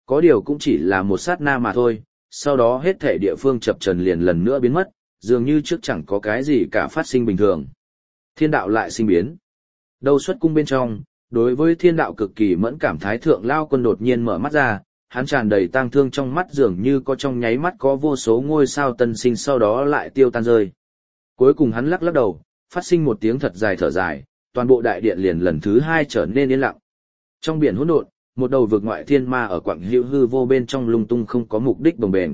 Có điều cũng chỉ là một sát na mà thôi, sau đó hết thể địa phương chập trần liền lần nữa biến mất, dường như trước chẳng có cái gì cả phát sinh bình thường. Thiên đạo lại sinh biến. Đầu xuất cung bên trong, đối với thiên đạo cực kỳ mẫn cảm Thái Thượng Lao Quân đột nhiên mở mắt ra, hắn tràn đầy tang thương trong mắt dường như có trong nháy mắt có vô số ngôi sao tân sinh sau đó lại tiêu tan rơi. Cuối cùng hắn lắc lắc đầu, phát sinh một tiếng thật dài thở dài, toàn bộ đại điện liền lần thứ hai trở nên yên lặng. Trong biển hỗn độn, một đầu vực ngoại thiên ma ở quặng hữu hư vô bên trong lung tung không có mục đích bồng bềnh.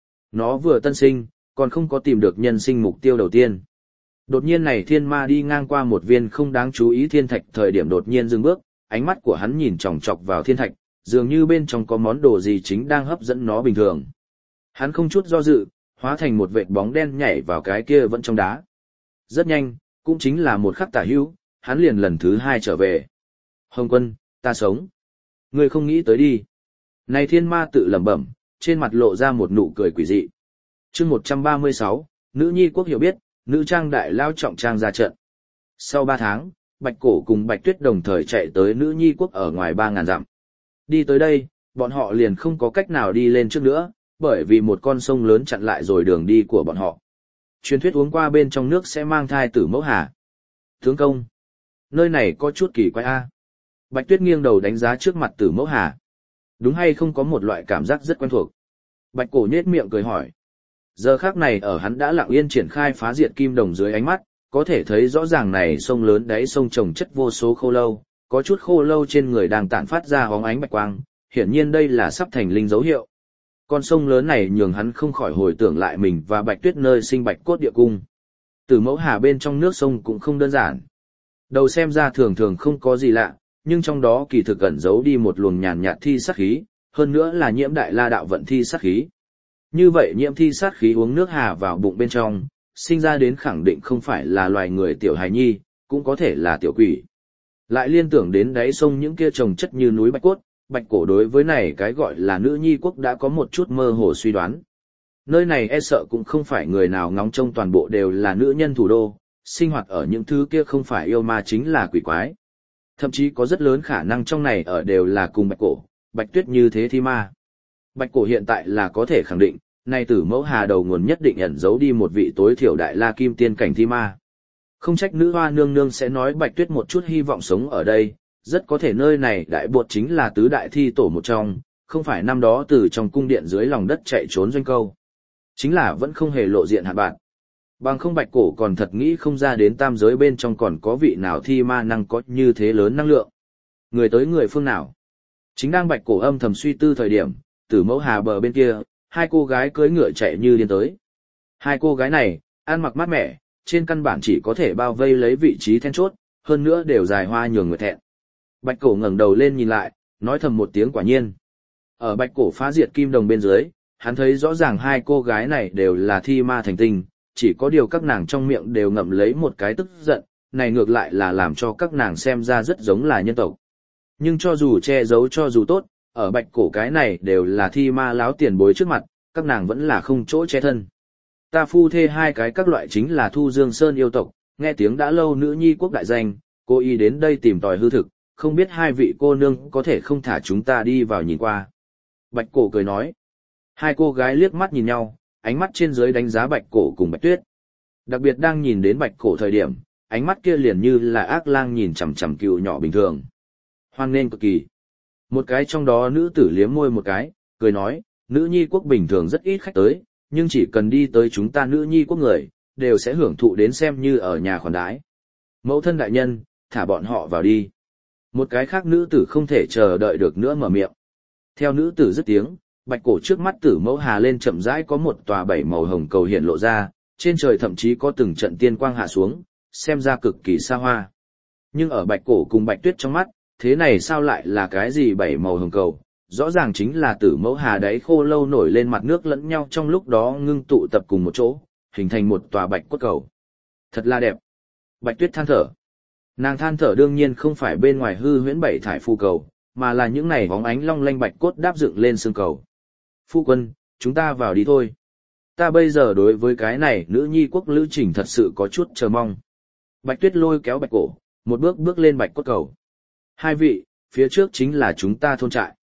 Nó vừa tân sinh, còn không có tìm được nhân sinh mục tiêu đầu tiên. Đột nhiên này thiên ma đi ngang qua một viên không đáng chú ý thiên thạch, thời điểm đột nhiên dừng bước, ánh mắt của hắn nhìn chòng chọc vào thiên thạch, dường như bên trong có món đồ gì chính đang hấp dẫn nó bình thường. Hắn không chút do dự, hóa thành một vệt bóng đen nhảy vào cái kia vẫn trong đá. Rất nhanh, cũng chính là một khắc tả hữu, hắn liền lần thứ hai trở về. Hồng Quân, ta sống. Ngươi không nghĩ tới đi. Này thiên ma tự lẩm bẩm, trên mặt lộ ra một nụ cười quỷ dị. Chương 136, nữ nhi quốc hiểu biết, nữ trang đại lao trọng trang ra trận. Sau 3 tháng, Bạch Cổ cùng Bạch Tuyết đồng thời chạy tới nữ nhi quốc ở ngoài 3.000 dặm. Đi tới đây, bọn họ liền không có cách nào đi lên trước nữa, bởi vì một con sông lớn chặn lại rồi đường đi của bọn họ. Truyền thuyết uống qua bên trong nước sẽ mang thai tử mẫu hà. Tướng công, nơi này có chút kỳ quái a. Bạch Tuyết nghiêng đầu đánh giá trước mặt tử mẫu hà. Đúng hay không có một loại cảm giác rất quen thuộc. Bạch Cổ nhếch miệng cười hỏi. Giờ khác này ở hắn đã lặng yên triển khai phá diệt kim đồng dưới ánh mắt, có thể thấy rõ ràng này sông lớn đáy sông trồng chất vô số khô lâu, có chút khô lâu trên người đang tản phát ra hóng ánh bạch quang, hiển nhiên đây là sắp thành linh dấu hiệu. Con sông lớn này nhường hắn không khỏi hồi tưởng lại mình và Bạch Tuyết nơi sinh Bạch Cốt địa cung. Tử mẫu hà bên trong nước sông cũng không đơn giản. Đầu xem ra thường thường không có gì lạ, nhưng trong đó kỳ thực ẩn giấu đi một luồng nhàn nhạt thi sát khí, hơn nữa là nhiễm đại la đạo vận thi sát khí. Như vậy nhiễm thi sát khí uống nước hà vào bụng bên trong, sinh ra đến khẳng định không phải là loài người tiểu hài nhi, cũng có thể là tiểu quỷ. Lại liên tưởng đến đáy sông những kia trồng chất như núi Bạch Cốt, Bạch Cổ đối với này cái gọi là nữ nhi quốc đã có một chút mơ hồ suy đoán. Nơi này e sợ cũng không phải người nào ngóng trông toàn bộ đều là nữ nhân thủ đô, sinh hoạt ở những thứ kia không phải yêu ma chính là quỷ quái. Thậm chí có rất lớn khả năng trong này ở đều là cùng Bạch Cổ, Bạch Tuyết như thế thi ma. Bạch Cổ hiện tại là có thể khẳng định, nay tử mẫu hà đầu nguồn nhất định ẩn giấu đi một vị tối thiểu đại la kim tiên cảnh thi ma. Không trách nữ hoa nương nương sẽ nói Bạch Tuyết một chút hy vọng sống ở đây, rất có thể nơi này đại bột chính là tứ đại thi tổ một trong, không phải năm đó từ trong cung điện dưới lòng đất chạy trốn doanh câu. Chính là vẫn không hề lộ diện hạn bạn. Bằng không Bạch Cổ còn thật nghĩ không ra đến tam giới bên trong còn có vị nào thi ma năng có như thế lớn năng lượng. Người tới người phương nào? Chính đang Bạch Cổ âm thầm suy tư thời điểm, tử mẫu hà bờ bên kia, hai cô gái cưỡi ngựa chạy như điên tới. Hai cô gái này, ăn mặc mát mẻ, trên căn bản chỉ có thể bao vây lấy vị trí then chốt, hơn nữa đều dài hoa nhường người thẹn. Bạch Cổ ngẩng đầu lên nhìn lại, nói thầm một tiếng quả nhiên. Ở Bạch Cổ phá diệt kim đồng bên dưới, hắn thấy rõ ràng hai cô gái này đều là thi ma thành tinh, chỉ có điều các nàng trong miệng đều ngậm lấy một cái tức giận, này ngược lại là làm cho các nàng xem ra rất giống là nhân tộc. Nhưng cho dù che giấu cho dù tốt, ở Bạch Cổ cái này đều là thi ma láo tiền bối trước mặt, các nàng vẫn là không chỗ che thân. Ta phu thê hai cái các loại chính là Thu Dương Sơn yêu tộc, nghe tiếng đã lâu nữ nhi quốc đại danh, cô y đến đây tìm tòi hư thực, không biết hai vị cô nương có thể không thả chúng ta đi vào nhìn qua. Bạch Cổ cười nói. Hai cô gái liếc mắt nhìn nhau, ánh mắt trên dưới đánh giá Bạch Cổ cùng Bạch Tuyết. Đặc biệt đang nhìn đến Bạch Cổ thời điểm, ánh mắt kia liền như là ác lang nhìn chằm chằm cừu nhỏ bình thường. Hoan nghênh cực kỳ. Một cái trong đó nữ tử liếm môi một cái, cười nói, nữ nhi quốc bình thường rất ít khách tới, nhưng chỉ cần đi tới chúng ta nữ nhi quốc người, đều sẽ hưởng thụ đến xem như ở nhà khoản đãi. Mẫu thân đại nhân, thả bọn họ vào đi. Một cái khác nữ tử không thể chờ đợi được nữa mở miệng. Theo nữ tử dứt tiếng, Bạch Cổ trước mắt tử mẫu hà lên chậm rãi có một tòa bảy màu hồng cầu hiện lộ ra, trên trời thậm chí có từng trận tiên quang hạ xuống, xem ra cực kỳ xa hoa. Nhưng ở Bạch Cổ cùng Bạch Tuyết trong mắt, thế này sao lại là cái gì bảy màu hồng cầu? Rõ ràng chính là tử mẫu hà đáy khô lâu nổi lên mặt nước lẫn nhau trong lúc đó ngưng tụ tập cùng một chỗ, hình thành một tòa bạch cốt cầu. Thật là đẹp. Bạch Tuyết than thở. Nàng than thở đương nhiên không phải bên ngoài hư huyễn bảy thải phù cầu, mà là những này bóng ánh long lanh bạch cốt đáp dựng lên xương cầu. Phu quân, chúng ta vào đi thôi. Ta bây giờ đối với cái này nữ nhi quốc lữ trình thật sự có chút chờ mong. Bạch Tuyết lôi kéo Bạch Cổ, một bước bước lên bạch cốt cầu. Hai vị, phía trước chính là chúng ta thôn trại.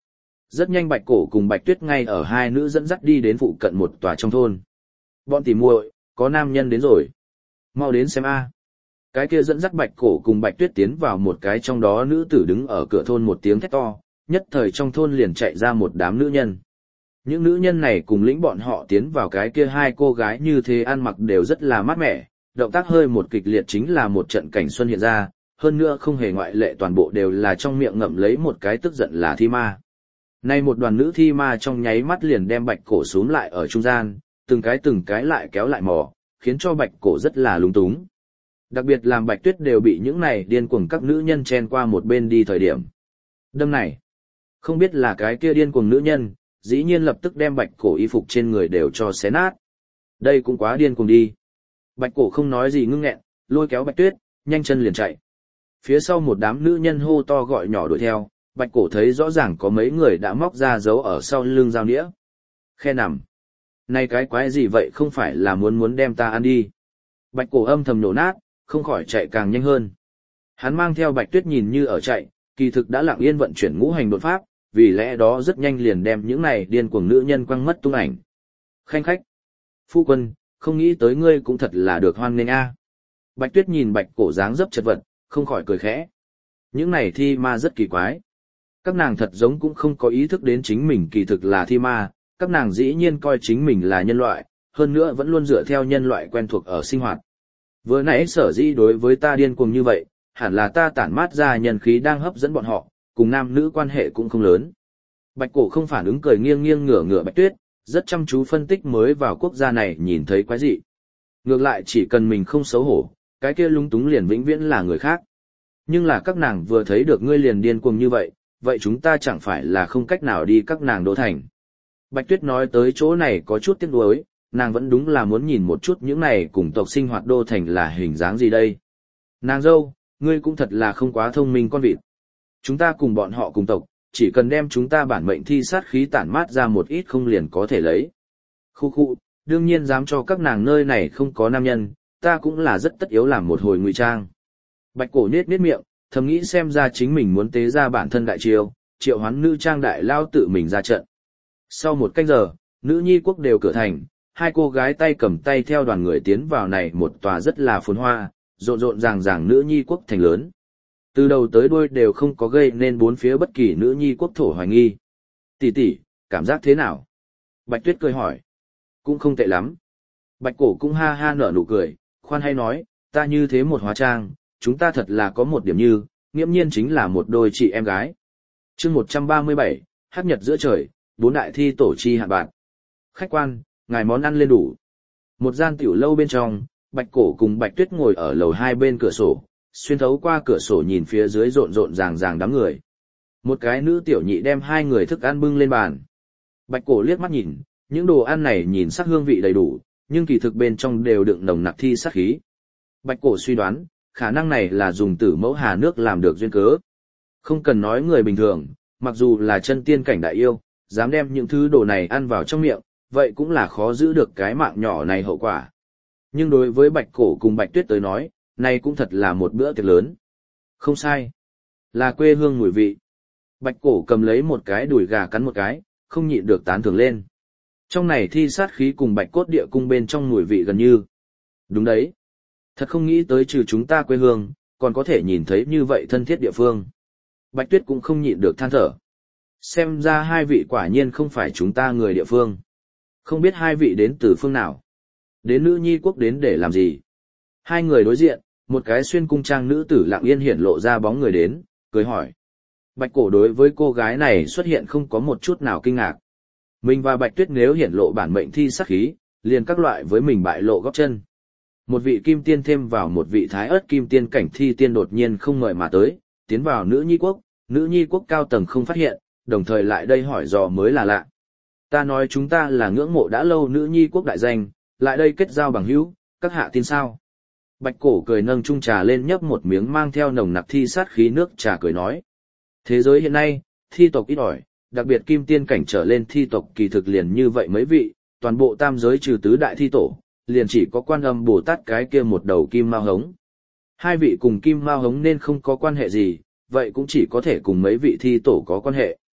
Rất nhanh Bạch Cổ cùng Bạch Tuyết ngay ở hai nữ dẫn dắt đi đến phụ cận một tòa trong thôn. Bọn tỉ muội, có nam nhân đến rồi. Mau đến xem a. Cái kia dẫn dắt Bạch Cổ cùng Bạch Tuyết tiến vào một cái trong đó nữ tử đứng ở cửa thôn một tiếng thét to, nhất thời trong thôn liền chạy ra một đám nữ nhân. Những nữ nhân này cùng lĩnh bọn họ tiến vào cái kia hai cô gái như thế ăn mặc đều rất là mát mẻ, động tác hơi một kịch liệt chính là một trận cảnh xuân hiện ra, hơn nữa không hề ngoại lệ toàn bộ đều là trong miệng ngậm lấy một cái tức giận là thi ma. Nay một đoàn nữ thi ma trong nháy mắt liền đem Bạch Cổ xúm lại ở trung gian, từng cái lại kéo lại mò, khiến cho Bạch Cổ rất là lúng túng. Đặc biệt làm Bạch Tuyết đều bị những này điên cuồng các nữ nhân chen qua một bên đi thời điểm. Đâm này, không biết là cái kia điên cuồng nữ nhân, dĩ nhiên lập tức đem Bạch Cổ y phục trên người đều cho xé nát. Đây cũng quá điên cuồng đi. Bạch Cổ không nói gì ngưng nghẹn, lôi kéo Bạch Tuyết, nhanh chân liền chạy. Phía sau một đám nữ nhân hô to gọi nhỏ đuổi theo, Bạch Cổ thấy rõ ràng có mấy người đã móc ra giấu ở sau lưng dao nĩa. Khe nằm. Này cái quái gì vậy, không phải là muốn đem ta ăn đi. Bạch Cổ âm thầm nổ nát, không khỏi chạy càng nhanh hơn. Hắn mang theo Bạch Tuyết nhìn như ở chạy, kỳ thực đã lặng yên vận chuyển ngũ hành đột pháp, vì lẽ đó rất nhanh liền đem những này điên cuồng nữ nhân quăng mất tung ảnh. Khanh khách. Phu quân, không nghĩ tới ngươi cũng thật là được hoan nghênh a. Bạch Tuyết nhìn Bạch Cổ dáng dấp chật vật, không khỏi cười khẽ. Những này thi ma rất kỳ quái. Các nàng thật giống cũng không có ý thức đến chính mình kỳ thực là thi ma, các nàng dĩ nhiên coi chính mình là nhân loại, hơn nữa vẫn luôn dựa theo nhân loại quen thuộc ở sinh hoạt. Vừa nãy sở dĩ đối với ta điên cuồng như vậy, hẳn là ta tản mát ra nhân khí đang hấp dẫn bọn họ, cùng nam nữ quan hệ cũng không lớn. Bạch Cổ không phản ứng, cười nghiêng nghiêng ngửa Bạch Tuyết, rất chăm chú phân tích mới vào quốc gia này nhìn thấy quái dị. Ngược lại chỉ cần mình không xấu hổ, cái kia lung túng liền vĩnh viễn là người khác. Nhưng là các nàng vừa thấy được ngươi liền điên cuồng như vậy, vậy chúng ta chẳng phải là không cách nào đi các nàng đô thành. Bạch Tuyết nói tới chỗ này có chút tiếc nuối, nàng vẫn đúng là muốn nhìn một chút những này cùng tộc sinh hoạt đô thành là hình dáng gì đây. Nàng dâu, ngươi cũng thật là không quá thông minh con vịt. Chúng ta cùng bọn họ cùng tộc, chỉ cần đem chúng ta bản mệnh thi sát khí tản mát ra một ít không liền có thể lấy. Khu, đương nhiên dám cho các nàng nơi này không có nam nhân, ta cũng là rất tất yếu làm một hồi ngụy trang. Bạch Cổ nết miệng, thầm nghĩ xem ra chính mình muốn tế ra bản thân đại chiêu, triệu hoán nữ trang đại lao tự mình ra trận. Sau một canh giờ, nữ nhi quốc đều cửa thành, hai cô gái tay cầm tay theo đoàn người tiến vào này một tòa rất là phồn hoa, rộn ràng nữ nhi quốc thành lớn. Từ đầu tới đuôi đều không có gây nên bốn phía bất kỳ nữ nhi quốc thổ hoài nghi. Tỷ, cảm giác thế nào? Bạch Tuyết cười hỏi. Cũng không tệ lắm. Bạch Cổ cũng ha ha nở nụ cười, khoan hay nói, ta như thế một hóa trang, chúng ta thật là có một điểm như, nghiễm nhiên chính là một đôi chị em gái. Chương 137, Hắc Nhật giữa trời, 4 đại thi tổ chi hạn bạn. Khách quan, ngài món ăn lên đủ. Một gian tiểu lâu bên trong, Bạch Cổ cùng Bạch Tuyết ngồi ở lầu hai bên cửa sổ, xuyên thấu qua cửa sổ nhìn phía dưới rộn ràng đám người. Một cái nữ tiểu nhị đem hai người thức ăn bưng lên bàn. Bạch Cổ liếc mắt nhìn, những đồ ăn này nhìn sắc hương vị đầy đủ, nhưng kỳ thực bên trong đều đựng nồng nặc thi sát khí. Bạch Cổ suy đoán, khả năng này là dùng tử mẫu hà nước làm được duyên cớ. Không cần nói người bình thường, mặc dù là chân tiên cảnh đại yêu, dám đem những thứ đồ này ăn vào trong miệng, vậy cũng là khó giữ được cái mạng nhỏ này hậu quả. Nhưng đối với Bạch Cổ cùng Bạch Tuyết tới nói, này cũng thật là một bữa tiệc lớn. Không sai, là quê hương mùi vị. Bạch Cổ cầm lấy một cái đùi gà cắn một cái, không nhịn được tán thưởng lên. Trong này thi sát khí cùng Bạch Cốt địa cung bên trong mùi vị gần như. Đúng đấy. Thật không nghĩ tới trừ chúng ta quê hương, còn có thể nhìn thấy như vậy thân thiết địa phương. Bạch Tuyết cũng không nhịn được than thở. Xem ra hai vị quả nhiên không phải chúng ta người địa phương. Không biết hai vị đến từ phương nào. Đến nữ nhi quốc đến để làm gì. Hai người đối diện, một cái xuyên cung trang nữ tử lặng yên hiển lộ ra bóng người đến, cười hỏi. Bạch Cổ đối với cô gái này xuất hiện không có một chút nào kinh ngạc. Mình và Bạch Tuyết nếu hiển lộ bản mệnh thi sát khí, liền các loại với mình bại lộ góp chân. Một vị kim tiên thêm vào một vị thái ớt kim tiên cảnh thi tiên đột nhiên không ngợi mà tới, tiến vào nữ nhi quốc cao tầng không phát hiện, đồng thời lại đây hỏi dò mới là lạ. Ta nói chúng ta là ngưỡng mộ đã lâu nữ nhi quốc đại danh, lại đây kết giao bằng hữu, các hạ tin sao? Bạch Cổ cười nâng chung trà lên nhấp một miếng mang theo nồng nặc thi sát khí nước trà cười nói. Thế giới hiện nay, thi tộc ít ỏi, đặc biệt kim tiên cảnh trở lên thi tộc kỳ thực liền như vậy mấy vị, toàn bộ tam giới trừ tứ đại thi tổ, liền chỉ có Quan Âm Bồ Tát cái kia một đầu kim mao hống. Hai vị cùng kim mao hống nên không có quan hệ gì, vậy cũng chỉ có thể cùng mấy vị thi tổ có quan hệ.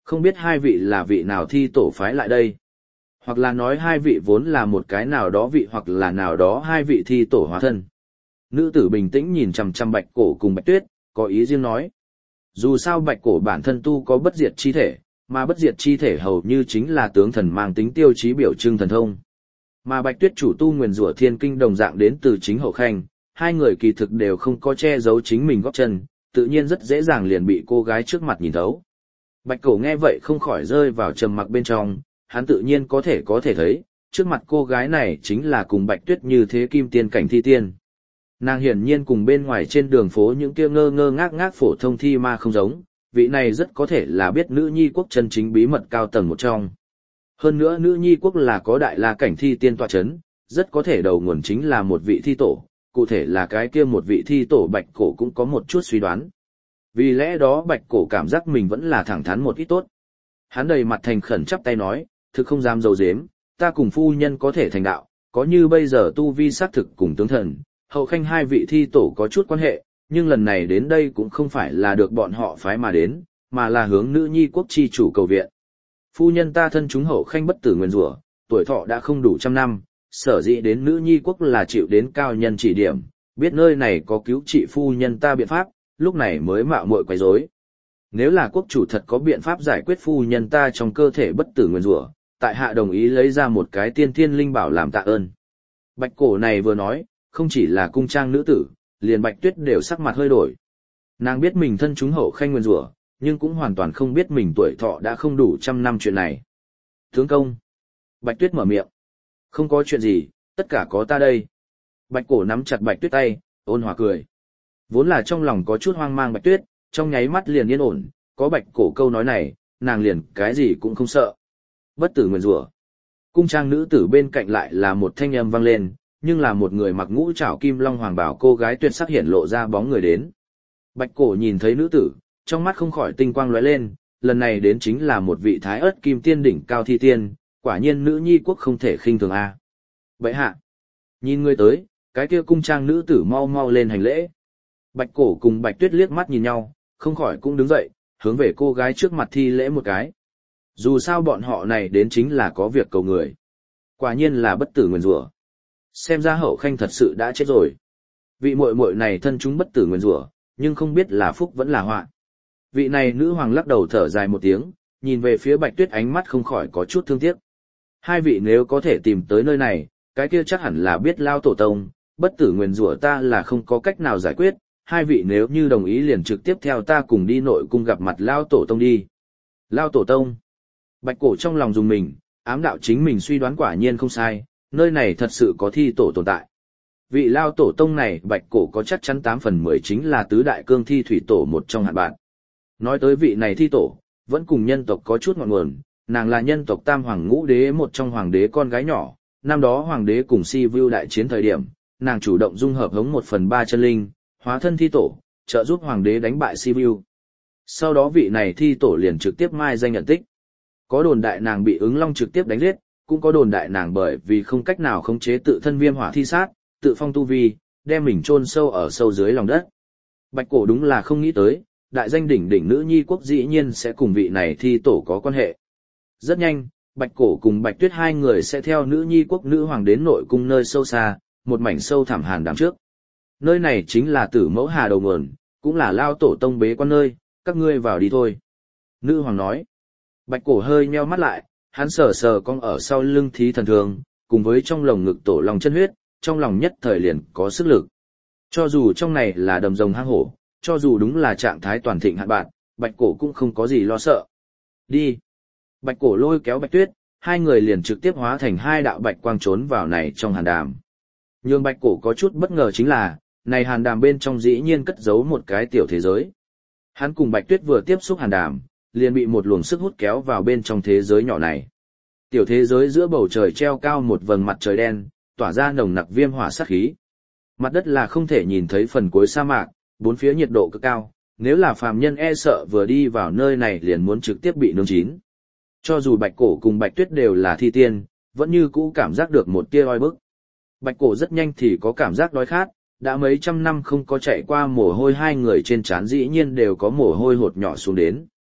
Không biết hai vị là vị nào thi tổ phái lại đây? Hoặc là nói hai vị vốn là một cái nào đó vị hoặc là nào đó hai vị thi tổ hóa thân. Nữ tử bình tĩnh nhìn chằm chằm Bạch Cổ cùng Bạch Tuyết, có ý riêng nói. Dù sao Bạch Cổ bản thân tu có bất diệt chi thể, mà bất diệt chi thể hầu như chính là tướng thần mang tính tiêu chí biểu trưng thần thông. Mà Bạch Tuyết chủ tu nguyền rủa thiên kinh đồng dạng đến từ chính Hậu Khanh, hai người kỳ thực đều không có che giấu chính mình gót chân, tự nhiên rất dễ dàng liền bị cô gái trước mặt nhìn thấu. Bạch Cổ nghe vậy không khỏi rơi vào trầm mặc bên trong, hắn tự nhiên có thể thấy, trước mặt cô gái này chính là cùng Bạch Tuyết như thế kim tiên cảnh thi tiên. Nàng hiển nhiên cùng bên ngoài trên đường phố những kia ngơ ngơ ngác ngác phổ thông thi ma không giống, vị này rất có thể là biết nữ nhi quốc chân chính bí mật cao tầng một trong. Hơn nữa nữ nhi quốc là có đại la cảnh thi tiên tọa chấn, rất có thể đầu nguồn chính là một vị thi tổ, cụ thể là cái kia một vị thi tổ Bạch Cổ cũng có một chút suy đoán. Vì lẽ đó Bạch Cổ cảm giác mình vẫn là thẳng thắn một ít tốt. Hắn đầy mặt thành khẩn chắp tay nói, thực không dám giấu giếm, ta cùng phu nhân có thể thành đạo, có như bây giờ tu vi xác thực cùng tướng thần, Hậu Khanh hai vị thi tổ có chút quan hệ, nhưng lần này đến đây cũng không phải là được bọn họ phái mà đến, mà là hướng nữ nhi quốc chi chủ cầu viện. Phu nhân ta thân chúng Hậu Khanh bất tử nguyên rủa, tuổi thọ đã không đủ 100 năm, sở dĩ đến nữ nhi quốc là chịu đến cao nhân chỉ điểm, biết nơi này có cứu trị phu nhân ta biện pháp, lúc này mới mạo muội quấy rối. Nếu là quốc chủ thật có biện pháp giải quyết phu nhân ta trong cơ thể bất tử nguyên rủa, tại hạ đồng ý lấy ra một cái tiên thiên linh bảo làm tạ ơn. Bạch Cổ này vừa nói, không chỉ là cung trang nữ tử, liền Bạch Tuyết đều sắc mặt hơi đổi. Nàng biết mình thân chúng Hậu Khanh nguyên rủa, nhưng cũng hoàn toàn không biết mình tuổi thọ đã không đủ 100 năm chuyện này. Tướng công. Bạch Tuyết mở miệng. Không có chuyện gì, tất cả có ta đây. Bạch Cổ nắm chặt Bạch Tuyết tay, ôn hòa cười. Vốn là trong lòng có chút hoang mang Bạch Tuyết, trong nháy mắt liền yên ổn, có Bạch Cổ câu nói này, nàng liền cái gì cũng không sợ. Bất tử nguyên rủa. Cung trang nữ tử bên cạnh lại là một thanh âm vang lên, nhưng là một người mặc ngũ trảo kim long hoàng bào cô gái tuyệt sắc hiển lộ ra bóng người đến. Bạch Cổ nhìn thấy nữ tử, trong mắt không khỏi tinh quang lóe lên, lần này đến chính là một vị thái ớt kim tiên đỉnh cao thi tiên, quả nhiên nữ nhi quốc không thể khinh thường a. Vậy hạ, nhìn người tới, cái kia cung trang nữ tử mau mau lên hành lễ. Bạch Cổ cùng Bạch Tuyết liếc mắt nhìn nhau, không khỏi cũng đứng dậy, hướng về cô gái trước mặt thi lễ một cái. Dù sao bọn họ này đến chính là có việc cầu người. Quả nhiên là bất tử nguyên rủa. Xem ra Hậu Khanh thật sự đã chết rồi. Vị muội muội này thân chúng bất tử nguyên rủa, nhưng không biết là phúc vẫn là họa. Vị này nữ hoàng lắc đầu thở dài một tiếng, nhìn về phía Bạch Tuyết ánh mắt không khỏi có chút thương tiếc. Hai vị nếu có thể tìm tới nơi này, cái kia chắc hẳn là biết lao tổ tông, bất tử nguyên rủa ta là không có cách nào giải quyết, hai vị nếu như đồng ý liền trực tiếp theo ta cùng đi nội cung gặp mặt lao tổ tông đi. Lao tổ tông. Bạch Cổ trong lòng dùng mình, ám đạo chính mình suy đoán quả nhiên không sai, nơi này thật sự có thi tổ tồn tại. Vị lao tổ tông này Bạch Cổ có chắc chắn 8 phần 10 chính là tứ đại cương thi thủy tổ một trong hạt bạn. Nói tới vị này thi tổ, vẫn cùng nhân tộc có chút ngọn nguồn, nàng là nhân tộc Tam Hoàng Ngũ Đế một trong hoàng đế con gái nhỏ, năm đó hoàng đế cùng Sivu đại chiến thời điểm, nàng chủ động dung hợp hống 1/3 chân linh, hóa thân thi tổ, trợ giúp hoàng đế đánh bại Sivu. Sau đó vị này thi tổ liền trực tiếp mai danh nhận tích. Có đồn đại nàng bị ứng long trực tiếp đánh giết, cũng có đồn đại nàng bởi vì không cách nào khống chế tự thân viêm hỏa thi sát, tự phong tu vi, đem mình chôn sâu ở sâu dưới lòng đất. Bạch Cổ đúng là không nghĩ tới, đại danh đỉnh đỉnh nữ nhi quốc dĩ nhiên sẽ cùng vị này thi tổ có quan hệ. Rất nhanh, Bạch Cổ cùng Bạch Tuyết hai người sẽ theo nữ nhi quốc nữ hoàng đến nội cung nơi sâu xa, một mảnh sâu thẳm hàn đằng trước. Nơi này chính là Tử Mẫu Hà đầu nguồn, cũng là lao tổ tông bế quan nơi, các ngươi vào đi thôi. Nữ hoàng nói. Bạch Cổ hơi nheo mắt lại, hắn sờ sờ cong ở sau lưng thí thần thường, cùng với trong lồng ngực tổ lòng chân huyết, trong lòng nhất thời liền có sức lực. Cho dù trong này là đầm rồng hang hổ, cho dù đúng là trạng thái toàn thịnh hạn bạn, Bạch Cổ cũng không có gì lo sợ. Đi. Bạch Cổ lôi kéo Bạch Tuyết, hai người liền trực tiếp hóa thành hai đạo bạch quang trốn vào này trong hàn đàm. Nhưng Bạch Cổ có chút bất ngờ chính là, này hàn đàm bên trong dĩ nhiên cất giấu một cái tiểu thế giới. Hắn cùng Bạch Tuyết vừa tiếp xúc hàn đàm, liền bị một luồng sức hút kéo vào bên trong thế giới nhỏ này. Tiểu thế giới giữa bầu trời treo cao một vầng mặt trời đen, tỏa ra nồng nặc viêm hỏa sát khí. Mặt đất là không thể nhìn thấy phần cuối sa mạc, bốn phía nhiệt độ cực cao, nếu là phàm nhân e sợ vừa đi vào nơi này liền muốn trực tiếp bị nướng chín. Cho dù Bạch Cổ cùng Bạch Tuyết đều là thi tiên, vẫn như cũ cảm giác được một tia oi bức. Bạch Cổ rất nhanh thì có cảm giác đói khát, đã mấy trăm năm không có chạy qua mồ hôi, hai người trên trán dĩ nhiên đều có mồ hôi hột nhỏ xuống đến.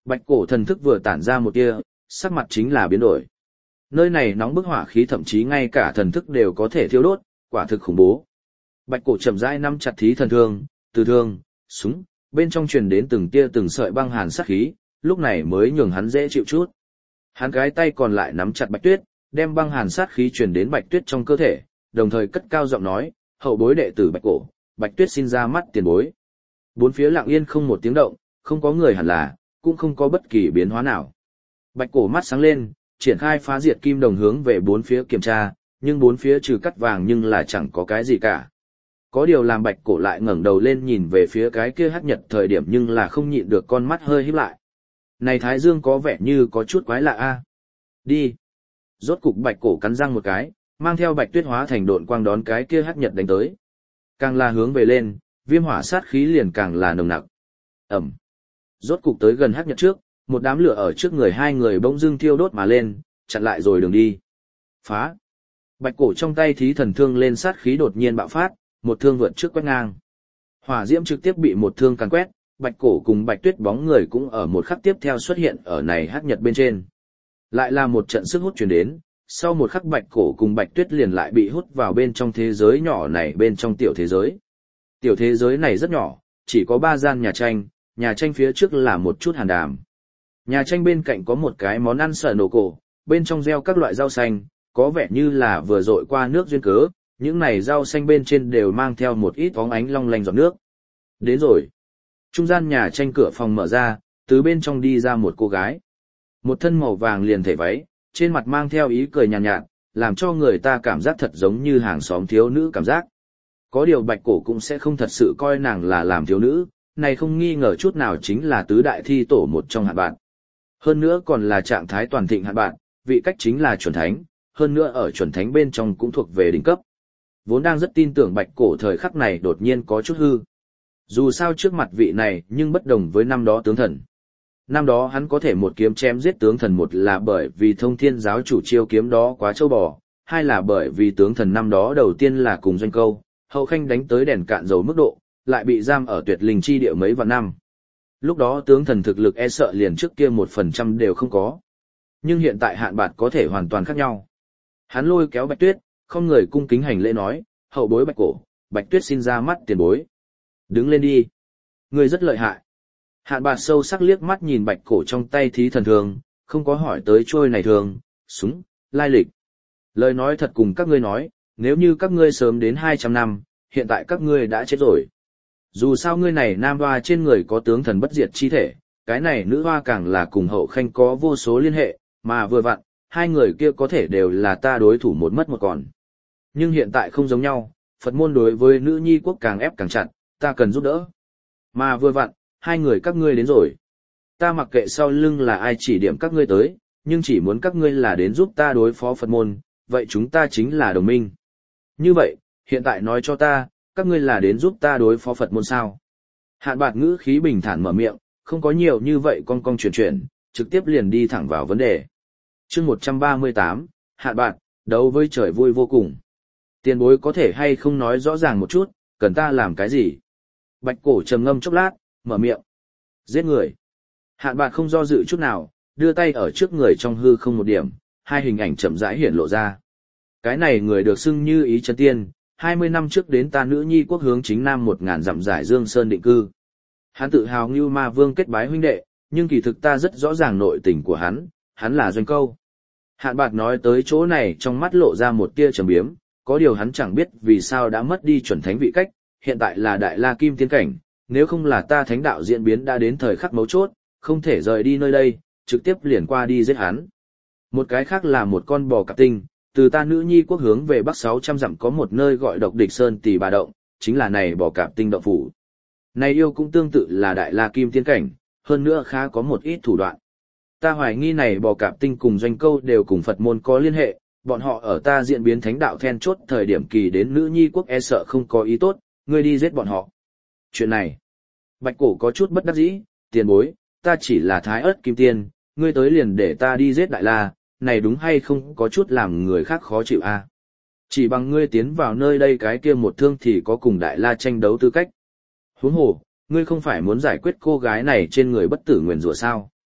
Bạch cổ thần thức vừa tản ra một tia, sắc mặt chính là biến đổi. Nơi này nóng bức hỏa khí thậm chí ngay cả thần thức đều có thể thiêu đốt, quả thực khủng bố. Bạch cổ chậm rãi nắm chặt thí thần thương, từ thương, súng, bên trong truyền đến từng tia từng sợi băng hàn sát khí, lúc này mới nhường hắn dễ chịu chút. Hắn cái tay còn lại nắm chặt Bạch Tuyết, đem băng hàn sát khí truyền đến Bạch Tuyết trong cơ thể, đồng thời cất cao giọng nói, hậu bối đệ tử Bạch cổ, Bạch Tuyết xin ra mắt tiền bối. Bốn phía lặng yên không một tiếng động, không có người hẳn là, cũng không có bất kỳ biến hóa nào. Bạch cổ mắt sáng lên, triển khai phá diệt kim đồng hướng về bốn phía kiểm tra, nhưng bốn phía trừ cắt vàng nhưng là chẳng có cái gì cả. Có điều làm Bạch cổ lại ngẩng đầu lên nhìn về phía cái kia hắc nhật thời điểm nhưng là không nhịn được con mắt hơi híp lại. Này Thái Dương có vẻ như có chút quái lạ a. Đi. Rốt cục Bạch cổ cắn răng một cái, mang theo Bạch Tuyết hóa thành độn quang đón cái kia hắc nhật đánh tới. Càng là hướng về lên, viêm hỏa sát khí liền càng là nồng nặc. Ẩm. Rốt cục tới gần hắc nhật trước, một đám lửa ở trước người hai người bỗng dưng thiêu đốt mà lên, chặn lại rồi đường đi. Phá. Bạch cổ trong tay thí thần thương lên sát khí đột nhiên bạo phát, một thương vượt trước quét ngang. Hỏa diễm trực tiếp bị một thương càn quét, Bạch cổ cùng Bạch Tuyết bóng người cũng ở một khắc tiếp theo xuất hiện ở này hắc nhật bên trên. Lại là một trận sức hút truyền đến, sau một khắc Bạch cổ cùng Bạch Tuyết liền lại bị hút vào bên trong thế giới nhỏ này, bên trong tiểu thế giới. Tiểu thế giới này rất nhỏ, chỉ có 3 gian nhà tranh phía trước là một chút hàn đàm. Nhà tranh bên cạnh có một cái món ăn sở nổ cổ, bên trong gieo các loại rau xanh, có vẻ như là vừa dội qua nước duyên cớ, những này rau xanh bên trên đều mang theo một ít bóng ánh long lanh giọt nước. Đến rồi. Trung gian nhà tranh cửa phòng mở ra, từ bên trong đi ra một cô gái. Một thân màu vàng liền thể váy, trên mặt mang theo ý cười nhàn nhạt, làm cho người ta cảm giác thật giống như hàng xóm thiếu nữ cảm giác. Có điều Bạch cổ cũng sẽ không thật sự coi nàng là làm thiếu nữ, này không nghi ngờ chút nào chính là tứ đại thi tổ một trong hạt bạn. Hơn nữa còn là trạng thái toàn thịnh hạt bạn, vị cách chính là chuẩn thánh, hơn nữa ở chuẩn thánh bên trong cũng thuộc về đỉnh cấp. Vốn đang rất tin tưởng Bạch cổ thời khắc này đột nhiên có chút hư. Dù sao trước mặt vị này nhưng bất đồng với năm đó tướng thần. Năm đó hắn có thể một kiếm chém giết tướng thần, một là bởi vì thông thiên giáo chủ chiêu kiếm đó quá trâu bò, hai là bởi vì tướng thần năm đó đầu tiên là cùng doanh câu, hậu khanh đánh tới đèn cạn dầu mức độ, lại bị giam ở tuyệt linh chi địa mấy vạn năm. Lúc đó tướng thần thực lực e sợ liền trước kia 1% đều không có. Nhưng hiện tại hạn bạt có thể hoàn toàn khác nhau. Hắn lôi kéo Bạch Tuyết, không người cung kính hành lễ nói, hậu bối Bạch cổ, Bạch Tuyết xin ra mắt tiền bối. Đứng lên đi. Ngươi rất lợi hại. Hạn bạt sâu sắc liếc mắt nhìn Bạch cổ trong tay thí thần thường, không có hỏi tới trôi này thường, súng, lai lịch. Lời nói thật cùng các ngươi nói, nếu như các ngươi sớm đến 200 năm, hiện tại các ngươi đã chết rồi. Dù sao ngươi này nam hoa trên người có tướng thần bất diệt chi thể, cái này nữ hoa càng là cùng hậu khanh có vô số liên hệ, mà vừa vặn, hai người kia có thể đều là ta đối thủ một mất một còn. Nhưng hiện tại không giống nhau, Phật môn đối với nữ nhi quốc càng ép càng chặt, ta cần giúp đỡ. Mà vừa vặn, hai người các ngươi đến rồi. Ta mặc kệ sau lưng là ai chỉ điểm các ngươi tới, nhưng chỉ muốn các ngươi là đến giúp ta đối phó Phật môn, vậy chúng ta chính là đồng minh. Như vậy, hiện tại nói cho ta, các ngươi là đến giúp ta đối phó Phật môn sao? Hạn bạt ngữ khí bình thản mở miệng, không có nhiều như vậy con chuyển, trực tiếp liền đi thẳng vào vấn đề. Chương 138, Hạn bạt, đấu với trời vui vô cùng. Tiền bối có thể hay không nói rõ ràng một chút, cần ta làm cái gì? Bạch cổ trầm ngâm chốc lát, mở miệng. Giết người. Hạn bạt không do dự chút nào, đưa tay ở trước người trong hư không một điểm, hai hình ảnh chậm rãi hiển lộ ra. Cái này người được xưng như Ý Chân Tiên, 20 năm trước đến ta nữ nhi quốc hướng chính nam 1000 dặm giải Dương Sơn định cư. Hắn tự hào Ngưu Ma Vương kết bái huynh đệ, nhưng kỳ thực ta rất rõ ràng nội tình của hắn là doanh câu. Hạn bạt nói tới chỗ này trong mắt lộ ra một tia trầm biếm, có điều hắn chẳng biết vì sao đã mất đi chuẩn thánh vị cách, hiện tại là đại la kim tiên cảnh, nếu không là ta thánh đạo diễn biến đã đến thời khắc mấu chốt, không thể rời đi nơi đây, trực tiếp liền qua đi giết hắn. Một cái khác là một con bò cạp tinh, từ ta nữ nhi quốc hướng về bắc 600 dặm có một nơi gọi Độc Địch Sơn Tỷ Bà Động, chính là này bò cạp tinh động phủ. Này yêu cũng tương tự là đại la kim tiên cảnh, hơn nữa khá có một ít thủ đoạn. Ta hoài nghi này bò cạp tinh cùng doanh câu đều cùng Phật môn có liên hệ, bọn họ ở ta diễn biến thánh đạo then chốt thời điểm kỳ đến nữ nhi quốc e sợ không có ý tốt, ngươi đi giết bọn họ. Chuyện này, Bạch cổ có chút bất đắc dĩ, tiền bối, ta chỉ là thái ớt kim tiên, ngươi tới liền để ta đi giết đại la, này đúng hay không có chút làm người khác khó chịu a? Chỉ bằng ngươi tiến vào nơi đây cái kia một thương thì có cùng đại la tranh đấu tư cách. Huống hồ, ngươi không phải muốn giải quyết cô gái này trên người bất tử nguyền rủa sao?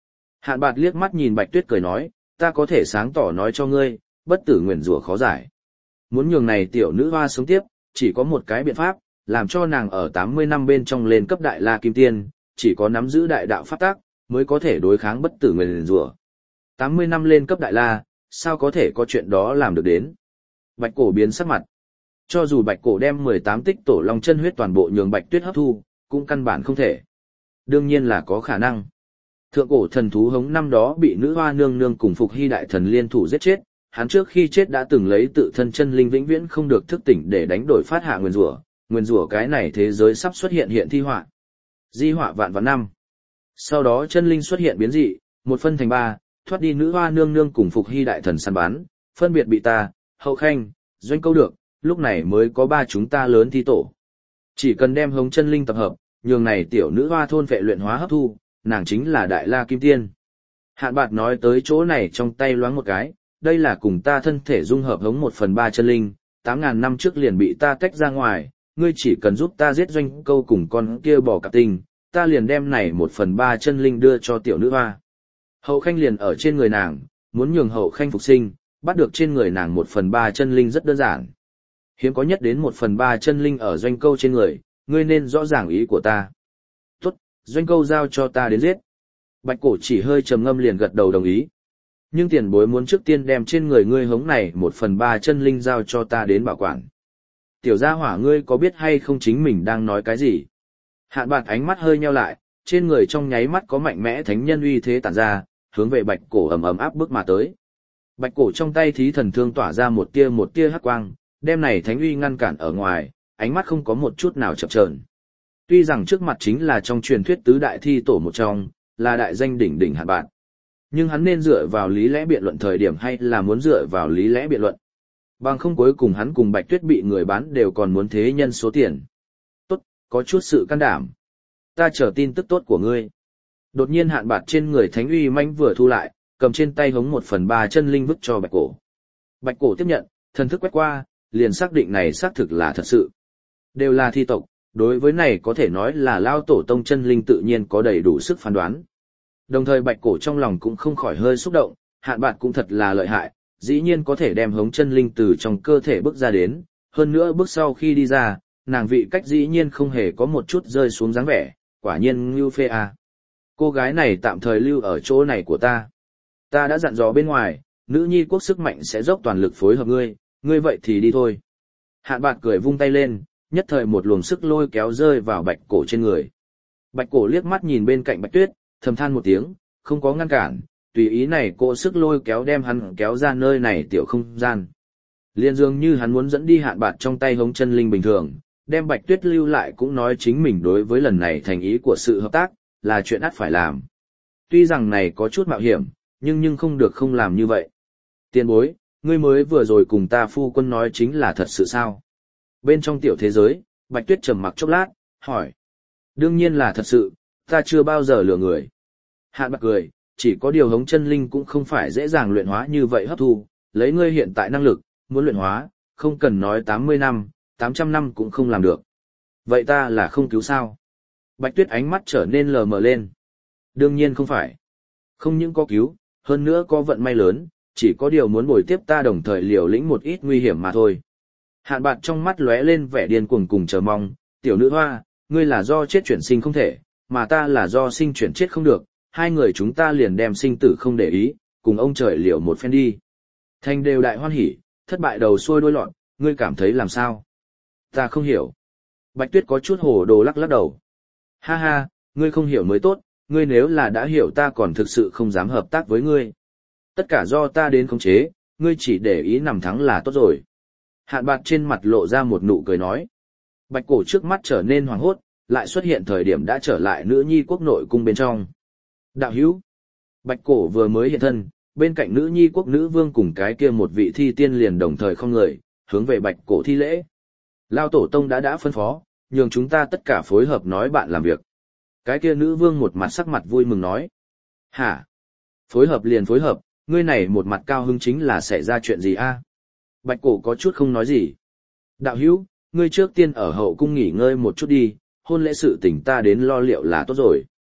Hạn Bạt liếc mắt nhìn Bạch Tuyết cười nói, ta có thể sáng tỏ nói cho ngươi, bất tử nguyền rủa khó giải. Muốn nhường này tiểu nữ hoa sống tiếp, chỉ có một cái biện pháp, làm cho nàng ở 80 năm bên trong lên cấp đại la kim tiên, chỉ có nắm giữ đại đạo pháp tắc, mới có thể đối kháng bất tử nguyền rủa. 80 năm lên cấp đại la, sao có thể có chuyện đó làm được đến? Bạch Cổ biến sắc mặt. Cho dù Bạch Cổ đem 18 tích tổ long chân huyết toàn bộ nhường Bạch Tuyết hấp thu, cũng căn bản không thể. Đương nhiên là có khả năng. Thượng cổ thần thú hống năm đó bị nữ hoa nương nương cùng Phục Hy đại thần liên thủ giết chết, hắn trước khi chết đã từng lấy tự thân chân linh vĩnh viễn không được thức tỉnh để đánh đổi phát hạ nguyên rủa cái này thế giới sắp xuất hiện thi họa. Di họa vạn vạn năm. Sau đó chân linh xuất hiện biến dị, một phân thành ba, thoát đi nữ hoa nương nương cùng Phục Hy đại thần săn bắn, phân biệt bị ta, Hậu Khanh, Doanh câu được, lúc này mới có ba chúng ta lớn thi tổ. Chỉ cần đem hống chân linh tập hợp, nhường này tiểu nữ hoa thôn phệ luyện hóa hấp thu, nàng chính là đại la kim tiên. Hạn Bạt nói tới chỗ này trong tay loáng một cái, đây là cùng ta thân thể dung hợp hống 1/3 chân linh, 8.000 năm trước liền bị ta tách ra ngoài, ngươi chỉ cần giúp ta giết Doanh câu cùng con kia bò cạp tinh, ta liền đem này 1/3 chân linh đưa cho tiểu nữ hoa. Hậu Khanh liền ở trên người nàng, muốn nhường Hậu Khanh phục sinh, bắt được trên người nàng 1/3 chân linh rất đơn giản. Hiếm có nhất đến 1/3 chân linh ở Doanh câu trên người, ngươi nên rõ ràng ý của ta. Tốt, Doanh câu giao cho ta đến giết. Bạch Cổ chỉ hơi trầm ngâm liền gật đầu đồng ý. Nhưng tiền bối muốn trước tiên đem trên người ngươi hống này 1/3 chân linh giao cho ta đến bảo quản. Tiểu gia hỏa ngươi có biết hay không chính mình đang nói cái gì? Hạn Bạt ánh mắt hơi nheo lại, trên người trong nháy mắt có mạnh mẽ thánh nhân uy thế tản ra, hướng về Bạch Cổ ầm ầm áp bức mà tới. Bạch Cổ trong tay thí thần thương tỏa ra một tia hắc quang, đem này thánh uy ngăn cản ở ngoài, ánh mắt không có một chút nào chập chờn. Tuy rằng trước mặt chính là trong truyền thuyết tứ đại thi tổ một trong, là đại danh đỉnh đỉnh Hạn Bạt, nhưng hắn nên dựa vào lý lẽ biện luận thời điểm hay là muốn dựa vào lý lẽ biện luận. Bằng không cuối cùng hắn cùng Bạch Tuyết bị người bán đều còn muốn thế nhân số tiền. Tốt, có chút sự can đảm. Ta chờ tin tức tốt của ngươi. Đột nhiên Hạn Bạt trên người thánh uy manh vừa thu lại, cầm trên tay hống 1/3 chân linh vứt cho Bạch Cổ. Bạch Cổ tiếp nhận, thần thức quét qua, liền xác định này xác thực là thật sự. Đều là thi tộc, đối với này có thể nói là lao tổ tông chân linh tự nhiên có đầy đủ sức phán đoán. Đồng thời Bạch Cổ trong lòng cũng không khỏi hơi xúc động, Hạn Bạt cũng thật là lợi hại, dĩ nhiên có thể đem hống chân linh từ trong cơ thể bước ra đến, hơn nữa bước sau khi đi ra, nàng vị cách dĩ nhiên không hề có một chút rơi xuống dáng vẻ, quả nhiên ngưu phê à. Cô gái này tạm thời lưu ở chỗ này của ta. Ta đã dặn dò bên ngoài, nữ nhi quốc sức mạnh sẽ dốc toàn lực phối hợp ngươi, ngươi vậy thì đi thôi. Hạn Bạt cười vung tay lên, nhất thời một luồng sức lôi kéo rơi vào Bạch Cổ trên người. Bạch Cổ liếc mắt nhìn bên cạnh Bạch Tuyết, thầm than một tiếng, không có ngăn cản, tùy ý này cỗ sức lôi kéo đem hắn kéo ra nơi này tiểu không gian. Liên dường như hắn muốn dẫn đi Hạn Bạt trong tay hống chân linh bình thường, đem Bạch Tuyết lưu lại cũng nói chính mình đối với lần này thành ý của sự hợp tác, là chuyện ắt phải làm. Tuy rằng này có chút mạo hiểm, nhưng không được không làm như vậy. Tiền bối, ngươi mới vừa rồi cùng ta phu quân nói chính là thật sự sao? Bên trong tiểu thế giới, Bạch Tuyết trầm mặc chốc lát, hỏi. Đương nhiên là thật sự, ta chưa bao giờ lừa người. Hạn Bạt cười, chỉ có điều hống chân linh cũng không phải dễ dàng luyện hóa như vậy hấp thu, lấy ngươi hiện tại năng lực, muốn luyện hóa, không cần nói 80 năm, 800 năm cũng không làm được. Vậy ta là không cứu sao? Bạch Tuyết ánh mắt trở nên lờ mờ lên. Đương nhiên không phải. Không những có cứu, hơn nữa có vận may lớn, chỉ có điều muốn bồi tiếp ta đồng thời liều lĩnh một ít nguy hiểm mà thôi. Hạn Bạt trong mắt lóe lên vẻ điên cuồng cùng chờ mong, tiểu nữ hoa, ngươi là do chết chuyển sinh không thể, mà ta là do sinh chuyển chết không được, hai người chúng ta liền đem sinh tử không để ý, cùng ông trời liều một phen đi. Thành đều đại hoan hỉ, thất bại đầu xuôi đuôi lọt, ngươi cảm thấy làm sao? Ta không hiểu. Bạch Tuyết có chút hồ đồ lắc lắc đầu. Ha ha, ngươi không hiểu mới tốt, ngươi nếu là đã hiểu ta còn thực sự không dám hợp tác với ngươi. Tất cả do ta đến khống chế, ngươi chỉ để ý nằm thắng là tốt rồi. Hạn Bạt trên mặt lộ ra một nụ cười nói. Bạch Cổ trước mắt trở nên hoảng hốt, lại xuất hiện thời điểm đã trở lại nữ nhi quốc nội cung bên trong. Đạo hữu. Bạch Cổ vừa mới hiện thân, bên cạnh nữ nhi quốc nữ vương cùng cái kia một vị thi tiên liền đồng thời không người, hướng về Bạch Cổ thi lễ. Lao tổ tông đã phân phó, nhường chúng ta tất cả phối hợp nói bạn làm việc. Cái kia nữ vương một mặt sắc mặt vui mừng nói. Hả? Phối hợp liền phối hợp, ngươi này một mặt cao hứng chính là xảy ra chuyện gì a? Bạch Cổ có chút không nói gì. Đạo hữu, ngươi trước tiên ở hậu cung nghỉ ngơi một chút đi, hôn lễ sự tình ta đến lo liệu là tốt rồi.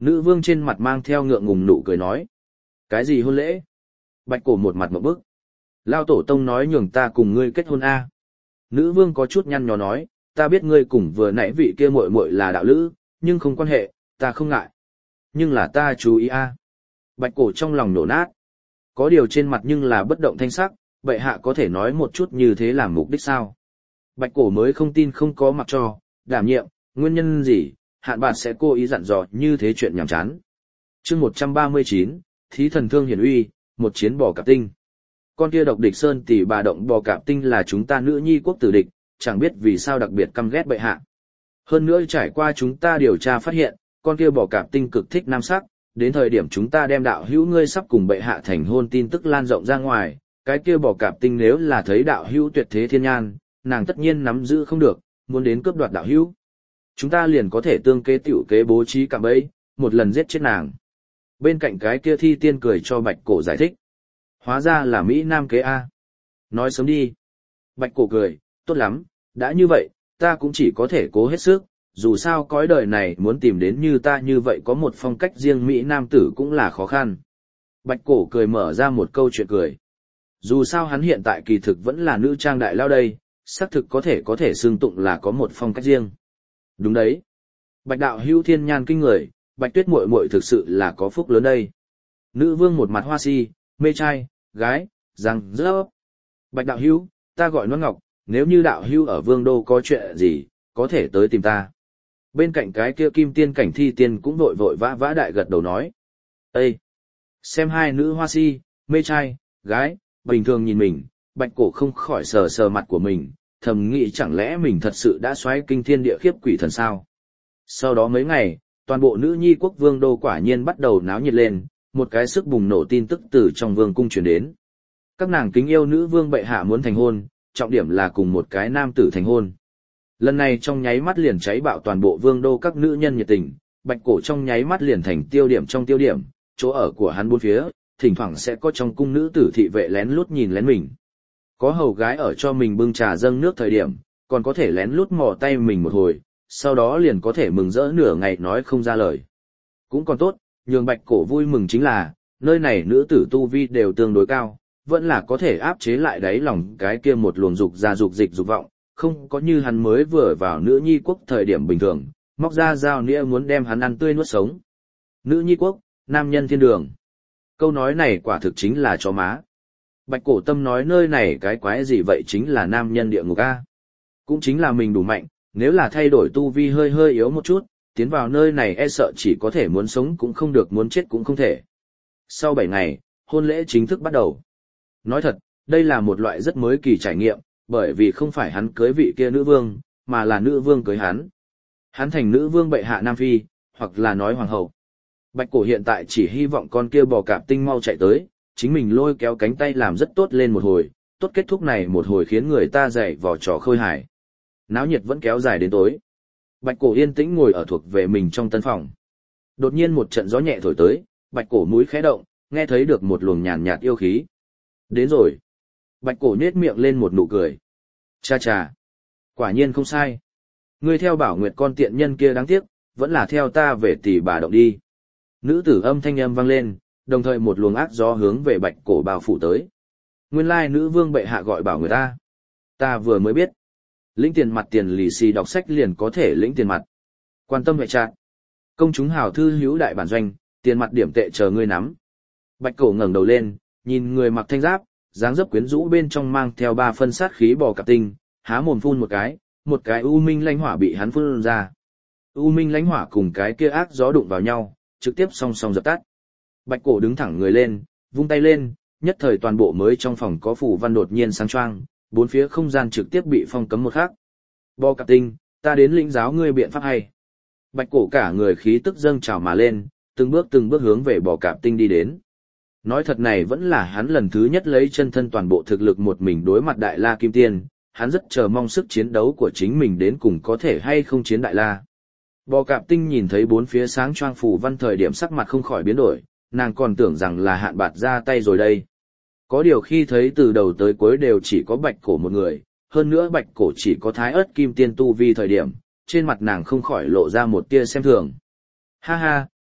Nữ vương trên mặt mang theo ngượng ngùng nụ cười nói. Cái gì hôn lễ? Bạch cổ một mặt ngộp bức. Lao tổ tông nói nhường ta cùng ngươi kết hôn a. Nữ vương có chút nhăn nhó nói, ta biết ngươi cùng vừa nãy vị kia muội muội là đạo lữ, nhưng không quan hệ, ta không ngại. Nhưng là ta chú ý a. Bạch cổ trong lòng nổ nát. Có điều trên mặt nhưng là bất động thanh sắc, bệ hạ có thể nói một chút như thế làm mục đích sao? Bạch cổ mới không tin không có mặc cho, đảm nhiệm, nguyên nhân gì, hạn bạt sẽ cố ý dặn dò như thế chuyện nhảm chán. Chương 139, Thí thần thương hiển uy, một chiến bò cạp tinh. Con kia độc địch sơn tỷ bà động bò cạp tinh là chúng ta nữ nhi quốc tử địch, chẳng biết vì sao đặc biệt căm ghét bệ hạ. Hơn nữa trải qua chúng ta điều tra phát hiện, con kia bò cạp tinh cực thích nam sắc, đến thời điểm chúng ta đem đạo hữu ngươi sắp cùng bệ hạ thành hôn tin tức lan rộng ra ngoài, cái kia bò cạp tinh nếu là thấy đạo hữu tuyệt thế thiên nhan, nàng tất nhiên nắm giữ không được, muốn đến cướp đoạt đạo hữu. Chúng ta liền có thể tương kế tiểu kế bố trí cạm bẫy, một lần giết chết nàng. Bên cạnh cái kia thi tiên cười cho Bạch cổ giải thích. Hóa ra là Mỹ Nam kế A. Nói sớm đi. Bạch cổ cười, tốt lắm, đã như vậy, ta cũng chỉ có thể cố hết sức, dù sao cõi đời này muốn tìm đến như ta như vậy có một phong cách riêng Mỹ Nam tử cũng là khó khăn. Bạch cổ cười mở ra một câu chuyện cười. Dù sao hắn hiện tại kỳ thực vẫn là nữ trang đại lao đây, xác thực có thể xương tụng là có một phong cách riêng. Đúng đấy. Bạch đạo hữu thiên nhan kinh người, Bạch tuyết muội muội thực sự là có phúc lớn đây. Nữ vương một mặt hoa si, mê trai, gái, răng rớp. Bạch đạo hữu, ta gọi Loan Ngọc, nếu như đạo hữu ở vương đô có chuyện gì, có thể tới tìm ta. Bên cạnh cái kia kim tiên cảnh thi tiên cũng vội vội vã vã đại gật đầu nói. Ê! Xem hai nữ hoa si, mê trai, gái, bình thường nhìn mình, Bạch cổ không khỏi sờ sờ mặt của mình, thầm nghĩ chẳng lẽ mình thật sự đã xoáy kinh thiên địa khiếp quỷ thần sao. Sau đó mấy ngày, toàn bộ nữ nhi quốc vương đô quả nhiên bắt đầu náo nhiệt lên, một cái sức bùng nổ tin tức từ trong vương cung truyền đến. Các nàng kính yêu nữ vương bệ hạ muốn thành hôn, trọng điểm là cùng một cái nam tử thành hôn. Lần này trong nháy mắt liền cháy bạo toàn bộ vương đô các nữ nhân nhiệt tình, Bạch cổ trong nháy mắt liền thành tiêu điểm trong tiêu điểm, chỗ ở của hắn bốn phía, thỉnh thoảng sẽ có trong cung nữ tử thị vệ lén lút nhìn lén mình. Có hầu gái ở cho mình bưng trà dâng nước thời điểm, còn có thể lén lút mò tay mình một hồi, sau đó liền có thể mừng rỡ nửa ngày nói không ra lời. Cũng còn tốt, nhường Bạch cổ vui mừng chính là, nơi này nữ tử tu vi đều tương đối cao, vẫn là có thể áp chế lại đáy lòng cái kia một luồng dục ra dục dịch dục vọng, không có như hắn mới vừa vào nữ nhi quốc thời điểm bình thường, móc ra dao nĩa muốn đem hắn ăn tươi nuốt sống. Nữ nhi quốc, nam nhân thiên đường. Câu nói này quả thực chính là chó má. Bạch cổ tâm nói nơi này cái quái gì vậy chính là nam nhân địa ngục a. Cũng chính là mình đủ mạnh, nếu là thay đổi tu vi hơi hơi yếu một chút, tiến vào nơi này e sợ chỉ có thể muốn sống cũng không được muốn chết cũng không thể. Sau 7 ngày, hôn lễ chính thức bắt đầu. Nói thật, đây là một loại rất mới kỳ trải nghiệm, bởi vì không phải hắn cưới vị kia nữ vương, mà là nữ vương cưới hắn. Hắn thành nữ vương bệ hạ Nam Phi, hoặc là nói hoàng hậu. Bạch cổ hiện tại chỉ hy vọng con kia bò cạp tinh mau chạy tới, chính mình lôi kéo cánh tay làm rất tốt lên một hồi, tốt kết thúc này một hồi khiến người ta dậy vò trò khơi hài. Náo nhiệt vẫn kéo dài đến tối. Bạch cổ yên tĩnh ngồi ở thuộc về mình trong tân phòng. Đột nhiên một trận gió nhẹ thổi tới, Bạch cổ mũi khẽ động, nghe thấy được một luồng nhàn nhạt yêu khí. Đến rồi. Bạch cổ nhếch miệng lên một nụ cười. Cha cha. Quả nhiên không sai. Ngươi theo Bảo Nguyệt con tiện nhân kia đáng tiếc, vẫn là theo ta về tỷ bà động đi. Nữ tử âm thanh âm vang lên, đồng thời một luồng ác gió hướng về Bạch cổ bao phủ tới. Nguyên lai nữ vương bệ hạ gọi Bảo Nguyệt ta. Ta vừa mới biết. Lĩnh tiền mặt tiền lì xì đọc sách liền có thể lĩnh tiền mặt. Quan tâm hệ trạng. Công chúng hào thư hữu đại bản doanh, tiền mặt điểm tệ chờ ngươi nắm. Bạch cổ ngẩng đầu lên, nhìn người mặc thanh giáp, dáng dấp quyến rũ bên trong mang theo 3 phân sát khí bò cạp tinh, há mồm phun một cái u minh lãnh hỏa bị hắn phun ra. U minh lãnh hỏa cùng cái kia ác gió đụng vào nhau, trực tiếp song song dập tắt. Bạch cổ đứng thẳng người lên, vung tay lên, nhất thời toàn bộ mới trong phòng có phủ văn đột nhiên sáng choang, bốn phía không gian trực tiếp bị phong cấm một khắc. Bò cạp tinh, ta đến lĩnh giáo ngươi biện pháp hay. Bạch cổ cả người khí tức dâng trào mà lên, từng bước hướng về bò cạp tinh đi đến. Nói thật này vẫn là hắn lần thứ nhất lấy chân thân toàn bộ thực lực một mình đối mặt Đại La Kim Tiên, hắn rất chờ mong sức chiến đấu của chính mình đến cùng có thể hay không chiến Đại La. Bò cạp tinh nhìn thấy bốn phía sáng choang phủ văn thời điểm sắc mặt không khỏi biến đổi, nàng còn tưởng rằng là Hạn Bạt ra tay rồi đây. Có điều khi thấy từ đầu tới cuối đều chỉ có Bạch cổ một người, hơn nữa Bạch cổ chỉ có Thái Ức Kim Tiên tu vi thời điểm, trên mặt nàng không khỏi lộ ra một tia xem thường. Ha ha,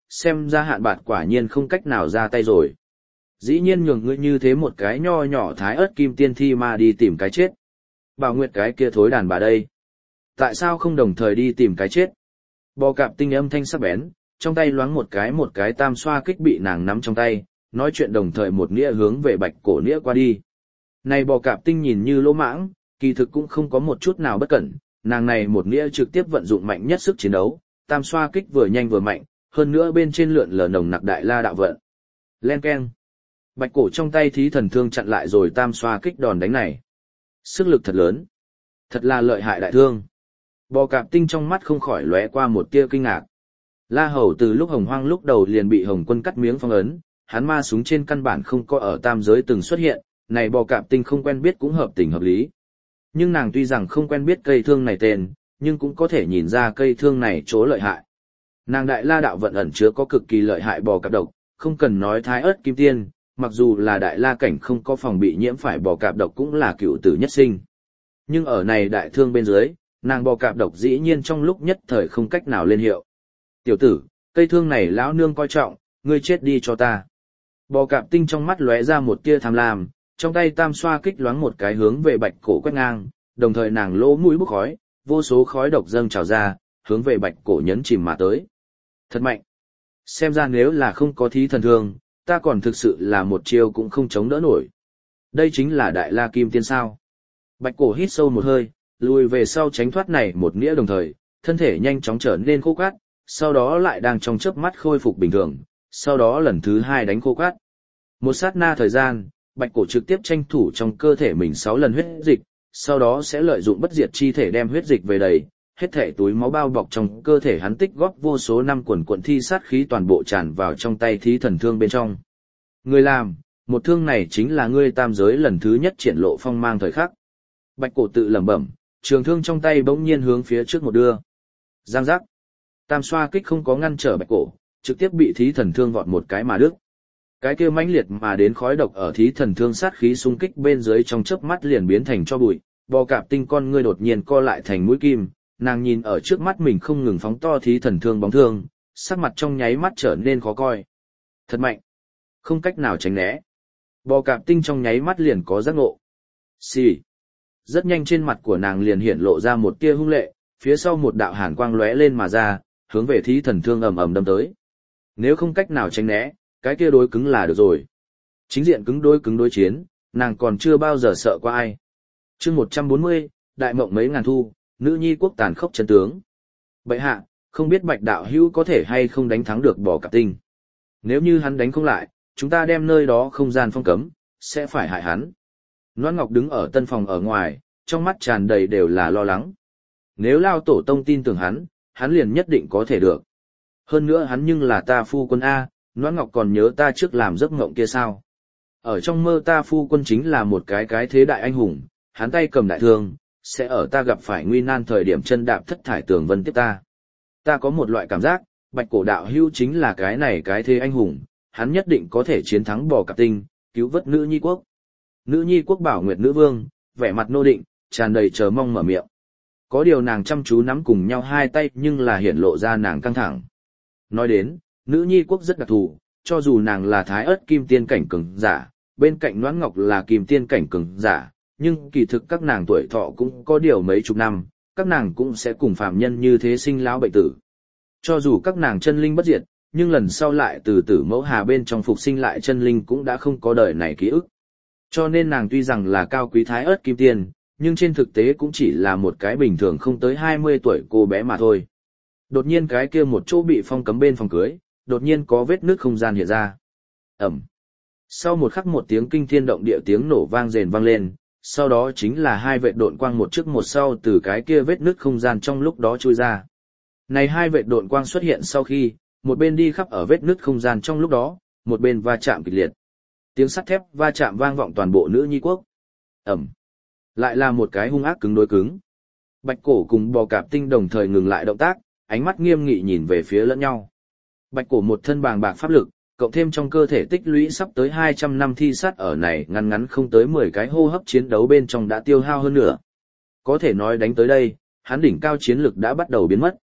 xem ra hạn bạt quả nhiên không cách nào ra tay rồi. Dĩ nhiên nhường ngươi như thế một cái nho nhỏ thái ớt kim tiên thi ma đi tìm cái chết. Bảo Nguyệt cái kia thối đàn bà đây. Tại sao không đồng thời đi tìm cái chết? Bò cạp tinh âm thanh sắc bén, trong tay loáng một cái tam xoa kích bị nàng nắm trong tay, nói chuyện đồng thời một nghĩa hướng về bạch cổ nghĩa qua đi. Này bò cạp tinh nhìn như lỗ mãng, kỳ thực cũng không có một chút nào bất cẩn, nàng này một nghĩa trực tiếp vận dụng mạnh nhất sức chiến đấu, tam xoa kích vừa nhanh vừa mạnh, hơn nữa bên trên lượn lờ nồng nặc đại la đạo vận. Len keng. Bạch cổ trong tay thí thần thương chặn lại rồi tam xoa kích đòn đánh này. Sức lực thật lớn. Thật là lợi hại đại thương. Bò cạp tinh trong mắt không khỏi lóe qua một tia kinh ngạc. La Hầu từ lúc Hồng Hoang lúc đầu liền bị Hồng Quân cắt miếng phong ấn, hắn ma súng trên căn bản không có ở tam giới từng xuất hiện, này bò cạp tinh không quen biết cũng hợp tình hợp lý. Nhưng nàng tuy rằng không quen biết cây thương này tên, nhưng cũng có thể nhìn ra cây thương này chỗ lợi hại. Nàng đại la đạo vận ẩn chứa có cực kỳ lợi hại bò cạp độc, không cần nói thái ớt kim tiên, mặc dù là đại la cảnh không có phòng bị nhiễm phải bò cạp độc cũng là cựu tử nhất sinh. Nhưng ở này đại thương bên dưới, nàng bò cạp độc dĩ nhiên trong lúc nhất thời không cách nào lên hiệu. Tiểu tử, cây thương này lão nương coi trọng, ngươi chết đi cho ta. Bò cạp tinh trong mắt lóe ra một tia tham lam, trong tay tam xoa kích loáng một cái hướng về bạch cổ quét ngang, đồng thời nàng lỗ mũi bốc khói, vô số khói độc dâng trào ra, hướng về bạch cổ nhấn chìm mà tới. Thật mạnh. Xem ra nếu là không có thí thần thương, ta còn thực sự là một chiêu cũng không chống đỡ nổi. Đây chính là đại la kim tiên sao. Bạch cổ hít sâu một hơi, lùi về sau tránh thoát này một nghĩa đồng thời, thân thể nhanh chóng trở nên khô cát, sau đó lại đang trong chớp mắt khôi phục bình thường, sau đó lần thứ hai đánh khô cát. Một sát na thời gian, bạch cổ trực tiếp tranh thủ trong cơ thể mình 6 lần huyết dịch, sau đó sẽ lợi dụng bất diệt chi thể đem huyết dịch về đầy, hết thể túi máu bao bọc trong cơ thể hắn tích góp vô số năm quần quần thi sát khí toàn bộ tràn vào trong tay thí thần thương bên trong. Người làm, một thương này chính là ngươi tam giới lần thứ nhất triển lộ phong mang thời khắc. Bạch cổ tự lẩm bẩm, trường thương trong tay bỗng nhiên hướng phía trước một đưa. Giang giác. Tam xoa kích không có ngăn trở bạch cổ, trực tiếp bị thí thần thương vọt một cái mà đứt. Cái kia mãnh liệt mà đến khói độc ở thí thần thương sát khí xung kích bên dưới trong chớp mắt liền biến thành cho bụi, bò cạp tinh con ngươi đột nhiên co lại thành mũi kim, nàng nhìn ở trước mắt mình không ngừng phóng to thí thần thương bóng thương, sắc mặt trong nháy mắt trở nên khó coi. Thật mạnh, không cách nào tránh né. Bò cạp tinh trong nháy mắt liền có giác ngộ. Xì. Rất nhanh trên mặt của nàng liền hiện lộ ra một tia hung lệ, phía sau một đạo hàn quang lóe lên mà ra, hướng về thí thần thương ầm ầm đâm tới. Nếu không cách nào tránh né, cái kia đối cứng là được rồi. Chính diện cứng đối chiến, nàng còn chưa bao giờ sợ qua ai. Chương 140, đại mộng mấy ngàn thu, nữ nhi quốc tàn khốc chân tướng. Bệ hạ, không biết Bạch đạo hữu có thể hay không đánh thắng được bò cạp tinh. Nếu như hắn đánh không lại, chúng ta đem nơi đó không gian phong cấm, sẽ phải hại hắn. Loan Ngọc đứng ở tân phòng ở ngoài, trong mắt tràn đầy đều là lo lắng. Nếu Lao Tổ Tông tin tưởng hắn liền nhất định có thể được. Hơn nữa hắn nhưng là ta phu quân A, Loan Ngọc còn nhớ ta trước làm giấc mộng kia sao. Ở trong mơ ta phu quân chính là một cái thế đại anh hùng, hắn tay cầm đại thương, sẽ ở ta gặp phải nguy nan thời điểm chân đạp thất thải tường vân tiếp ta. Ta có một loại cảm giác, Bạch cổ đạo hưu chính là cái thế anh hùng, hắn nhất định có thể chiến thắng bò cạp tinh, cứu vớt nữ nhi quốc. Nữ nhi quốc Bảo Nguyệt nữ vương, vẻ mặt nô định, tràn đầy chờ mong mở miệng. Có điều nàng chăm chú nắm cùng nhau hai tay nhưng là hiển lộ ra nàng căng thẳng. Nói đến, nữ nhi quốc rất đặc thù, cho dù nàng là thái ớt kim tiên cảnh cường giả, bên cạnh Noãn Ngọc là kim tiên cảnh cường giả, nhưng kỳ thực các nàng tuổi thọ cũng có điều mấy chục năm, các nàng cũng sẽ cùng phàm nhân như thế sinh lão bệnh tử. Cho dù các nàng chân linh bất diệt, nhưng lần sau lại từ tử mẫu hà bên trong phục sinh lại chân linh cũng đã không có đời này ký ức. Cho nên nàng tuy rằng là cao quý thái ớt kim tiên, nhưng trên thực tế cũng chỉ là một cái bình thường không tới 20 tuổi cô bé mà thôi. Đột nhiên cái kia một chỗ bị phong cấm bên phòng cưới, đột nhiên có vết nứt không gian hiện ra. Ẩm. Sau một khắc một tiếng kinh thiên động địa tiếng nổ vang rền vang lên, sau đó chính là hai vệ độn quang một trước một sau từ cái kia vết nứt không gian trong lúc đó chui ra. Này hai vệ độn quang xuất hiện sau khi, một bên đi khắp ở vết nứt không gian trong lúc đó, một bên va chạm kịch liệt. Tiếng sắt thép va chạm vang vọng toàn bộ nữ nhi quốc. Ẩm. Lại là một cái hung ác cứng đối cứng. Bạch cổ cùng bò cạp tinh đồng thời ngừng lại động tác, ánh mắt nghiêm nghị nhìn về phía lẫn nhau. Bạch cổ một thân bàng bạc pháp lực, cộng thêm trong cơ thể tích lũy sắp tới 200 năm thi sát ở này ngắn không tới 10 cái hô hấp chiến đấu bên trong đã tiêu hao hơn nữa. Có thể nói đánh tới đây, hắn đỉnh cao chiến lực đã bắt đầu biến mất.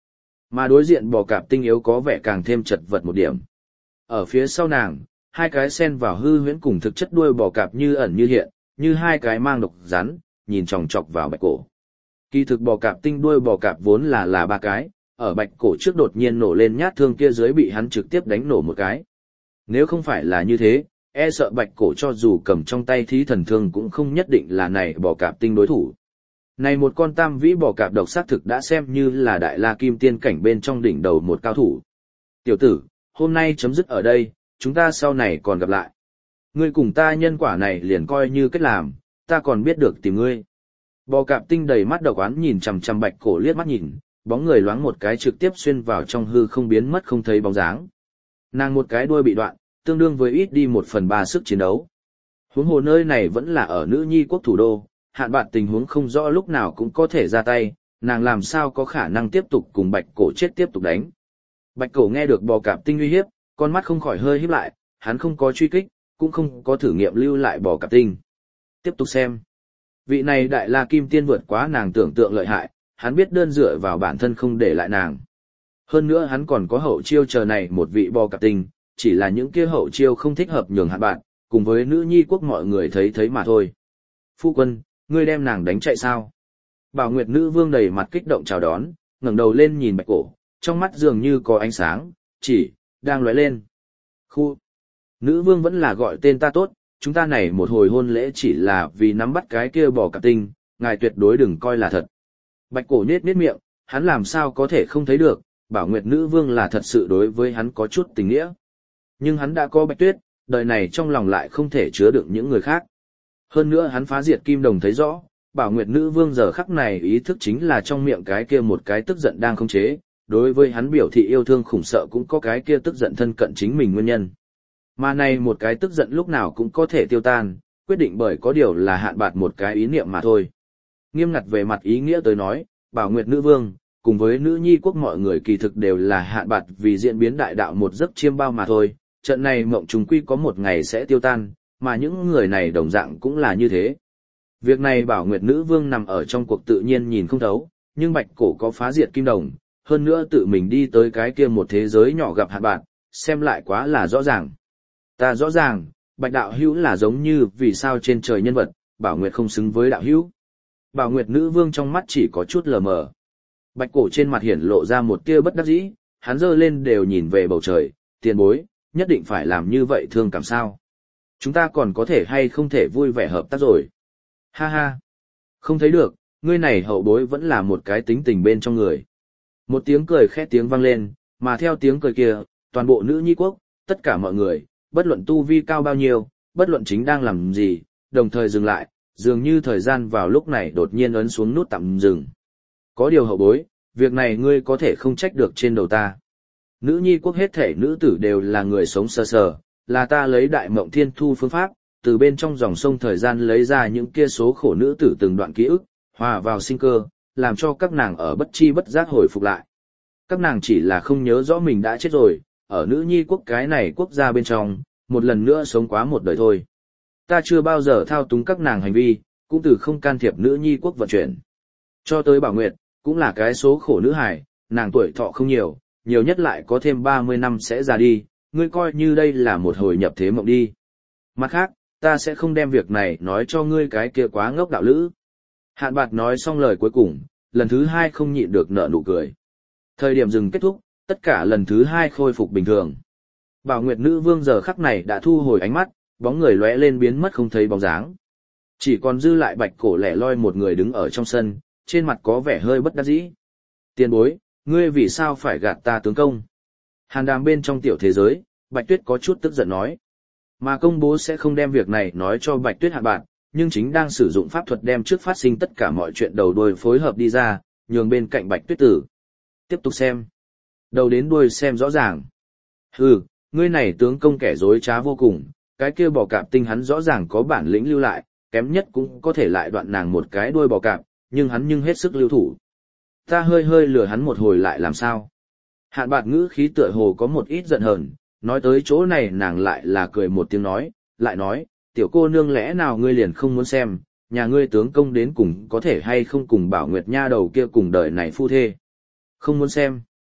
Mà đối diện bò cạp tinh yếu có vẻ càng thêm chật vật một điểm. Ở phía sau nàng, hai cái sen vào hư huyễn cùng thực chất đuôi bò cạp như ẩn như hiện, như hai cái mang độc rắn, nhìn chòng chọc vào Bạch Cổ. Kỳ thực bò cạp tinh đuôi bò cạp vốn là ba cái, ở Bạch Cổ trước đột nhiên nổ lên nhát thương kia dưới bị hắn trực tiếp đánh nổ một cái. Nếu không phải là như thế, e sợ Bạch Cổ cho dù cầm trong tay thí thần thương cũng không nhất định là này bò cạp tinh đối thủ. Này một con tam vĩ bò cạp độc xác thực đã xem như là đại la kim tiên cảnh bên trong đỉnh đầu một cao thủ. Tiểu tử, hôm nay chấm dứt ở đây, chúng ta sau này còn gặp lại. Ngươi cùng ta nhân quả này liền coi như kết làm, ta còn biết được tìm ngươi. Bò cạp tinh đầy mắt độc oán nhìn chằm chằm Bạch Cổ liếc mắt nhìn, bóng người loáng một cái trực tiếp xuyên vào trong hư không biến mất không thấy bóng dáng. Nàng một cái đuôi bị đoạn, tương đương với ít đi 1/3 sức chiến đấu. Huống hồ nơi này vẫn là ở nữ nhi quốc thủ đô, Hạn Bạt tình huống không rõ lúc nào cũng có thể ra tay, nàng làm sao có khả năng tiếp tục cùng Bạch Cổ chết tiếp tục đánh. Bạch Cổ nghe được bò cạp tinh uy hiếp, con mắt không khỏi hơi híp lại, hắn không có truy kích, cũng không có thử nghiệm lưu lại bò cạp tinh. Tiếp tục xem. Vị này đại la kim tiên vượt quá nàng tưởng tượng lợi hại, hắn biết đơn dựa vào bản thân không để lại nàng. Hơn nữa hắn còn có hậu chiêu chờ này một vị bò cạp tinh, chỉ là những kia hậu chiêu không thích hợp nhường Hạn Bạt, cùng với nữ nhi quốc mọi người thấy mà thôi. Phu quân, ngươi đem nàng đánh chạy sao? Bảo Nguyệt nữ vương đầy mặt kích động chào đón, ngẩng đầu lên nhìn Bạch Cổ, trong mắt dường như có ánh sáng, chỉ đang lóe lên. Khu! Nữ vương vẫn là gọi tên ta tốt, chúng ta này một hồi hôn lễ chỉ là vì nắm bắt cái kia bò cạp tinh, ngài tuyệt đối đừng coi là thật. Bạch Cổ nhếch miệng, hắn làm sao có thể không thấy được, Bảo Nguyệt nữ vương là thật sự đối với hắn có chút tình nghĩa. Nhưng hắn đã có Bạch Tuyết, đời này trong lòng lại không thể chứa đựng những người khác. Hơn nữa hắn phá diệt kim đồng thấy rõ, Bảo Nguyệt nữ vương giờ khắc này ý thức chính là trong miệng cái kia một cái tức giận đang khống chế, đối với hắn biểu thị yêu thương khủng sợ cũng có cái kia tức giận thân cận chính mình nguyên nhân. Mà này một cái tức giận lúc nào cũng có thể tiêu tan, quyết định bởi có điều là Hạn Bạt một cái ý niệm mà thôi. Nghiêm ngặt về mặt ý nghĩa tới nói, Bảo Nguyệt nữ vương, cùng với nữ nhi quốc mọi người kỳ thực đều là Hạn Bạt vì diễn biến đại đạo một giấc chiêm bao mà thôi, trận này mộng trùng quy có một ngày sẽ tiêu tan, mà những người này đồng dạng cũng là như thế. Việc này Bảo Nguyệt nữ vương nằm ở trong cuộc tự nhiên nhìn không thấu, nhưng Bạch Cổ có phá diệt kim đồng, hơn nữa tự mình đi tới cái kia một thế giới nhỏ gặp Hạn Bạt, xem lại quá là rõ ràng. Ta rõ ràng, Bạch đạo hữu là giống như vì sao trên trời nhân vật, Bảo Nguyệt không xứng với đạo hữu. Bảo Nguyệt nữ vương trong mắt chỉ có chút lờ mờ. Bạch Cổ trên mặt hiển lộ ra một tia bất đắc dĩ, hắn giơ lên đều nhìn về bầu trời, tiền bối, nhất định phải làm như vậy thương cảm sao. Chúng ta còn có thể hay không thể vui vẻ hợp tác rồi. Ha ha. Không thấy được, ngươi này hậu bối vẫn là một cái tính tình bên trong người. Một tiếng cười khẽ tiếng vang lên, mà theo tiếng cười kia, toàn bộ nữ nhi quốc, tất cả mọi người, bất luận tu vi cao bao nhiêu, bất luận chính đang làm gì, đồng thời dừng lại, dường như thời gian vào lúc này đột nhiên ấn xuống nút tạm dừng. Có điều hậu bối, việc này ngươi có thể không trách được trên đầu ta. Nữ nhi quốc hết thể nữ tử đều là người sống sờ sờ, là ta lấy đại mộng thiên thu phương pháp, từ bên trong dòng sông thời gian lấy ra những kia số khổ nữ tử từng đoạn ký ức, hòa vào sinh cơ, làm cho các nàng ở bất chi bất giác hồi phục lại. Các nàng chỉ là không nhớ rõ mình đã chết rồi, ở nữ nhi quốc cái này quốc gia bên trong, một lần nữa sống quá một đời thôi. Ta chưa bao giờ thao túng các nàng hành vi, cũng từ không can thiệp nữ nhi quốc vận chuyển. Cho tới Bảo Nguyệt, cũng là cái số khổ nữ hài, nàng tuổi thọ không nhiều, nhiều nhất lại có thêm 30 năm sẽ già đi, ngươi coi như đây là một hồi nhập thế mộng đi. Mặt khác, ta sẽ không đem việc này nói cho ngươi cái kia quá ngốc đạo lữ. Hạn Bạt nói xong lời cuối cùng, lần thứ hai không nhịn được nở nụ cười. Thời điểm dừng kết thúc, tất cả lần thứ hai khôi phục bình thường. Bảo Nguyệt nữ vương giờ khắc này đã thu hồi ánh mắt, bóng người lóe lên biến mất không thấy bóng dáng. Chỉ còn dư lại Bạch Cổ lẻ loi một người đứng ở trong sân, trên mặt có vẻ hơi bất đắc dĩ. Tiền bối, ngươi vì sao phải gạt ta tướng công? Hàn đàm bên trong tiểu thế giới, Bạch Tuyết có chút tức giận nói. Mà công bố sẽ không đem việc này nói cho Bạch Tuyết Hạn Bạt, nhưng chính đang sử dụng pháp thuật đem trước phát sinh tất cả mọi chuyện đầu đuôi phối hợp đi ra, nhường bên cạnh Bạch Tuyết tử. Tiếp tục xem. Đầu đến đuôi xem rõ ràng. Hừ, ngươi này tướng công kẻ dối trá vô cùng, cái kia bò cạp tinh hắn rõ ràng có bản lĩnh lưu lại, kém nhất cũng có thể lại đoạn nàng một cái đuôi bò cạp, nhưng hắn hết sức lưu thủ. Ta hơi lừa hắn một hồi lại làm sao? Hạn Bạt ngữ khí tựa hồ có một ít giận hờn, nói tới chỗ này nàng lại là cười một tiếng nói, lại nói, tiểu cô nương lẽ nào ngươi liền không muốn xem, nhà ngươi tướng công đến cùng có thể hay không cùng Bảo Nguyệt nha đầu kia cùng đời này phu thê. Không muốn xem.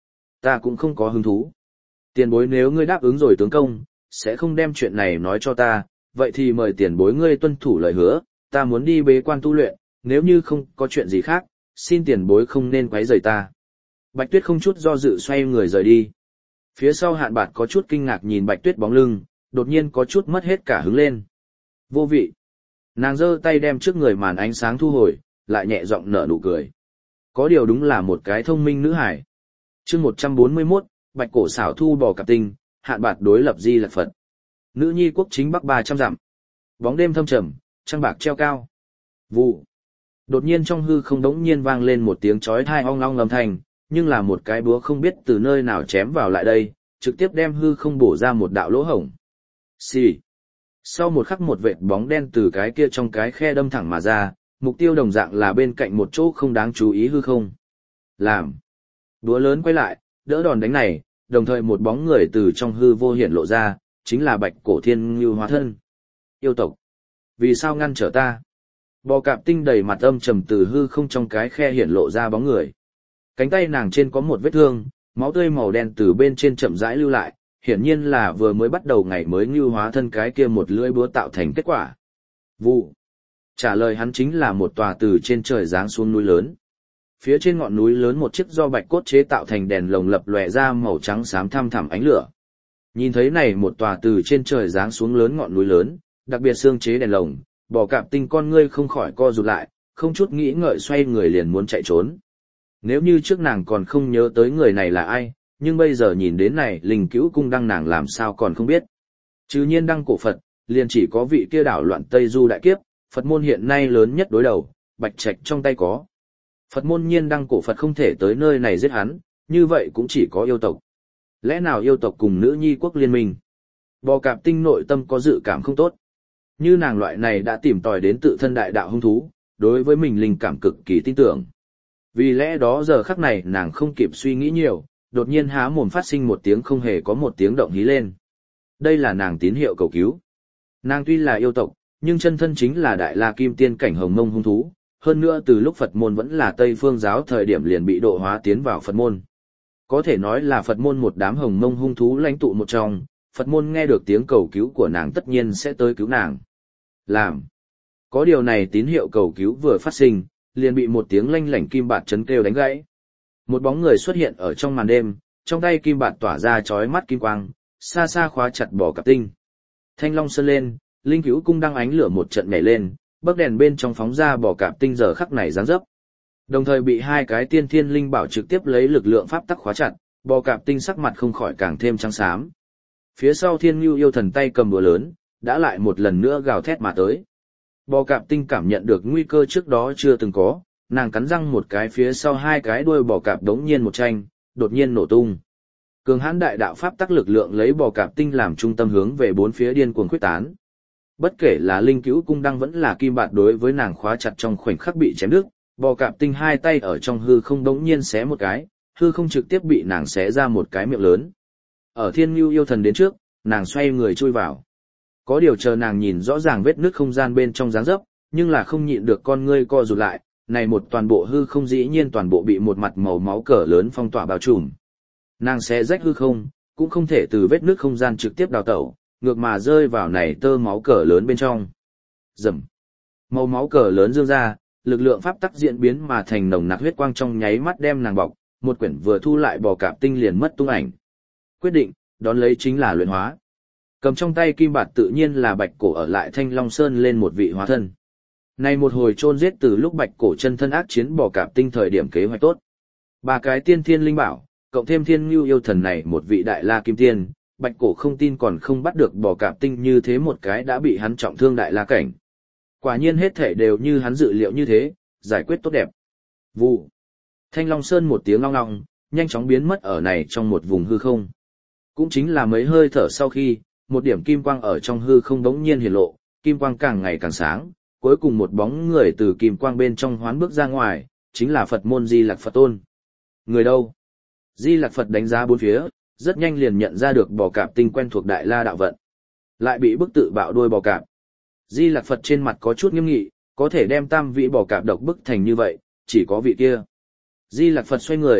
Ta cũng không có hứng thú. Tiền bối nếu ngươi đáp ứng rồi tướng công, sẽ không đem chuyện này nói cho ta, vậy thì mời tiền bối ngươi tuân thủ lời hứa, ta muốn đi bế quan tu luyện, nếu như không có chuyện gì khác, xin tiền bối không nên quấy rầy ta. Bạch Tuyết không chút do dự xoay người rời đi. Phía sau Hạn Bạt có chút kinh ngạc nhìn Bạch Tuyết bóng lưng, đột nhiên có chút mất hết cả hứng lên. Vô vị. Nàng giơ tay đem trước người màn ánh sáng thu hồi, lại nhẹ giọng nở nụ cười. Có điều đúng là một cái thông minh nữ hải. Chương 141, Bạch Cổ xảo thu bò cạp tinh, Hạn Bạt đối lập Di Lạc Phật. Nữ nhi quốc chính bắc 300 dặm. Bóng đêm thâm trầm, trăng bạc treo cao. Vụ. Đột nhiên trong hư không đống nhiên vang lên một tiếng chói tai ong ong âm thanh, nhưng là một cái búa không biết từ nơi nào chém vào lại đây, trực tiếp đem hư không bổ ra một đạo lỗ hổng. Xì. Sau một khắc một vệt bóng đen từ cái kia trong cái khe đâm thẳng mà ra, mục tiêu đồng dạng là bên cạnh một chỗ không đáng chú ý hư không. Làm. Búa lớn quay lại, đỡ đòn đánh này, đồng thời một bóng người từ trong hư vô hiện lộ ra, chính là Bạch Cổ Thiên Ngưu hóa thân. Yêu tộc. Vì sao ngăn trở ta? Bò cạp tinh đầy mặt âm trầm từ hư không trong cái khe hiện lộ ra bóng người. Cánh tay nàng trên có một vết thương, máu tươi màu đen từ bên trên chậm rãi lưu lại, hiển nhiên là vừa mới bắt đầu ngày mới ngưu hóa thân cái kia một lưỡi búa tạo thành kết quả. Vụ. Trả lời hắn chính là một tòa từ trên trời giáng xuống núi lớn. Phía trên ngọn núi lớn một chiếc do bạch cốt chế tạo thành đèn lồng lập lòe ra màu trắng xám thăm thẳm ánh lửa. Nhìn thấy này một tòa từ trên trời giáng xuống lớn ngọn núi lớn, đặc biệt xương chế đèn lồng, bò cạp tinh con ngươi không khỏi co rụt lại, không chút nghĩ ngợi xoay người liền muốn chạy trốn. Nếu như trước nàng còn không nhớ tới người này là ai, nhưng bây giờ nhìn đến này linh cữu cung đăng nàng làm sao còn không biết. Chứ nhiên đăng cổ Phật, liền chỉ có vị kia đảo loạn Tây Du đại kiếp, Phật môn hiện nay lớn nhất đối đầu, bạch trạch trong tay có. Phật môn nhiên đăng cổ Phật không thể tới nơi này giết hắn, như vậy cũng chỉ có yêu tộc. Lẽ nào yêu tộc cùng nữ nhi quốc liên minh? Bò cạp tinh nội tâm có dự cảm không tốt. Như nàng loại này đã tìm tòi đến tự thân đại đạo hung thú, đối với mình linh cảm cực kỳ tin tưởng. Vì lẽ đó giờ khắc này nàng không kịp suy nghĩ nhiều, đột nhiên há mồm phát sinh một tiếng không hề có một tiếng động hí lên. Đây là nàng tín hiệu cầu cứu. Nàng tuy là yêu tộc, nhưng chân thân chính là đại la kim tiên cảnh hồng mông hung thú, hơn nữa từ lúc Phật môn vẫn là Tây phương giáo thời điểm liền bị độ hóa tiến vào Phật môn. Có thể nói là Phật môn một đám hồng mông hung thú lãnh tụ một trong, Phật môn nghe được tiếng cầu cứu của nàng tất nhiên sẽ tới cứu nàng. Làm. Có điều này tín hiệu cầu cứu vừa phát sinh, liền bị một tiếng lanh lảnh kim bạt chấn kêu đánh gãy. Một bóng người xuất hiện ở trong màn đêm, trong tay kim bạt tỏa ra chói mắt kim quang, xa xa khóa chặt bò cạp tinh. Thanh long sơn lên, linh cứu cung đăng ánh lửa một trận nhảy lên, bấc đèn bên trong phóng ra bò cạp tinh giờ khắc này giáng dấp. Đồng thời bị hai cái tiên thiên linh bảo trực tiếp lấy lực lượng pháp tắc khóa chặt, bò cạp tinh sắc mặt không khỏi càng thêm trắng xám. Phía sau Thiên Nưu yêu thần tay cầm búa lớn, đã lại một lần nữa gào thét mà tới. Bò cạp tinh cảm nhận được nguy cơ trước đó chưa từng có, nàng cắn răng một cái phía sau hai cái đuôi bò cạp đống nhiên một tranh, đột nhiên nổ tung. Cường hãn đại đạo pháp tắc lực lượng lấy bò cạp tinh làm trung tâm hướng về bốn phía điên cuồng khuếch tán. Bất kể là linh cứu cung đăng vẫn là kim bạt đối với nàng khóa chặt trong khoảnh khắc bị chém đứt, bò cạp tinh hai tay ở trong hư không đống nhiên xé một cái, hư không trực tiếp bị nàng xé ra một cái miệng lớn. Ở Thiên Nưu yêu thần đến trước, nàng xoay người chui vào. Có điều chờ nàng nhìn rõ ràng vết nứt không gian bên trong dáng dấp, nhưng là không nhịn được con ngươi co rụt lại, này một toàn bộ hư không dĩ nhiên toàn bộ bị một mặt màu máu cỡ lớn phong tỏa bao trùm. Nàng xé rách hư không, cũng không thể từ vết nứt không gian trực tiếp đào tẩu, ngược mà rơi vào này tơ máu cỡ lớn bên trong. Rầm. Màu máu cỡ lớn dương ra, lực lượng pháp tắc diễn biến mà thành nồng nặc huyết quang trong nháy mắt đem nàng bọc, một quyển vừa thu lại bò cạp tinh liền mất tung ảnh. Quyết định, đón lấy chính là luyện hóa. Cầm trong tay kim bạt tự nhiên là Bạch Cổ ở lại Thanh Long Sơn lên một vị hóa thân. Này một hồi chôn giết từ lúc Bạch Cổ chân thân ác chiến bò cạp tinh thời điểm kế hoạch tốt. Ba cái tiên thiên linh bảo, cộng thêm Thiên Nưu yêu thần này một vị đại la kim tiên, Bạch Cổ không tin còn không bắt được bò cạp tinh như thế một cái đã bị hắn trọng thương đại la cảnh. Quả nhiên hết thể đều như hắn dự liệu như thế, giải quyết tốt đẹp. Vụ. Thanh Long Sơn một tiếng long long, nhanh chóng biến mất ở này trong một vùng hư không. Cũng chính là mấy hơi thở sau khi, một điểm kim quang ở trong hư không bỗng nhiên hiển lộ, kim quang càng ngày càng sáng, cuối cùng một bóng người từ kim quang bên trong hoán bước ra ngoài, chính là Phật môn Di Lặc Phật Tôn. Người đâu? Di Lặc Phật đánh giá bốn phía, rất nhanh liền nhận ra được bò cạp tinh quen thuộc đại la đạo vận. Lại bị bức tự bạo đuôi bò cạp. Di Lặc Phật trên mặt có chút nghiêm nghị, có thể đem tam vị bò cạp độc bức thành như vậy, chỉ có vị kia. Di Lặc Phật xoay người,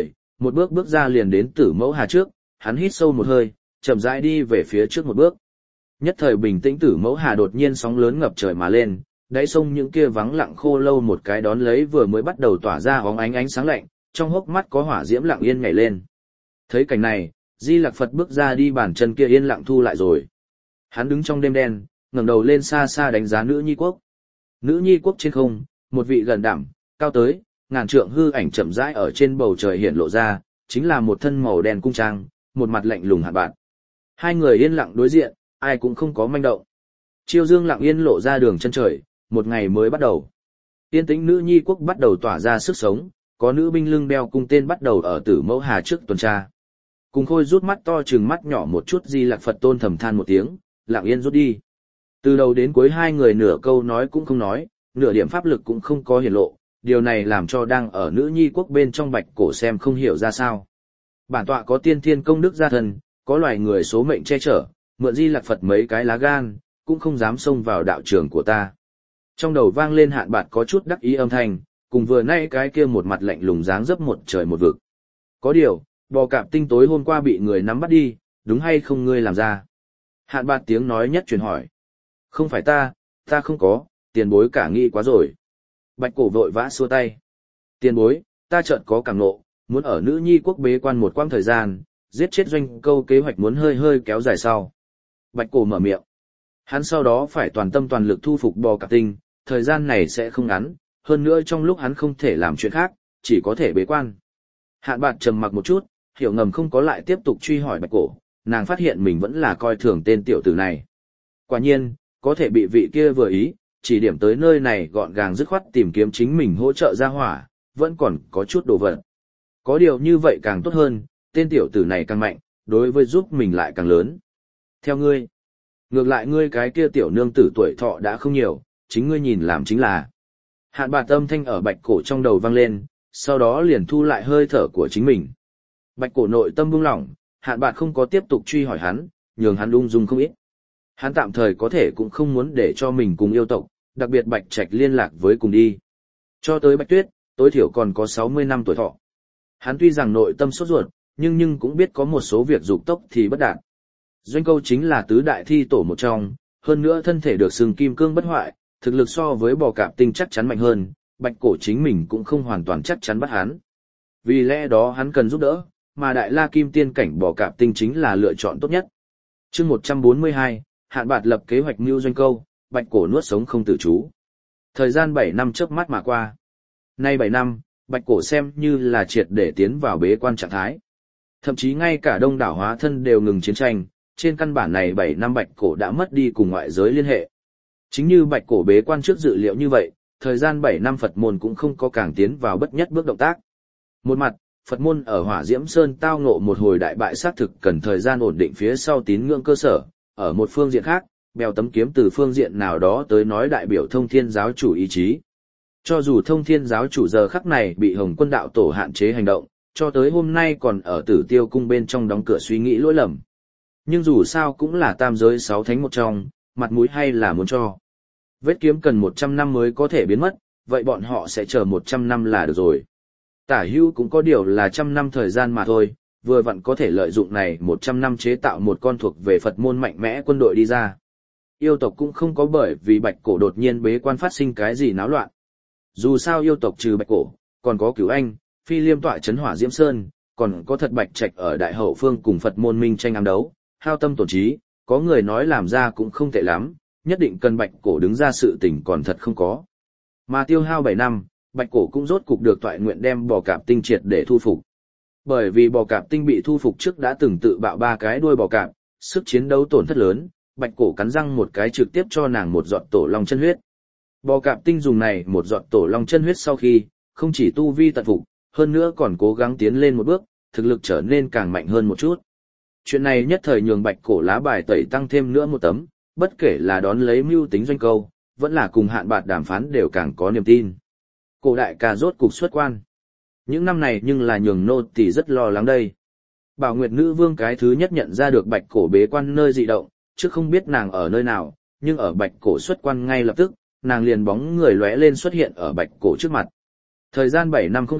Một bước bước ra liền đến Tử Mẫu Hà trước, hắn hít sâu một hơi, chậm rãi đi về phía trước một bước. Nhất thời bình tĩnh Tử Mẫu Hà đột nhiên sóng lớn ngập trời mà lên, đáy sông những kia vắng lặng khô lâu một cái đón lấy vừa mới bắt đầu tỏa ra óng ánh ánh sáng lạnh, trong hốc mắt có hỏa diễm lặng yên nhảy lên. Thấy cảnh này, Di Lặc Phật bước ra đi, bàn chân kia yên lặng thu lại rồi. Hắn đứng trong đêm đen, ngẩng đầu lên xa xa đánh giá Nữ Nhi Quốc. Nữ Nhi Quốc trên không, một vị gần đảm, cao tới, ngàn trượng hư ảnh chậm rãi ở trên bầu trời hiện lộ ra, chính là một thân màu đen cung trang, một mặt lạnh lùng Hạn Bạt. Hai người yên lặng đối diện, ai cũng không có manh động. Chiêu dương lặng yên lộ ra đường chân trời, một ngày mới bắt đầu. Yên tĩnh Nữ Nhi Quốc bắt đầu tỏa ra sức sống, có nữ binh lưng đeo cung tên bắt đầu ở Tử Mẫu Hà trước tuần tra. Cùng Khôi rút mắt to trừng mắt nhỏ một chút, Di Lặc Phật tôn thầm than một tiếng, lặng yên rút đi. Từ đầu đến cuối hai người nửa câu nói cũng không nói, nửa điểm pháp lực cũng không có hiển lộ, điều này làm cho đang ở Nữ Nhi Quốc bên trong Bạch Cổ xem không hiểu ra sao. Bản tọa có tiên thiên công đức gia thân, có loài người số mệnh che chở, mượn Di Lặc Phật mấy cái lá gan, cũng không dám xông vào đạo trường của ta. Trong đầu vang lên Hạn Bạt có chút đắc ý âm thanh, cùng vừa nay cái kia một mặt lạnh lùng dáng dấp một trời một vực. Có điều, bò cạp tinh tối hôm qua bị người nắm bắt đi, đúng hay không ngươi làm ra? Hạn Bạt tiếng nói nhất truyền hỏi. Không phải ta không có, tiền bối cả nghĩ quá rồi. Bạch Cổ vội vã xua tay. Tiền bối, ta chợt có cảm nộ, muốn ở Nữ Nhi Quốc bế quan một quãng thời gian, giết chết Doanh Câu kế hoạch muốn hơi kéo dài sau. Bạch Cổ mở miệng. Hắn sau đó phải toàn tâm toàn lực thu phục bò cạp tinh, thời gian này sẽ không ngắn, hơn nữa trong lúc hắn không thể làm chuyện khác, chỉ có thể bế quan. Hạn Bạt trầm mặc một chút, hiểu ngầm không có lại tiếp tục truy hỏi Bạch Cổ, nàng phát hiện mình vẫn là coi thường tên tiểu tử này. Quả nhiên, có thể bị vị kia vừa ý, chỉ điểm tới nơi này gọn gàng dứt khoát tìm kiếm chính mình hỗ trợ ra hỏa, vẫn còn có chút đồ vật. Có điều như vậy càng tốt hơn, tên tiểu tử này càng mạnh, đối với giúp mình lại càng lớn. Theo ngươi, ngược lại ngươi cái kia tiểu nương tử tuổi thọ đã không nhiều, chính ngươi nhìn làm chính là. Hạn Bạt âm thanh ở Bạch Cổ trong đầu vang lên, sau đó liền thu lại hơi thở của chính mình. Bạch Cổ nội tâm buông lỏng, Hạn Bạt không có tiếp tục truy hỏi hắn, nhường hắn ung dung không ít. Hắn tạm thời có thể cũng không muốn để cho mình cùng yêu tộc, đặc biệt Bạch Trạch liên lạc với cùng đi. Cho tới Bạch Tuyết, tối thiểu còn có 60 năm tuổi thọ. Hắn tuy rằng nội tâm sốt ruột, nhưng cũng biết có một số việc dục tốc thì bất đạt. Doanh Câu chính là tứ đại thi tổ một trong, hơn nữa thân thể được xưng kim cương bất hoại, thực lực so với bò cạp tinh chắc chắn mạnh hơn, Bạch Cổ chính mình cũng không hoàn toàn chắc chắn bắt hắn. Vì lẽ đó hắn cần giúp đỡ, mà Đại La Kim Tiên cảnh bò cạp tinh chính là lựa chọn tốt nhất. Chương 142, Hạn Bạt lập kế hoạch mưu Doanh Câu, Bạch Cổ nuốt sống không tự chú. Thời gian 7 năm chớp mắt mà qua. Nay 7 năm, Bạch Cổ xem như là triệt để tiến vào bế quan trạng thái. Thậm chí ngay cả Đông đảo hóa thân đều ngừng chiến tranh, trên căn bản này 7 năm Bạch Cổ đã mất đi cùng ngoại giới liên hệ. Chính như Bạch Cổ bế quan trước dự liệu như vậy, thời gian 7 năm Phật môn cũng không có càng tiến vào bất nhất bước động tác. Một mặt, Phật môn ở Hỏa Diễm Sơn tao ngộ một hồi đại bại xác thực cần thời gian ổn định phía sau tín ngưỡng cơ sở, ở một phương diện khác, bèo tấm kiếm từ phương diện nào đó tới nói đại biểu Thông Thiên giáo chủ ý chí. Cho dù Thông Thiên giáo chủ giờ khắc này bị Hồng Quân đạo tổ hạn chế hành động, cho tới hôm nay còn ở Tử Tiêu cung bên trong đóng cửa suy nghĩ lỗi lầm. Nhưng dù sao cũng là tam giới 6 thánh một trong, mặt mũi hay là muốn cho. Vết kiếm cần 100 năm mới có thể biến mất, vậy bọn họ sẽ chờ 100 năm là được rồi. Tả hữu cũng có điều là 100 năm thời gian mà thôi, vừa vặn có thể lợi dụng này 100 năm chế tạo một con thuộc về Phật môn mạnh mẽ quân đội đi ra. Yêu tộc cũng không có bởi vì Bạch Cổ đột nhiên bế quan phát sinh cái gì náo loạn. Dù sao yêu tộc trừ Bạch Cổ, còn có Cửu Anh, Phi Liêm tọa trấn Hỏa Diễm Sơn, còn có thật Bạch Trạch ở Đại Hậu Phương cùng Phật môn minh tranh ám đấu, hao tâm tổn trí, có người nói làm ra cũng không tệ lắm, nhất định cần Bạch Cổ đứng ra sự tình còn thật không có. Mà tiêu hao 7 năm, Bạch Cổ cũng rốt cục được toại nguyện đem bò cạp tinh triệt để thu phục. Bởi vì bò cạp tinh bị thu phục trước đã từng tự bạo 3 cái đuôi bò cạp, sức chiến đấu tổn thất lớn, Bạch Cổ cắn răng một cái trực tiếp cho nàng một giọt tổ long chân huyết. Bò cạp tinh dùng này một giọt tổ long chân huyết sau khi, không chỉ tu vi tận phục, hơn nữa còn cố gắng tiến lên một bước, thực lực trở nên càng mạnh hơn một chút. Chuyện này nhất thời nhường Bạch Cổ lá bài tẩy tăng thêm nữa một tấm, bất kể là đón lấy mưu tính Doanh Câu, vẫn là cùng Hạn Bạt đàm phán đều càng có niềm tin. Cổ đại ca rốt cục xuất quan. Những năm này nhưng là nhường nô tỳ rất lo lắng đây. Bảo Nguyệt Nữ Vương cái thứ nhất nhận ra được Bạch Cổ bế quan nơi dị động, chứ không biết nàng ở nơi nào, nhưng ở Bạch Cổ xuất quan ngay lập tức, nàng liền bóng người lóe lên xuất hiện ở Bạch Cổ trước mặt. Thời gian 7 năm không gặp,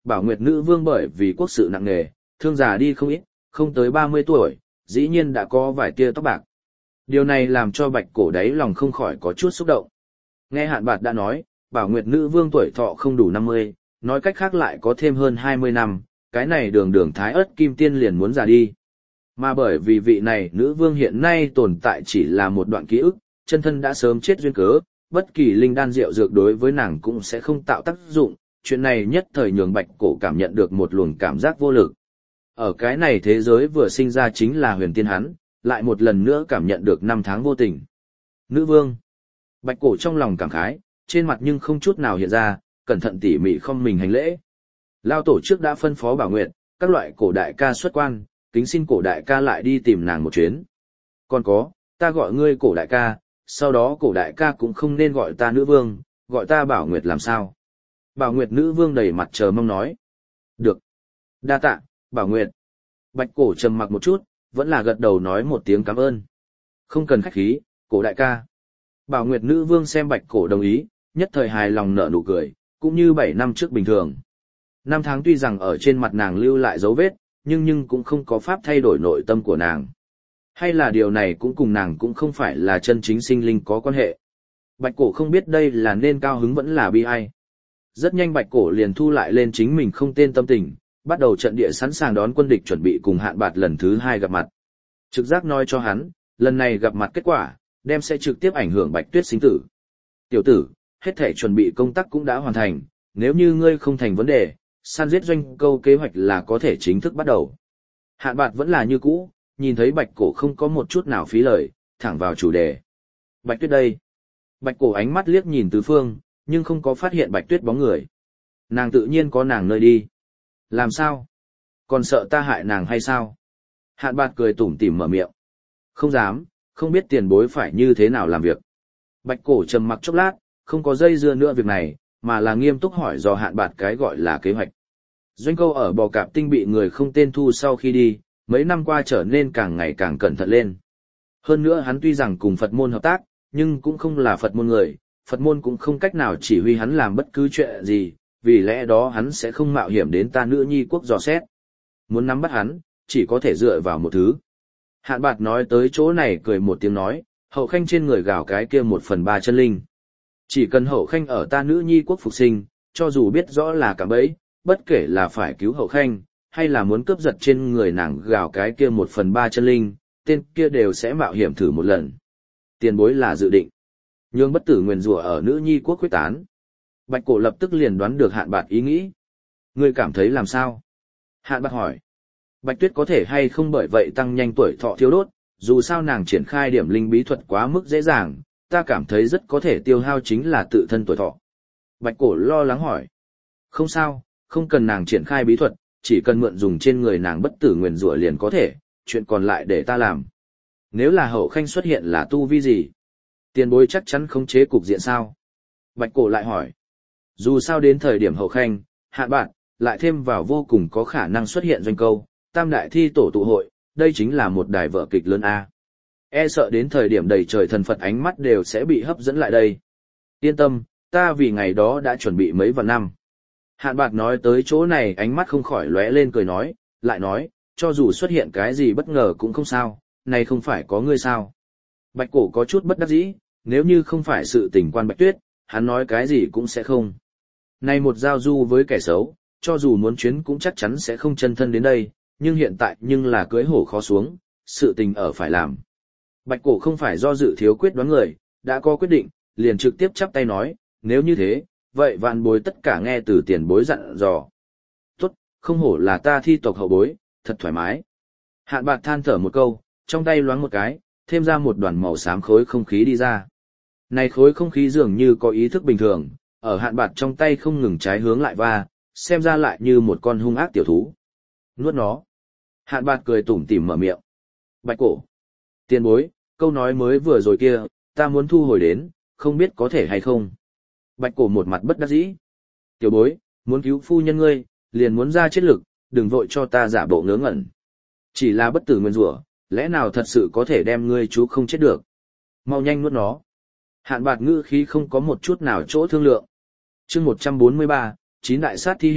Bảo Nguyệt nữ vương bởi vì quốc sự nặng nề, thương già đi không ít, không tới 30 tuổi, dĩ nhiên đã có vài tia tóc bạc. Điều này làm cho Bạch Cổ đáy lòng không khỏi có chút xúc động. Nghe Hạn Bạt đã nói, Bảo Nguyệt nữ vương tuổi thọ không đủ 50, nói cách khác lại có thêm hơn 20 năm, cái này đường Thái Ất Kim Tiên liền muốn già đi. Mà bởi vì vị này nữ vương hiện nay tồn tại chỉ là một đoạn ký ức, chân thân đã sớm chết duyên cớ, bất kỳ linh đan rượu dược đối với nàng cũng sẽ không tạo tác dụng, chuyện này nhất thời nhường Bạch Cổ cảm nhận được một luồng cảm giác vô lực. Ở cái này thế giới vừa sinh ra chính là huyền tiên hắn, lại một lần nữa cảm nhận được năm tháng vô tình. Nữ vương. Bạch Cổ trong lòng cảm khái, trên mặt nhưng không chút nào hiện ra, cẩn thận tỉ mỉ không mình hành lễ. Lao tổ trước đã phân phó Bảo Nguyệt, các loại cổ đại ca xuất quan, kính xin cổ đại ca lại đi tìm nàng một chuyến. Còn có, ta gọi ngươi cổ đại ca, sau đó cổ đại ca cũng không nên gọi ta nữ vương, gọi ta Bảo Nguyệt làm sao. Bảo Nguyệt nữ vương đầy mặt chờ mong nói. Được. Đa tạ, Bảo Nguyệt. Bạch Cổ trầm mặc một chút, vẫn là gật đầu nói một tiếng cảm ơn. Không cần khách khí, cổ đại ca. Bảo Nguyệt nữ vương xem Bạch Cổ đồng ý, nhất thời hài lòng nở nụ cười, cũng như 7 năm trước bình thường. Năm tháng tuy rằng ở trên mặt nàng lưu lại dấu vết, nhưng cũng không có pháp thay đổi nội tâm của nàng. Hay là điều này cũng cùng nàng cũng không phải là chân chính sinh linh có quan hệ. Bạch Cổ không biết đây là nên cao hứng vẫn là bi ai. Rất nhanh Bạch Cổ liền thu lại lên chính mình không tên tâm tình, bắt đầu trận địa sẵn sàng đón quân địch chuẩn bị cùng Hạn Bạt lần thứ 2 gặp mặt. Trực giác nói cho hắn, lần này gặp mặt kết quả, đem sẽ trực tiếp ảnh hưởng Bạch Tuyết sinh tử. Tiểu tử, hết thể chuẩn bị công tác cũng đã hoàn thành, nếu như ngươi không thành vấn đề, săn giết Doanh Câu kế hoạch là có thể chính thức bắt đầu. Hạn Bạt vẫn là như cũ, nhìn thấy Bạch Cổ không có một chút nào phí lời, thẳng vào chủ đề. Bạch Tuyết đây. Bạch Cổ ánh mắt liếc nhìn tứ phương, nhưng không có phát hiện Bạch Tuyết bóng người. Nàng tự nhiên có nàng nơi đi. Làm sao? Còn sợ ta hại nàng hay sao? Hạn Bạt cười tủm tỉm mở miệng. Không dám, không biết tiền bối phải như thế nào làm việc. Bạch Cổ trầm mặc chốc lát, không có dây dưa nữa việc này, mà là nghiêm túc hỏi do Hạn Bạt cái gọi là kế hoạch. Doanh Câu ở Bò Cạp Tinh bị người không tên thu sau khi đi, mấy năm qua trở nên càng ngày càng cẩn thận lên. Hơn nữa hắn tuy rằng cùng Phật môn hợp tác, nhưng cũng không là Phật môn người, Phật môn cũng không cách nào chỉ huy hắn làm bất cứ chuyện gì, vì lẽ đó hắn sẽ không mạo hiểm đến ta nữ nhi quốc dò xét. Muốn nắm bắt hắn, chỉ có thể dựa vào một thứ. Hạn Bạt nói tới chỗ này cười một tiếng nói, Hậu Khanh trên người gào cái kia 1/3 chân linh. Chỉ cần Hậu Khanh ở ta nữ nhi quốc phục sinh, cho dù biết rõ là cả bẫy, bất kể là phải cứu Hậu Khanh, hay là muốn cướp giật trên người nàng gào cái kia 1/3 chân linh, tên kia đều sẽ mạo hiểm thử một lần. Tiền bối là dự định nhường bất tử nguyền rủa ở nữ nhi quốc quyết tán. Bạch Cổ lập tức liền đoán được Hạn Bạt ý nghĩ. Ngươi cảm thấy làm sao? Hạn Bạt hỏi. Bạch Tuyết có thể hay không bởi vậy tăng nhanh tuổi thọ thiêu đốt, dù sao nàng triển khai điểm linh bí thuật quá mức dễ dàng, ta cảm thấy rất có thể tiêu hao chính là tự thân tuổi thọ. Bạch Cổ lo lắng hỏi. Không sao, không cần nàng triển khai bí thuật, chỉ cần mượn dùng trên người nàng bất tử nguyền rủa liền có thể, chuyện còn lại để ta làm. Nếu là Hậu Khanh xuất hiện là tu vi gì? Tiền bối chắc chắn khống chế cục diện sao? Bạch Cổ lại hỏi. Dù sao đến thời điểm Hậu Khanh, Hạn Bạt, lại thêm vào vô cùng có khả năng xuất hiện Doanh Câu, tam đại thi tổ tụ hội, đây chính là một đài vở kịch lớn A. E sợ đến thời điểm đầy trời thần Phật ánh mắt đều sẽ bị hấp dẫn lại đây. Yên tâm, ta vì ngày đó đã chuẩn bị mấy vạn năm. Hạn Bạt nói tới chỗ này ánh mắt không khỏi lóe lên cười nói, lại nói, cho dù xuất hiện cái gì bất ngờ cũng không sao, này không phải có ngươi sao. Bạch Cổ có chút bất đắc dĩ, nếu như không phải sự tình quan Bạch Tuyết, hắn nói cái gì cũng sẽ không. Này một giao du với kẻ xấu, cho dù muốn chuyến cũng chắc chắn sẽ không chân thân đến đây, nhưng hiện tại nhưng là cưới hổ khó xuống, sự tình ở phải làm. Bạch Cổ không phải do dự thiếu quyết đoán người, đã có quyết định, liền trực tiếp chắp tay nói, nếu như thế, vậy vạn bối tất cả nghe từ tiền bối dặn dò. Tốt, không hổ là ta thi tộc hậu bối, thật thoải mái. Hạn Bạt than thở một câu, trong tay loáng một cái, thêm ra một đoàn màu xám khối không khí đi ra. Này khối không khí dường như có ý thức bình thường, ở Hạn Bạt trong tay không ngừng trái hướng lại va, xem ra lại như một con hung ác tiểu thú. Nuốt nó. Hạn Bạt cười tủm tỉm mở miệng. Bạch Cổ. Tiền bối, câu nói mới vừa rồi kia, ta muốn thu hồi đến, không biết có thể hay không. Bạch Cổ một mặt bất đắc dĩ. Tiểu bối, muốn cứu phu nhân ngươi, liền muốn ra chết lực, đừng vội cho ta giả bộ ngớ ngẩn. Chỉ là bất tử nguyên rủa, lẽ nào thật sự có thể đem ngươi chú không chết được. Mau nhanh nuốt nó. Hạn Bạt ngữ khí không có một chút nào chỗ thương lượng. Chương 143, 9 đại sát thi hiện,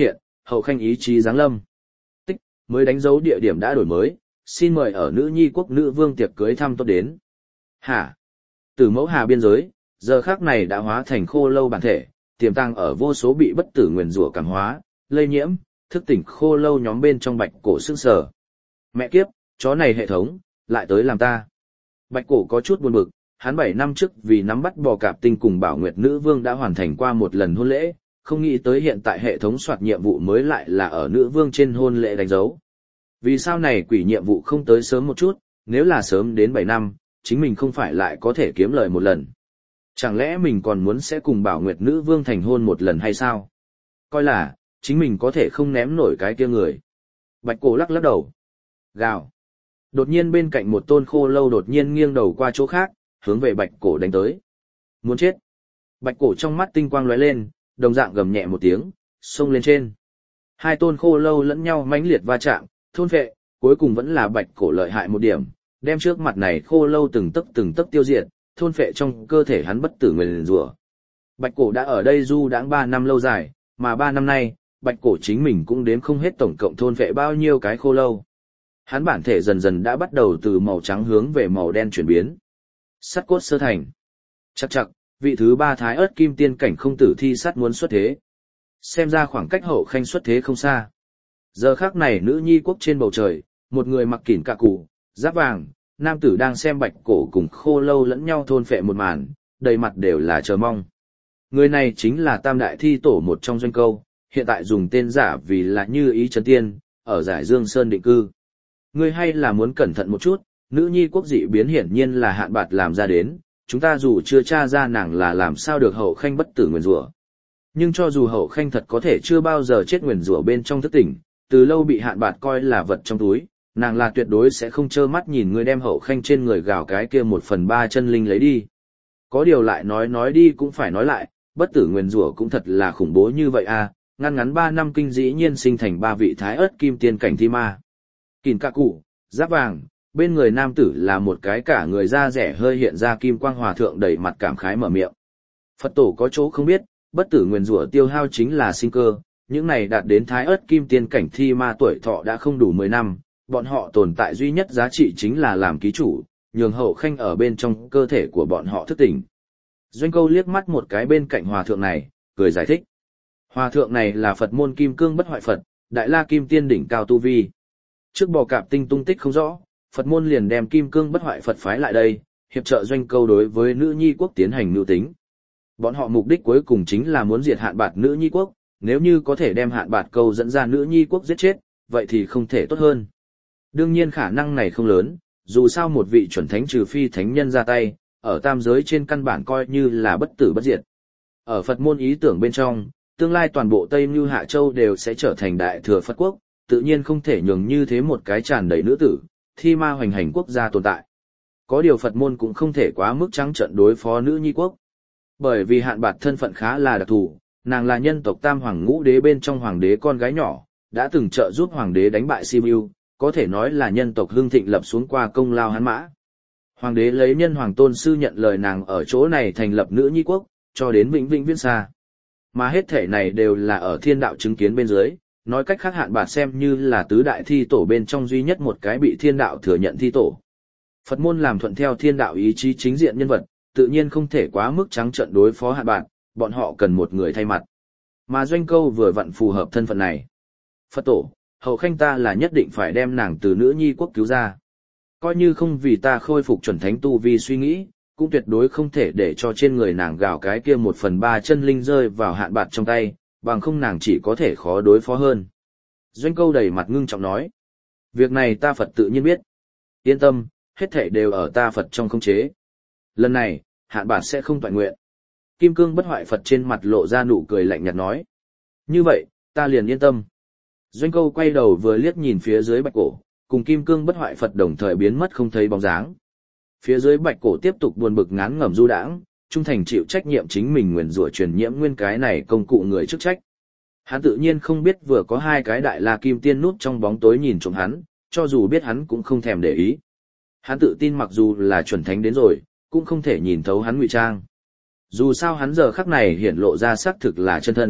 Hậu Khanh ý chí giáng lâm. Tích, mới đánh dấu địa điểm đã đổi mới, xin mời ở nữ nhi quốc nữ vương tiệc cưới thăm tốt đến. Hả? Tử Mẫu Hà biên giới, giờ khắc này đã hóa thành khô lâu bản thể, tiềm tàng ở vô số bị bất tử nguyền rủa cảm hóa, lây nhiễm, thức tỉnh khô lâu nhóm bên trong Bạch Cổ sững sờ. Mẹ kiếp, chó này hệ thống, lại tới làm ta. Bạch Cổ có chút buồn bực, hắn 7 năm trước vì nắm bắt bò cạp tinh cùng Bảo Nguyệt Nữ Vương đã hoàn thành qua một lần hôn lễ, không nghĩ tới hiện tại hệ thống soạt nhiệm vụ mới lại là ở Nữ Vương trên hôn lễ đánh dấu. Vì sao này quỷ nhiệm vụ không tới sớm một chút, nếu là sớm đến 7 năm, chính mình không phải lại có thể kiếm lời một lần. Chẳng lẽ mình còn muốn sẽ cùng Bảo Nguyệt Nữ Vương thành hôn một lần hay sao? Coi là, chính mình có thể không ném nổi cái kia người. Bạch Cổ lắc lắc đầu. Gào. Đột nhiên bên cạnh một tôn khô lâu đột nhiên nghiêng đầu qua chỗ khác, hướng về Bạch Cổ đánh tới. Muốn chết. Bạch Cổ trong mắt tinh quang lóe lên, đồng dạng gầm nhẹ một tiếng, xông lên trên. Hai tôn khô lâu lẫn nhau mãnh liệt va chạm, thôn phệ, cuối cùng vẫn là Bạch Cổ lợi hại một điểm, đem trước mặt này khô lâu từng tấc tiêu diệt, thôn phệ trong cơ thể hắn bất tử nguyền rủa. Bạch Cổ đã ở đây du đãng 3 năm lâu dài, mà 3 năm nay, Bạch Cổ chính mình cũng đếm không hết tổng cộng thôn phệ bao nhiêu cái khô lâu. Hắn bản thể dần dần đã bắt đầu từ màu trắng hướng về màu đen chuyển biến. Sắt cốt sơ thành. Chắc chắc, vị thứ 3 Thái Ức Kim Tiên cảnh không tử thi sắt muốn xuất thế. Xem ra khoảng cách Hậu Khanh xuất thế không xa. Giờ khắc này nữ nhi quốc trên bầu trời, một người mặc kỉn cạ cụ, giáp vàng, nam tử đang xem Bạch Cổ cùng khô lâu lẫn nhau thôn phệ một màn, đầy mặt đều là chờ mong. Người này chính là Tam Đại Thi Tổ một trong Doanh Câu, hiện tại dùng tên giả vì là Như Ý Trấn Tiên, ở Giải Dương Sơn định cư. Ngươi hay là muốn cẩn thận một chút, nữ nhi quốc dị biến hiển nhiên là Hạn Bạt làm ra đến, chúng ta dù chưa tra ra nàng là làm sao được Hậu Khanh bất tử nguyền rủa. Nhưng cho dù Hậu Khanh thật có thể chưa bao giờ chết nguyền rủa bên trong thức tỉnh, từ lâu bị Hạn Bạt coi là vật trong túi, nàng là tuyệt đối sẽ không trơ mắt nhìn ngươi đem Hậu Khanh trên người gào cái kia 1/3 chân linh lấy đi. Có điều lại nói đi cũng phải nói lại, bất tử nguyền rủa cũng thật là khủng bố như vậy à, ngăn ngắn 3 năm kinh dĩ nhiên sinh thành 3 vị Thái Ức Kim Tiên cảnh thi ma. Kìn cạ cụ, giáp vàng, bên người nam tử là một cái cả người da rẻ hơi hiện ra kim quang hòa thượng đầy mặt cảm khái mở miệng. Phật tổ có chỗ không biết, bất tử nguyền rủa tiêu hao chính là sinh cơ, những này đạt đến Thái Ức Kim Tiên cảnh thi ma tuổi thọ đã không đủ 10 năm, bọn họ tồn tại duy nhất giá trị chính là làm ký chủ, nhường Hậu Khanh ở bên trong cơ thể của bọn họ thức tỉnh. Doanh Câu liếc mắt một cái bên cạnh hòa thượng này, cười giải thích. Hòa thượng này là Phật môn Kim Cương Bất Hoại Phật, Đại La Kim Tiên đỉnh cao tu vi. Trước bò cạp tinh tung tích không rõ, Phật môn liền đem Kim Cương Bất Hoại Phật phái lại đây, hiệp trợ Doanh Câu đối với nữ nhi quốc tiến hành mưu tính. Bọn họ mục đích cuối cùng chính là muốn diệt Hạn Bạt nữ nhi quốc, nếu như có thể đem Hạn Bạt Câu dẫn ra nữ nhi quốc giết chết, vậy thì không thể tốt hơn. Đương nhiên khả năng này không lớn, dù sao một vị chuẩn thánh trừ phi thánh nhân ra tay, ở tam giới trên căn bản coi như là bất tử bất diệt. Ở Phật môn ý tưởng bên trong, tương lai toàn bộ Tây Như Hạ Châu đều sẽ trở thành đại thừa Phật quốc, tự nhiên không thể nhường như thế một cái tràn đầy nữ tử, thi ma hoành hành quốc gia tồn tại. Có điều Phật môn cũng không thể quá mức trắng trợn đối phó nữ nhi quốc. Bởi vì Hạn Bạt thân phận khá là đặc thù, nàng là nhân tộc Tam Hoàng Ngũ Đế bên trong hoàng đế con gái nhỏ, đã từng trợ giúp hoàng đế đánh bại Sibiu, có thể nói là nhân tộc hưng thịnh lập xuống qua công lao hắn mã. Hoàng đế lấy nhân hoàng tôn sư nhận lời nàng ở chỗ này thành lập nữ nhi quốc, cho đến vĩnh vĩnh viễn xa. Mà hết thể này đều là ở thiên đạo chứng kiến bên dưới, nói cách khác Hạn Bạt xem như là tứ đại thi tổ bên trong duy nhất một cái bị thiên đạo thừa nhận thi tổ. Phật môn làm thuận theo thiên đạo ý chí chính diện nhân vật, tự nhiên không thể quá mức trắng trợn đối phó Hạn Bạt, bọn họ cần một người thay mặt. Mà Doanh Câu vừa vặn phù hợp thân phận này. Phật tổ, Hậu Khanh ta là nhất định phải đem nàng từ nữ nhi quốc cứu ra. Coi như không vì ta khôi phục chuẩn thánh tu vi suy nghĩ, cũng tuyệt đối không thể để cho trên người nàng gào cái kia 1/3 chân linh rơi vào Hạn Bạt trong tay, bằng không nàng chỉ có thể khó đối phó hơn. Doanh Câu đầy mặt ngưng trọng nói. Việc này ta Phật tự nhiên biết. Yên tâm, hết thảy đều ở ta Phật trong khống chế. Lần này, Hạn Bạt sẽ không toại nguyện. Kim Cương Bất Hoại Phật trên mặt lộ ra nụ cười lạnh nhạt nói. Như vậy, ta liền yên tâm. Doanh Câu quay đầu vừa liếc nhìn phía dưới Bạch Cổ, cùng Kim Cương Bất Hoại Phật đồng thời biến mất không thấy bóng dáng. Phía dưới Bạch Cổ tiếp tục buồn bực ngán ngẩm du đãng, trung thành chịu trách nhiệm chính mình nguyền rủa truyền nhiễm nguyên cái này công cụ người chức trách. Hắn tự nhiên không biết vừa có 2 cái Đại La Kim Tiên núp trong bóng tối nhìn trộm hắn, cho dù biết hắn cũng không thèm để ý. Hắn tự tin mặc dù là chuẩn thánh đến rồi, cũng không thể nhìn thấu hắn ngụy trang. Dù sao hắn giờ khắc này hiển lộ ra xác thực là chân thân,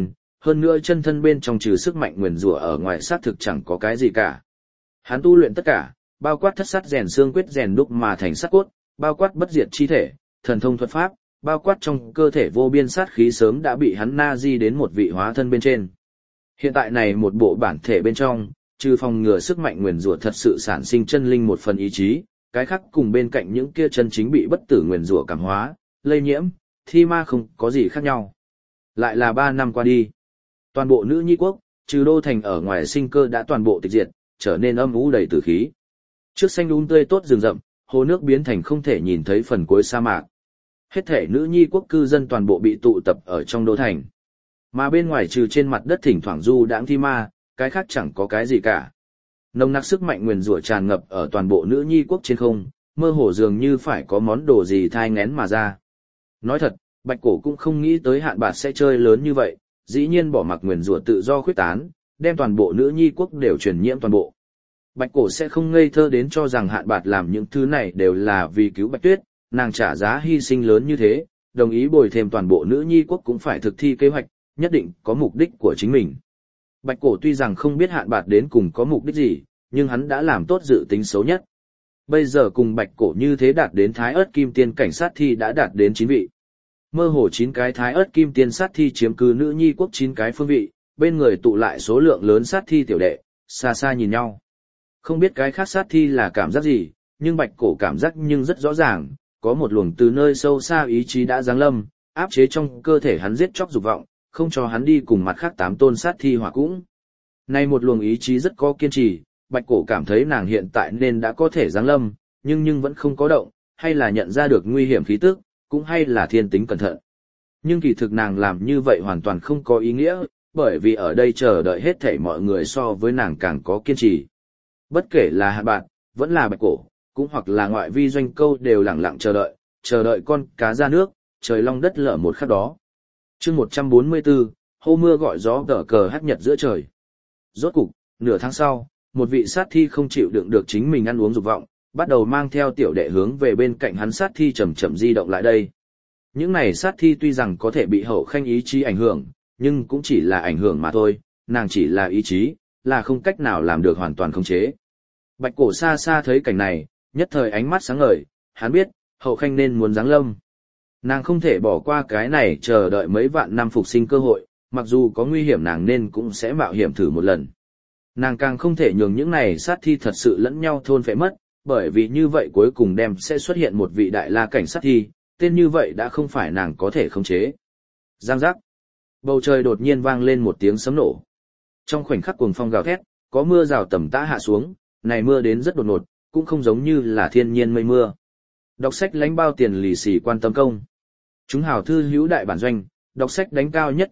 hơn nữa chân thân bên trong trừ sức mạnh nguyền rủa ở ngoài xác thực chẳng có cái gì cả. Hắn tu luyện tất cả, bao quát thất sát rèn xương quyết rèn đúc mà thành sắt cốt, bao quát bất diệt chi thể, thần thông thuật pháp, bao quát trong cơ thể vô biên sát khí sớm đã bị hắn na di đến một vị hóa thân bên trên. Hiện tại này một bộ bản thể bên trong, trừ phòng ngừa sức mạnh nguyền rủa thật sự sản sinh chân linh một phần ý chí, cái khác cùng bên cạnh những kia chân chính bị bất tử nguyền rủa cảm hóa, lây nhiễm, thi ma không có gì khác nhau. Lại là 3 năm qua đi. Toàn bộ nữ nhi quốc, trừ đô thành ở ngoài sinh cơ đã toàn bộ tịch diệt, trở nên âm u đầy tử khí. Trước xanh um tươi tốt rừng rậm, hồ nước biến thành không thể nhìn thấy phần cuối sa mạc. Hết thể nữ nhi quốc cư dân toàn bộ bị tụ tập ở trong đô thành. Mà bên ngoài trừ trên mặt đất thỉnh thoảng du đãng thi ma, cái khác chẳng có cái gì cả. Nồng nặc sức mạnh nguyền rủa tràn ngập ở toàn bộ nữ nhi quốc trên không, mơ hồ dường như phải có món đồ gì thai nghén mà ra. Nói thật, Bạch Cổ cũng không nghĩ tới Hạn Bạt sẽ chơi lớn như vậy, dĩ nhiên bỏ mặc nguyền rủa tự do khuyết tán, đem toàn bộ nữ nhi quốc đều truyền nhiễm toàn bộ. Bạch Cổ sẽ không ngây thơ đến cho rằng Hạn Bạt làm những thứ này đều là vì cứu Bạch Tuyết, nàng trả giá hy sinh lớn như thế, đồng ý bồi thêm toàn bộ nữ nhi quốc cũng phải thực thi kế hoạch, nhất định có mục đích của chính mình. Bạch Cổ tuy rằng không biết Hạn Bạt đến cùng có mục đích gì, nhưng hắn đã làm tốt dự tính xấu nhất. Bây giờ cùng Bạch Cổ như thế đạt đến Thái Ức Kim Tiên cảnh sát thi đã đạt đến 9 vị. Mơ hồ 9 cái Thái Ức Kim Tiên sát thi chiếm cứ nữ nhi quốc 9 cái phương vị, bên người tụ lại số lượng lớn sát thi tiểu đệ, xa xa nhìn nhau. Không biết cái khác sát thi là cảm giác gì, nhưng Bạch Cổ cảm giác nhưng rất rõ ràng, có một luồng từ nơi sâu xa ý chí đã giáng lâm, áp chế trong cơ thể hắn giết chóc dục vọng, không cho hắn đi cùng mặt khác 8 tôn sát thi hỏa cũng. Nay một luồng ý chí rất có kiên trì, Bạch Cổ cảm thấy nàng hiện tại nên đã có thể giáng lâm, nhưng vẫn không có động, hay là nhận ra được nguy hiểm khí tức, cũng hay là thiên tính cẩn thận. Nhưng kỳ thực nàng làm như vậy hoàn toàn không có ý nghĩa, bởi vì ở đây chờ đợi hết thảy mọi người so với nàng càng có kiên trì. Bất kể là Hạn Bạt, vẫn là Bạch Cổ, cũng hoặc là ngoại vi Doanh Câu đều lặng lặng chờ đợi con cá ra nước, trời long đất lở một khắc đó. Chương 144, hô mưa gọi gió tở cờ hắt nhật giữa trời. Rốt cục, nửa tháng sau, một vị sát thi không chịu đựng được chính mình ăn uống dục vọng, bắt đầu mang theo tiểu đệ hướng về bên cạnh hắn sát thi chậm chậm di động lại đây. Những này sát thi tuy rằng có thể bị Hậu Khanh ý chí ảnh hưởng, nhưng cũng chỉ là ảnh hưởng mà thôi, nàng chỉ là ý chí, là không cách nào làm được hoàn toàn khống chế. Bạch Cổ xa xa thấy cảnh này, nhất thời ánh mắt sáng ngời, hắn biết, Hậu Khanh nên muốn giáng lâm. Nàng không thể bỏ qua cái này chờ đợi mấy vạn năm phục sinh cơ hội, mặc dù có nguy hiểm nàng nên cũng sẽ mạo hiểm thử một lần. Nàng càng không thể nhường những này sát thi thật sự lẫn nhau thôn phệ mất, bởi vì như vậy cuối cùng đem sẽ xuất hiện một vị đại la cảnh sát thi, tên như vậy đã không phải nàng có thể khống chế. Giang giác. Bầu trời đột nhiên vang lên một tiếng sấm nổ. Trong khoảnh khắc cuồng phong gào thét, có mưa rào tầm tã hạ xuống, này mưa đến rất đột ngột, cũng không giống như là thiên nhiên mây mưa. Đọc sách lãnh bao tiền lì xì quan tâm công. Chúng hào thư hữu đại bản doanh, đọc sách đánh cao nhất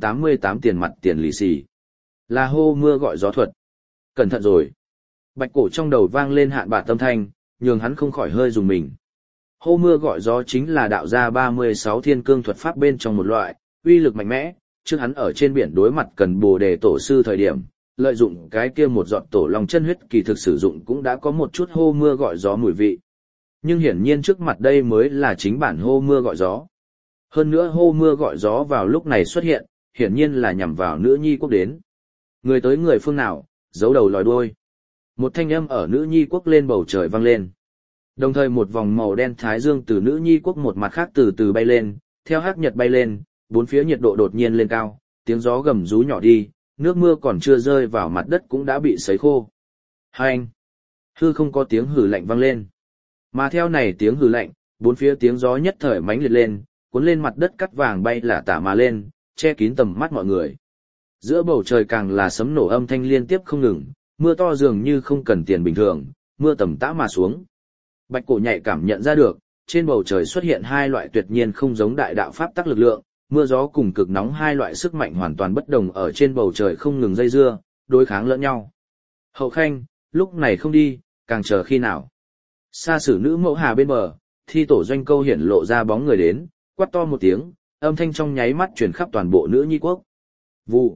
888 tiền mặt tiền lì xì. Là hô mưa gọi gió thuật. Cẩn thận rồi. Bạch Cổ trong đầu vang lên Hạn Bạt tâm thanh, nhường hắn không khỏi hơi dùng mình. Hô mưa gọi gió chính là đạo gia 36 thiên cương thuật pháp bên trong một loại, uy lực mạnh mẽ, trước hắn ở trên biển đối mặt cần Bồ Đề tổ sư thời điểm, lợi dụng cái kia một giọt tổ long chân huyết kỳ thực sử dụng cũng đã có một chút hô mưa gọi gió mùi vị. Nhưng hiển nhiên trước mặt đây mới là chính bản hô mưa gọi gió. Hơn nữa hô mưa gọi gió vào lúc này xuất hiện, hiển nhiên là nhằm vào nữ nhi quốc đến. Người tới người phương nào, giấu đầu lòi đuôi. Một thanh âm ở nữ nhi quốc lên bầu trời vang lên. Đồng thời một vòng màu đen thái dương từ nữ nhi quốc một mặt khác từ từ bay lên, theo hắc nhật bay lên, bốn phía nhiệt độ đột nhiên lên cao, tiếng gió gầm rú nhỏ đi, nước mưa còn chưa rơi vào mặt đất cũng đã bị sấy khô. Hành! Hư không có tiếng hử lạnh vang lên. Mà theo này tiếng hử lạnh, bốn phía tiếng gió nhất thời mãnh liệt lên, cuốn lên mặt đất cắt vàng bay lả tả mà lên, che kín tầm mắt mọi người. Giữa bầu trời càng là sấm nổ âm thanh liên tiếp không ngừng, mưa to dường như không cần tiền bình thường, mưa tầm tã mà xuống. Bạch Cổ nhạy cảm nhận ra được, trên bầu trời xuất hiện hai loại tuyệt nhiên không giống đại đạo pháp tắc lực lượng, mưa gió cùng cực nóng hai loại sức mạnh hoàn toàn bất đồng ở trên bầu trời không ngừng dây dưa, đối kháng lẫn nhau. Hậu Khanh, lúc này không đi, càng chờ khi nào. Xa sử nữ mẫu hà bên bờ, thi tổ Doanh Câu hiển lộ ra bóng người đến, quát to một tiếng, âm thanh trong nháy mắt truyền khắp toàn bộ nữ nhi quốc. Vụ.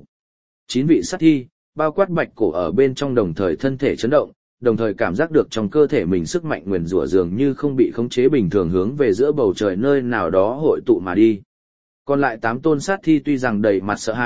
9 vị sát thi, bao quát Bạch Cổ ở bên trong đồng thời thân thể chấn động, đồng thời cảm giác được trong cơ thể mình sức mạnh nguyền rủa dường như không bị khống chế bình thường hướng về giữa bầu trời nơi nào đó hội tụ mà đi. Còn lại 8 tôn sát thi tuy rằng đầy mặt sợ hãi,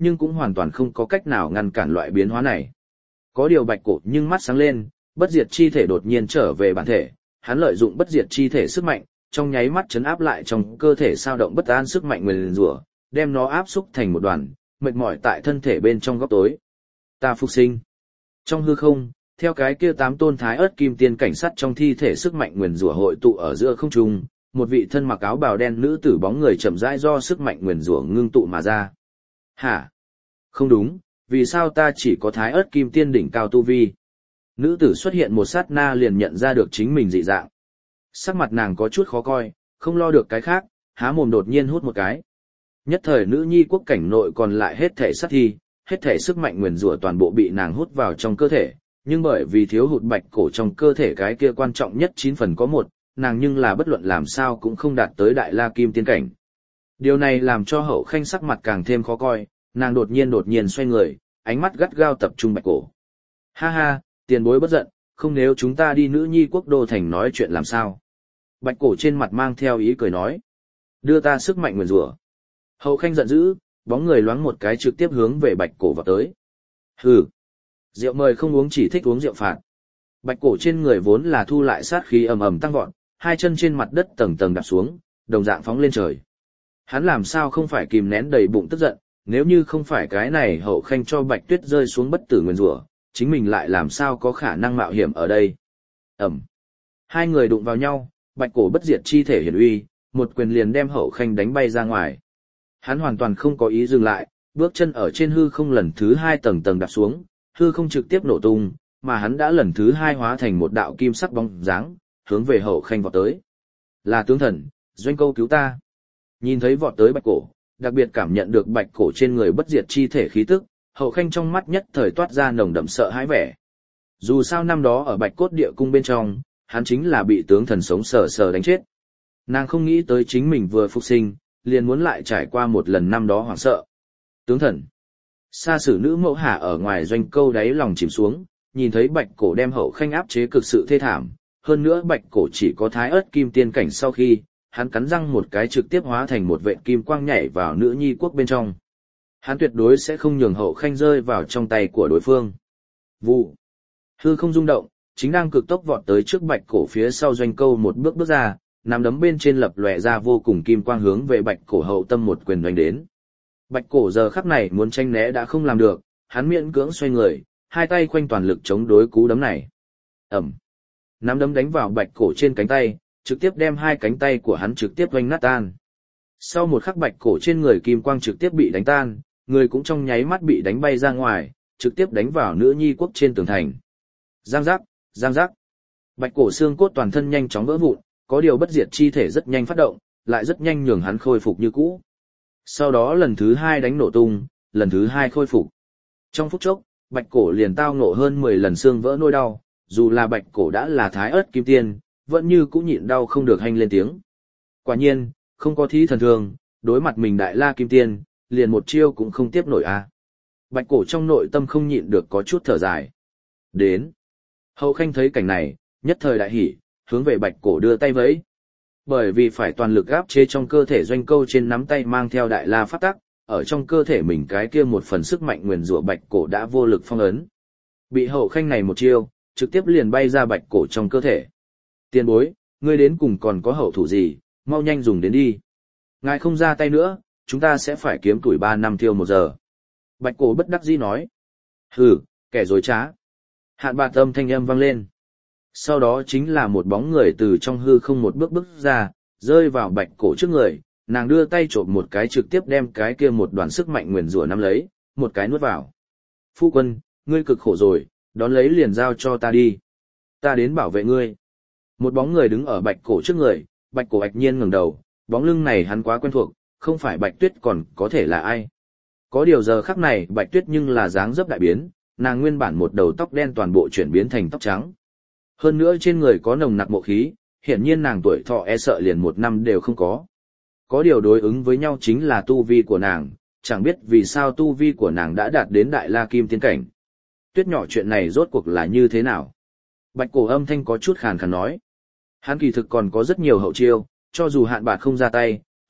nhưng cũng hoàn toàn không có cách nào ngăn cản loại biến hóa này. Có điều Bạch Cổ nhưng mắt sáng lên, bất diệt chi thể đột nhiên trở về bản thể, hắn lợi dụng bất diệt chi thể sức mạnh, trong nháy mắt chấn áp lại trong cơ thể sao động bất an sức mạnh nguyền rủa, đem nó áp xúc thành một đoàn, mệt mỏi tại thân thể bên trong góc tối. Ta phục sinh. Trong hư không, theo cái kia 8 tôn thái ớt kim tiên cảnh sát trong thi thể sức mạnh nguyền rủa hội tụ ở giữa không trung, một vị thân mặc áo bào đen nữ tử bóng người chậm rãi do sức mạnh nguyền rủa ngưng tụ mà ra. Hả? Không đúng, vì sao ta chỉ có thái ớt kim tiên đỉnh cao tu vi? Nữ tử xuất hiện một sát na liền nhận ra được chính mình dị dạng. Sắc mặt nàng có chút khó coi, không lo được cái khác, há mồm đột nhiên hút một cái. Nhất thời nữ nhi quốc cảnh nội còn lại hết thể sát thi, hết thể sức mạnh nguyền rủa toàn bộ bị nàng hút vào trong cơ thể, nhưng bởi vì thiếu hụt Bạch Cổ trong cơ thể cái kia quan trọng nhất 9 phần có 1, nàng nhưng là bất luận làm sao cũng không đạt tới đại la kim tiên cảnh. Điều này làm cho Hậu Khanh sắc mặt càng thêm khó coi, nàng đột nhiên xoay người, ánh mắt gắt gao tập trung Bạch Cổ. Ha ha, tiền bối bất giận, không nếu chúng ta đi nữ nhi quốc đô thành nói chuyện làm sao? Bạch Cổ trên mặt mang theo ý cười nói. Đưa ta sức mạnh nguyền rủa. Hậu Khanh giận dữ, bóng người loáng một cái trực tiếp hướng về Bạch Cổ vào tới. Hừ. Rượu mời không uống chỉ thích uống rượu phạt. Bạch Cổ trên người vốn là thu lại sát khí ầm ầm tăng vọt, hai chân trên mặt đất tầng tầng đạp xuống, đồng dạng phóng lên trời. Hắn làm sao không phải kìm nén đầy bụng tức giận, nếu như không phải cái này Hậu Khanh cho Bạch Tuyết rơi xuống bất tử nguyên rủa, chính mình lại làm sao có khả năng mạo hiểm ở đây. Ầm. Hai người đụng vào nhau, Bạch Cổ bất diệt chi thể hiển uy, một quyền liền đem Hậu Khanh đánh bay ra ngoài. Hắn hoàn toàn không có ý dừng lại, bước chân ở trên hư không lần thứ 2 tầng tầng đạp xuống, hư không trực tiếp nổ tung, mà hắn đã lần thứ 2 hóa thành một đạo kim sắc bóng dáng, hướng về Hậu Khanh vọt tới. Là tướng thần, Doanh Câu cứu ta. Nhìn thấy vọt tới Bạch Cổ, đặc biệt cảm nhận được Bạch Cổ trên người bất diệt chi thể khí tức, Hậu Khanh trong mắt nhất thời toát ra nồng đậm sợ hãi vẻ. Dù sao năm đó ở Bạch Cốt địa cung bên trong, hắn chính là bị tướng thần sống sờ sờ đánh chết. Nàng không nghĩ tới chính mình vừa phục sinh, liền muốn lại trải qua một lần năm đó hoảng sợ. Tướng thần. Sa sử nữ mẫu Hà ở ngoài Doanh Câu đáy lòng chìm xuống, nhìn thấy Bạch Cổ đem Hậu Khanh áp chế cực sự thê thảm, hơn nữa Bạch Cổ chỉ có thái ớt kim tiên cảnh sau khi, hắn cắn răng một cái trực tiếp hóa thành một vệt kim quang nhảy vào nữ nhi quốc bên trong. Hắn tuyệt đối sẽ không nhường Hậu Khanh rơi vào trong tay của đối phương. Vụ. Hư không rung động, chính đang cực tốc vọt tới trước Bạch Cổ phía sau Doanh Câu một bước bước ra, nắm đấm bên trên lập lòe ra vô cùng kim quang hướng về Bạch Cổ hậu tâm một quyền đánh đến. Bạch Cổ giờ khắc này muốn tranh né đã không làm được, hắn miễn cưỡng xoay người, hai tay khoanh toàn lực chống đối cú đấm này. Ầm. Nắm đấm đánh vào Bạch Cổ trên cánh tay, trực tiếp đem hai cánh tay của hắn trực tiếp oanh nát tan. Sau một khắc Bạch Cổ trên người kim quang trực tiếp bị đánh tan, người cũng trong nháy mắt bị đánh bay ra ngoài, trực tiếp đánh vào nữ nhi quốc trên tường thành. Giang giác, giang giác. Bạch Cổ xương cốt toàn thân nhanh chóng vỡ vụn, có điều bất diệt chi thể rất nhanh phát động, lại rất nhanh nhường hắn khôi phục như cũ. Sau đó lần thứ 2 đánh nổ tung, lần thứ 2 khôi phục. Trong phút chốc, Bạch Cổ liền tao ngộ hơn 10 lần xương vỡ nỗi đau, dù là Bạch Cổ đã là thái ớt kim tiên, vẫn như cũ nhịn đau không được hanh lên tiếng. Quả nhiên, không có thí thần thường, đối mặt mình đại la kim tiên, liền một chiêu cũng không tiếp nổi a. Bạch Cổ trong nội tâm không nhịn được có chút thở dài. Đến. Hậu Khanh thấy cảnh này, nhất thời đại hỉ, hướng về Bạch Cổ đưa tay vẫy. Bởi vì phải toàn lực áp chế trong cơ thể Doanh Câu trên nắm tay mang theo đại la pháp tắc, ở trong cơ thể mình cái kia một phần sức mạnh nguyền rủa Bạch Cổ đã vô lực phong ấn. Bị Hậu Khanh này một chiêu, trực tiếp liền bay ra Bạch Cổ trong cơ thể. Tiền bối, ngươi đến cùng còn có hậu thủ gì, mau nhanh dùng đến đi. Ngài không ra tay nữa, chúng ta sẽ phải kiếm tuổi 3 năm tiêu 1 giờ. Bạch Cổ bất đắc dĩ nói. Hừ, kẻ dối trá. Hạn Bạt âm thanh âm vang lên. Sau đó chính là một bóng người từ trong hư không một bước bước ra, rơi vào Bạch Cổ trước người, nàng đưa tay trộm một cái trực tiếp đem cái kia một đoàn sức mạnh nguyền rủa nắm lấy, một cái nuốt vào. Phu quân, ngươi cực khổ rồi, đón lấy liền giao cho ta đi. Ta đến bảo vệ ngươi. Một bóng người đứng ở Bạch Cổ trước người, Bạch Cổ bạch nhiên ngẩng đầu, bóng lưng này hắn quá quen thuộc, không phải Bạch Tuyết còn có thể là ai. Có điều giờ khắc này Bạch Tuyết nhưng là dáng dấp đại biến, nàng nguyên bản một đầu tóc đen toàn bộ chuyển biến thành tóc trắng. Hơn nữa trên người có nồng nặc mộ khí, hiển nhiên nàng tuổi thọ e sợ liền 1 năm đều không có. Có điều đối ứng với nhau chính là tu vi của nàng, chẳng biết vì sao tu vi của nàng đã đạt đến đại la kim tiên cảnh. Tuyết nhỏ chuyện này rốt cuộc là như thế nào? Bạch Cổ âm thanh có chút khàn khàn nói. Hắn kỳ thực còn có rất nhiều hậu chiêu, cho dù Hạn Bạt không ra tay,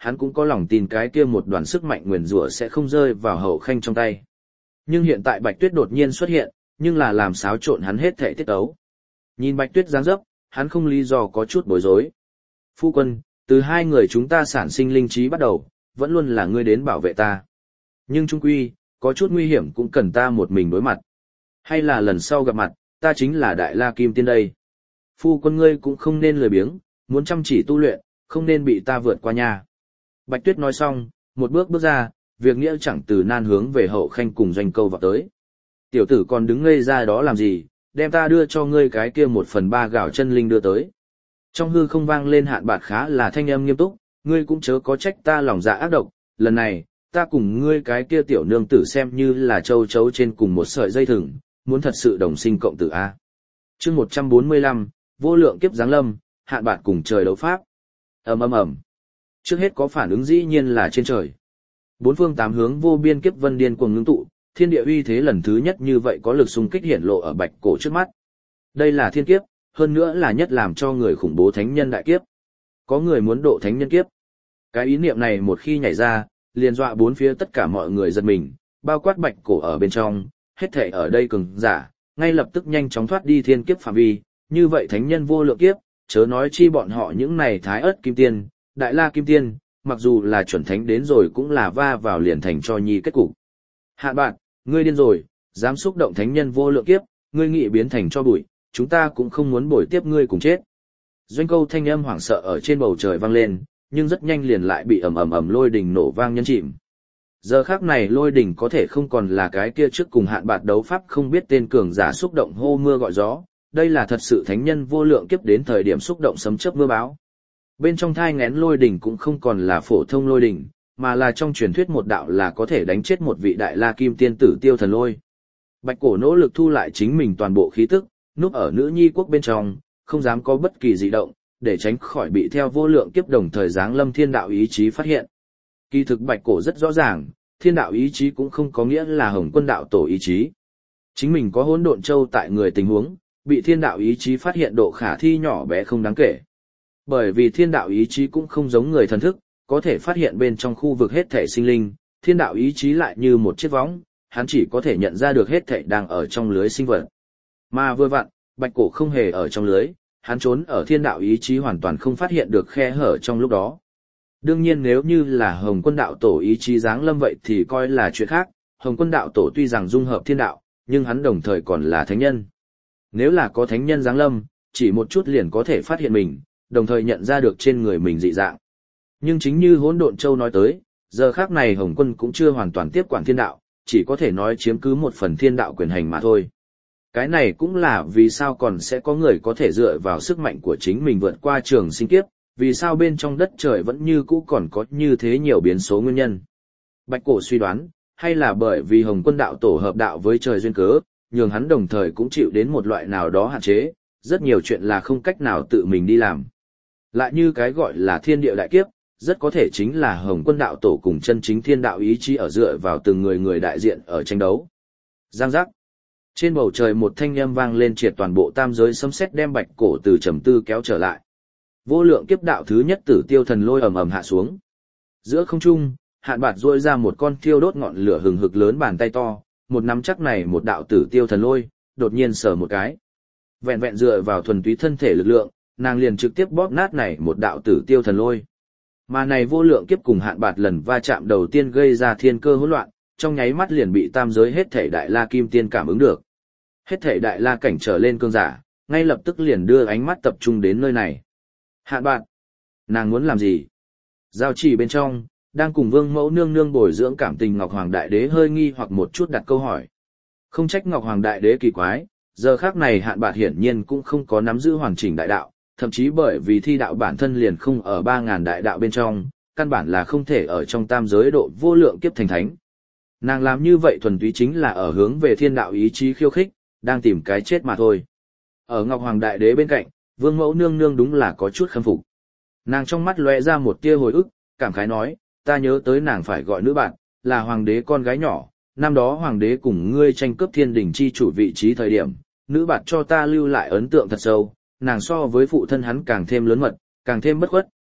hắn cũng có lòng tin cái kia một đoàn sức mạnh nguyền rủa sẽ không rơi vào Hậu Khanh trong tay. Nhưng hiện tại Bạch Tuyết đột nhiên xuất hiện, nhưng là làm xáo trộn hắn hết thảy tiết tấu. Nhìn Bạch Tuyết dáng dấp, hắn không lý do có chút bối rối. Phu quân, từ hai người chúng ta sản sinh linh trí bắt đầu, vẫn luôn là ngươi đến bảo vệ ta. Nhưng chung quy, có chút nguy hiểm cũng cần ta một mình đối mặt. Hay là lần sau gặp mặt, ta chính là Đại La Kim Tiên đây. Phu quân ngươi cũng không nên lười biếng, muốn chăm chỉ tu luyện, không nên bị ta vượt qua nha. Bạch Tuyết nói xong, một bước bước ra, việc nghĩa chẳng từ nan hướng về Hậu Khanh cùng Doanh Câu vào tới. Tiểu tử còn đứng ngây ra đó làm gì, đem ta đưa cho ngươi cái kia 1/3 gạo chân linh đưa tới. Trong hư không vang lên Hạn Bạt khá là thanh âm nghiêm túc, ngươi cũng chớ có trách ta lòng dạ ác độc, lần này, ta cùng ngươi cái kia tiểu nương tử xem như là châu chấu trên cùng một sợi dây thừng, muốn thật sự đồng sinh cộng tử a. Chương 145, vô lượng kiếp giáng lâm, Hạn Bạt cùng trời đấu pháp. Ầm ầm ầm. Trước hết có phản ứng dĩ nhiên là trên trời. Bốn phương tám hướng vô biên kiếp vân điên cuồng ngưng tụ, thiên địa uy thế lần thứ nhất như vậy có lực xung kích hiển lộ ở Bạch Cổ trước mắt. Đây là thiên kiếp, hơn nữa là nhất làm cho người khủng bố thánh nhân đại kiếp. Có người muốn độ thánh nhân kiếp. Cái ý niệm này một khi nhảy ra, liền dọa bốn phía tất cả mọi người giật mình, bao quát Bạch Cổ ở bên trong, hết thảy ở đây cường giả, ngay lập tức nhanh chóng thoát đi thiên kiếp phạm vi, như vậy thánh nhân vô lượng kiếp, chớ nói chi bọn họ những này Thái Ức Kim Tiên, Đại La Kim Tiên, mặc dù là chuẩn thánh đến rồi cũng là va vào liền thành cho nhi kết cục. Hạn Bạt, ngươi điên rồi, dám xúc động thánh nhân vô lượng kiếp, ngươi nghị biến thành cho bụi, chúng ta cũng không muốn bồi tiếp ngươi cùng chết. Doanh Câu thanh âm hoảng sợ ở trên bầu trời vang lên, nhưng rất nhanh liền lại bị ầm ầm ầm lôi đình nổ vang nhấn chìm. Giờ khắc này lôi đình có thể không còn là cái kia trước cùng Hạn Bạt đấu pháp không biết tên cường giả xúc động hô mưa gọi gió, đây là thật sự thánh nhân vô lượng kiếp đến thời điểm xúc động sấm chớp mưa bão. Bên trong thai nghén lôi đỉnh cũng không còn là phổ thông lôi đỉnh, mà là trong truyền thuyết một đạo là có thể đánh chết một vị Đại La Kim Tiên tử Tiêu Thần Lôi. Bạch Cổ nỗ lực thu lại chính mình toàn bộ khí tức, núp ở nữ nhi quốc bên trong, không dám có bất kỳ dị động, để tránh khỏi bị theo vô lượng kiếp đồng thời giáng lâm thiên đạo ý chí phát hiện. Kỳ thực Bạch Cổ rất rõ ràng, thiên đạo ý chí cũng không có nghĩa là Hồng Quân đạo tổ ý chí. Chính mình có Hỗn Độn Châu tại người tình huống, bị thiên đạo ý chí phát hiện độ khả thi nhỏ bé không đáng kể. Bởi vì thiên đạo ý chí cũng không giống người thần thức, có thể phát hiện bên trong khu vực hết thể sinh linh, thiên đạo ý chí lại như một chiếc võng, hắn chỉ có thể nhận ra được hết thể đang ở trong lưới sinh vật. Mà vừa vặn, Bạch Cổ không hề ở trong lưới, hắn trốn ở thiên đạo ý chí hoàn toàn không phát hiện được khe hở trong lúc đó. Đương nhiên nếu như là Hồng Quân đạo tổ ý chí giáng lâm vậy thì coi là chuyện khác, Hồng Quân đạo tổ tuy rằng dung hợp thiên đạo, nhưng hắn đồng thời còn là thánh nhân. Nếu là có thánh nhân giáng lâm, chỉ một chút liền có thể phát hiện mình, đồng thời nhận ra được trên người mình dị dạng. Nhưng chính như Hỗn Độn Châu nói tới, giờ khác này Hồng Quân cũng chưa hoàn toàn tiếp quản thiên đạo, chỉ có thể nói chiếm cứ một phần thiên đạo quyền hành mà thôi. Cái này cũng là vì sao còn sẽ có người có thể dựa vào sức mạnh của chính mình vượt qua trường sinh kiếp, vì sao bên trong đất trời vẫn như cũ còn có như thế nhiều biến số nguyên nhân. Bạch Cổ suy đoán, hay là bởi vì Hồng Quân đạo tổ hợp đạo với trời duyên cớ, nhường hắn đồng thời cũng chịu đến một loại nào đó hạn chế, rất nhiều chuyện là không cách nào tự mình đi làm. Lại như cái gọi là thiên địa đại kiếp, rất có thể chính là Hồng Quân đạo tổ cùng chân chính thiên đạo ý chí ở dựa vào từng người đại diện ở tranh đấu. Giang giác. Trên bầu trời một thanh âm vang lên triệt toàn bộ tam giới sấm sét đem Bạch Cổ từ trầm tư kéo trở lại. Vô lượng kiếp đạo thứ nhất tử Tiêu Thần Lôi ầm ầm hạ xuống. Giữa không trung, Hạn Bạt duỗi ra một con thiêu đốt ngọn lửa hừng hực lớn bàn tay to, một nắm chắc này một đạo tử Tiêu Thần Lôi, đột nhiên sờ một cái. Vẹn vẹn dựa vào thuần túy thân thể lực lượng, nàng liền trực tiếp bóp nát này một đạo tử Tiêu Thần Lôi. Mà này vô lượng kiếp cùng Hạn Bạt lần va chạm đầu tiên gây ra thiên cơ hỗn loạn, trong nháy mắt liền bị tam giới hết thảy Đại La Kim Tiên cảm ứng được. Hết thảy Đại La cảnh trở lên cương giả, ngay lập tức liền đưa ánh mắt tập trung đến nơi này. Hạn Bạt, nàng muốn làm gì? Giao chỉ bên trong, đang cùng Vương Mẫu nương nương bồi dưỡng cảm tình Ngọc Hoàng Đại Đế hơi nghi hoặc một chút đặt câu hỏi. Không trách Ngọc Hoàng Đại Đế kỳ quái, giờ khác này Hạn Bạt hiển nhiên cũng không có nắm giữ hoàn chỉnh đại đạo, thậm chí bởi vì thi đạo bản thân liền không ở 3.000 đại đạo bên trong, căn bản là không thể ở trong tam giới độ vô lượng kiếp thành thánh. Nàng làm như vậy thuần túy chính là ở hướng về thiên đạo ý chí khiêu khích, đang tìm cái chết mà thôi. Ở Ngọc Hoàng Đại Đế bên cạnh, Vương Mẫu nương nương đúng là có chút khâm phục. Nàng trong mắt lóe ra một tia hồi ức, cảm khái nói, ta nhớ tới nàng phải gọi nữ bạn, là hoàng đế con gái nhỏ, năm đó hoàng đế cùng ngươi tranh cướp thiên đình chi chủ vị trí thời điểm, nữ bạn cho ta lưu lại ấn tượng thật sâu, nàng so với phụ thân hắn càng thêm lớn mật, càng thêm bất khuất,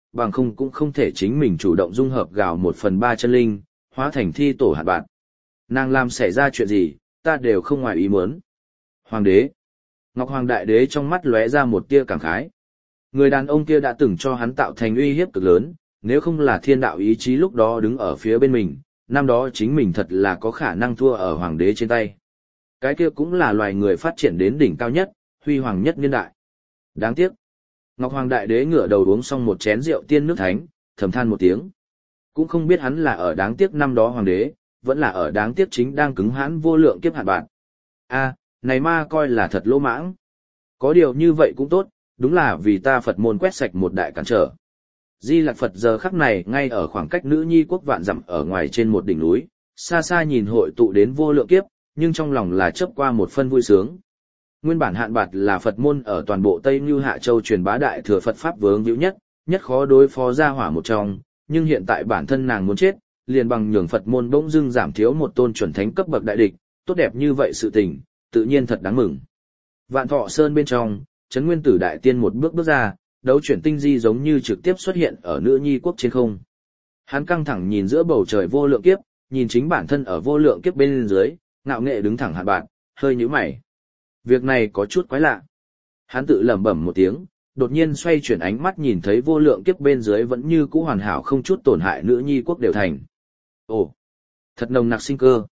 bằng không cũng không thể chính mình chủ động dung hợp gào 1/3 chân linh, hóa thành thi tổ hạn bạt. Nàng làm xảy ra chuyện gì, ta đều không ngoài ý muốn. Hoàng đế. Ngọc Hoàng Đại Đế trong mắt lóe ra một tia cảm khái. Người đàn ông kia đã từng cho hắn tạo thành uy hiếp cực lớn, nếu không là thiên đạo ý chí lúc đó đứng ở phía bên mình, năm đó chính mình thật là có khả năng thua ở Hoàng đế trên tay. Cái kia cũng là loài người phát triển đến đỉnh cao nhất, huy hoàng nhất niên đại. Đáng tiếc. Ngọc Hoàng Đại Đế ngửa đầu uống xong một chén rượu tiên nước thánh, thầm than một tiếng. Cũng không biết hắn là ở đáng tiếc năm đó Hoàng đế, vẫn là ở đáng tiếc chính đang cứng hãn vô lượng kiếp hạn bạn. A, này ma coi là thật lỗ mãng. Có điều như vậy cũng tốt, đúng là vì ta Phật môn quét sạch một đại cản trở. Di Lặc Phật giờ khắc này ngay ở khoảng cách Nữ Nhi quốc vạn dặm ở ngoài trên một đỉnh núi, xa xa nhìn hội tụ đến vô lượng kiếp, nhưng trong lòng là chớp qua một phân vui sướng. Nguyên bản hạn bạt là Phật môn ở toàn bộ Tây Như Hạ Châu truyền bá đại thừa Phật Pháp vướng víu nhất, nhất khó đối phó ra hỏa một trong, nhưng hiện tại bản thân nàng muốn chết, liền bằng nhường Phật môn bỗng dưng giảm thiếu một tôn chuẩn thánh cấp bậc đại địch, tốt đẹp như vậy sự tình, tự nhiên thật đáng mừng. Vạn Thọ Sơn bên trong, Trấn Nguyên Tử Đại Tiên một bước bước ra, đấu chuyển tinh di giống như trực tiếp xuất hiện ở Nữ Nhi quốc trên không. Hắn căng thẳng nhìn giữa bầu trời vô lượng kiếp, nhìn chính bản thân ở vô lượng kiếp bên dưới, ngạo nghệ đứng thẳng hạn bạt, hơi nhíu mày. Việc này có chút quái lạ. Hắn tự lẩm bẩm một tiếng, đột nhiên xoay chuyển ánh mắt nhìn thấy vô lượng kiếp bên dưới vẫn như cũ hoàn hảo không chút tổn hại Nữ Nhi quốc đều thành. Ồ, thật nồng nặc sinh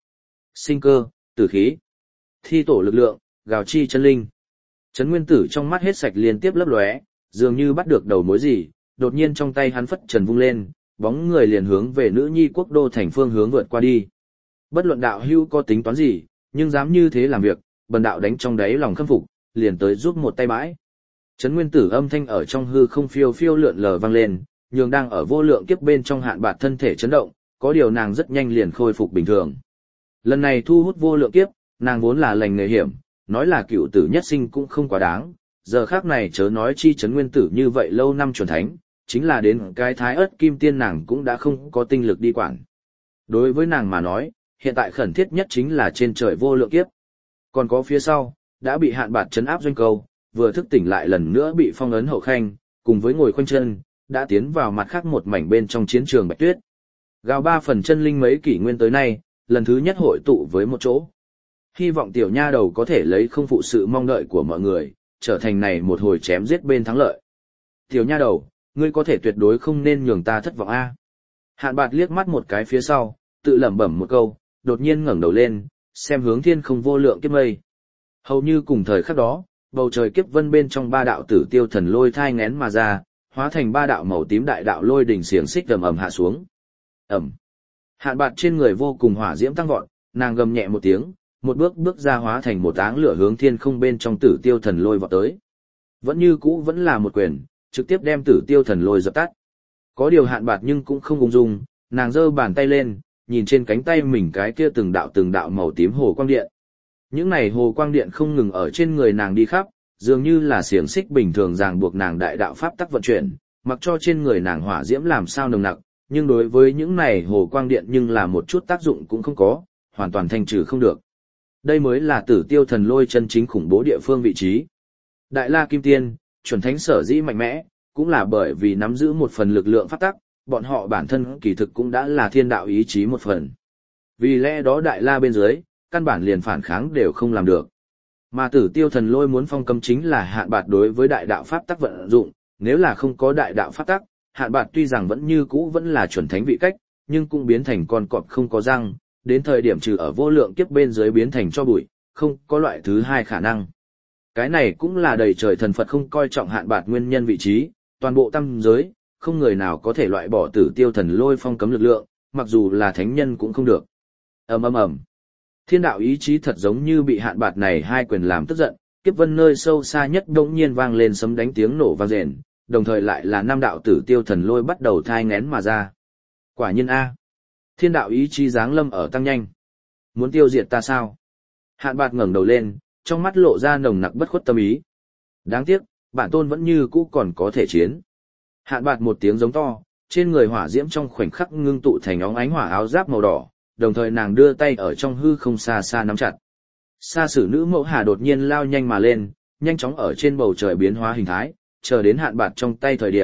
cơ, tử khí, thi tổ lực lượng, gào chi chân linh. Trấn Nguyên Tử trong mắt hết sạch liên tiếp lấp lóe, dường như bắt được đầu mối gì, đột nhiên trong tay hắn phất trần vung lên, bóng người liền hướng về Nữ Nhi quốc đô thành phương hướng vượt qua đi. Bất luận đạo hữu có tính toán gì, nhưng dám như thế làm việc, bần đạo đánh trong đáy lòng khâm phục, liền tới giúp một tay bãi. Trấn Nguyên Tử âm thanh ở trong hư không phiêu phiêu lượn lờ vang lên, nhường đang ở vô lượng kiếp bên trong hạn bạt thân thể chấn động, có điều nàng rất nhanh liền khôi phục bình thường. Lần này thu hút vô lượng kiếp, nàng vốn là lành nghề hiểm, nói là cựu tử nhất sinh cũng không quá đáng, giờ khác này chớ nói chi Trấn Nguyên Tử như vậy lâu năm chuẩn thánh, chính là đến cái thái ớt kim tiên nàng cũng đã không có tinh lực đi quản. Đối với nàng mà nói, hiện tại khẩn thiết nhất chính là trên trời vô lượng kiếp. Còn có phía sau, đã bị hạn bạt trấn áp doanh cầu, vừa thức tỉnh lại lần nữa bị phong ấn hậu khanh, cùng với ngồi khoanh chân, đã tiến vào mặt khác một mảnh bên trong chiến trường bạch tuyết. Gào 3 phần chân linh mấy kỷ nguyên tới nay, lần thứ nhất hội tụ với một chỗ. Hy vọng tiểu nha đầu có thể lấy không phụ sự mong đợi của mọi người, trở thành này một hồi chém giết bên thắng lợi. Tiểu nha đầu, ngươi có thể tuyệt đối không nên nhường ta thất vọng a. Hạn bạt liếc mắt một cái phía sau, tự lẩm bẩm một câu, đột nhiên ngẩng đầu lên, xem hướng thiên không vô lượng kiếp mây. Hầu như cùng thời khắc đó, bầu trời kiếp vân bên trong ba đạo tử tiêu thần lôi thai nghén mà ra, hóa thành ba đạo màu tím đại đạo lôi đỉnh xiềng xích ầm ầm hạ xuống. Ầm. Hạn bạt trên người vô cùng hỏa diễm tăng vọt, nàng gầm nhẹ một tiếng, một bước bước ra hóa thành một áng lửa hướng thiên không bên trong tử tiêu thần lôi vọt tới. Vẫn như cũ vẫn là một quyền, trực tiếp đem tử tiêu thần lôi dập tắt. Có điều hạn bạt nhưng cũng không ung dung, nàng giơ bàn tay lên, nhìn trên cánh tay mình cái kia từng đạo màu tím hồ quang điện. Những này hồ quang điện không ngừng ở trên người nàng đi khắp, dường như là xiềng xích bình thường ràng buộc nàng đại đạo pháp tắc vận chuyển, mặc cho trên người nàng hỏa diễm làm sao nồng nặc, nhưng đối với những này hồ quang điện nhưng là một chút tác dụng cũng không có, hoàn toàn thanh trừ không được. Đây mới là tử tiêu thần lôi chân chính khủng bố địa phương vị trí. Đại La Kim Tiên, chuẩn thánh sở dĩ mạnh mẽ, cũng là bởi vì nắm giữ một phần lực lượng pháp tắc, bọn họ bản thân kỳ thực cũng đã là thiên đạo ý chí một phần. Vì lẽ đó Đại La bên dưới, căn bản liền phản kháng đều không làm được. Mà tử tiêu thần lôi muốn phong cấm chính là hạn bạt đối với đại đạo pháp tắc vận dụng, nếu là không có đại đạo pháp tắc, hạn bạt tuy rằng vẫn như cũ vẫn là chuẩn thánh vị cách, nhưng cũng biến thành con cọp không có răng, đến thời điểm trừ ở vô lượng kiếp bên dưới biến thành cho bụi, không có loại thứ hai khả năng. Cái này cũng là đầy trời thần Phật không coi trọng hạn bạt nguyên nhân vị trí, toàn bộ tam giới, không người nào có thể loại bỏ tử tiêu thần lôi phong cấm lực lượng, mặc dù là thánh nhân cũng không được. Ầm ầm ầm. Thiên đạo ý chí thật giống như bị hạn bạt này hai quyền làm tức giận, kiếp vân nơi sâu xa nhất đột nhiên vang lên sấm đánh tiếng nổ vang rền, đồng thời lại là năm đạo tử tiêu thần lôi bắt đầu thai nghén mà ra. Quả nhiên a, thiên đạo ý chí giáng lâm ở tăng nhanh. Muốn tiêu diệt ta sao? Hạn bạt ngẩng đầu lên, trong mắt lộ ra nồng nặc bất khuất tâm ý. Đáng tiếc, bản tôn vẫn như cũ còn có thể chiến. Hạn bạt một tiếng giống to, trên người hỏa diễm trong khoảnh khắc ngưng tụ thành óng ánh hỏa áo giáp màu đỏ, đồng thời nàng đưa tay ở trong hư không xa xa nắm chặt. Sa sử nữ mẫu hà đột nhiên lao nhanh mà lên, nhanh chóng ở trên bầu trời biến hóa hình thái, chờ đến hạn bạt trong tay thời điểm,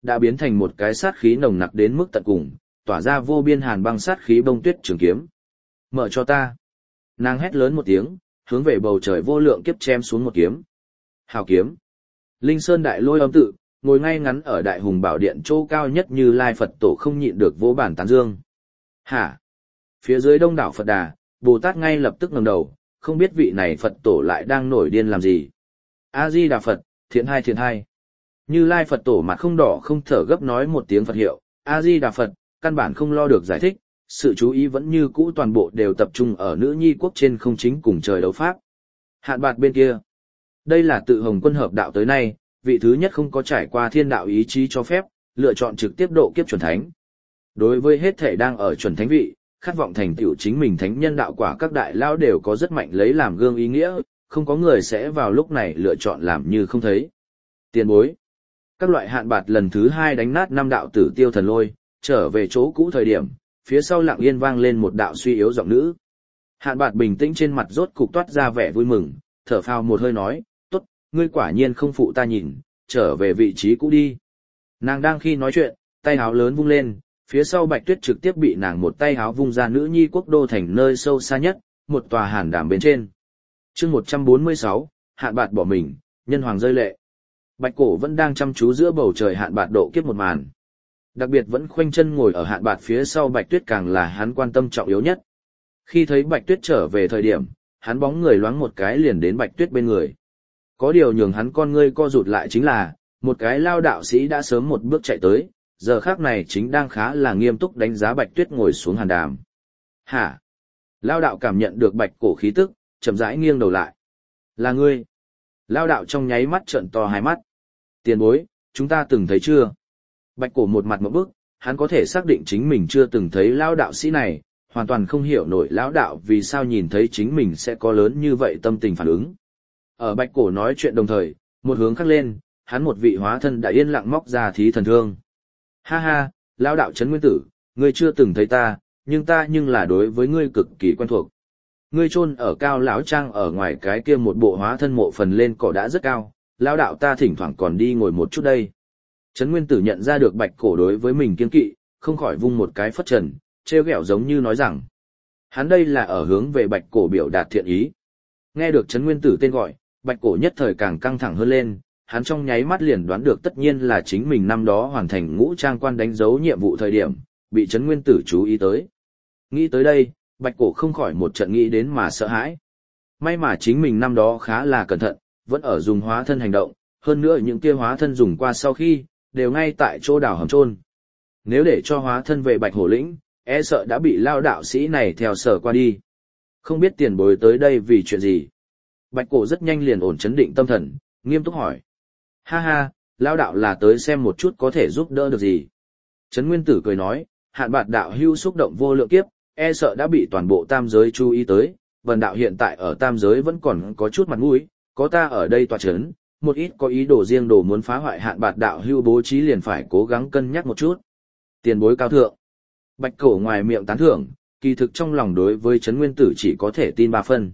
đã biến thành một cái sát khí nồng nặc đến mức tận cùng, tỏa ra vô biên hàn băng sát khí bông tuyết trường kiếm. Mở cho ta. Nàng hét lớn một tiếng, hướng về bầu trời vô lượng kiếp chém xuống một kiếm. Hào kiếm. Linh Sơn Đại Lôi âm tự, ngồi ngay ngắn ở Đại Hùng Bảo Điện chỗ cao nhất Như Lai Phật Tổ không nhịn được vỗ bản tán dương. Hả? Phía dưới đông đảo Phật Đà, Bồ Tát ngay lập tức ngẩng đầu, không biết vị này Phật Tổ lại đang nổi điên làm gì. A-di-đà Phật, thiện hai thiện hai. Như Lai Phật Tổ mặt không đỏ không thở gấp nói một tiếng Phật hiệu, A-di-đà Phật, căn bản không lo được giải thích, sự chú ý vẫn như cũ toàn bộ đều tập trung ở nữ nhi quốc trên không chính cùng trời đấu pháp. Hạn Bạt bên kia. Đây là tự Hồng Quân hợp đạo tới nay, vị thứ nhất không có trải qua thiên đạo ý chí cho phép, lựa chọn trực tiếp độ kiếp chuẩn thánh. Đối với hết thể đang ở chuẩn thánh vị, khát vọng thành tựu chính mình thánh nhân đạo quả các đại lao đều có rất mạnh lấy làm gương ý nghĩa, không có người sẽ vào lúc này lựa chọn làm như không thấy. Tiền bối. Các loại Hạn Bạt lần thứ 2 đánh nát 5 đạo tử tiêu thần lôi, trở về chỗ cũ thời điểm, phía sau lặng yên vang lên một đạo suy yếu giọng nữ. Hạn Bạt bình tĩnh trên mặt rốt cục toát ra vẻ vui mừng, thở phào một hơi nói, tốt, ngươi quả nhiên không phụ ta nhìn, trở về vị trí cũ đi. Nàng đang khi nói chuyện, tay háo lớn vung lên, phía sau Bạch Tuyết trực tiếp bị nàng một tay háo vung ra nữ nhi quốc đô thành nơi sâu xa nhất, một tòa hàn đàm bên trên. Chương 146, Hạn Bạt bỏ mình, nhân hoàng rơi lệ. Bạch Cổ vẫn đang chăm chú giữa bầu trời Hạn Bạt độ kiếp một màn. Đặc biệt vẫn khoanh chân ngồi ở Hạn Bạt phía sau Bạch Tuyết càng là hắn quan tâm trọng yếu nhất. Khi thấy Bạch Tuyết trở về thời điểm, hắn bóng người loáng một cái liền đến Bạch Tuyết bên người. Có điều nhường hắn con ngươi co rụt lại chính là, một cái lao đạo sĩ đã sớm một bước chạy tới, giờ khác này chính đang khá là nghiêm túc đánh giá Bạch Tuyết ngồi xuống hàn đàm. Hả? Lao đạo cảm nhận được Bạch Cổ khí tức, chậm rãi nghiêng đầu lại. Là ngươi? Lao đạo trong nháy mắt trợn to hai mắt. Tiền bối, chúng ta từng thấy chưa? Bạch Cổ một mặt ngộp bức, hắn có thể xác định chính mình chưa từng thấy lao đạo sĩ này, hoàn toàn không hiểu nổi lão đạo vì sao nhìn thấy chính mình sẽ có lớn như vậy tâm tình phản ứng. Ở Bạch Cổ nói chuyện đồng thời, một hướng khác lên, hắn một vị hóa thân đã yên lặng móc ra thí thần thương. Ha ha, lão đạo Trấn Nguyên Tử, ngươi chưa từng thấy ta, nhưng ta nhưng là đối với ngươi cực kỳ quen thuộc. Ngươi chôn ở cao lão trang ở ngoài cái kia một bộ hóa thân mộ phần lên cỏ đã rất cao, lão đạo ta thỉnh thoảng còn đi ngồi một chút đây. Trấn Nguyên Tử nhận ra được Bạch Cổ đối với mình kiêng kỵ, không khỏi vung một cái phất trần, trêu ghẹo giống như nói rằng, hắn đây là ở hướng về Bạch Cổ biểu đạt thiện ý. Nghe được Trấn Nguyên Tử tên gọi, Bạch Cổ nhất thời càng căng thẳng hơn lên, hắn trong nháy mắt liền đoán được tất nhiên là chính mình năm đó hoàn thành ngũ trang quan đánh dấu nhiệm vụ thời điểm, bị Trấn Nguyên Tử chú ý tới. Nghĩ tới đây, Bạch Cổ không khỏi một trận nghĩ đến mà sợ hãi. May mà chính mình năm đó khá là cẩn thận, vẫn ở dùng hóa thân hành động, hơn nữa những kia hóa thân dùng qua sau khi, đều ngay tại chỗ đào hầm chôn. Nếu để cho hóa thân về Bạch Hổ Lĩnh, e sợ đã bị lao đạo sĩ này theo sở qua đi. Không biết tiền bối tới đây vì chuyện gì. Bạch Cổ rất nhanh liền ổn chấn định tâm thần, nghiêm túc hỏi. Ha ha, lao đạo là tới xem một chút có thể giúp đỡ được gì. Trấn Nguyên Tử cười nói, Hạn Bạt đạo hưu xúc động vô lượng kiếp, e sợ đã bị toàn bộ tam giới chú ý tới, vần đạo hiện tại ở tam giới vẫn còn có chút mặt mũi, có ta ở đây tòa chấn, một ít có ý đồ riêng đồ muốn phá hoại Hạn Bạt đạo hưu bố trí liền phải cố gắng cân nhắc một chút. Tiền bối cao thượng. Bạch Cổ ngoài miệng tán thưởng, kỳ thực trong lòng đối với Trấn Nguyên Tử chỉ có thể tin 3 phân.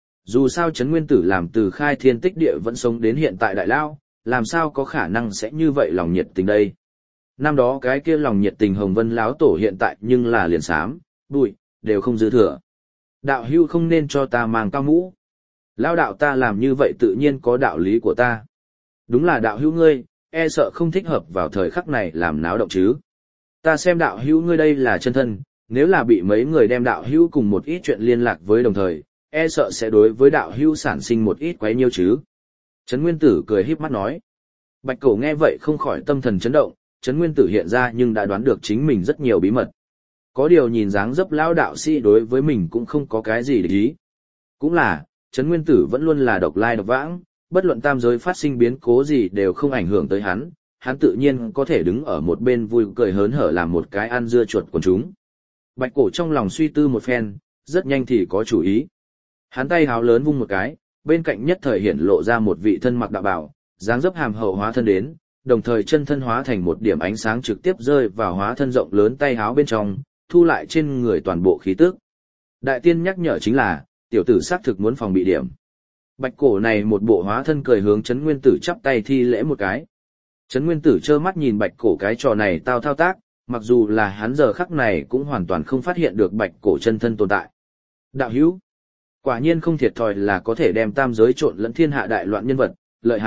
Dù sao Trấn Nguyên Tử làm từ khai thiên tích địa vẫn sống đến hiện tại đại lao, làm sao có khả năng sẽ như vậy lòng nhiệt tình đây. Năm đó cái kia lòng nhiệt tình Hồng Vân Láo Tổ hiện tại nhưng là liền xám, bụi, đều không dư thừa. Đạo hưu không nên cho ta mang cao mũ. Lao đạo ta làm như vậy tự nhiên có đạo lý của ta. Đúng là đạo hưu ngươi, e sợ không thích hợp vào thời khắc này làm náo động chứ. Ta xem đạo hữu ngươi đây là chân thân, nếu là bị mấy người đem đạo hữu cùng một ít chuyện liên lạc với đồng thời, e sợ sẽ đối với đạo hữu sản sinh một ít quấy nhiêu chứ. Trấn Nguyên Tử cười híp mắt nói. Bạch Cổ nghe vậy không khỏi tâm thần chấn động, Trấn Nguyên Tử hiện ra nhưng đã đoán được chính mình rất nhiều bí mật. Có điều nhìn dáng dấp lão đạo sĩ đối với mình cũng không có cái gì để ý. Cũng là, Trấn Nguyên Tử vẫn luôn là độc lai độc vãng, bất luận tam giới phát sinh biến cố gì đều không ảnh hưởng tới hắn. Hắn tự nhiên có thể đứng ở một bên vui cười hớn hở làm một cái ăn dưa chuột của chúng. Bạch Cổ trong lòng suy tư một phen, rất nhanh thì có chủ ý. Hắn tay háo lớn vung một cái, bên cạnh nhất thời hiện lộ ra một vị thân mặc đạo bào, dáng dấp hàm hậu hóa thân đến, đồng thời chân thân hóa thành một điểm ánh sáng trực tiếp rơi vào hóa thân rộng lớn tay háo bên trong, thu lại trên người toàn bộ khí tức. Đại tiên nhắc nhở chính là, tiểu tử xác thực muốn phòng bị điểm. Bạch Cổ này một bộ hóa thân cười hướng Trấn Nguyên Tử chắp tay thi lễ một cái. Trấn Nguyên Tử trơ mắt nhìn Bạch Cổ cái trò này tao thao tác, mặc dù là hắn giờ khắc này cũng hoàn toàn không phát hiện được Bạch Cổ chân thân tồn tại. Đạo hữu, quả nhiên không thiệt thòi là có thể đem tam giới trộn lẫn thiên hạ đại loạn nhân vật,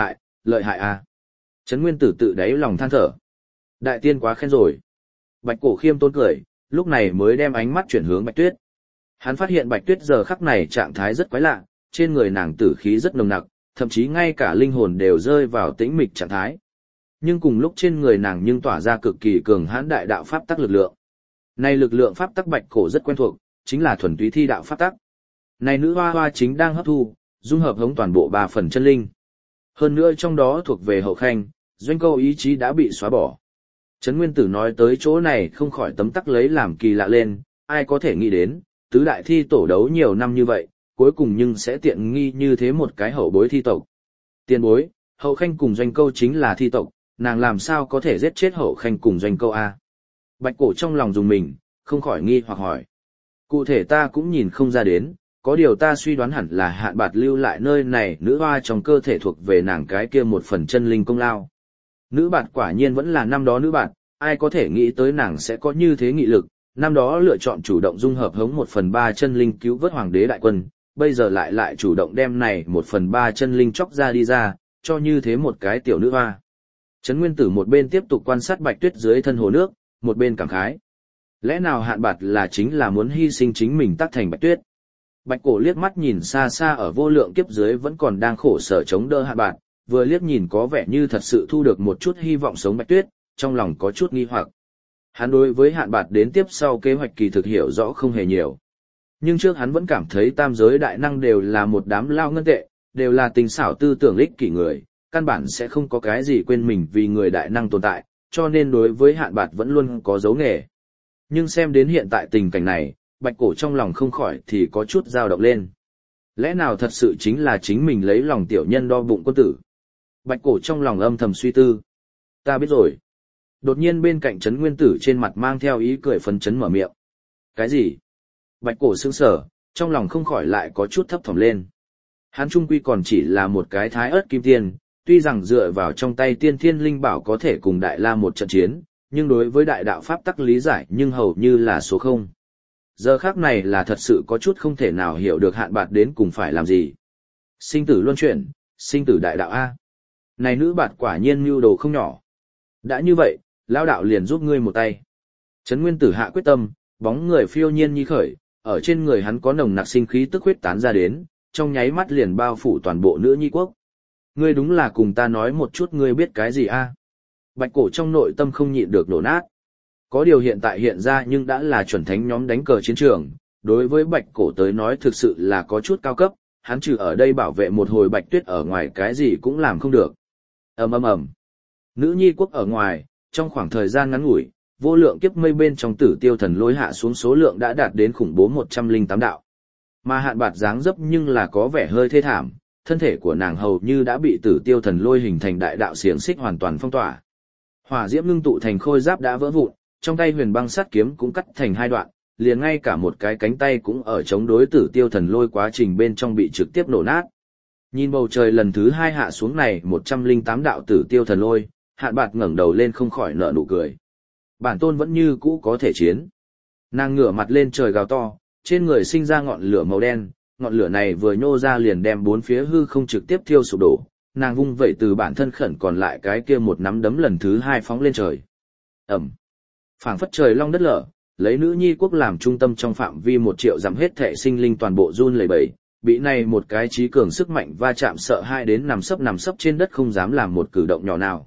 lợi hại à. Trấn Nguyên Tử tự đáy lòng than thở. Đại tiên quá khen rồi. Bạch Cổ khiêm tốn cười, lúc này mới đem ánh mắt chuyển hướng Bạch Tuyết. Hắn phát hiện Bạch Tuyết giờ khắc này trạng thái rất quái lạ, trên người nàng tử khí rất nồng nặc, thậm chí ngay cả linh hồn đều rơi vào tĩnh mịch trạng thái. Nhưng cùng lúc trên người nàng nhưng tỏa ra cực kỳ cường hãn đại đạo pháp tắc lực lượng. Này lực lượng pháp tắc Bạch Cổ rất quen thuộc, chính là thuần túy thi đạo pháp tắc. Này nữ hoa hoa chính đang hấp thu, dung hợp hống toàn bộ 3 phần chân linh. Hơn nữa trong đó thuộc về Hậu Khanh, Doanh Câu ý chí đã bị xóa bỏ. Trấn Nguyên Tử nói tới chỗ này không khỏi tấm tắc lấy làm kỳ lạ lên, ai có thể nghĩ đến, tứ đại thi tổ đấu nhiều năm như vậy, cuối cùng nhưng sẽ tiện nghi như thế một cái hậu bối thi tộc. Tiền bối, Hậu Khanh cùng Doanh Câu chính là thi tộc, nàng làm sao có thể giết chết Hậu Khanh cùng Doanh Câu a? Bạch Cổ trong lòng dùng mình, không khỏi nghi hoặc hỏi. Cụ thể ta cũng nhìn không ra đến, có điều ta suy đoán hẳn là Hạn Bạt lưu lại nơi này nữ hoa trong cơ thể thuộc về nàng cái kia một phần chân linh công lao. Nữ bạt quả nhiên vẫn là năm đó nữ bạt, ai có thể nghĩ tới nàng sẽ có như thế nghị lực, năm đó lựa chọn chủ động dung hợp hống 1/3 chân linh cứu vớt hoàng đế đại quân, bây giờ lại chủ động đem này 1/3 chân linh chóc ra đi ra, cho như thế một cái tiểu nữ hoa. Trấn Nguyên Tử một bên tiếp tục quan sát Bạch Tuyết dưới thân hồ nước, một bên cảm khái. Lẽ nào Hạn Bạt là chính là muốn hy sinh chính mình tác thành Bạch Tuyết? Bạch Cổ liếc mắt nhìn xa xa ở vô lượng kiếp dưới vẫn còn đang khổ sở chống đỡ Hạn Bạt, vừa liếc nhìn có vẻ như thật sự thu được một chút hy vọng sống Bạch Tuyết, trong lòng có chút nghi hoặc. Hắn đối với Hạn Bạt đến tiếp sau kế hoạch kỳ thực hiểu rõ không hề nhiều. Nhưng trước hắn vẫn cảm thấy tam giới đại năng đều là một đám lao ngân tệ, đều là tình xảo tư tưởng ích kỷ người, căn bản sẽ không có cái gì quên mình vì người đại năng tồn tại, cho nên đối với Hạn Bạt vẫn luôn có dấu nghề. Nhưng xem đến hiện tại tình cảnh này, Bạch Cổ trong lòng không khỏi thì có chút dao động lên. Lẽ nào thật sự chính là chính mình lấy lòng tiểu nhân đo bụng quân tử? Bạch Cổ trong lòng âm thầm suy tư. Ta biết rồi. Đột nhiên bên cạnh Trấn Nguyên Tử trên mặt mang theo ý cười phấn chấn mở miệng. Cái gì? Bạch Cổ sững sờ, trong lòng không khỏi lại có chút thấp thỏm lên. Hắn trung quy còn chỉ là một cái thái ớt kim tiên, tuy rằng dựa vào trong tay tiên thiên linh bảo có thể cùng Đại La một trận chiến, nhưng đối với đại đạo pháp tắc lý giải nhưng hầu như là số 0. Giờ khác này là thật sự có chút không thể nào hiểu được Hạn Bạt đến cùng phải làm gì. Sinh tử luân chuyển, sinh tử đại đạo A. Này nữ bạt quả nhiên mưu đồ không nhỏ. Đã như vậy, lão đạo liền giúp ngươi một tay. Trấn Nguyên Tử hạ quyết tâm, bóng người phiêu nhiên nhi khởi, ở trên người hắn có nồng nặc sinh khí tức huyết tán ra đến, trong nháy mắt liền bao phủ toàn bộ nữ nhi quốc. Ngươi đúng là cùng ta nói một chút ngươi biết cái gì a? Bạch Cổ trong nội tâm không nhịn được nổ nát. Có điều hiện tại hiện ra nhưng đã là chuẩn thánh nhóm đánh cờ chiến trường, đối với Bạch Cổ tới nói thực sự là có chút cao cấp, hắn trừ ở đây bảo vệ một hồi Bạch Tuyết ở ngoài cái gì cũng làm không được. Ầm ầm ầm. Nữ nhi quốc ở ngoài, trong khoảng thời gian ngắn ngủi, vô lượng kiếp mây bên trong Tử Tiêu Thần Lôi hạ xuống số lượng đã đạt đến khủng bố 108 đạo. Mà Hạn Bạt dáng dấp nhưng là có vẻ hơi thê thảm, thân thể của nàng hầu như đã bị Tử Tiêu Thần Lôi hình thành đại đạo xiềng xích hoàn toàn phong tỏa. Hỏa diễm ngưng tụ thành khôi giáp đã vỡ vụn, trong tay huyền băng sắt kiếm cũng cắt thành 2 đoạn, liền ngay cả một cái cánh tay cũng ở chống đối Tử Tiêu Thần Lôi quá trình bên trong bị trực tiếp nổ nát. Nhìn bầu trời lần thứ 2 hạ xuống này 108 đạo Tử Tiêu Thần Lôi, Hạn Bạt ngẩng đầu lên không khỏi nở nụ cười. Bản tôn vẫn như cũ có thể chiến. Nàng ngửa mặt lên trời gào to, trên người sinh ra ngọn lửa màu đen, ngọn lửa này vừa nhô ra liền đem 4 phía hư không trực tiếp thiêu sụp đổ. Nàng vung vẩy từ bản thân khẩn còn lại cái kia một nắm đấm lần thứ 2 phóng lên trời. Ầm. Phảng phất trời long đất lở, lấy nữ nhi quốc làm trung tâm trong phạm vi 1 triệu dặm hết thảy sinh linh toàn bộ run lẩy bẩy, bị này một cái trí cường sức mạnh va chạm sợ hai đến nằm sấp trên đất không dám làm một cử động nhỏ nào.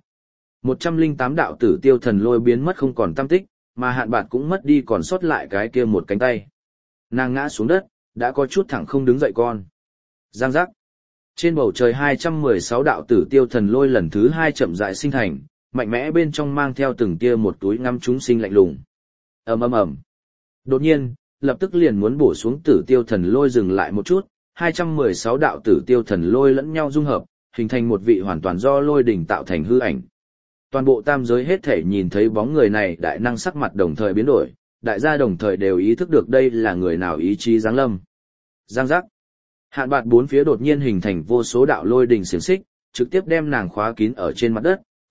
108 đạo Tử Tiêu Thần Lôi biến mất không còn tăm tích, mà Hạn Bạt cũng mất đi còn sót lại cái kia một cánh tay. Nàng ngã xuống đất, đã có chút thẳng không đứng dậy con. Giang giác. Trên bầu trời 216 đạo Tử Tiêu Thần Lôi lần thứ 2 chậm rãi sinh thành, mạnh mẽ bên trong mang theo từng tia một túi ngắm chúng sinh lạnh lùng. Ầm ầm ầm. Đột nhiên, lập tức liền muốn bổ xuống Tử Tiêu Thần Lôi dừng lại một chút, 216 đạo Tử Tiêu Thần Lôi lẫn nhau dung hợp, hình thành một vị hoàn toàn do lôi đỉnh tạo thành hư ảnh. Toàn bộ tam giới hết thể nhìn thấy bóng người này đại năng sắc mặt đồng thời biến đổi, đại gia đồng thời đều ý thức được đây là người nào ý chí giáng lâm. Giang giác. Hạn Bạt 4 phía đột nhiên hình thành vô số đạo lôi đỉnh xiềng xích, trực tiếp đem nàng khóa kín ở trên mặt đất,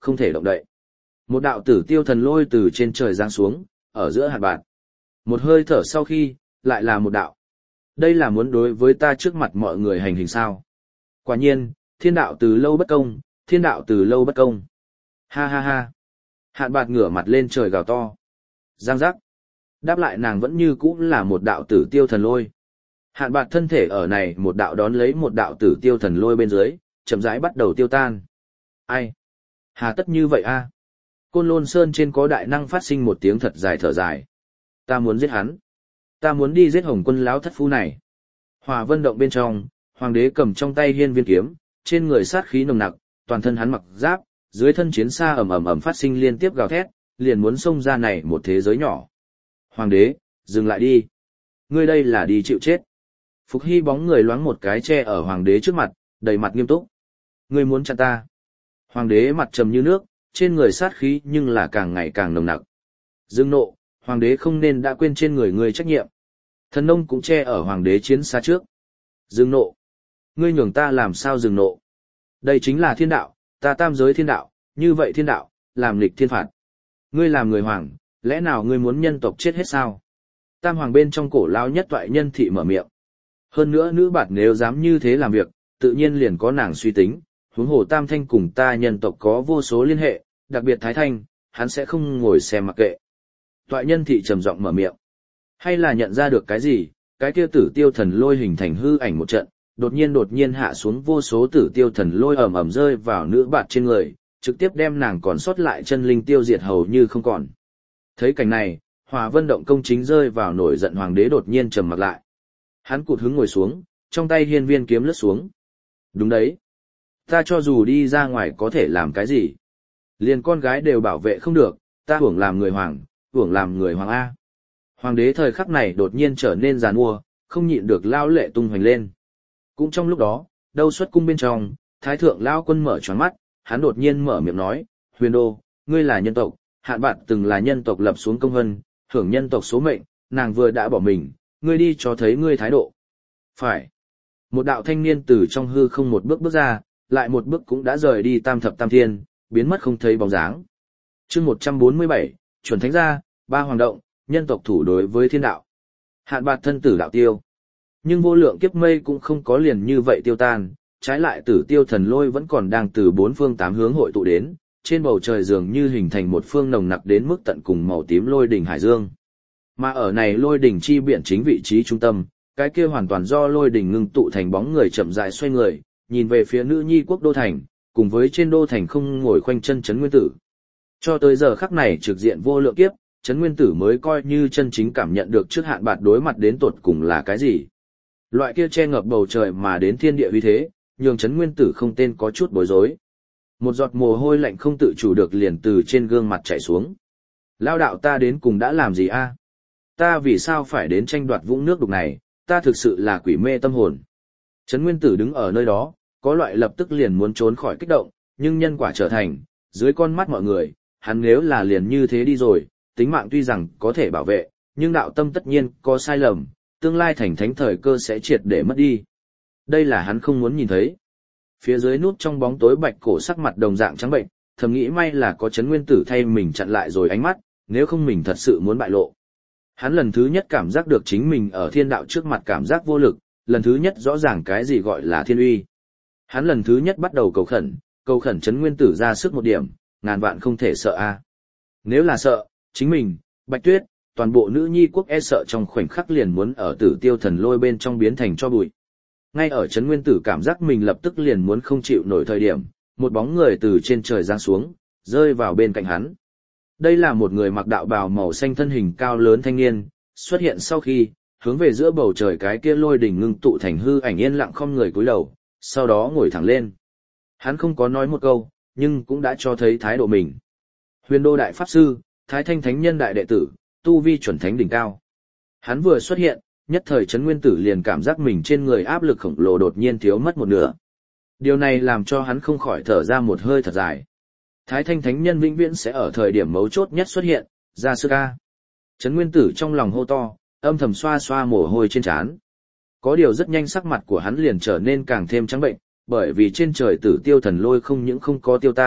không thể động đậy. Một đạo tử tiêu thần lôi từ trên trời giáng xuống, ở giữa Hạn Bạt. Một hơi thở sau khi, lại là một đạo. Đây là muốn đối với ta trước mặt mọi người hành hình sao. Quả nhiên, thiên đạo từ lâu bất công, thiên đạo từ lâu bất công. Ha ha ha. Hạn Bạt ngửa mặt lên trời gào to. Giang giác. Đáp lại nàng vẫn như cũ là một đạo tử tiêu thần lôi. Hạn Bạt thân thể ở này một đạo đón lấy một đạo tử tiêu thần lôi bên dưới, chậm rãi bắt đầu tiêu tan. Ai? Hà tất như vậy a? Côn Lôn Sơn trên có đại năng phát sinh một tiếng thật dài thở dài. Ta muốn giết hắn. Ta muốn đi giết Hồng Quân lão thất phu này. Hỏa Vân động bên trong, hoàng đế cầm trong tay hiên viên kiếm, trên người sát khí nồng nặc, toàn thân hắn mặc giáp, dưới thân chiến xa ầm ầm ầm phát sinh liên tiếp gào thét, liền muốn xông ra này một thế giới nhỏ. Hoàng đế, dừng lại đi. Ngươi đây là đi chịu chết. Phục Hy bóng người loáng một cái che ở hoàng đế trước mặt, đầy mặt nghiêm túc. Ngươi muốn chặn ta. Hoàng đế mặt trầm như nước, trên người sát khí nhưng là càng ngày càng nồng nặc. Dương nộ, hoàng đế không nên đã quên trên người ngươi trách nhiệm. Thần nông cũng che ở hoàng đế chiến xa trước. Dương nộ. Ngươi nhường ta làm sao dừng nộ. Đây chính là thiên đạo, ta tam giới thiên đạo, như vậy thiên đạo, làm nghịch thiên phạt. Ngươi làm người hoàng, lẽ nào ngươi muốn nhân tộc chết hết sao? Tam hoàng bên trong cổ lao nhất toại nhân thị mở miệng. Hơn nữa nữ bạt nếu dám như thế làm việc, tự nhiên liền có nàng suy tính, huống hồ Tam Thanh cùng ta nhân tộc có vô số liên hệ, đặc biệt Thái Thanh, hắn sẽ không ngồi xem mặc kệ. Toại nhân thị trầm giọng mở miệng. Hay là nhận ra được cái gì, cái kia tử tiêu thần lôi hình thành hư ảnh một trận, đột nhiên hạ xuống vô số tử tiêu thần lôi ầm ầm rơi vào nữ bạt trên người, trực tiếp đem nàng còn sót lại chân linh tiêu diệt hầu như không còn. Thấy cảnh này, Hỏa Vân động công chính rơi vào nổi giận hoàng đế đột nhiên trầm mặc lại. Hắn cụt hứng ngồi xuống, trong tay hiên viên kiếm lướt xuống. Đúng đấy. Ta cho dù đi ra ngoài có thể làm cái gì. Liền con gái đều bảo vệ không được, ta hưởng làm người hoàng, hưởng làm người hoàng A. Hoàng đế thời khắc này đột nhiên trở nên giàn mua, không nhịn được lao lệ tung hoành lên. Cũng trong lúc đó, đâu xuất cung bên trong, thái thượng lao quân mở choáng mắt, hắn đột nhiên mở miệng nói, Huyền Đô, ngươi là nhân tộc, Hạn Bạt từng là nhân tộc lập xuống công vân, hưởng nhân tộc số mệnh, nàng vừa đã bỏ mình, ngươi đi cho thấy ngươi thái độ. Phải. Một đạo thanh niên từ trong hư không một bước bước ra, lại một bước cũng đã rời đi tam thập tam thiên, biến mất không thấy bóng dáng. Chương 147, chuẩn thánh gia, ba hoàng động, nhân tộc thủ đối với thiên đạo. Hạn Bạt thân tử đạo tiêu. Nhưng vô lượng kiếp mây cũng không có liền như vậy tiêu tan, trái lại tử tiêu thần lôi vẫn còn đang từ bốn phương tám hướng hội tụ đến, trên bầu trời dường như hình thành một phương nồng nặc đến mức tận cùng màu tím lôi đỉnh hải dương. Mà ở này lôi đỉnh chi biển chính vị trí trung tâm, cái kia hoàn toàn do lôi đỉnh ngưng tụ thành bóng người chậm rãi xoay người, nhìn về phía nữ nhi quốc đô thành, cùng với trên đô thành không ngồi khoanh chân Trấn Nguyên Tử. Cho tới giờ khắc này trực diện vô lượng kiếp, Trấn Nguyên Tử mới coi như chân chính cảm nhận được trước Hạn Bạt đối mặt đến tột cùng là cái gì. Loại kia che ngập bầu trời mà đến thiên địa uy thế, nhường Trấn Nguyên Tử không tên có chút bối rối. Một giọt mồ hôi lạnh không tự chủ được liền từ trên gương mặt chảy xuống. Lao đạo ta đến cùng đã làm gì a? Ta vì sao phải đến tranh đoạt vũng nước đục này, ta thực sự là quỷ mê tâm hồn. Trấn Nguyên Tử đứng ở nơi đó, có loại lập tức liền muốn trốn khỏi kích động, nhưng nhân quả trở thành, dưới con mắt mọi người, hắn nếu là liền như thế đi rồi, tính mạng tuy rằng có thể bảo vệ, nhưng đạo tâm tất nhiên có sai lầm, tương lai thành thánh thời cơ sẽ triệt để mất đi. Đây là hắn không muốn nhìn thấy. Phía dưới nút trong bóng tối bạch cổ sắc mặt đồng dạng trắng bệnh, thầm nghĩ may là có Trấn Nguyên Tử thay mình chặn lại rồi ánh mắt, nếu không mình thật sự muốn bại lộ. Hắn lần thứ nhất cảm giác được chính mình ở thiên đạo trước mặt cảm giác vô lực, lần thứ nhất rõ ràng cái gì gọi là thiên uy. Hắn lần thứ nhất bắt đầu cầu khẩn Trấn Nguyên Tử ra sức một điểm, ngàn vạn không thể sợ a. Nếu là sợ, chính mình, Bạch Tuyết, toàn bộ nữ nhi quốc e sợ trong khoảnh khắc liền muốn ở tử tiêu thần lôi bên trong biến thành cho bụi. Ngay ở Trấn Nguyên Tử cảm giác mình lập tức liền muốn không chịu nổi thời điểm, một bóng người từ trên trời giáng xuống, rơi vào bên cạnh hắn. Đây là một người mặc đạo bào màu xanh thân hình cao lớn thanh niên, xuất hiện sau khi, hướng về giữa bầu trời cái kia lôi đỉnh ngưng tụ thành hư ảnh yên lặng không người cúi đầu, sau đó ngồi thẳng lên. Hắn không có nói một câu, nhưng cũng đã cho thấy thái độ mình. Huyền Đô Đại Pháp Sư, Thái Thanh Thánh Nhân Đại Đệ Tử, tu vi chuẩn thánh đỉnh cao. Hắn vừa xuất hiện, nhất thời Trấn Nguyên Tử liền cảm giác mình trên người áp lực khổng lồ đột nhiên thiếu mất một nửa. Điều này làm cho hắn không khỏi thở ra một hơi thật dài. Thái Thanh Thánh Nhân vĩnh viễn sẽ ở thời điểm mấu chốt nhất xuất hiện, ra sức ca. Trấn Nguyên Tử trong lòng hô to, âm thầm xoa xoa mồ hôi trên trán. Có điều rất nhanh sắc mặt của hắn liền trở nên càng thêm trắng bệnh, bởi vì trên trời tử tiêu thần lôi không những không có tiêu tan,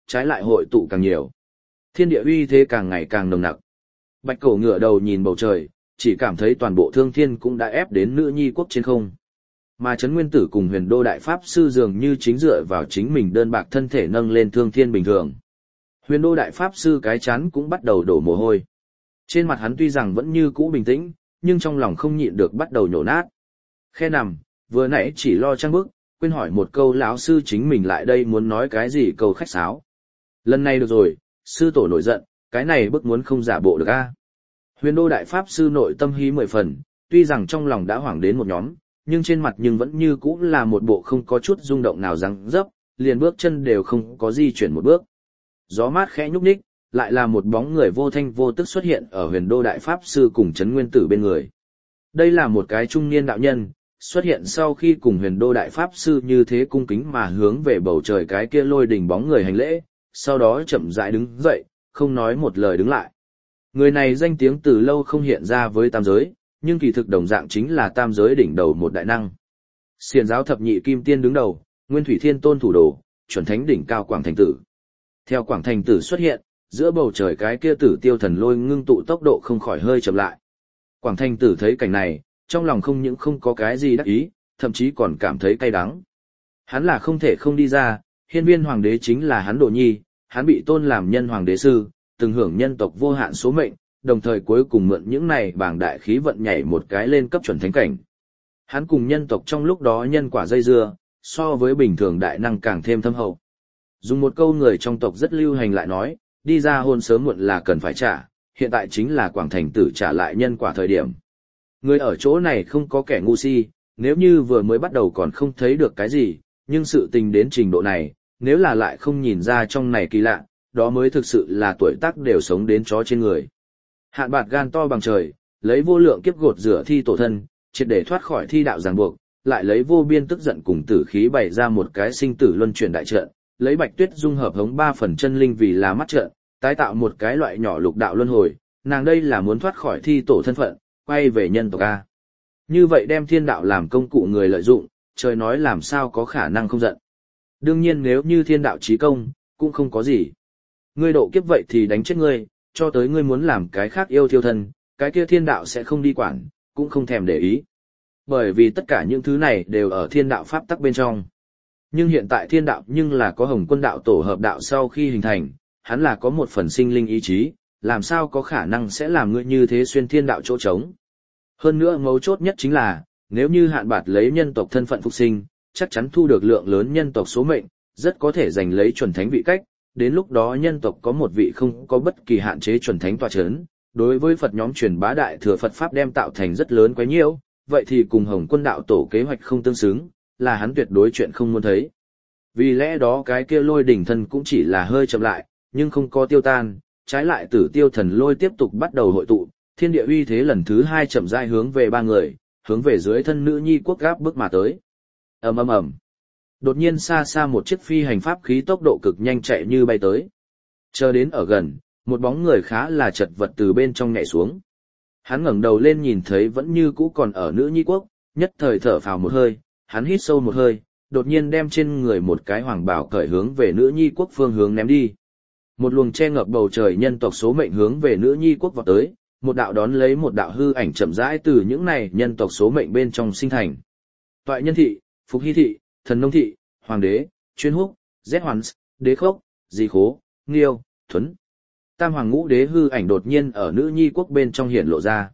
trái lại hội tụ càng nhiều. Thiên địa uy thế càng ngày càng nồng nặc. Bạch Cổ ngửa đầu nhìn bầu trời, chỉ cảm thấy toàn bộ thương thiên cũng đã ép đến nữ nhi quốc trên không. Mà Trấn Nguyên Tử cùng Huyền Đô Đại Pháp Sư dường như chính dựa vào chính mình đơn bạc thân thể nâng lên thương thiên bình thường. Huyền Đô Đại Pháp Sư cái chán cũng bắt đầu đổ mồ hôi. Trên mặt hắn tuy rằng vẫn như cũ bình tĩnh, nhưng trong lòng không nhịn được bắt đầu nhổ nát. Khe nằm, vừa nãy chỉ lo trang bức, quên hỏi một câu lão sư chính mình lại đây muốn nói cái gì câu khách sáo. Lần này được rồi, sư tổ nổi giận, cái này bức muốn không giả bộ được a. Huyền Đô Đại Pháp Sư nội tâm hí 10 phần, tuy rằng trong lòng đã hoảng đến một nhóm, nhưng trên mặt nhưng vẫn như cũ là một bộ không có chút rung động nào răng dấp, liền bước chân đều không có di chuyển một bước. Gió mát khẽ nhúc nhích, lại là một bóng người vô thanh vô tức xuất hiện ở Huyền Đô Đại Pháp Sư cùng Trấn Nguyên Tử bên người. Đây là một cái trung niên đạo nhân, xuất hiện sau khi cùng Huyền Đô Đại Pháp Sư như thế cung kính mà hướng về bầu trời cái kia lôi đỉnh bóng người hành lễ, sau đó chậm rãi đứng dậy, không nói một lời đứng lại. Người này danh tiếng từ lâu không hiện ra với tam giới, nhưng kỳ thực đồng dạng chính là tam giới đỉnh đầu một đại năng. Xiển giáo thập nhị kim tiên đứng đầu, Nguyên Thủy Thiên Tôn thủ đồ, chuẩn thánh đỉnh cao Quảng Thành Tử. Theo Quảng Thành Tử xuất hiện, giữa bầu trời cái kia Tử Tiêu Thần Lôi ngưng tụ tốc độ không khỏi hơi chậm lại. Quảng Thành Tử thấy cảnh này, trong lòng không những không có cái gì đắc ý, thậm chí còn cảm thấy cay đắng. Hắn là không thể không đi ra, Hiên Viên Hoàng đế chính là hắn đồ nhi, hắn bị tôn làm nhân hoàng đế sư, từng hưởng nhân tộc vô hạn số mệnh, đồng thời cuối cùng mượn những này bảng đại khí vận nhảy một cái lên cấp chuẩn thánh cảnh. Hắn cùng nhân tộc trong lúc đó nhân quả dây dưa, so với bình thường đại năng càng thêm thâm hậu. Dùng một câu người trong tộc rất lưu hành lại nói, đi ra hôn sớm muộn là cần phải trả, hiện tại chính là Quảng Thành Tử trả lại nhân quả thời điểm. Người ở chỗ này không có kẻ ngu si, nếu như vừa mới bắt đầu còn không thấy được cái gì, nhưng sự tình đến trình độ này, nếu là lại không nhìn ra trong này kỳ lạ, đó mới thực sự là tuổi tác đều sống đến chó trên người. Hạn Bạt gan to bằng trời, lấy vô lượng kiếp gột rửa thi tổ thân, triệt để thoát khỏi thi đạo ràng buộc, lại lấy vô biên tức giận cùng tử khí bày ra một cái sinh tử luân chuyển đại trận, lấy Bạch Tuyết dung hợp hống 3 phần chân linh vì là mắt trận, tái tạo một cái loại nhỏ lục đạo luân hồi, nàng đây là muốn thoát khỏi thi tổ thân phận, quay về nhân tộc a. Như vậy đem thiên đạo làm công cụ người lợi dụng, trời nói làm sao có khả năng không giận. Đương nhiên nếu như thiên đạo chí công, cũng không có gì. Ngươi độ kiếp vậy thì đánh chết ngươi, cho tới ngươi muốn làm cái khác yêu thiêu thân, cái kia thiên đạo sẽ không đi quản, cũng không thèm để ý. Bởi vì tất cả những thứ này đều ở thiên đạo pháp tắc bên trong. Nhưng hiện tại thiên đạo nhưng là có Hồng Quân đạo tổ hợp đạo sau khi hình thành, hắn là có một phần sinh linh ý chí, làm sao có khả năng sẽ làm ngươi như thế xuyên thiên đạo chỗ trống. Hơn nữa mấu chốt nhất chính là, nếu như Hạn Bạt lấy nhân tộc thân phận phục sinh, chắc chắn thu được lượng lớn nhân tộc số mệnh, rất có thể giành lấy chuẩn thánh vị cách, đến lúc đó nhân tộc có một vị không có bất kỳ hạn chế chuẩn thánh tọa chấn, đối với Phật nhóm truyền bá đại thừa Phật Pháp đem tạo thành rất lớn quấy nhiễu, vậy thì cùng Hồng Quân đạo tổ kế hoạch không tương xứng, là hắn tuyệt đối chuyện không muốn thấy. Vì lẽ đó cái kia lôi đỉnh thân cũng chỉ là hơi chậm lại, nhưng không có tiêu tan, trái lại Tử Tiêu Thần Lôi tiếp tục bắt đầu hội tụ, thiên địa uy thế lần thứ 2 chậm rãi hướng về ba người, hướng về dưới thân nữ nhi quốc gáp bước mà tới. Ầm ầm ầm. Đột nhiên xa xa một chiếc phi hành pháp khí tốc độ cực nhanh chạy như bay tới. Chờ đến ở gần, một bóng người khá là chật vật từ bên trong nhảy xuống. Hắn ngẩng đầu lên nhìn thấy vẫn như cũ còn ở nữ nhi quốc, nhất thời thở phào một hơi, hắn hít sâu một hơi, đột nhiên đem trên người một cái hoàng bào cởi hướng về nữ nhi quốc phương hướng ném đi. Một luồng che ngập bầu trời nhân tộc số mệnh hướng về nữ nhi quốc vọt tới, một đạo đón lấy một đạo hư ảnh chậm rãi từ những này nhân tộc số mệnh bên trong sinh thành. Toại Nhân thị, Phục Hy thị, Thần Nông thị, Hoàng đế, Chuyên Húc, Z Hoàn, Đế Khốc, Di Khố, Nghiêu, Thuấn. Tam Hoàng Ngũ Đế hư ảnh đột nhiên ở nữ nhi quốc bên trong hiện lộ ra.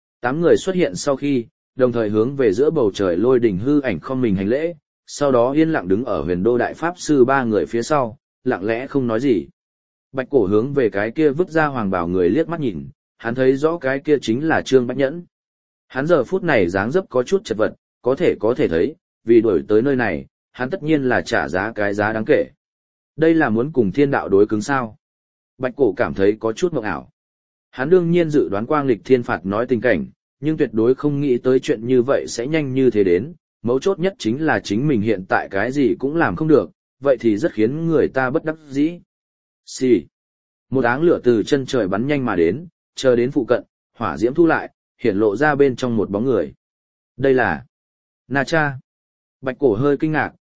8 người xuất hiện sau khi, đồng thời hướng về giữa bầu trời lôi đỉnh hư ảnh không mình hành lễ, sau đó yên lặng đứng ở Huyền Đô Đại Pháp Sư 3 người phía sau, lặng lẽ không nói gì. Bạch Cổ hướng về cái kia vứt ra hoàng bảo người liếc mắt nhìn, hắn thấy rõ cái kia chính là Trương Bách Nhẫn. Hắn giờ phút này dáng dấp có chút chật vật, có thể thấy, vì đuổi tới nơi này, hắn tất nhiên là trả giá cái giá đáng kể. Đây là muốn cùng thiên đạo đối cứng sao? Bạch Cổ cảm thấy có chút mộng ảo. Hắn đương nhiên dự đoán quang lịch thiên phạt nói tình cảnh, nhưng tuyệt đối không nghĩ tới chuyện như vậy sẽ nhanh như thế đến, mấu chốt nhất chính là chính mình hiện tại cái gì cũng làm không được, vậy thì rất khiến người ta bất đắc dĩ. Xì. Một áng lửa từ chân trời bắn nhanh mà đến, chờ đến phụ cận, hỏa diễm thu lại, hiển lộ ra bên trong một bóng người. Đây là Na Cha. Bạch Cổ hơi kinh ngạc,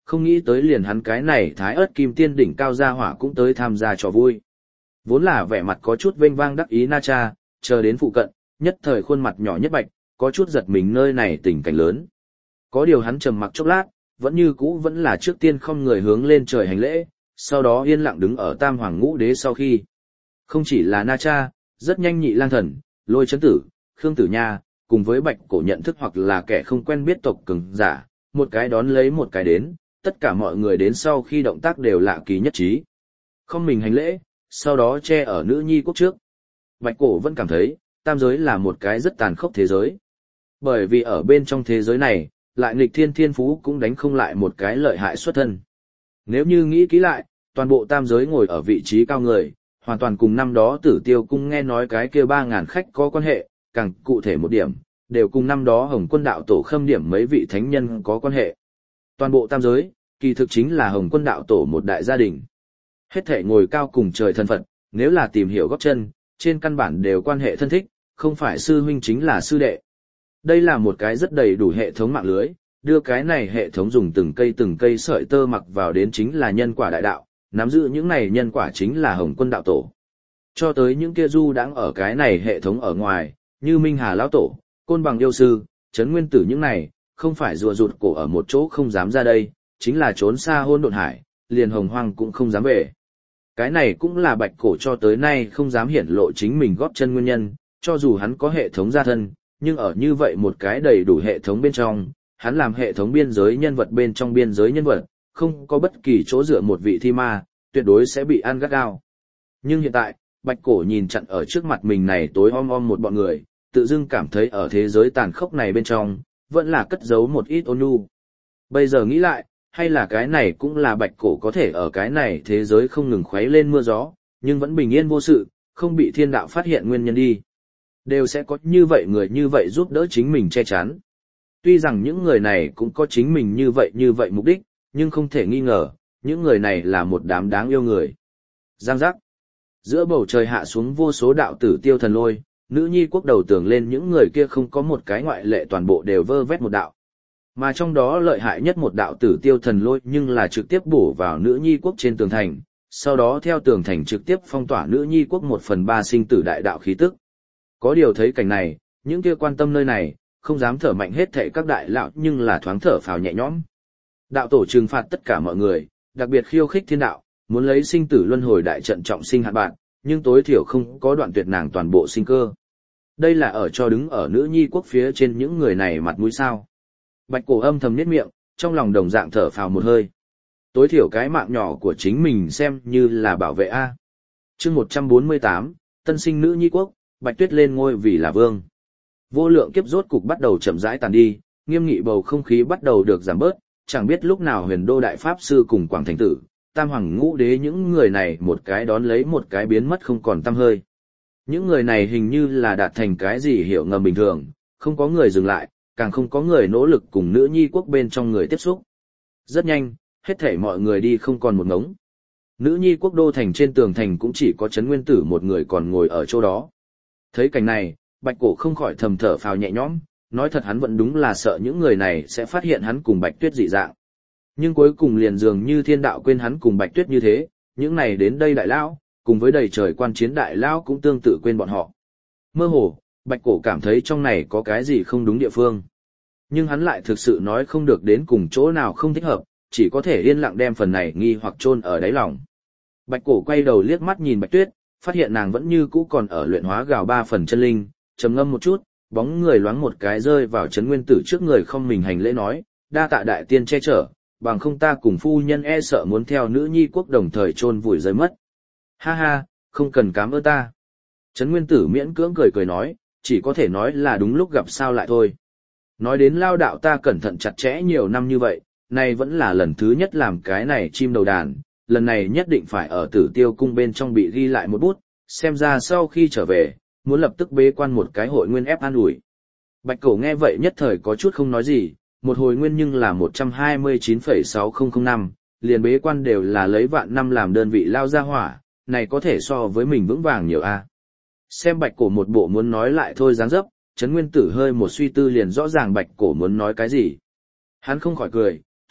không nghĩ tới liền hắn cái này thái ớt kim tiên đỉnh cao gia hỏa cũng tới tham gia trò vui. Vốn là vẻ mặt có chút vênh vang đắc ý Na Cha, chờ đến phụ cận, nhất thời khuôn mặt nhỏ nhất bạch, có chút giật mình nơi này tình cảnh lớn. Có điều hắn trầm mặc chốc lát, vẫn như cũ vẫn là trước tiên không người hướng lên trời hành lễ, sau đó yên lặng đứng ở Tam Hoàng Ngũ Đế sau khi. Không chỉ là Na Cha, rất nhanh Nhị Lang Thần, Lôi Chấn Tử, Khương Tử Nha, cùng với Bạch Cổ nhận thức hoặc là kẻ không quen biết tộc cường giả, một cái đón lấy một cái đến, tất cả mọi người đến sau khi động tác đều lạ kỳ nhất trí. Không mình hành lễ, sau đó che ở nữ nhi quốc trước. Bạch Cổ vẫn cảm thấy, tam giới là một cái rất tàn khốc thế giới. Bởi vì ở bên trong thế giới này, lại nghịch thiên thiên phú cũng đánh không lại một cái lợi hại xuất thân. Nếu như nghĩ kỹ lại, toàn bộ tam giới ngồi ở vị trí cao người, hoàn toàn cùng năm đó Tử Tiêu cung nghe nói cái kia 3.000 khách có quan hệ, càng cụ thể một điểm, đều cùng năm đó Hồng Quân đạo tổ khâm điểm mấy vị thánh nhân có quan hệ. Toàn bộ tam giới, kỳ thực chính là Hồng Quân đạo tổ một đại gia đình. Hết thể ngồi cao cùng trời thân Phật, nếu là tìm hiểu gót chân, trên căn bản đều quan hệ thân thích, không phải sư huynh chính là sư đệ. Đây là một cái rất đầy đủ hệ thống mạng lưới, đưa cái này hệ thống dùng từng cây sợi tơ mặc vào đến chính là nhân quả đại đạo, nắm giữ những này nhân quả chính là Hồng Quân đạo tổ. Cho tới những kia du đãng ở cái này hệ thống ở ngoài, như Minh Hà lão tổ, Côn Bằng yêu sư, Trấn Nguyên Tử những này, không phải rùa rụt cổ ở một chỗ không dám ra đây, chính là trốn xa hôn độn hải, liền hồng hoang cũng không dám về. Cái này cũng là Bạch Cổ cho tới nay không dám hiển lộ chính mình góp chân nguyên nhân, cho dù hắn có hệ thống gia thân, nhưng ở như vậy một cái đầy đủ hệ thống bên trong, hắn làm hệ thống biên giới nhân vật bên trong biên giới nhân vật, không có bất kỳ chỗ dựa một vị thi ma, tuyệt đối sẽ bị ăn gắt gao. Nhưng hiện tại, Bạch Cổ nhìn chặn ở trước mặt mình này tối om một bọn người, tự dưng cảm thấy ở thế giới tàn khốc này bên trong, vẫn là cất giấu một ít ôn nhu. Bây giờ nghĩ lại, hay là cái này cũng là Bạch Cổ có thể ở cái này thế giới không ngừng khuấy lên mưa gió, nhưng vẫn bình yên vô sự, không bị thiên đạo phát hiện nguyên nhân đi. Đều sẽ có như vậy người như vậy giúp đỡ chính mình che chắn. Tuy rằng những người này cũng có chính mình như vậy mục đích, nhưng không thể nghi ngờ, những người này là một đám đáng yêu người. Giang giác. Giữa bầu trời hạ xuống vô số đạo tử tiêu thần lôi, nữ nhi quốc đầu tưởng lên những người kia không có một cái ngoại lệ toàn bộ đều vơ vét một đạo. Mà trong đó lợi hại nhất một đạo tử tiêu thần lôi nhưng là trực tiếp bổ vào nữ nhi quốc trên tường thành, sau đó theo tường thành trực tiếp phong tỏa nữ nhi quốc 1/3 sinh tử đại đạo khí tức. Có điều thấy cảnh này, những kia quan tâm nơi này, không dám thở mạnh hết thảy các đại lão nhưng là thoáng thở phào nhẹ nhõm. Đạo tổ trừng phạt tất cả mọi người, đặc biệt khiêu khích thiên đạo, muốn lấy sinh tử luân hồi đại trận trọng sinh hạn bạn, nhưng tối thiểu không có đoạn tuyệt nàng toàn bộ sinh cơ. Đây là ở cho đứng ở nữ nhi quốc phía trên những người này mặt mũi sao. Bạch Cổ âm thầm niết miệng, trong lòng đồng dạng thở phào một hơi. Tối thiểu cái mạng nhỏ của chính mình xem như là bảo vệ A. Chương 148, tân sinh nữ nhi quốc, Bạch Tuyết lên ngôi vì là vương. Vô lượng kiếp rốt cục bắt đầu chậm rãi tàn đi, nghiêm nghị bầu không khí bắt đầu được giảm bớt, chẳng biết lúc nào Huyền Đô đại pháp sư cùng Quảng Thành Tử, Tam Hoàng Ngũ Đế những người này một cái đón lấy một cái biến mất không còn tăm hơi. Những người này hình như là đạt thành cái gì hiểu ngầm bình thường, không có người dừng lại, càng không có người nỗ lực cùng nữ nhi quốc bên trong người tiếp xúc. Rất nhanh, hết thảy mọi người đi không còn một ngống. Nữ nhi quốc đô thành trên tường thành cũng chỉ có Trấn Nguyên Tử một người còn ngồi ở chỗ đó. Thấy cảnh này, Bạch Cổ không khỏi thầm thở phào nhẹ nhõm, nói thật hắn vẫn đúng là sợ những người này sẽ phát hiện hắn cùng Bạch Tuyết dị dạng. Nhưng cuối cùng liền dường như thiên đạo quên hắn cùng Bạch Tuyết như thế, những này đến đây đại lão, cùng với đầy trời quan chiến đại lão cũng tương tự quên bọn họ. Mơ hồ, Bạch Cổ cảm thấy trong này có cái gì không đúng địa phương. Nhưng hắn lại thực sự nói không được đến cùng chỗ nào không thích hợp, chỉ có thể yên lặng đem phần này nghi hoặc chôn ở đáy lòng. Bạch Cổ quay đầu liếc mắt nhìn Bạch Tuyết, phát hiện nàng vẫn như cũ còn ở luyện hóa gào 3 phần chân linh, trầm ngâm một chút, bóng người loáng một cái rơi vào Trấn Nguyên Tử trước người không mình hành lễ nói, đa tạ đại tiên che chở, bằng không ta cùng phu nhân e sợ muốn theo nữ nhi quốc đồng thời chôn vùi rơi mất. Ha ha, không cần cám ơn ta. Trấn Nguyên Tử miễn cưỡng cười nói, chỉ có thể nói là đúng lúc gặp sao lại thôi. Nói đến lao đạo ta cẩn thận chặt chẽ nhiều năm như vậy, nay vẫn là lần thứ nhất làm cái này chim đầu đàn, lần này nhất định phải ở Tử Tiêu cung bên trong bị ghi lại một bút, xem ra sau khi trở về, muốn lập tức bế quan một cái hội nguyên ép an ủi. Bạch Cổ nghe vậy nhất thời có chút không nói gì, một hồi nguyên nhưng là 129,6005 năm, liền bế quan đều là lấy vạn năm làm đơn vị lao ra hỏa, này có thể so với mình vững vàng nhiều a. Xem Bạch Cổ một bộ muốn nói lại thôi dáng dấp, Trấn Nguyên Tử hơi một suy tư liền rõ ràng Bạch Cổ muốn nói cái gì. Hắn không khỏi cười,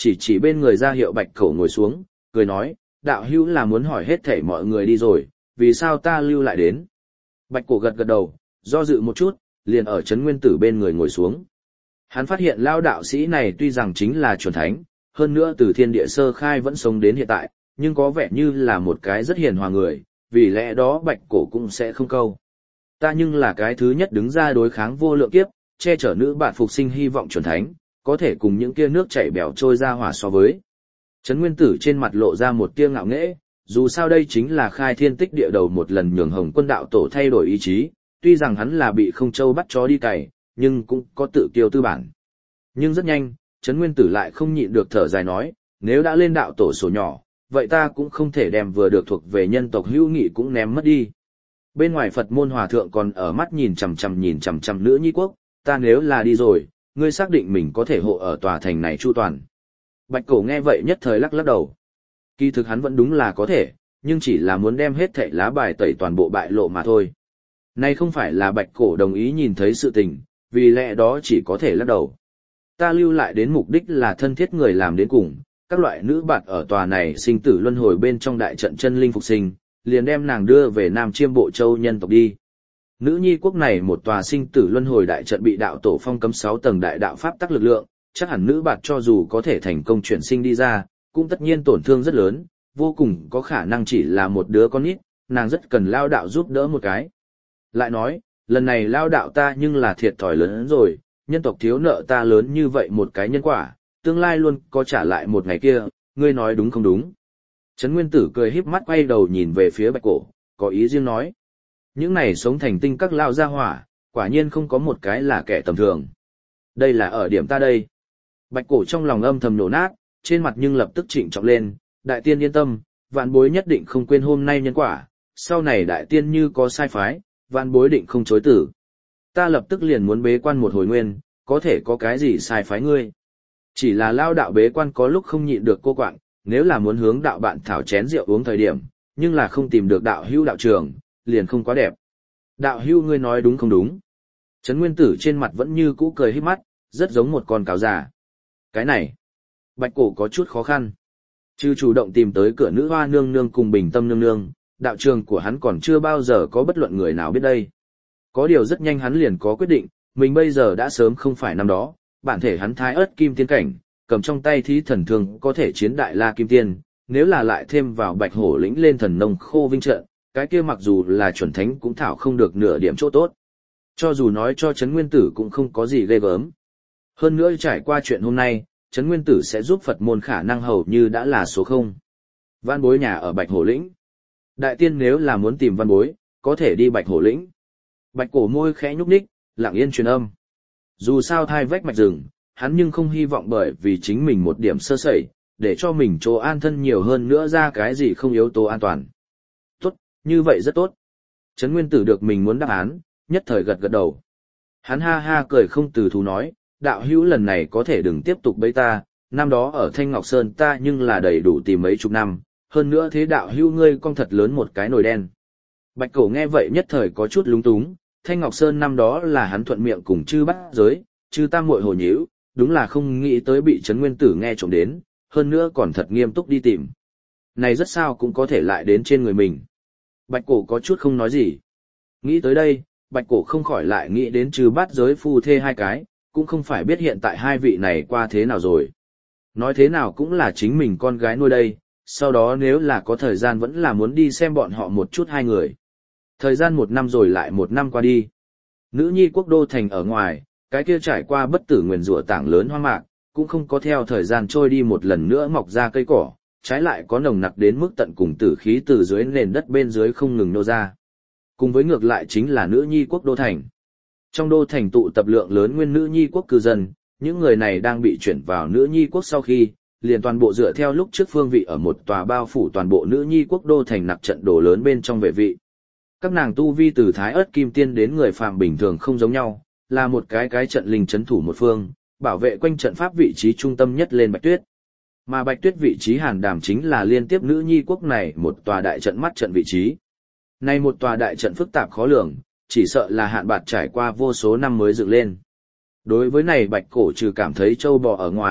chỉ bên người ra hiệu Bạch Cổ ngồi xuống, cười nói, đạo hữu là muốn hỏi hết thảy mọi người đi rồi, vì sao ta lưu lại đến. Bạch Cổ gật gật đầu, do dự một chút, liền ở Trấn Nguyên Tử bên người ngồi xuống. Hắn phát hiện lao đạo sĩ này tuy rằng chính là chuẩn thánh, hơn nữa từ thiên địa sơ khai vẫn sống đến hiện tại, nhưng có vẻ như là một cái rất hiền hòa người, vì lẽ đó Bạch Cổ cũng sẽ không câu. Ta nhưng là cái thứ nhất đứng ra đối kháng vô lượng kiếp, che chở nữ bạn phục sinh hy vọng chuẩn thánh, có thể cùng những kia nước chảy bèo trôi ra hỏa so với. Trấn Nguyên Tử trên mặt lộ ra một tia ngạo nghễ, dù sao đây chính là khai thiên tích địa đầu một lần nhường Hồng Quân đạo tổ thay đổi ý chí, tuy rằng hắn là bị Không Châu bắt chó đi cày, nhưng cũng có tự kiêu tư bản. Nhưng rất nhanh, Trấn Nguyên Tử lại không nhịn được thở dài nói, nếu đã lên đạo tổ sổ nhỏ, vậy ta cũng không thể đem vừa được thuộc về nhân tộc hữu nghị cũng ném mất đi. Bên ngoài Phật môn hòa thượng còn ở mắt nhìn chằm chằm nữ nhi quốc, ta nếu là đi rồi, ngươi xác định mình có thể hộ ở tòa thành này chu toàn. Bạch Cổ nghe vậy nhất thời lắc lắc đầu. Kỳ thực hắn vẫn đúng là có thể, nhưng chỉ là muốn đem hết thảy lá bài tẩy toàn bộ bại lộ mà thôi. Nay không phải là Bạch Cổ đồng ý nhìn thấy sự tình, vì lẽ đó chỉ có thể lắc đầu. Ta lưu lại đến mục đích là thân thiết người làm đến cùng, các loại nữ bạt ở tòa này sinh tử luân hồi bên trong đại trận chân linh phục sinh, liền đem nàng đưa về Nam Chiêm Bộ Châu nhân tộc đi. Nữ nhi quốc này một tòa sinh tử luân hồi đại trận bị đạo tổ phong cấm 6 tầng đại đạo pháp tắc lực lượng, chắc hẳn nữ bạt cho dù có thể thành công chuyển sinh đi ra, cũng tất nhiên tổn thương rất lớn, vô cùng có khả năng chỉ là một đứa con nít, nàng rất cần lao đạo giúp đỡ một cái. Lại nói, lần này lao đạo ta nhưng là thiệt thòi lớn hơn rồi, nhân tộc thiếu nợ ta lớn như vậy một cái nhân quả, tương lai luôn có trả lại một ngày kia, ngươi nói đúng không đúng? Trấn Nguyên Tử cười híp mắt quay đầu nhìn về phía Bạch Cổ, có ý riêng nói. Những này sống thành tinh các lao gia hỏa, quả nhiên không có một cái là kẻ tầm thường. Đây là ở điểm ta đây. Bạch Cổ trong lòng âm thầm nổ nát, trên mặt nhưng lập tức trịnh trọng lên, đại tiên yên tâm, vạn bối nhất định không quên hôm nay nhân quả, sau này đại tiên như có sai phái, vạn bối định không chối tử. Ta lập tức liền muốn bế quan một hồi nguyên, có thể có cái gì sai phái ngươi. Chỉ là lao đạo bế quan có lúc không nhịn được cô quạng, nếu là muốn hướng đạo bạn thảo chén rượu uống thời điểm, nhưng là không tìm được đạo hữu đạo trường, liền không quá đẹp. Đạo hữu ngươi nói đúng không đúng? Trấn Nguyên Tử trên mặt vẫn như cũ cười híp mắt, rất giống một con cáo già. Cái này, Bạch Cổ có chút khó khăn. Chứ chủ động tìm tới cửa nữ hoa nương nương cùng bình tâm nương nương, đạo trường của hắn còn chưa bao giờ có bất luận người nào biết đây. Có điều rất nhanh hắn liền có quyết định, mình bây giờ đã sớm không phải năm đó, bản thể hắn thái ớt kim tiên cảnh, cầm trong tay thí thần thương có thể chiến đại la kim tiên, nếu là lại thêm vào Bạch Hổ lĩnh lên thần nông khô vinh trận, cái kia mặc dù là chuẩn thánh cũng thảo không được nửa điểm chỗ tốt. Cho dù nói cho Trấn Nguyên Tử cũng không có gì ghê gớm. Hơn nữa trải qua chuyện hôm nay, Trấn Nguyên Tử sẽ giúp Phật môn khả năng hầu như đã là số 0. Văn bối nhà ở Bạch Hổ lĩnh. Đại tiên nếu là muốn tìm văn bối, có thể đi Bạch Hổ lĩnh. Bạch Cổ môi khẽ nhúc nhích, lặng yên truyền âm. Dù sao thai vách mạch rừng, hắn nhưng không hy vọng bởi vì chính mình một điểm sơ sẩy, để cho mình chỗ an thân nhiều hơn nữa ra cái gì không yếu tố an toàn. Tốt, như vậy rất tốt. Trấn Nguyên Tử được mình muốn đáp án, nhất thời gật gật đầu. Hắn ha ha cười không từ thú nói, đạo hữu lần này có thể đừng tiếp tục bấy ta, năm đó ở Thanh Ngọc Sơn ta nhưng là đầy đủ tìm mấy chục năm, hơn nữa thế đạo hữu ngươi con thật lớn một cái nồi đen. Bạch Cổ nghe vậy nhất thời có chút lúng túng, Thanh Ngọc Sơn năm đó là hắn thuận miệng cùng chư bắt giới, chư tam muội hồ nhíu, đúng là không nghĩ tới bị Trấn Nguyên Tử nghe trộm đến, hơn nữa còn thật nghiêm túc đi tìm. Này rất sao cũng có thể lại đến trên người mình. Bạch Cổ có chút không nói gì. Nghĩ tới đây, Bạch Cổ không khỏi lại nghĩ đến chư bắt giới phu thê hai cái, cũng không phải biết hiện tại hai vị này qua thế nào rồi. Nói thế nào cũng là chính mình con gái nuôi đây, sau đó nếu là có thời gian vẫn là muốn đi xem bọn họ một chút hai người. Thời gian 1 năm rồi lại 1 năm qua đi. Nữ nhi quốc đô thành ở ngoài, cái kia trải qua bất tử nguyền rủa tảng lớn hoang mạc, cũng không có theo thời gian trôi đi một lần nữa mọc ra cây cỏ, trái lại có nồng nặc đến mức tận cùng tử khí từ dưới nền đất bên dưới không ngừng nô ra. Cùng với ngược lại chính là nữ nhi quốc đô thành. Trong đô thành tụ tập lượng lớn nguyên nữ nhi quốc cư dân, những người này đang bị chuyển vào nữ nhi quốc sau khi, liền toàn bộ dựa theo lúc trước phương vị ở một tòa bao phủ toàn bộ nữ nhi quốc đô thành nặc trận đồ lớn bên trong vệ vị. Các nàng tu vi từ thái ớt kim tiên đến người phàm bình thường không giống nhau, là một cái trận linh chấn thủ một phương, bảo vệ quanh trận pháp vị trí trung tâm nhất lên Bạch Tuyết. Mà Bạch Tuyết vị trí Hàn Đàm chính là liên tiếp nữ nhi quốc này một tòa đại trận mắt trận vị trí. Này một tòa đại trận phức tạp khó lường, chỉ sợ là hạn bạt trải qua vô số năm mới dựng lên. Đối với này Bạch Cổ trừ cảm thấy trâu bò ở ngoài,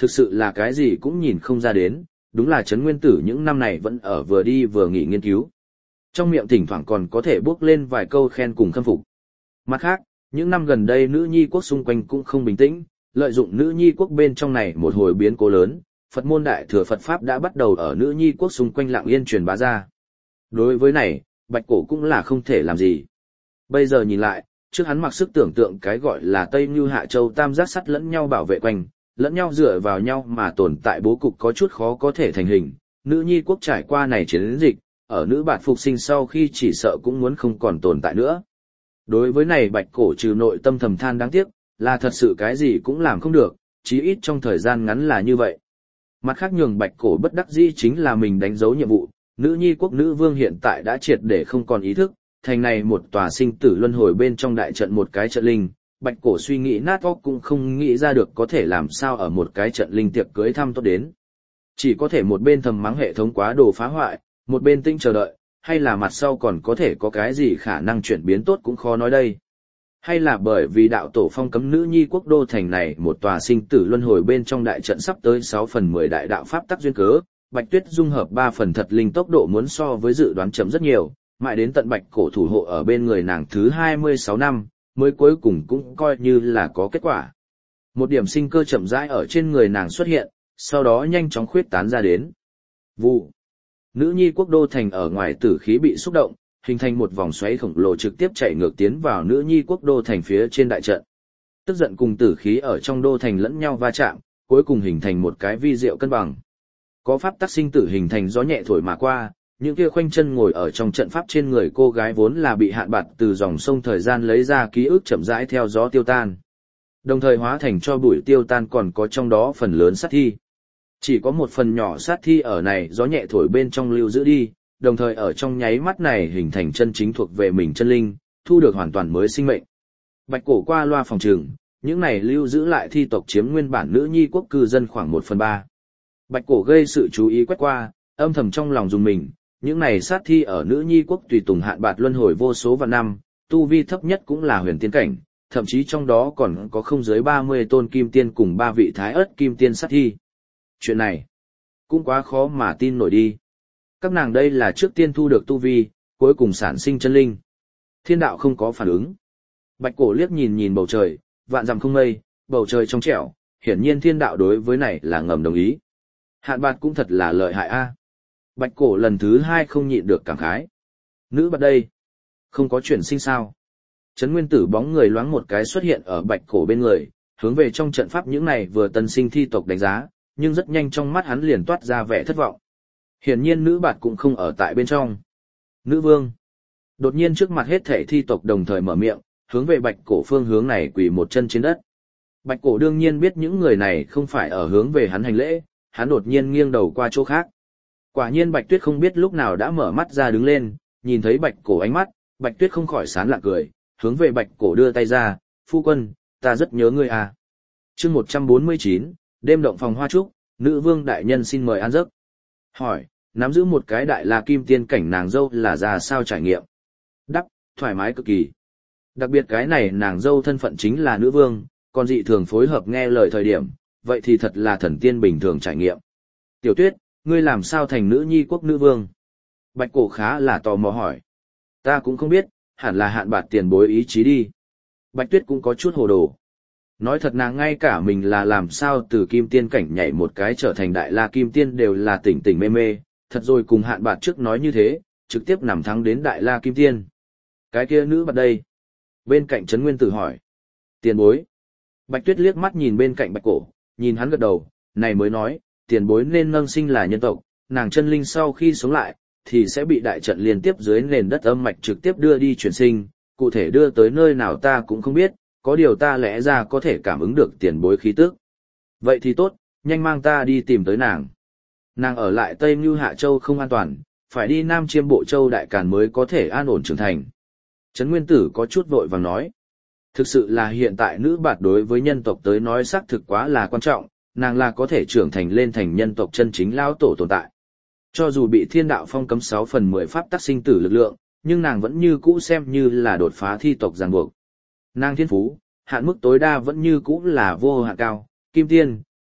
thực sự là cái gì cũng nhìn không ra đến, đúng là Trấn Nguyên Tử những năm này vẫn ở vừa đi vừa nghỉ nghiên cứu. Trong miệng thỉnh thoảng còn có thể buốc lên vài câu khen cùng khâm phục. Mặt khác, những năm gần đây nữ nhi quốc xung quanh cũng không bình tĩnh, lợi dụng nữ nhi quốc bên trong này một hồi biến cố lớn, Phật môn đại thừa Phật Pháp đã bắt đầu ở nữ nhi quốc xung quanh lặng yên truyền bá ra. Đối với này, Bạch Cổ cũng là không thể làm gì. Bây giờ nhìn lại, trước hắn mặc sức tưởng tượng cái gọi là Tây Như Hạ Châu tam giác sắt lẫn nhau bảo vệ quanh, lẫn nhau dựa vào nhau mà tồn tại bố cục có chút khó có thể thành hình. Nữ nhi quốc trải qua này chiến dịch, ở nữ bạn phục sinh sau khi chỉ sợ cũng muốn không còn tồn tại nữa. Đối với này Bạch Cổ trừ nội tâm thầm than đáng tiếc, là thật sự cái gì cũng làm không được, chí ít trong thời gian ngắn là như vậy. Mặt khác nhường Bạch Cổ bất đắc dĩ chính là mình đánh dấu nhiệm vụ, nữ nhi quốc nữ vương hiện tại đã triệt để không còn ý thức, thành này một tòa sinh tử luân hồi bên trong đại trận một cái trận linh. Bạch Cổ suy nghĩ nát óc cũng không nghĩ ra được có thể làm sao ở một cái trận linh tiệc cưới thăm tốt đến. Chỉ có thể một bên thầm mắng hệ thống quá đồ phá hoại, một bên tinh chờ đợi, hay là mặt sau còn có thể có cái gì khả năng chuyển biến tốt cũng khó nói đây. Hay là bởi vì đạo tổ phong cấm nữ nhi quốc đô thành này một tòa sinh tử luân hồi bên trong đại trận sắp tới 6/10 đại đạo pháp tắc duyên cớ, Bạch Tuyết dung hợp 3 phần thật linh tốc độ muốn so với dự đoán chậm rất nhiều, mãi đến tận Bạch Cổ thủ hộ ở bên người nàng thứ 26 năm, mới cuối cùng cũng coi như là có kết quả. Một điểm sinh cơ chậm rãi ở trên người nàng xuất hiện, sau đó nhanh chóng khuyết tán ra đến. Vụ. Nữ nhi quốc đô thành ở ngoài tử khí bị xúc động, hình thành một vòng xoáy khổng lồ trực tiếp chạy ngược tiến vào nữ nhi quốc đô thành phía trên đại trận. Tức giận cùng tử khí ở trong đô thành lẫn nhau va chạm, cuối cùng hình thành một cái vi diệu cân bằng. Có pháp tắc sinh tử hình thành gió nhẹ thổi mà qua, những kia khoanh chân ngồi ở trong trận pháp trên người cô gái vốn là bị hạn bạt từ dòng sông thời gian lấy ra ký ức chậm rãi theo gió tiêu tan. Đồng thời hóa thành cho bụi tiêu tan còn có trong đó phần lớn sát thi. Chỉ có một phần nhỏ sát thi ở này gió nhẹ thổi bên trong lưu giữ đi, đồng thời ở trong nháy mắt này hình thành chân chính thuộc về mình chân linh, thu được hoàn toàn mới sinh mệnh. Bạch Cổ qua loa phòng trường, những này lưu giữ lại thi tộc chiếm nguyên bản nữ nhi quốc cư dân khoảng 1/3. Bạch Cổ gây sự chú ý quét qua, âm thầm trong lòng dùng mình, những này sát thi ở nữ nhi quốc tùy tùng hạn bạt luân hồi vô số vạn năm, tu vi thấp nhất cũng là huyền tiên cảnh, thậm chí trong đó còn có không dưới 30 tôn kim tiên cùng 3 vị thái ớt kim tiên sát thi. Chuyện này cũng quá khó mà tin nổi đi. Các nàng đây là trước tiên thu được tu vi, cuối cùng sản sinh chân linh. Thiên đạo không có phản ứng. Bạch Cổ liếc nhìn nhìn bầu trời, vạn dặm không mây, bầu trời trong trẻo, hiển nhiên thiên đạo đối với này là ngầm đồng ý. Hạn bạt cũng thật là lợi hại a. Bạch Cổ lần thứ 2 không nhịn được cảm khái. Nữ bạt đây, không có chuyển sinh sao? Trấn Nguyên Tử bóng người loáng một cái xuất hiện ở Bạch Cổ bên người, hướng về trong trận pháp những này vừa tân sinh thi tộc đánh giá, nhưng rất nhanh trong mắt hắn liền toát ra vẻ thất vọng. Hiển nhiên nữ bạt cũng không ở tại bên trong. Nữ vương. Đột nhiên trước mặt hết thể thi tộc đồng thời mở miệng, hướng về Bạch Cổ phương hướng này quỳ một chân trên đất. Bạch Cổ đương nhiên biết những người này không phải ở hướng về hắn hành lễ, hắn đột nhiên nghiêng đầu qua chỗ khác. Quả nhiên Bạch Tuyết không biết lúc nào đã mở mắt ra đứng lên, nhìn thấy Bạch Cổ ánh mắt, Bạch Tuyết không khỏi sán lạ cười, hướng về Bạch Cổ đưa tay ra, phu quân, ta rất nhớ ngươi à. Chương 149, đêm động phòng hoa trúc, nữ vương đại nhân xin mời ăn giấc. Hỏi, nắm giữ một cái đại la kim tiên cảnh nàng dâu là ra sao trải nghiệm? Đáp, thoải mái cực kỳ. Đặc biệt cái này nàng dâu thân phận chính là nữ vương, còn dị thường phối hợp nghe lời thời điểm, vậy thì thật là thần tiên bình thường trải nghiệm. Tiểu Tuyết, ngươi làm sao thành nữ nhi quốc nữ vương? Bạch Cổ khá là tò mò hỏi. Ta cũng không biết, hẳn là hạn bạt tiền bối ý chí đi. Bạch Tuyết cũng có chút hồ đồ. Nói thật nàng ngay cả mình là làm sao từ kim tiên cảnh nhảy một cái trở thành đại la kim tiên đều là tỉnh tỉnh mê mê, thật rồi cùng hạn bạt trước nói như thế, trực tiếp nằm thắng đến đại la kim tiên. Cái kia nữ bạt đây. Bên cạnh Trấn Nguyên Tử hỏi. Tiền bối. Bạch Tuyết liếc mắt nhìn bên cạnh Bạch Cổ, nhìn hắn gật đầu, này mới nói, tiền bối nên nâng sinh là nhân tộc, nàng chân linh sau khi sống lại, thì sẽ bị đại trận liên tiếp dưới nền đất âm mạch trực tiếp đưa đi chuyển sinh, cụ thể đưa tới nơi nào ta cũng không biết, có điều ta lẽ ra có thể cảm ứng được tiền bối khí tức. Vậy thì tốt, nhanh mang ta đi tìm tới nàng. Nàng ở lại Tây Như Hạ Châu không an toàn, phải đi Nam Chiêm Bộ Châu Đại Càn mới có thể an ổn trưởng thành. Trấn Nguyên Tử có chút vội vàng nói. Thực sự là hiện tại nữ bạt đối với nhân tộc tới nói xác thực quá là quan trọng, nàng là có thể trưởng thành lên thành nhân tộc chân chính lão tổ tồn tại. Cho dù bị thiên đạo phong cấm 6/10 pháp tắc sinh tử lực lượng, nhưng nàng vẫn như cũ xem như là đột phá thi tộc ràng buộc. Nàng thiên phú, hạn mức tối đa vẫn như cũ là vô hạn cao, kim tiên,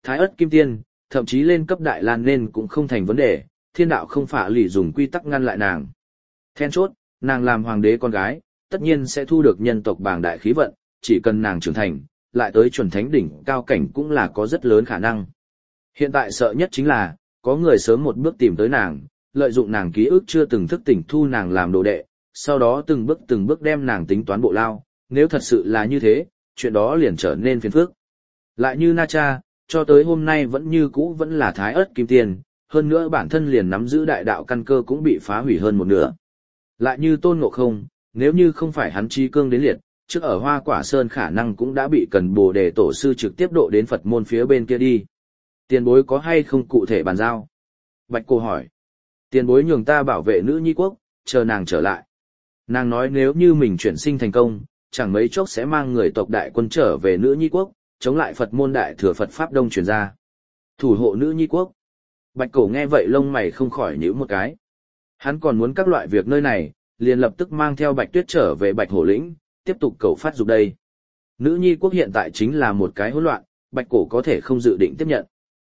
Thái ớt kim tiên, thậm chí lên cấp đại lan nên cũng không thành vấn đề, thiên đạo không phải lì dùng quy tắc ngăn lại nàng. Then chốt, nàng làm hoàng đế con gái, tất nhiên sẽ thu được nhân tộc bảng đại khí vận, chỉ cần nàng trưởng thành, lại tới chuẩn thánh đỉnh cao cảnh cũng là có rất lớn khả năng. Hiện tại sợ nhất chính là, có người sớm một bước tìm tới nàng, lợi dụng nàng ký ức chưa từng thức tỉnh thu nàng làm đồ đệ, sau đó từng bước đem nàng tính toán bộ lao, nếu thật sự là như thế, chuyện đó liền trở nên phiền phức. Lại như Na Cha, cho tới hôm nay vẫn như cũ vẫn là thái ớt kim tiền, hơn nữa bản thân liền nắm giữ đại đạo căn cơ cũng bị phá hủy hơn một nửa. Lại như Tôn Ngộ Không, nếu như không phải hắn chi cương đến liệt, trước ở Hoa Quả Sơn khả năng cũng đã bị Cần Bồ Đề tổ sư trực tiếp độ đến Phật môn phía bên kia đi. Tiền bối có hay không cụ thể bàn giao? Bạch Cô hỏi. Tiền bối nhường ta bảo vệ nữ nhi quốc, chờ nàng trở lại. Nàng nói nếu như mình chuyển sinh thành công, chẳng mấy chốc sẽ mang người tộc đại quân trở về nữ nhi quốc, chống lại Phật môn đại thừa Phật Pháp Đông truyền ra. Thủ hộ nữ nhi quốc. Bạch Cổ nghe vậy lông mày không khỏi nhíu một cái. Hắn còn muốn các loại việc nơi này, liền lập tức mang theo Bạch Tuyết trở về Bạch Hổ Lĩnh, tiếp tục cầu phát dục đây. Nữ nhi quốc hiện tại chính là một cái hỗn loạn, Bạch Cổ có thể không dự định tiếp nhận.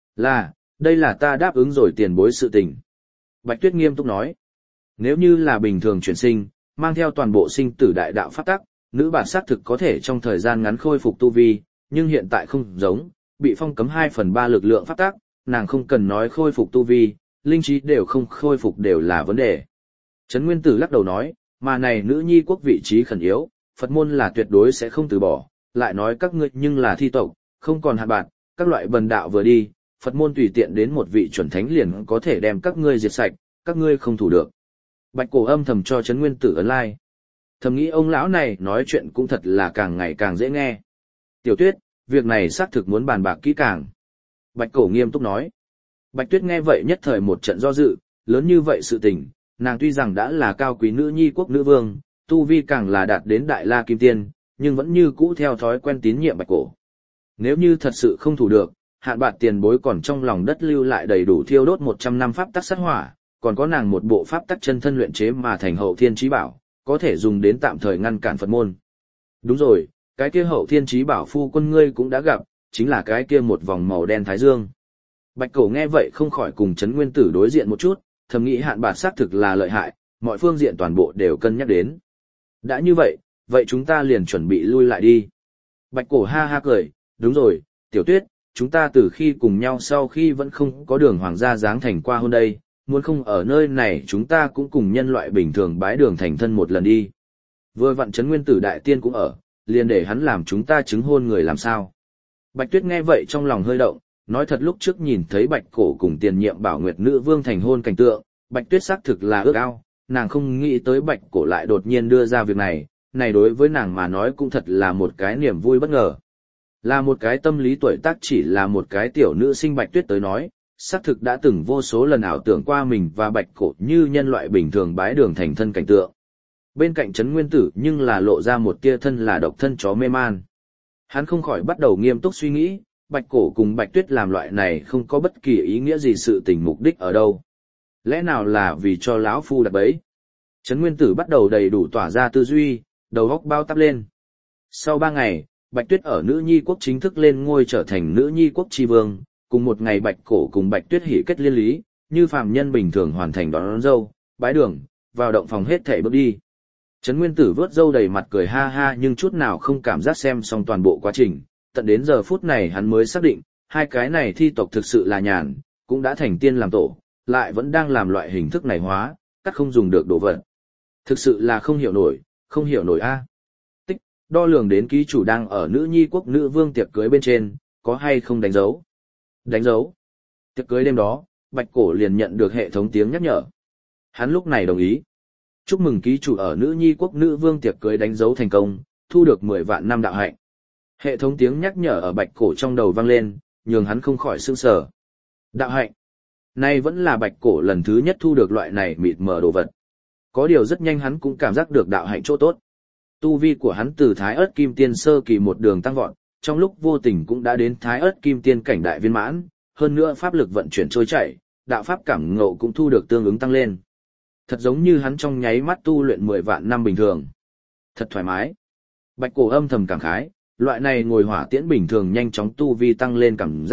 Đây là ta đáp ứng rồi tiền bối sự tình. Bạch Tuyết nghiêm túc nói. Nếu như là bình thường chuyển sinh, mang theo toàn bộ sinh tử đại đạo pháp tắc, nữ bản xác thực có thể trong thời gian ngắn khôi phục tu vi, nhưng hiện tại không giống, bị phong cấm 2/3 lực lượng pháp tắc, nàng không cần nói khôi phục tu vi, linh trí đều không khôi phục đều là vấn đề. Trấn Nguyên Tử lắc đầu nói, mà này nữ nhi quốc vị trí khẩn yếu, Phật môn là tuyệt đối sẽ không từ bỏ, lại nói các ngươi nhưng là thi tộc, không còn hạn bạc, các loại bần đạo vừa đi, Phật môn tùy tiện đến một vị chuẩn thánh liền có thể đem các ngươi diệt sạch, các ngươi không thủ được. Bạch Cổ âm thầm cho Trấn Nguyên Tử ấn lai. Thầm nghĩ ông lão này nói chuyện cũng thật là càng ngày càng dễ nghe. Tiểu Tuyết, việc này xác thực muốn bàn bạc kỹ càng. Bạch Cổ nghiêm túc nói. Bạch Tuyết nghe vậy nhất thời một trận do dự, lớn như vậy sự tình, nàng tuy rằng đã là cao quý nữ nhi quốc nữ vương, tu vi càng là đạt đến đại la kim tiên, nhưng vẫn như cũ theo thói quen tín nhiệm Bạch Cổ. Nếu như thật sự không thủ được, Hạn Bạt tiền bối còn trong lòng đất lưu lại đầy đủ thiêu đốt 100 năm pháp tắc sát hỏa, còn có nàng một bộ pháp tắc chân thân luyện chế mà thành hậu thiên chí bảo, có thể dùng đến tạm thời ngăn cản Phật môn. Đúng rồi, cái kia hậu thiên chí bảo phu quân ngươi cũng đã gặp, chính là cái kia một vòng màu đen thái dương. Bạch Cổ nghe vậy không khỏi cùng Trấn Nguyên Tử đối diện một chút, thầm nghĩ Hạn Bạt xác thực là lợi hại, mọi phương diện toàn bộ đều cân nhắc đến. Đã như vậy, vậy chúng ta liền chuẩn bị lui lại đi. Bạch Cổ ha ha cười, đúng rồi, Tiểu Tuyết, chúng ta từ khi cùng nhau sau khi vẫn không có đường hoàng gia dáng thành qua hôm đây, muốn không ở nơi này chúng ta cũng cùng nhân loại bình thường bái đường thành thân một lần đi. Vừa vặn Trấn Nguyên Tử đại tiên cũng ở, liền để hắn làm chúng ta chứng hôn người làm sao. Bạch Tuyết nghe vậy trong lòng hơi động, nói thật lúc trước nhìn thấy Bạch Cổ cùng tiền nhiệm Bảo Nguyệt Nữ Vương thành hôn cảnh tượng, Bạch Tuyết xác thực là ước ao, nàng không nghĩ tới Bạch Cổ lại đột nhiên đưa ra việc này, này đối với nàng mà nói cũng thật là một cái niềm vui bất ngờ. Là một cái tâm lý tuổi tác chỉ là một cái tiểu nữ sinh Bạch Tuyết tới nói, xác thực đã từng vô số lần ảo tưởng qua mình và Bạch Cổ như nhân loại bình thường bái đường thành thân cảnh tượng. Bên cạnh Trấn Nguyên Tử nhưng là lộ ra một tia thân là độc thân chó mê man. Hắn không khỏi bắt đầu nghiêm túc suy nghĩ, Bạch Cổ cùng Bạch Tuyết làm loại này không có bất kỳ ý nghĩa gì sự tình mục đích ở đâu. Lẽ nào là vì cho lão phu đặt bẫy? Trấn Nguyên Tử bắt đầu đầy đủ tỏa ra tư duy, đầu óc bao tắp lên. Sau 3 ngày, Bạch Tuyết ở nữ nhi quốc chính thức lên ngôi trở thành nữ nhi quốc tri vương, cùng một ngày Bạch Cổ cùng Bạch Tuyết hỷ kết liên lý, như phàm nhân bình thường hoàn thành đón dâu, bái đường, vào động phòng hết thảy bước đi. Trấn Nguyên Tử vớt râu đầy mặt cười ha ha nhưng chút nào không cảm giác xem xong toàn bộ quá trình, tận đến giờ phút này hắn mới xác định, hai cái này thi tộc thực sự là nhàn, cũng đã thành tiên làm tổ, lại vẫn đang làm loại hình thức này hóa, cắt không dùng được đồ vật. Thực sự là không hiểu nổi a. Tích, đo lường đến ký chủ đang ở nữ nhi quốc nữ vương tiệc cưới bên trên, có hay không đánh dấu? Đánh dấu. Tiệc cưới đêm đó, Bạch Cổ liền nhận được hệ thống tiếng nhắc nhở. Hắn lúc này đồng ý. Chúc mừng ký chủ ở nữ nhi quốc nữ vương tiệc cưới đánh dấu thành công, thu được 10 vạn năm đạo hạnh. Hệ thống tiếng nhắc nhở ở Bạch Cổ trong đầu vang lên, nhường hắn không khỏi sửng sở. Đạo hạnh. Nay vẫn là Bạch Cổ lần thứ nhất thu được loại này mịt mờ đồ vật. Có điều rất nhanh hắn cũng cảm giác được đạo hạnh chỗ tốt. Tu vi của hắn từ Thái Ức Kim Tiên sơ kỳ một đường tăng vọt, trong lúc vô tình cũng đã đến Thái Ức Kim Tiên cảnh đại viên mãn, hơn nữa pháp lực vận chuyển trôi chảy, đạo pháp cảm ngộ cũng thu được tương ứng tăng lên. Thật giống như hắn trong nháy mắt tu luyện 10 vạn năm bình thường. Thật thoải mái. Bạch Cổ âm thầm cảm khái, loại này ngồi hỏa tiễn bình thường nhanh chóng tu vi tăng lên cảm giác,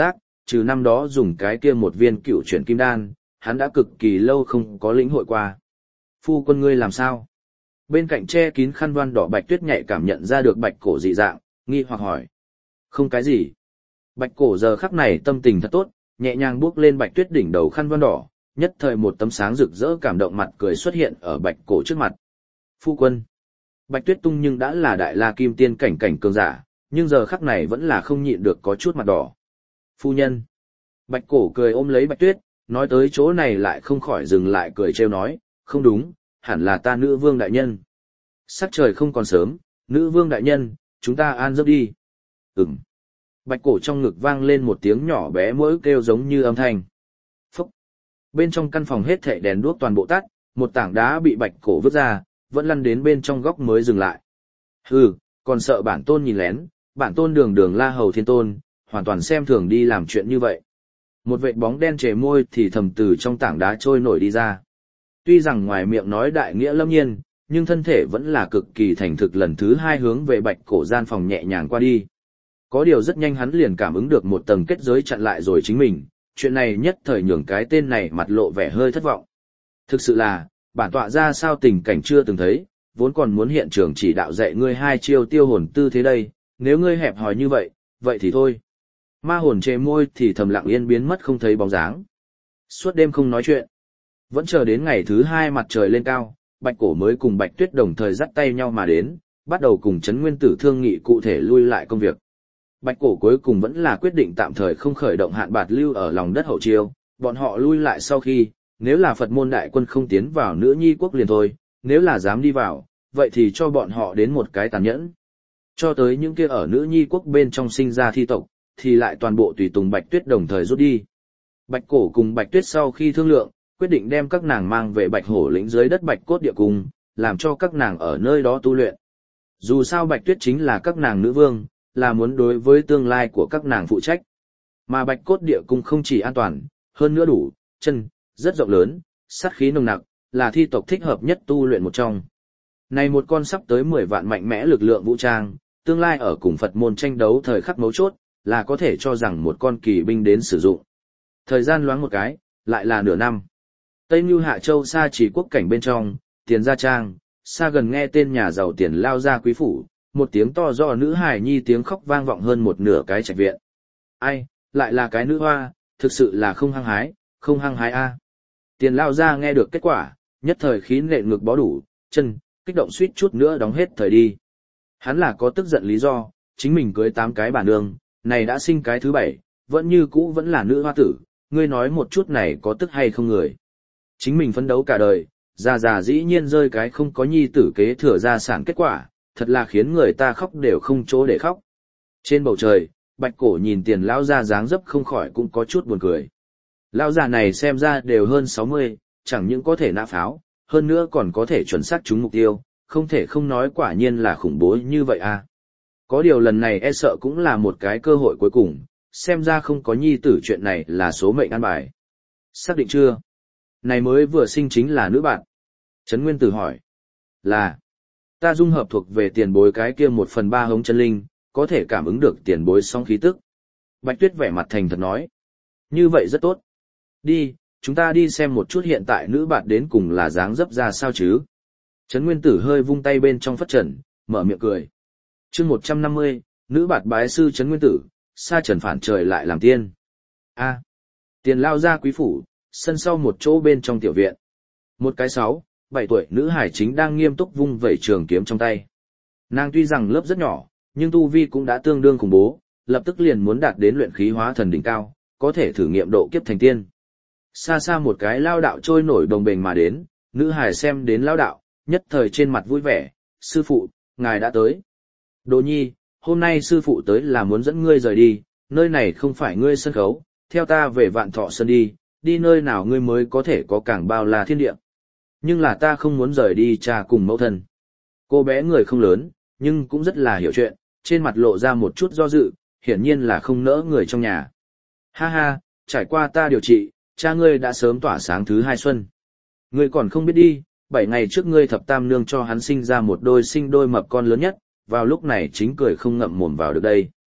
trừ năm đó dùng cái kia một viên cựu chuyển kim đan, hắn đã cực kỳ lâu không có lĩnh hội qua. Phu quân ngươi làm sao? Bên cạnh che kín khăn voan đỏ Bạch Tuyết nhạy cảm nhận ra được Bạch Cổ dị dạng, nghi hoặc hỏi. Không cái gì. Bạch Cổ giờ khắc này tâm tình thật tốt, nhẹ nhàng bước lên Bạch Tuyết đỉnh đầu khăn voan đỏ, nhất thời một tấm sáng rực rỡ cảm động mặt cười xuất hiện ở Bạch Cổ trước mặt. Phu quân. Bạch Tuyết Tung nhưng đã là đại la kim tiên cảnh cường giả, nhưng giờ khắc này vẫn là không nhịn được có chút mặt đỏ. Phu nhân. Bạch Cổ cười ôm lấy Bạch Tuyết, nói tới chỗ này lại không khỏi dừng lại cười trêu nói, không đúng, hẳn là ta nữ vương đại nhân. Sắc trời không còn sớm, nữ vương đại nhân, chúng ta an giấc đi. Ừm. Bạch Cổ trong ngực vang lên một tiếng nhỏ bé mỗi kêu giống như âm thanh. Phúc. Bên trong căn phòng hết thảy đèn đuốc toàn bộ tắt, một tảng đá bị Bạch Cổ vứt ra, vẫn lăn đến bên trong góc mới dừng lại. Hừ, còn sợ bản tôn nhìn lén, bản tôn đường đường La Hầu Thiên Tôn, hoàn toàn xem thường đi làm chuyện như vậy. Một vệt bóng đen trề môi thì thầm từ trong tảng đá trôi nổi đi ra. Tuy rằng ngoài miệng nói đại nghĩa lâm nhiên, nhưng thân thể vẫn là cực kỳ thành thực lần thứ hai hướng về Bạch Cổ gian phòng nhẹ nhàng qua đi. Có điều rất nhanh hắn liền cảm ứng được một tầng kết giới chặn lại rồi chính mình, chuyện này nhất thời nhường cái tên này mặt lộ vẻ hơi thất vọng. Thực sự là, bản tọa ra sao tình cảnh chưa từng thấy, vốn còn muốn hiện trường chỉ đạo dạy ngươi hai chiêu tiêu hồn tư thế đây, nếu ngươi hẹp hòi như vậy, vậy thì thôi. Ma hồn chề môi thì thầm lặng yên biến mất không thấy bóng dáng. Suốt đêm không nói chuyện. Vẫn chờ đến ngày thứ hai mặt trời lên cao, Bạch Cổ mới cùng Bạch Tuyết đồng thời dắt tay nhau mà đến, bắt đầu cùng Trấn Nguyên Tử thương nghị cụ thể lui lại công việc. Bạch Cổ cuối cùng vẫn là quyết định tạm thời không khởi động hạn bạt lưu ở lòng đất hậu chiêu, bọn họ lui lại sau khi, nếu là Phật môn đại quân không tiến vào Nữ Nhi quốc liền thôi, nếu là dám đi vào, vậy thì cho bọn họ đến một cái tàn nhẫn. Cho tới những kia ở Nữ Nhi quốc bên trong sinh ra thi tộc, thì lại toàn bộ tùy tùng Bạch Tuyết đồng thời rút đi. Bạch Cổ cùng Bạch Tuyết sau khi thương lượng, quyết định đem các nàng mang về Bạch Hổ lĩnh dưới đất Bạch Cốt địa cung, làm cho các nàng ở nơi đó tu luyện. Dù sao Bạch Tuyết chính là các nàng nữ vương, là muốn đối với tương lai của các nàng phụ trách. Mà Bạch Cốt địa cung không chỉ an toàn, hơn nữa đủ, chân, rất rộng lớn, sát khí nồng nặc, là thi tộc thích hợp nhất tu luyện một trong. Này một con sắp tới 10 vạn mạnh mẽ lực lượng vũ trang, tương lai ở cùng Phật môn tranh đấu thời khắc mấu chốt, là có thể cho rằng một con kỳ binh đến sử dụng. Thời gian loáng một cái, lại là nửa năm. Tây Nưu Hạ Châu Sa Chỉ quốc cảnh bên trong, Tiền Gia Trang, xa gần nghe tên nhà giàu Tiền lao ra quý phủ, một tiếng to do nữ hài nhi tiếng khóc vang vọng hơn một nửa cái trạch viện. Ai, lại là cái nữ hoa, thực sự là không hăng hái a. Tiền lao ra nghe được kết quả, nhất thời khí nện ngực bó đủ, chân, kích động suýt chút nữa đóng hết thời đi. Hắn là có tức giận lý do, chính mình cưới 8 cái bà nương, này đã sinh cái thứ 7, vẫn như cũ vẫn là nữ hoa tử, ngươi nói một chút này có tức hay không người. Chính mình phấn đấu cả đời, già dĩ nhiên rơi cái không có nhi tử kế thừa gia sản kết quả, thật là khiến người ta khóc đều không chỗ để khóc. Trên bầu trời, Bạch Cổ nhìn Tiền lão gia dáng dấp không khỏi cũng có chút buồn cười. Lão già này xem ra đều hơn 60, chẳng những có thể nã pháo, hơn nữa còn có thể chuẩn xác trúng mục tiêu, không thể không nói quả nhiên là khủng bố như vậy à. Có điều lần này e sợ cũng là một cái cơ hội cuối cùng, xem ra không có nhi tử chuyện này là số mệnh an bài. Xác định chưa? Này mới vừa sinh chính là nữ bạn. Trấn Nguyên Tử hỏi. Là. Ta dung hợp thuộc về tiền bối cái kia 1/3 hống chân linh, có thể cảm ứng được tiền bối song khí tức. Bạch Tuyết vẻ mặt thành thật nói. Như vậy rất tốt. Đi, chúng ta đi xem một chút hiện tại nữ bạn đến cùng là dáng dấp ra sao chứ. Trấn Nguyên Tử hơi vung tay bên trong phất trần, mở miệng cười. Chương 150, nữ bạt bái sư Trấn Nguyên Tử, sa trần phản trời lại làm tiên. A. Tiền lao ra quý phủ, sân sau một chỗ bên trong tiểu viện. Một cái 6, 7 tuổi nữ hải chính đang nghiêm túc vung vẩy trường kiếm trong tay. Nàng tuy rằng lớp rất nhỏ, nhưng tu vi cũng đã tương đương khủng bố, lập tức liền muốn đạt đến luyện khí hóa thần đỉnh cao, có thể thử nghiệm độ kiếp thành tiên. Xa xa một cái lao đạo trôi nổi đồng bền mà đến, nữ hải xem đến lao đạo, nhất thời trên mặt vui vẻ, sư phụ, ngài đã tới. Đồ nhi, hôm nay sư phụ tới là muốn dẫn ngươi rời đi, nơi này không phải ngươi sân khấu, theo ta về Vạn Thọ Sơn đi, đi nơi nào ngươi mới có thể có càng bao la thiên địa. Nhưng là ta không muốn rời đi cha cùng mẫu thân. Cô bé người không lớn, nhưng cũng rất là hiểu chuyện, trên mặt lộ ra một chút do dự, hiển nhiên là không nỡ người trong nhà. Ha ha, trải qua ta điều trị, cha ngươi đã sớm tỏa sáng thứ 2 xuân. Ngươi còn không biết đi, 7 ngày trước ngươi thập tam nương cho hắn sinh ra một đôi sinh đôi mập con lớn nhất, vào lúc này chính cười không ngậm mồm vào được đây.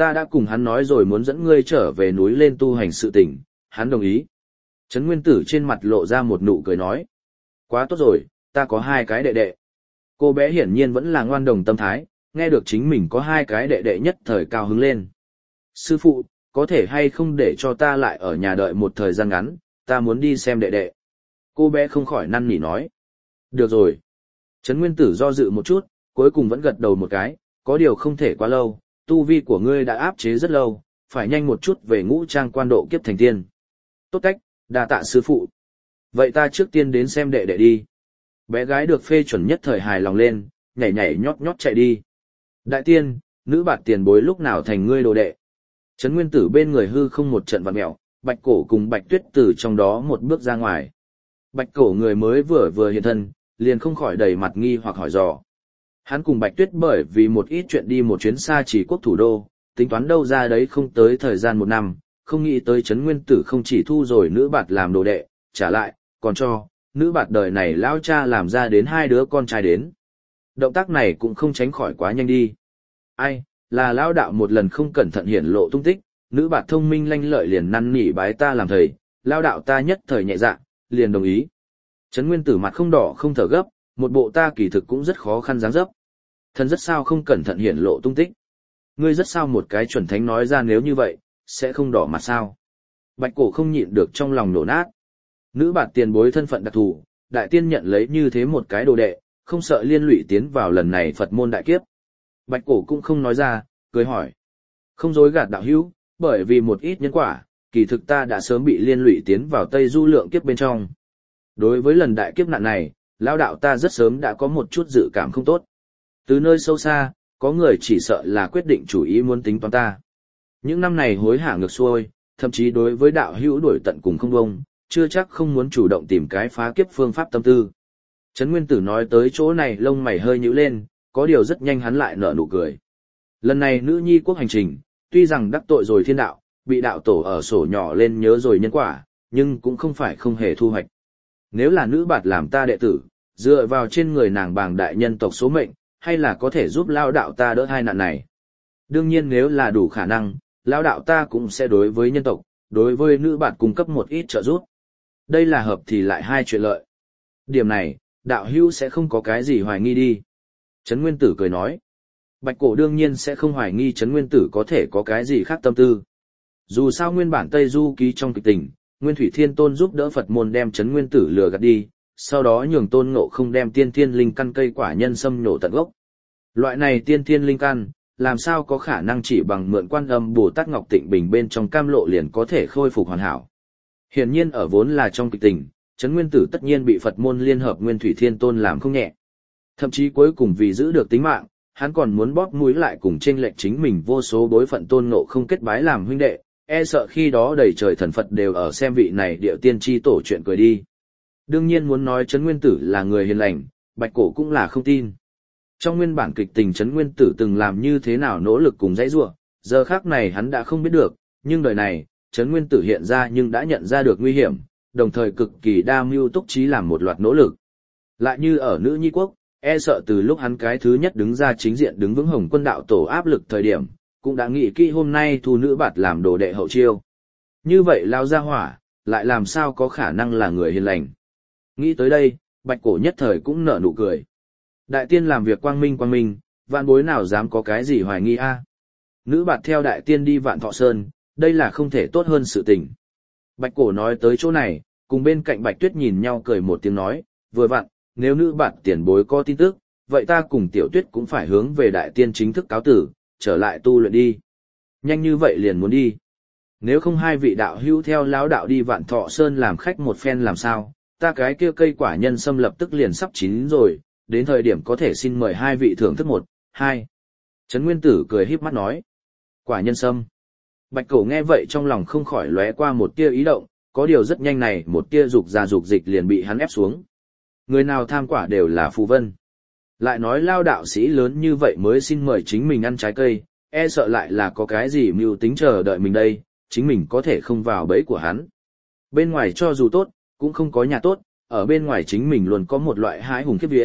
Ta đã cùng hắn nói rồi muốn dẫn ngươi trở về núi lên tu hành sự tình, hắn đồng ý. Trấn Nguyên Tử trên mặt lộ ra một nụ cười nói. Quá tốt rồi, ta có 2 cái đệ đệ. Cô bé hiển nhiên vẫn là ngoan đồng tâm thái, nghe được chính mình có 2 cái đệ đệ nhất thời cao hứng lên. Sư phụ, có thể hay không để cho ta lại ở nhà đợi một thời gian ngắn, ta muốn đi xem đệ đệ. Cô bé không khỏi năn nỉ nói. Được rồi. Trấn Nguyên Tử do dự một chút, cuối cùng vẫn gật đầu một cái, có điều không thể quá lâu, tu vi của ngươi đã áp chế rất lâu, phải nhanh một chút về ngũ trang quan độ kiếp thành tiên. Tốt cách, đa tạ sư phụ. Vậy ta trước tiên đến xem đệ đệ đi. Bé gái được phê chuẩn nhất thời hài lòng lên, nhảy nhảy nhót nhót chạy đi. Đại tiên, nữ bạt tiền bối lúc nào thành ngươi đồ đệ. Trấn Nguyên Tử bên người hư không một trận vặn mẹo, Bạch Cổ cùng Bạch Tuyết từ trong đó một bước ra ngoài. Bạch Cổ người mới vừa hiện thân, liền không khỏi đầy mặt nghi hoặc hỏi dò. Hắn cùng Bạch Tuyết bởi vì một ít chuyện đi một chuyến xa chỉ quốc thủ đô, tính toán đâu ra đấy không tới thời gian 1 năm, không nghĩ tới Trấn Nguyên Tử không chỉ thu rồi nữ bạt làm đồ đệ, trả lại, còn cho, nữ bạt đời này lão cha làm ra đến 2 đứa con trai đến. Động tác này cũng không tránh khỏi quá nhanh đi. Ai, là lão đạo một lần không cẩn thận hiển lộ tung tích, nữ bạt thông minh lanh lợi liền năn nỉ bái ta làm thầy, lão đạo ta nhất thời nhẹ dạ, liền đồng ý. Trấn Nguyên Tử mặt không đỏ không thở gấp, một bộ ta kỳ thực cũng rất khó khăn dáng dấp. Thần rất sao không cẩn thận hiển lộ tung tích. Ngươi rất sao một cái chuẩn thánh nói ra nếu như vậy, sẽ không đỏ mặt sao. Bạch Cổ không nhịn được trong lòng nổ nát. Nữ bạt tiền bối thân phận đặc thù, đại tiên nhận lấy như thế một cái đồ đệ, không sợ liên lụy tiến vào lần này Phật môn đại kiếp. Bạch Cổ cũng không nói ra, cười hỏi. Không dối gạt đạo hữu, bởi vì một ít nhân quả, kỳ thực ta đã sớm bị liên lụy tiến vào Tây Du lượng kiếp bên trong. Đối với lần đại kiếp nạn này, lão đạo ta rất sớm đã có một chút dự cảm không tốt. Từ nơi sâu xa, có người chỉ sợ là quyết định chủ ý muốn tính toán ta. Những năm này hối hả ngược xuôi, thậm chí đối với đạo hữu đuổi tận cùng không bông, chưa chắc không muốn chủ động tìm cái phá kiếp phương pháp tâm tư. Trấn Nguyên Tử nói tới chỗ này lông mày hơi nhíu lên, có điều rất nhanh hắn lại nở nụ cười. Lần này nữ nhi quốc hành trình, tuy rằng đắc tội rồi thiên đạo, bị đạo tổ ở sổ nhỏ lên nhớ rồi nhân quả, nhưng cũng không phải không hề thu hoạch. Nếu là nữ bạt làm ta đệ tử, dựa vào trên người nàng bàng đại nhân tộc số mệnh, hay là có thể giúp lao đạo ta đỡ hai nạn này. Đương nhiên nếu là đủ khả năng, lao đạo ta cũng sẽ đối với nhân tộc, đối với nữ bạt cung cấp một ít trợ giúp. Đây là hợp thì lại 2 chuyện lợi. Điểm này, đạo hữu sẽ không có cái gì hoài nghi đi. Trấn Nguyên Tử cười nói. Bạch Cổ đương nhiên sẽ không hoài nghi Trấn Nguyên Tử có thể có cái gì khác tâm tư. Dù sao nguyên bản Tây Du ký trong kịch tình, Nguyên Thủy Thiên Tôn giúp đỡ Phật môn đem Trấn Nguyên Tử lừa gạt đi, sau đó nhường Tôn Ngộ không đem tiên thiên linh căn cây quả nhân sâm nhổ tận gốc. Loại này tiên thiên linh căn, làm sao có khả năng chỉ bằng mượn Quan Âm Bồ Tát Ngọc Tịnh Bình bên trong cam lộ liền có thể khôi phục hoàn hảo. Hiển nhiên ở vốn là trong kịch tình, Trấn Nguyên Tử tất nhiên bị Phật môn liên hợp Nguyên Thủy Thiên Tôn làm không nhẹ. Thậm chí cuối cùng vì giữ được tính mạng, hắn còn muốn bóp mũi lại cùng chênh lệch chính mình vô số bối phận Tôn Ngộ không kết bái làm huynh đệ, e sợ khi đó đầy trời thần Phật đều ở xem vị này điệu tiên tri tổ chuyện cười đi. Đương nhiên muốn nói Trấn Nguyên Tử là người hiền lành, Bạch Cổ cũng là không tin. Trong nguyên bản kịch tình Trấn Nguyên Tử từng làm như thế nào nỗ lực cùng dãy giụa, giờ khác này hắn đã không biết được, nhưng đời này, Trấn Nguyên Tử hiện ra nhưng đã nhận ra được nguy hiểm, đồng thời cực kỳ đa mưu túc trí làm một loạt nỗ lực. Lại như ở nữ nhi quốc, e sợ từ lúc hắn cái thứ nhất đứng ra chính diện đứng vững Hồng Quân đạo tổ áp lực thời điểm, cũng đã nghĩ kỹ hôm nay thu nữ bạt làm đồ đệ hậu chiêu. Như vậy lao ra hỏa, lại làm sao có khả năng là người hiền lành. Nghĩ tới đây, Bạch Cổ nhất thời cũng nở nụ cười. Đại tiên làm việc quang minh, vạn bối nào dám có cái gì hoài nghi a? Nữ bạt theo đại tiên đi Vạn Thọ Sơn, đây là không thể tốt hơn sự tình. Bạch Cổ nói tới chỗ này, cùng bên cạnh Bạch Tuyết nhìn nhau cười một tiếng nói, vừa vặn, nếu nữ bạt tiền bối có tin tức, vậy ta cùng Tiểu Tuyết cũng phải hướng về đại tiên chính thức cáo tử, trở lại tu luyện đi. Nhanh như vậy liền muốn đi. Nếu không 2 vị đạo hữu theo lão đạo đi Vạn Thọ Sơn làm khách một phen làm sao, ta cái kia cây quả nhân sâm lập tức liền sắp chín rồi, đến thời điểm có thể xin mời 2 vị thưởng thức 1, 2. Trấn Nguyên Tử cười híp mắt nói. Quả nhân sâm. Bạch Cổ nghe vậy trong lòng không khỏi lóe qua một tia ý động, có điều rất nhanh này một tia dục ra dục dịch liền bị hắn ép xuống. Người nào tham quả đều là phù vân. Lại nói lao đạo sĩ lớn như vậy mới xin mời chính mình ăn trái cây, e sợ lại là có cái gì mưu tính chờ đợi mình đây, chính mình có thể không vào bẫy của hắn. Bên ngoài cho dù tốt, cũng không có nhà tốt, ở bên ngoài chính mình luôn có một loại hái hùng khiếp vía,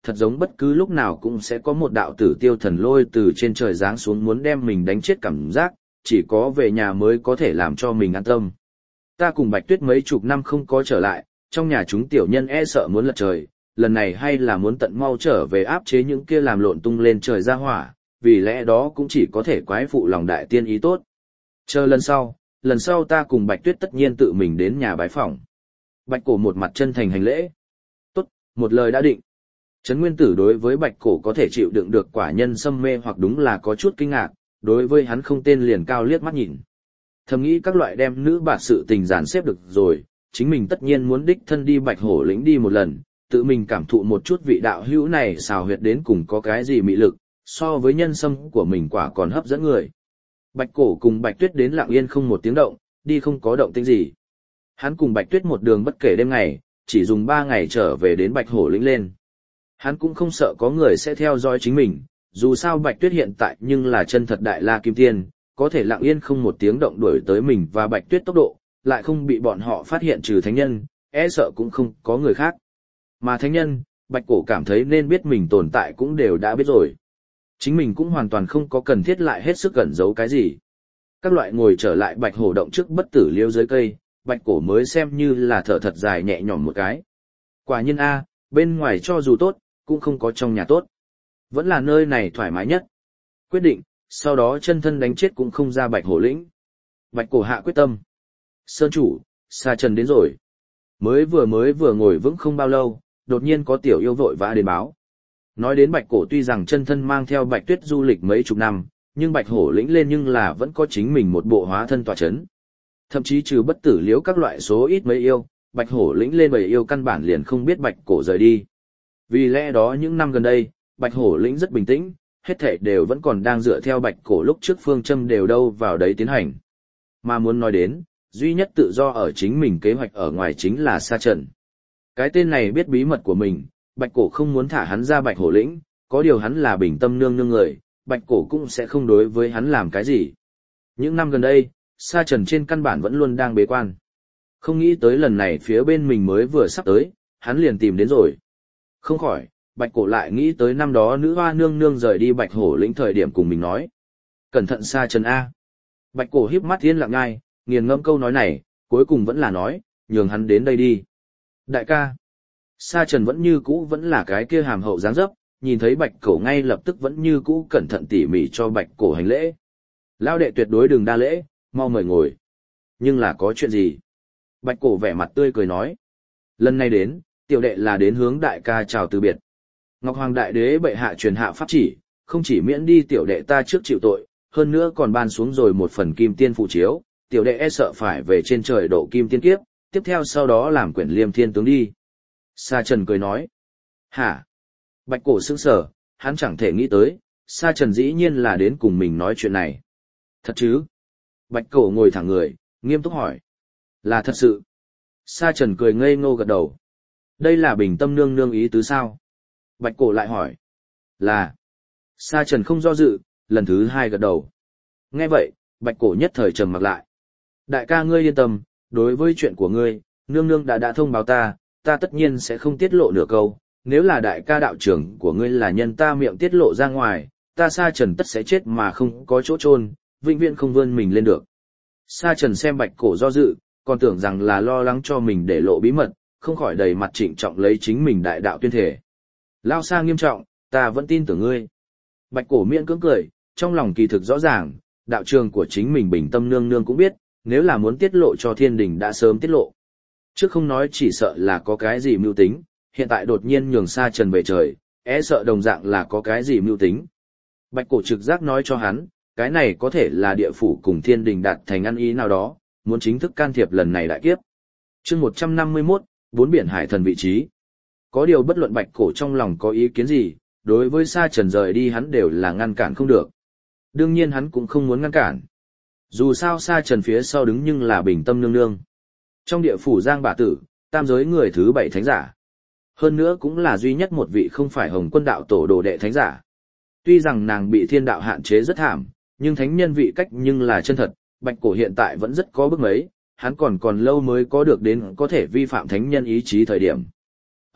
thật giống bất cứ lúc nào cũng sẽ có một đạo tử tiêu thần lôi từ trên trời giáng xuống muốn đem mình đánh chết cảm giác, chỉ có về nhà mới có thể làm cho mình an tâm. Ta cùng Bạch Tuyết mấy chục năm không có trở lại, trong nhà chúng tiểu nhân e sợ muốn lật trời, lần này hay là muốn tận mau trở về áp chế những kia làm lộn tung lên trời ra hỏa, vì lẽ đó cũng chỉ có thể quái phụ lòng đại tiên ý tốt. Chờ lần sau ta cùng Bạch Tuyết tất nhiên tự mình đến nhà bái phỏng. Bạch Cổ một mặt chân thành hành lễ. Tốt, một lời đã định. Trấn Nguyên Tử đối với Bạch Cổ có thể chịu đựng được quả nhân xâm mê hoặc đúng là có chút kinh ngạc, đối với hắn không tên liền cao liếc mắt nhìn. Thầm nghĩ các loại đem nữ bạt sự tình dàn xếp được rồi, chính mình tất nhiên muốn đích thân đi Bạch Hổ lĩnh đi một lần, tự mình cảm thụ một chút vị đạo hữu này xào huyệt đến cùng có cái gì mị lực, so với nhân sâm của mình quả còn hấp dẫn người. Bạch Cổ cùng Bạch Tuyết đến lặng yên không một tiếng động, đi không có động tĩnh gì. Hắn cùng Bạch Tuyết một đường bất kể đêm ngày, chỉ dùng 3 ngày trở về đến Bạch Hổ lĩnh lên. Hắn cũng không sợ có người sẽ theo dõi chính mình, dù sao Bạch Tuyết hiện tại nhưng là chân thật đại la kim tiên, có thể lặng yên không một tiếng động đuổi tới mình và Bạch Tuyết tốc độ, lại không bị bọn họ phát hiện trừ thánh nhân, e sợ cũng không có người khác. Mà thánh nhân, Bạch Cổ cảm thấy nên biết mình tồn tại cũng đều đã biết rồi. Chính mình cũng hoàn toàn không có cần thiết lại hết sức cẩn giấu cái gì. Các loại ngồi trở lại Bạch Hổ động trước bất tử liêu dưới cây, Bạch Cổ mới xem như là thở thật dài nhẹ nhõm một cái. Quả nhiên a, bên ngoài cho dù tốt, cũng không có trong nhà tốt. Vẫn là nơi này thoải mái nhất. Quyết định, sau đó chân thân đánh chết cũng không ra Bạch Hổ lĩnh. Bạch Cổ hạ quyết tâm. Sơn chủ, Sa Trần đến rồi. Mới vừa ngồi vững không bao lâu, đột nhiên có tiểu yêu vội vã đến báo. Nói đến Bạch Cổ tuy rằng chân thân mang theo Bạch Tuyết du lịch mấy chục năm, nhưng Bạch Hổ lĩnh lên nhưng là vẫn có chính mình một bộ hóa thân tọa chấn. Thậm chí trừ bất tử liếu các loại số ít mấy yêu, Bạch Hổ lĩnh lên bầy yêu căn bản liền không biết Bạch Cổ rời đi. Vì lẽ đó những năm gần đây, Bạch Hổ lĩnh rất bình tĩnh, hết thảy đều vẫn còn đang dựa theo Bạch Cổ lúc trước phương châm đều đâu vào đấy tiến hành. Mà muốn nói đến, duy nhất tự do ở chính mình kế hoạch ở ngoài chính là Sa Trần. Cái tên này biết bí mật của mình, Bạch Cổ không muốn thả hắn ra Bạch Hổ lĩnh, có điều hắn là bình tâm nương nương người, Bạch Cổ cũng sẽ không đối với hắn làm cái gì. Những năm gần đây, Sa Trần trên căn bản vẫn luôn đang bế quan. Không nghĩ tới lần này phía bên mình mới vừa sắp tới, hắn liền tìm đến rồi. Không khỏi, Bạch Cổ lại nghĩ tới năm đó nữ hoa nương nương rời đi Bạch Hổ lĩnh thời điểm cùng mình nói. Cẩn thận Sa Trần A. Bạch Cổ híp mắt yên lặng ngay, nghiền ngẫm câu nói này, cuối cùng vẫn là nói, nhường hắn đến đây đi. Đại ca. Sa Trần vẫn như cũ vẫn là cái kia hàm hậu dáng dấp, nhìn thấy Bạch Cổ ngay lập tức vẫn như cũ cẩn thận tỉ mỉ cho Bạch Cổ hành lễ. Lão đệ tuyệt đối đừng đa lễ, mau mời ngồi. Nhưng là có chuyện gì? Bạch Cổ vẻ mặt tươi cười nói. Lần này đến, tiểu đệ là đến hướng đại ca chào từ biệt. Ngọc Hoàng Đại Đế bệ hạ truyền hạ pháp chỉ, không chỉ miễn đi tiểu đệ ta trước chịu tội, hơn nữa còn ban xuống rồi một phần kim tiên phụ chiếu, tiểu đệ e sợ phải về trên trời độ kim tiên kiếp, tiếp theo sau đó làm quyển liêm thiên tướng đi. Sa Trần cười nói. Hả? Bạch Cổ sững sờ, hắn chẳng thể nghĩ tới, Sa Trần dĩ nhiên là đến cùng mình nói chuyện này. Thật chứ? Bạch Cổ ngồi thẳng người, nghiêm túc hỏi. Là thật sự. Sa Trần cười ngây ngô gật đầu. Đây là bình tâm nương nương ý tứ sao? Bạch Cổ lại hỏi. Là. Sa Trần không do dự, lần thứ 2 gật đầu. Nghe vậy, Bạch Cổ nhất thời trầm mặc lại. Đại ca ngươi yên tâm, đối với chuyện của ngươi, nương nương đã thông báo ta tất nhiên sẽ không tiết lộ nửa câu. Nếu là đại ca đạo trưởng của ngươi là nhân ta miệng tiết lộ ra ngoài, ta Sa Trần tất sẽ chết mà không có chỗ chôn, vĩnh viễn không vươn mình lên được. Sa Trần xem Bạch Cổ do dự, còn tưởng rằng là lo lắng cho mình để lộ bí mật, không khỏi đầy mặt trịnh trọng lấy chính mình đại đạo tuyên thể. Lao Sa nghiêm trọng, ta vẫn tin tưởng ngươi. Bạch Cổ miễn cưỡng cười, trong lòng kỳ thực rõ ràng, đạo trường của chính mình bình tâm nương nương cũng biết, nếu là muốn tiết lộ cho thiên đình đã sớm tiết lộ. Trước không nói chỉ sợ là có cái gì mưu tính, hiện tại đột nhiên nhường Sa Trần về trời, e sợ đồng dạng là có cái gì mưu tính. Bạch Cổ trực giác nói cho hắn, cái này có thể là địa phủ cùng thiên đình đạt thành ăn ý nào đó, muốn chính thức can thiệp lần này đại kiếp. Chương 151, 4 biển hải thần vị trí. Có điều bất luận Bạch Cổ trong lòng có ý kiến gì, đối với Sa Trần rời đi hắn đều là ngăn cản không được. Đương nhiên hắn cũng không muốn ngăn cản. Dù sao Sa Trần phía sau đứng nhưng là bình tâm nương nương. Trong địa phủ Giang Bà Tử, tam giới người thứ 7 thánh giả. Hơn nữa cũng là duy nhất một vị không phải Hồng Quân đạo tổ đồ đệ thánh giả. Tuy rằng nàng bị thiên đạo hạn chế rất thảm, nhưng thánh nhân vị cách nhưng là chân thật, Bạch Cổ hiện tại vẫn rất có bước mấy, hắn còn lâu mới có được đến có thể vi phạm thánh nhân ý chí thời điểm.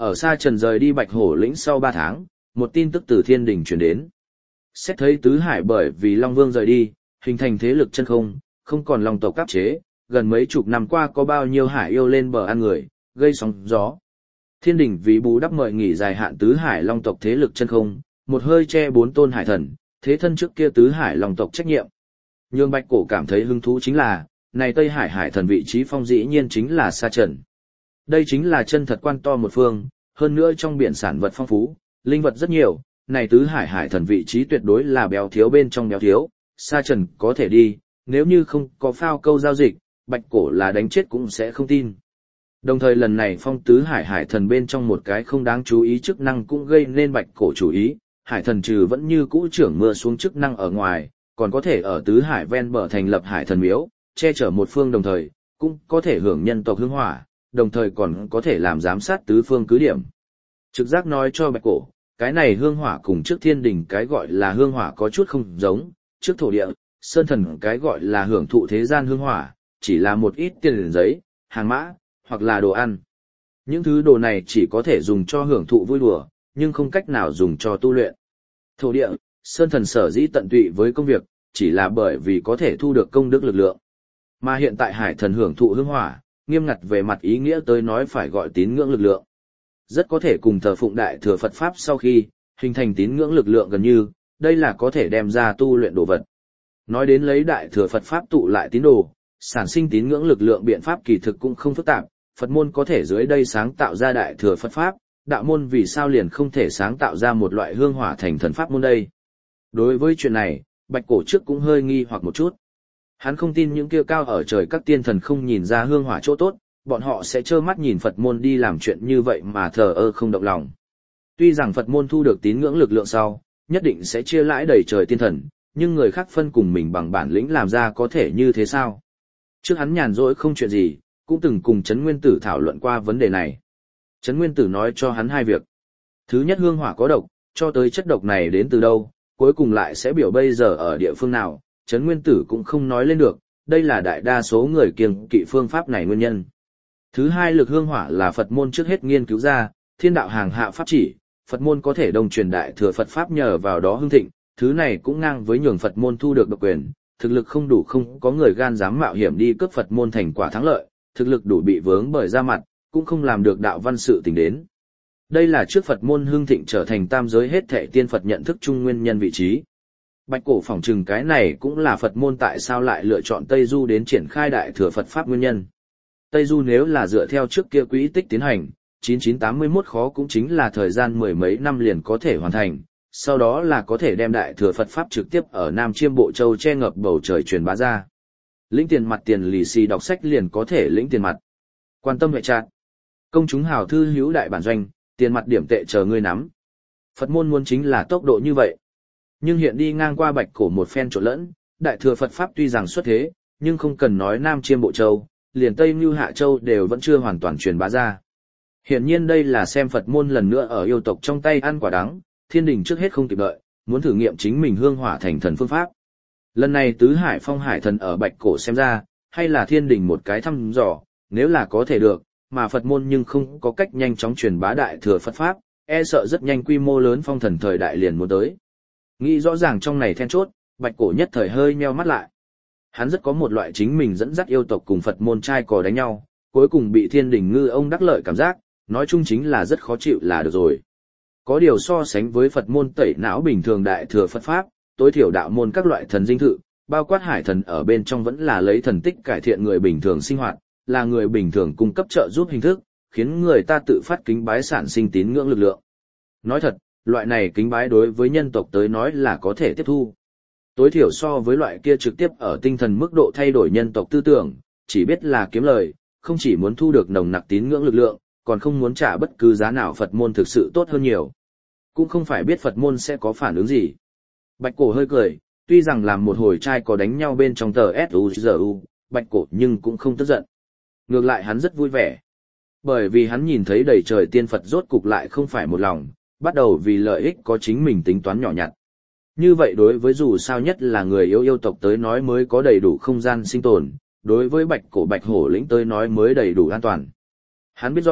Ở Sa Trần rời đi Bạch Hổ lĩnh sau 3 tháng, một tin tức từ thiên đình truyền đến. Xét thấy tứ hải bởi vì Long Vương rời đi, hình thành thế lực chân không, không còn Long tộc áp chế, gần mấy chục năm qua có bao nhiêu hải yêu lên bờ ăn người, gây sóng gió. Thiên đình vì bù đắp mời nghỉ dài hạn tứ hải Long tộc thế lực chân không, một hơi che 4 tôn hải thần, thế thân trước kia tứ hải Long tộc trách nhiệm. Nhưng Bạch Cổ cảm thấy hứng thú chính là, này Tây Hải hải thần vị trí phong dĩ nhiên chính là Sa Trần. Đây chính là chân thật quan to một phương, hơn nữa trong biển sản vật phong phú, linh vật rất nhiều, này tứ hải hải thần vị trí tuyệt đối là béo thiếu bên trong béo thiếu, Sa Trần có thể đi, nếu như không có phao câu giao dịch, Bạch Cổ là đánh chết cũng sẽ không tin. Đồng thời lần này phong tứ hải hải thần bên trong một cái không đáng chú ý chức năng cũng gây nên Bạch Cổ chú ý, hải thần trừ vẫn như cũ trưởng mưa xuống chức năng ở ngoài, còn có thể ở tứ hải ven bờ thành lập hải thần miếu, che chở một phương đồng thời, cũng có thể hưởng nhân tộc hương hỏa, đồng thời còn có thể làm giám sát tứ phương cứ điểm. Trực giác nói cho Bạch Cổ, cái này hương hỏa cùng trước thiên đình cái gọi là hương hỏa có chút không giống, trước thổ địa, sơn thần cái gọi là hưởng thụ thế gian hương hỏa, chỉ là một ít tiền giấy, hàng mã, hoặc là đồ ăn. Những thứ đồ này chỉ có thể dùng cho hưởng thụ vui đùa, nhưng không cách nào dùng cho tu luyện. Thổ địa, sơn thần sở dĩ tận tụy với công việc, chỉ là bởi vì có thể thu được công đức lực lượng. Mà hiện tại hải thần hưởng thụ hương hỏa, nghiêm ngặt về mặt ý nghĩa tới nói phải gọi tín ngưỡng lực lượng. Rất có thể cùng thờ phụng đại thừa Phật Pháp sau khi, hình thành tín ngưỡng lực lượng gần như, đây là có thể đem ra tu luyện đồ vật. Nói đến lấy đại thừa Phật Pháp tụ lại tín đồ, sản sinh tín ngưỡng lực lượng biện pháp kỳ thực cũng không phức tạp, Phật môn có thể dưới đây sáng tạo ra đại thừa Phật Pháp, đạo môn vì sao liền không thể sáng tạo ra một loại hương hỏa thành thần Pháp môn đây. Đối với chuyện này, Bạch Cổ trước cũng hơi nghi hoặc một chút. Hắn không tin những kia cao ở trời các tiên thần không nhìn ra hương hỏa chỗ tốt, bọn họ sẽ trơ mắt nhìn Phật môn đi làm chuyện như vậy mà thờ ơ không động lòng. Tuy rằng Phật môn thu được tín ngưỡng lực lượng sau, nhất định sẽ chia lãi đầy trời tiên thần, nhưng người khác phân cùng mình bằng bản lĩnh làm ra có thể như thế sao? Trước hắn nhàn rỗi không chuyện gì, cũng từng cùng Trấn Nguyên Tử thảo luận qua vấn đề này. Trấn Nguyên Tử nói cho hắn 2 việc. Thứ nhất, hương hỏa có độc, cho tới chất độc này đến từ đâu, cuối cùng lại sẽ biểu bây giờ ở địa phương nào, Trấn Nguyên Tử cũng không nói lên được, đây là đại đa số người kiêng kỵ phương pháp này nguyên nhân. Thứ hai, lực hương hỏa là Phật môn trước hết nghiên cứu ra, thiên đạo hàng hạ pháp chỉ, Phật môn có thể đồng truyền đại thừa Phật Pháp nhờ vào đó hưng thịnh, thứ này cũng ngang với nhường Phật môn thu được độc quyền, thực lực không đủ không có người gan dám mạo hiểm đi cướp Phật môn thành quả thắng lợi, thực lực đủ bị vướng bởi ra mặt, cũng không làm được đạo văn sự tình đến. Đây là trước Phật môn hưng thịnh trở thành tam giới hết thảy tiên Phật nhận thức chung nguyên nhân vị trí. Bạch Cổ phỏng chừng cái này cũng là Phật môn tại sao lại lựa chọn Tây Du đến triển khai đại thừa Phật Pháp nguyên nhân. Tây Du nếu là dựa theo trước kia quỹ tích tiến hành, 9981 khó cũng chính là thời gian 10 mấy năm liền có thể hoàn thành, sau đó là có thể đem đại thừa Phật Pháp trực tiếp ở Nam Chiêm Bộ Châu che ngập bầu trời truyền bá ra. Lĩnh tiền mặt tiền lì xì đọc sách liền có thể lĩnh tiền mặt. Quan tâm hệ trạng. Công chúng hào thư hữu đại bản doanh, tiền mặt điểm tệ chờ ngươi nắm. Phật môn muốn chính là tốc độ như vậy. Nhưng hiện đi ngang qua Bạch Cổ một phen trộn lẫn, đại thừa Phật Pháp tuy rằng xuất thế, nhưng không cần nói Nam Chiêm Bộ Châu, liền Tây Mưu Hạ Châu đều vẫn chưa hoàn toàn truyền bá ra. Hiển nhiên đây là xem Phật môn lần nữa ở yêu tộc trong tay ăn quả đắng, thiên đình trước hết không kịp đợi, muốn thử nghiệm chính mình hương hỏa thành thần phương pháp. Lần này tứ hải phong hải thần ở Bạch Cổ xem ra, hay là thiên đình một cái thăm dò, nếu là có thể được, mà Phật môn nhưng không có cách nhanh chóng truyền bá đại thừa Phật Pháp, e sợ rất nhanh quy mô lớn phong thần thời đại liền muốn tới. Nghĩ rõ ràng trong này then chốt, Bạch Cổ nhất thời hơi nheo mắt lại. Hắn rất có một loại chính mình dẫn dắt yêu tộc cùng Phật môn trai cò đánh nhau, cuối cùng bị thiên đình ngư ông đắc lợi cảm giác, nói chung chính là rất khó chịu là được rồi. Có điều so sánh với Phật môn tẩy não bình thường đại thừa Phật Pháp, tối thiểu đạo môn các loại thần dinh thự, bao quát hải thần ở bên trong vẫn là lấy thần tích cải thiện người bình thường sinh hoạt, là người bình thường cung cấp trợ giúp hình thức, khiến người ta tự phát kính bái sản sinh tín ngưỡng lực lượng. Nói thật, loại này kính bái đối với nhân tộc tới nói là có thể tiếp thu. Tối thiểu so với loại kia trực tiếp ở tinh thần mức độ thay đổi nhân tộc tư tưởng, chỉ biết là kiếm lời, không chỉ muốn thu được nồng nặc tín ngưỡng lực lượng, còn không muốn trả bất cứ giá nào Phật môn thực sự tốt hơn nhiều. Cũng không phải biết Phật môn sẽ có phản ứng gì. Bạch Cổ hơi cười, tuy rằng làm một hồi trai có đánh nhau bên trong tờ SUZU, Bạch Cổ nhưng cũng không tức giận. Ngược lại hắn rất vui vẻ. Bởi vì hắn nhìn thấy đầy trời tiên Phật rốt cục lại không phải một lòng, bắt đầu vì lợi ích có chính mình tính toán nhỏ nhặt. Như vậy đối với dù sao nhất là người yêu tộc tới nói mới có đầy đủ không gian sinh tồn, đối với Bạch Cổ Bạch Hổ lĩnh tới nói mới đầy đủ an toàn. Hắn biết rõ,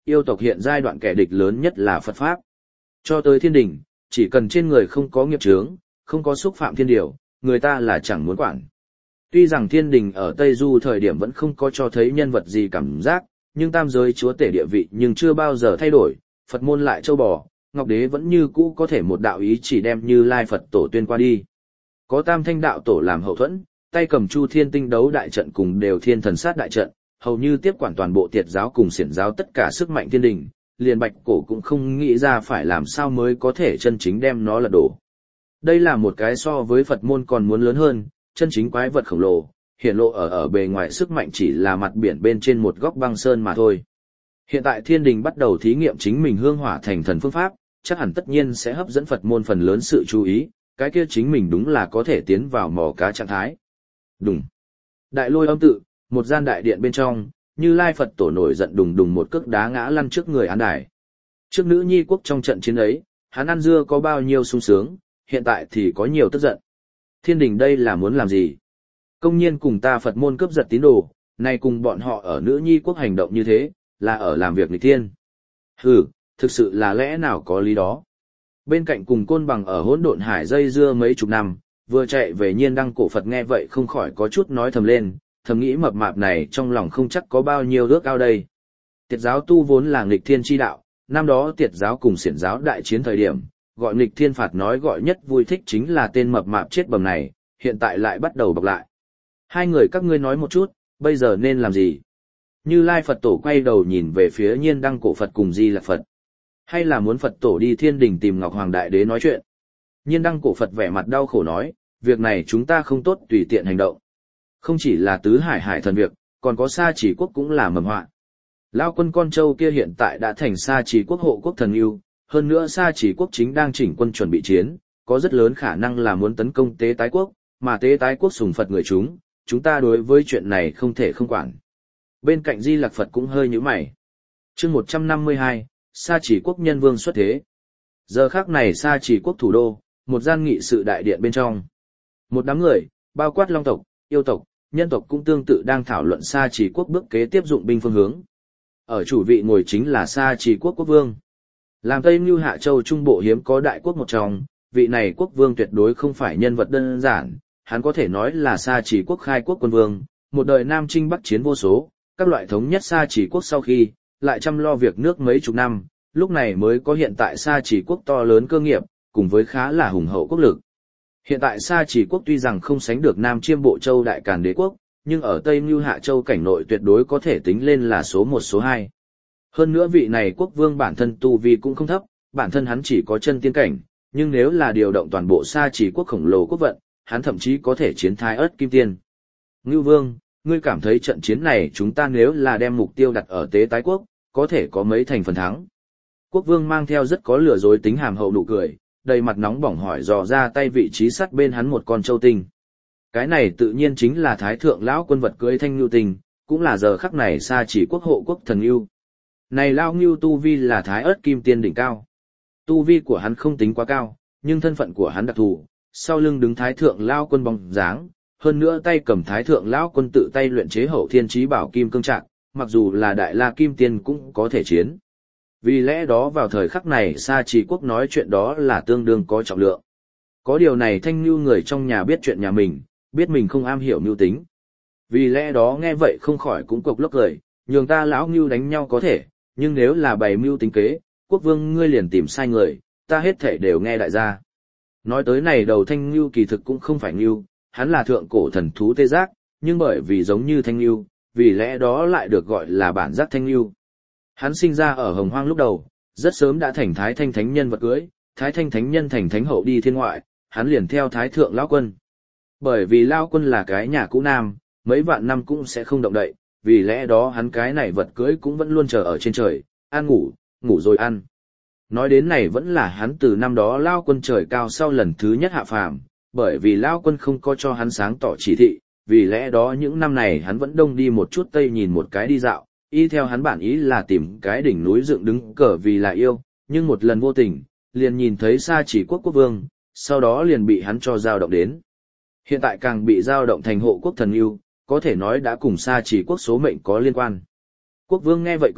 yêu tộc hiện giai đoạn kẻ địch lớn nhất là Phật Pháp. Cho tới thiên đình, chỉ cần trên người không có nghiệp chướng, không có xúc phạm thiên điều, người ta là chẳng muốn quản. Tuy rằng thiên đình ở Tây Du thời điểm vẫn không có cho thấy nhân vật gì cảm giác, nhưng tam giới chúa tể địa vị nhưng chưa bao giờ thay đổi, Phật môn lại châu bò, Ngọc Đế vẫn như cũ có thể một đạo ý chỉ đem Như Lai Phật tổ tuyên qua đi. Có Tam Thanh đạo tổ làm hậu thuẫn, tay cầm Chu Thiên Tinh đấu đại trận cùng đều thiên thần sát đại trận, hầu như tiếp quản toàn bộ Tiệt giáo cùng Xiển giáo tất cả sức mạnh thiên đình, liền Bạch Cổ cũng không nghĩ ra phải làm sao mới có thể chân chính đem nó lật đổ. Đây là một cái so với Phật môn còn muốn lớn hơn, chân chính quái vật khổng lồ, hiện lộ ở bề ngoài sức mạnh chỉ là mặt biển bên trên một góc băng sơn mà thôi. Hiện tại thiên đình bắt đầu thí nghiệm chính mình hương hỏa thành thần phương pháp, chắc hẳn tất nhiên sẽ hấp dẫn Phật môn phần lớn sự chú ý, cái kia chính mình đúng là có thể tiến vào mò cá trạng thái. Đùng. Đại Lôi Âm tự, một gian đại điện bên trong, Như Lai Phật tổ nổi giận đùng đùng một cước đá ngã lăn trước người án đài. Trước nữ nhi quốc trong trận chiến ấy, hắn ăn dưa có bao nhiêu sung sướng, hiện tại thì có nhiều tức giận. Thiên đình đây là muốn làm gì? Công nhiên cùng ta Phật môn cướp giật tín đồ, nay cùng bọn họ ở nữ nhi quốc hành động như thế, là ở làm việc nghịch thiên. Hừ, thực sự là lẽ nào có lý đó. Bên cạnh cùng Côn Bằng ở hỗn độn hải dây dưa mấy chục năm, vừa chạy về Nhiên Đăng cổ Phật nghe vậy không khỏi có chút nói thầm lên, thầm nghĩ mập mạp này trong lòng không chắc có bao nhiêu ước ao đây. Tiệt giáo tu vốn là nghịch thiên chi đạo, năm đó Tiệt giáo cùng Xiển giáo đại chiến thời điểm, gọi nghịch thiên phạt nói gọi nhất vui thích chính là tên mập mạp chết bầm này, hiện tại lại bắt đầu bọc lại. Hai người các ngươi nói một chút, bây giờ nên làm gì? Như Lai Phật tổ quay đầu nhìn về phía Nhiên Đăng cổ Phật cùng Di Lặc Phật. Hay là muốn Phật tổ đi thiên đình tìm Ngọc Hoàng Đại Đế nói chuyện? Nhiên Đăng cổ Phật vẻ mặt đau khổ nói, việc này chúng ta không tốt tùy tiện hành động. Không chỉ là tứ hải hải thần việc, còn có Sa Chỉ quốc cũng là mầm họa. Lao quân con trâu kia hiện tại đã thành Sa Chỉ quốc hộ quốc thần yêu, hơn nữa Sa Chỉ quốc chính đang chỉnh quân chuẩn bị chiến, có rất lớn khả năng là muốn tấn công Tế Tái quốc, mà Tế Tái quốc sùng Phật người chúng ta đối với chuyện này không thể không quản. Bên cạnh Di Lặc Phật cũng hơi nhíu mày. Chương 152, Sa Chỉ quốc nhân vương xuất thế. Giờ khắc này Sa Chỉ quốc thủ đô, một gian nghị sự đại điện bên trong. Một đám người, bao quát Long tộc, yêu tộc, nhân tộc cũng tương tự đang thảo luận Sa Chỉ quốc bước kế tiếp dụng binh phương hướng. Ở chủ vị ngồi chính là Sa Chỉ quốc quốc vương. Làm Tây Mưu Hạ Châu Trung Bộ hiếm có đại quốc một trong, vị này quốc vương tuyệt đối không phải nhân vật đơn giản, hắn có thể nói là Sa Chỉ quốc khai quốc quân vương, một đời Nam Chinh Bắc chiến vô số, các loại thống nhất Sa Chỉ quốc sau khi, lại chăm lo việc nước mấy chục năm, lúc này mới có hiện tại Sa Chỉ quốc to lớn cơ nghiệp, cùng với khá là hùng hậu quốc lực. Hiện tại Sa Chỉ quốc tuy rằng không sánh được Nam Chiêm Bộ Châu Đại Càn Đế quốc, nhưng ở Tây Mưu Hạ Châu cảnh nội tuyệt đối có thể tính lên là số 1 số 2. Hơn nữa vị này quốc vương bản thân tu vi cũng không thấp, bản thân hắn chỉ có chân tiên cảnh, nhưng nếu là điều động toàn bộ Sa Chỉ quốc khổng lồ quốc vận, hắn thậm chí có thể chiến thái ớt kim tiên. Ngưu vương, ngươi cảm thấy trận chiến này chúng ta nếu là đem mục tiêu đặt ở Tế Tái quốc, có thể có mấy thành phần thắng? Quốc vương mang theo rất có lừa dối tính hàm hậu nụ cười, đầy mặt nóng bỏng hỏi dò ra tay vị trí sát bên hắn một con châu tinh. Cái này tự nhiên chính là Thái thượng lão quân vật cưới Thanh Ngưu Tinh, cũng là giờ khắc này Sa Chỉ quốc hộ quốc thần Ngưu. Này lão Ngưu tu vi là thái ớt kim tiên đỉnh cao. Tu vi của hắn không tính quá cao, nhưng thân phận của hắn đặc thù, sau lưng đứng Thái thượng lão quân bóng dáng, hơn nữa tay cầm Thái thượng lão quân tự tay luyện chế hậu thiên chí bảo kim cương trạng, mặc dù là đại la kim tiên cũng có thể chiến. Vì lẽ đó vào thời khắc này Sa Chỉ quốc nói chuyện đó là tương đương có trọng lượng. Có điều này Thanh Nhu người trong nhà biết chuyện nhà mình, biết mình không am hiểu mưu tính. Vì lẽ đó nghe vậy không khỏi cũng cộc lốc cười, nhường ta lão Nhu đánh nhau có thể, nhưng nếu là bày mưu tính kế, quốc vương ngươi liền tìm sai người, ta hết thể đều nghe đại gia. Nói tới này đầu Thanh Nhu kỳ thực cũng không phải Nhu, hắn là thượng cổ thần thú tê giác, nhưng bởi vì giống như Thanh Nhu, vì lẽ đó lại được gọi là bản giác Thanh Nhu. Hắn sinh ra ở Hồng Hoang lúc đầu, rất sớm đã thành Thái Thanh Thánh Nhân vật cưới, Thái Thanh Thánh Nhân thành Thánh Hậu đi thiên ngoại, hắn liền theo Thái Thượng Lão Quân. Bởi vì Lão Quân là cái nhà cũ nam, mấy vạn năm cũng sẽ không động đậy, vì lẽ đó hắn cái này vật cưới cũng vẫn luôn chờ ở trên trời, ăn ngủ, ngủ rồi ăn. Nói đến này vẫn là hắn từ năm đó Lão Quân trời cao sau lần thứ nhất hạ phàm, bởi vì Lão Quân không có cho hắn sáng tỏ chỉ thị, vì lẽ đó những năm này hắn vẫn đông đi một chút tây nhìn một cái đi dạo, y theo hắn bản ý là tìm cái đỉnh núi dựng đứng cờ vì là yêu, nhưng một lần vô tình, liền nhìn thấy Sa Chỉ quốc quốc vương, sau đó liền bị hắn cho dao động đến. Hiện tại càng bị dao động thành hộ quốc thần yêu, có thể nói đã cùng Sa Chỉ quốc số mệnh có liên quan. Quốc vương nghe vậy cười,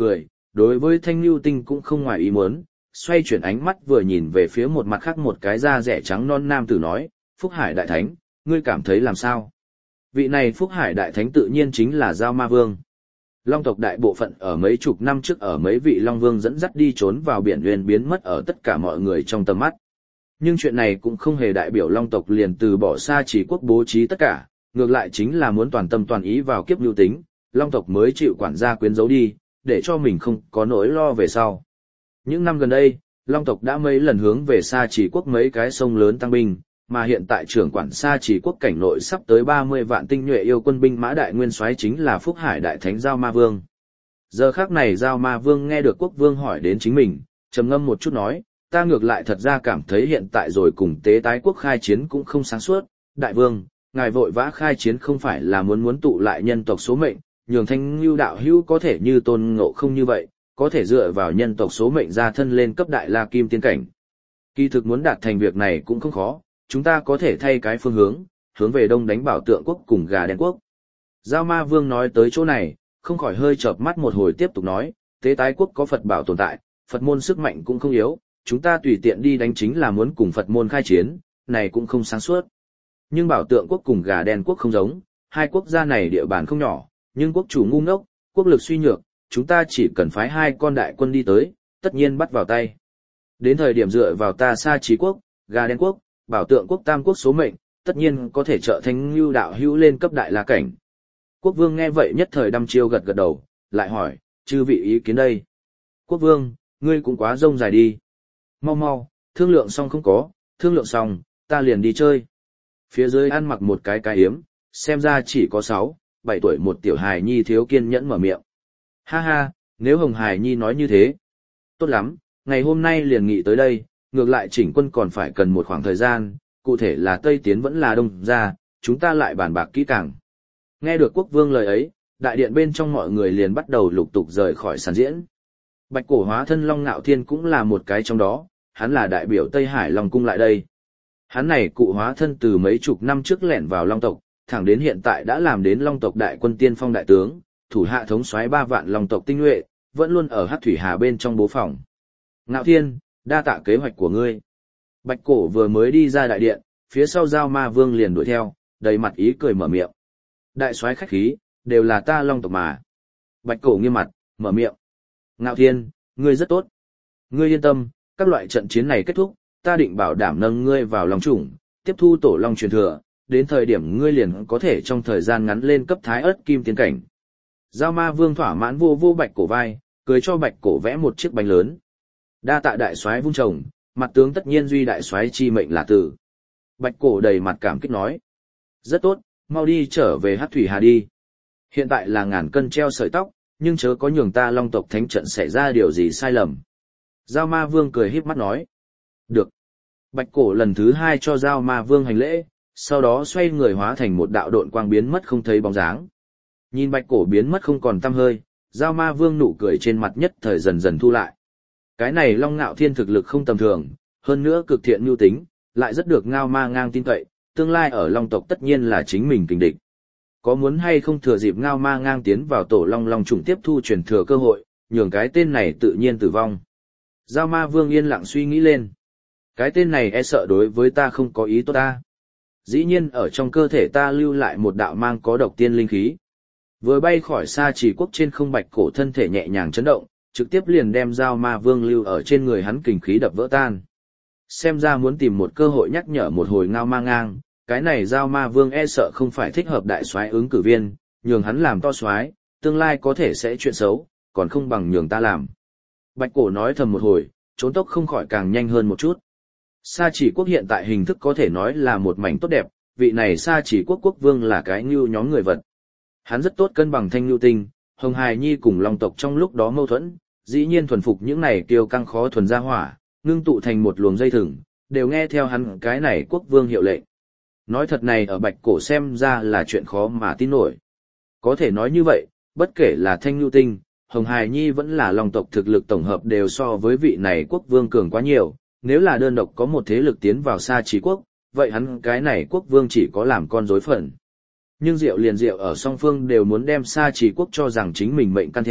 đối với Thanh Nhu Tinh cũng không ngoài ý muốn, xoay chuyển ánh mắt vừa nhìn về phía một mặt khác một cái da rẻ trắng non nam tử nói, Phúc Hải Đại Thánh, ngươi cảm thấy làm sao? Vị này Phúc Hải Đại Thánh tự nhiên chính là Giao Ma Vương. Long tộc đại bộ phận ở mấy chục năm trước ở mấy vị Long Vương dẫn dắt đi trốn vào biển nguyên biến mất ở tất cả mọi người trong tầm mắt. Nhưng chuyện này cũng không hề đại biểu Long tộc liền từ bỏ Sa Chỉ quốc bố trí tất cả, ngược lại chính là muốn toàn tâm toàn ý vào kiếp nhu tính, Long tộc mới chịu quản gia quyến giấu đi, để cho mình không có nỗi lo về sau. Những năm gần đây, Long tộc đã mấy lần hướng về Sa Chỉ quốc mấy cái sông lớn tăng binh, mà hiện tại trưởng quản Sa Chỉ quốc cảnh nội sắp tới 30 vạn tinh nhuệ yêu quân binh mã đại nguyên soái chính là Phúc Hải Đại Thánh Giao Ma Vương. Giờ khắc này Giao Ma Vương nghe được quốc vương hỏi đến chính mình, trầm ngâm một chút nói, ta ngược lại thật ra cảm thấy hiện tại rồi cùng tế tái quốc khai chiến cũng không sáng suốt, đại vương, ngài vội vã khai chiến không phải là muốn tụ lại nhân tộc số mệnh, nhường Thanh Nhu đạo hữu có thể như Tôn Ngộ Không như vậy, có thể dựa vào nhân tộc số mệnh ra thân lên cấp đại la kim tiên cảnh. Kỳ thực muốn đạt thành việc này cũng không khó, chúng ta có thể thay cái phương hướng về đông đánh Bảo Tượng quốc cùng Gà Đen quốc. Giao Ma Vương nói tới chỗ này, không khỏi hơi chợp mắt một hồi tiếp tục nói, tế tái quốc có Phật bảo tồn tại, Phật môn sức mạnh cũng không yếu, chúng ta tùy tiện đi đánh chính là muốn cùng Phật môn khai chiến, này cũng không sáng suốt. Nhưng Bảo Tượng quốc cùng Gà Đen quốc không giống, hai quốc gia này địa bàn không nhỏ, nhưng quốc chủ ngu ngốc, quốc lực suy nhược, chúng ta chỉ cần phái hai con đại quân đi tới, tất nhiên bắt vào tay. Đến thời điểm dựa vào ta Sa Chỉ quốc, Gà Đen quốc, Bảo Tượng quốc tam quốc số mệnh, tất nhiên có thể trợ Thanh Nhu đạo hữu lên cấp đại la cảnh. Quốc vương nghe vậy nhất thời đăm chiêu gật gật đầu, lại hỏi, chư vị ý kiến đây. Quốc vương, ngươi cũng quá rông dài đi. Mau mau, thương lượng xong không có, thương lượng xong, ta liền đi chơi. Phía dưới ăn mặc một cái yếm, xem ra chỉ có 6, 7 tuổi một tiểu hài nhi thiếu kiên nhẫn mở miệng. Ha ha, nếu Hồng Hải Nhi nói như thế. Tốt lắm, ngày hôm nay liền nghị tới đây, ngược lại chỉnh quân còn phải cần một khoảng thời gian, cụ thể là Tây Tiến vẫn là Đông ra, chúng ta lại bàn bạc kỹ càng. Nghe được quốc vương lời ấy, đại điện bên trong mọi người liền bắt đầu lục tục rời khỏi sàn diễn. Bạch cổ hóa thân Long Ngạo Thiên cũng là một cái trong đó, hắn là đại biểu Tây Hải Long cung lại đây. Hắn này cụ hóa thân từ mấy chục năm trước lẻn vào Long tộc, thẳng đến hiện tại đã làm đến Long tộc đại quân tiên phong đại tướng, thủ hạ thống soái 3 vạn Long tộc tinh nhuệ, vẫn luôn ở Hắc Thủy Hà bên trong bố phòng. Ngạo Thiên, đa tạ kế hoạch của ngươi. Bạch cổ vừa mới đi ra đại điện, phía sau Giao Ma Vương liền đuổi theo, đầy mặt ý cười mở miệng. Đại soái khách khí, đều là ta Long tộc mà. Bạch cổ nghiêm mặt, mở miệng. Ngạo Thiên, ngươi rất tốt. Ngươi yên tâm, các loại trận chiến này kết thúc, ta định bảo đảm nâng ngươi vào Long chủng, tiếp thu tổ Long truyền thừa, đến thời điểm ngươi liền có thể trong thời gian ngắn lên cấp Thái Ức Kim Tiên cảnh. Giao Ma Vương thỏa mãn vô Bạch cổ vai, cười cho Bạch cổ vẽ một chiếc bánh lớn. Đa tạ đại soái vung chồng, mặt tướng tất nhiên duy đại soái chi mệnh là tử. Bạch cổ đầy mặt cảm kích nói. Rất tốt, mau đi trở về Hắc Thủy Hà đi. Hiện tại là ngàn cân treo sợi tóc, nhưng chớ có nhường ta Long tộc thánh trận xảy ra điều gì sai lầm. Giao Ma Vương cười híp mắt nói. Được. Bạch cổ lần thứ 2 cho Giao Ma Vương hành lễ, sau đó xoay người hóa thành một đạo độn quang biến mất không thấy bóng dáng. Nhìn Bạch cổ biến mất không còn tăm hơi, Giao Ma Vương nụ cười trên mặt nhất thời dần dần thu lại. Cái này Long Ngạo Thiên thực lực không tầm thường, hơn nữa cực thiện nhu tính, lại rất được Ngao Ma Ngang tin cậy, tương lai ở Long tộc tất nhiên là chính mình kình địch. Có muốn hay không thừa dịp Ngao Ma Ngang tiến vào tổ Long chủng tiếp thu truyền thừa cơ hội, nhường cái tên này tự nhiên tử vong. Giao Ma Vương yên lặng suy nghĩ lên. Cái tên này e sợ đối với ta không có ý tốt ta. Dĩ nhiên ở trong cơ thể ta lưu lại một đạo mang có độc tiên linh khí. Vừa bay khỏi Sa Chỉ quốc trên không Bạch cổ thân thể nhẹ nhàng chấn động, trực tiếp liền đem Giao Ma Vương lưu ở trên người hắn kình khí đập vỡ tan. Xem ra muốn tìm một cơ hội nhắc nhở một hồi Ngao Ma Ngang, cái này Giao Ma Vương e sợ không phải thích hợp đại soái ứng cử viên, nhường hắn làm to soái, tương lai có thể sẽ chuyện xấu, còn không bằng nhường ta làm. Bạch cổ nói thầm một hồi, trốn tốc không khỏi càng nhanh hơn một chút. Sa Chỉ quốc hiện tại hình thức có thể nói là một mảnh tốt đẹp, vị này Sa Chỉ quốc quốc vương là cái ngưu nhóm người vật. Hắn rất tốt cân bằng Thanh Nhu Tinh, Hồng Hải Nhi cùng Long tộc trong lúc đó mâu thuẫn, dĩ nhiên thuần phục những này kiêu căng khó thuần ra hỏa, ngưng tụ thành một luồng dây thừng, đều nghe theo hắn cái này quốc vương hiệu lệnh. Nói thật này ở Bạch cổ xem ra là chuyện khó mà tin nổi. Có thể nói như vậy, bất kể là Thanh Nhu Tinh, Hồng Hải Nhi vẫn là Long tộc thực lực tổng hợp đều so với vị này quốc vương cường quá nhiều, nếu là đơn độc có một thế lực tiến vào Sa Chỉ quốc, vậy hắn cái này quốc vương chỉ có làm con rối phận. Nhưng Diệu liền Diệu ở song phương đều muốn đem Sa Chỉ quốc cho rằng chính mình mệnh căn theo,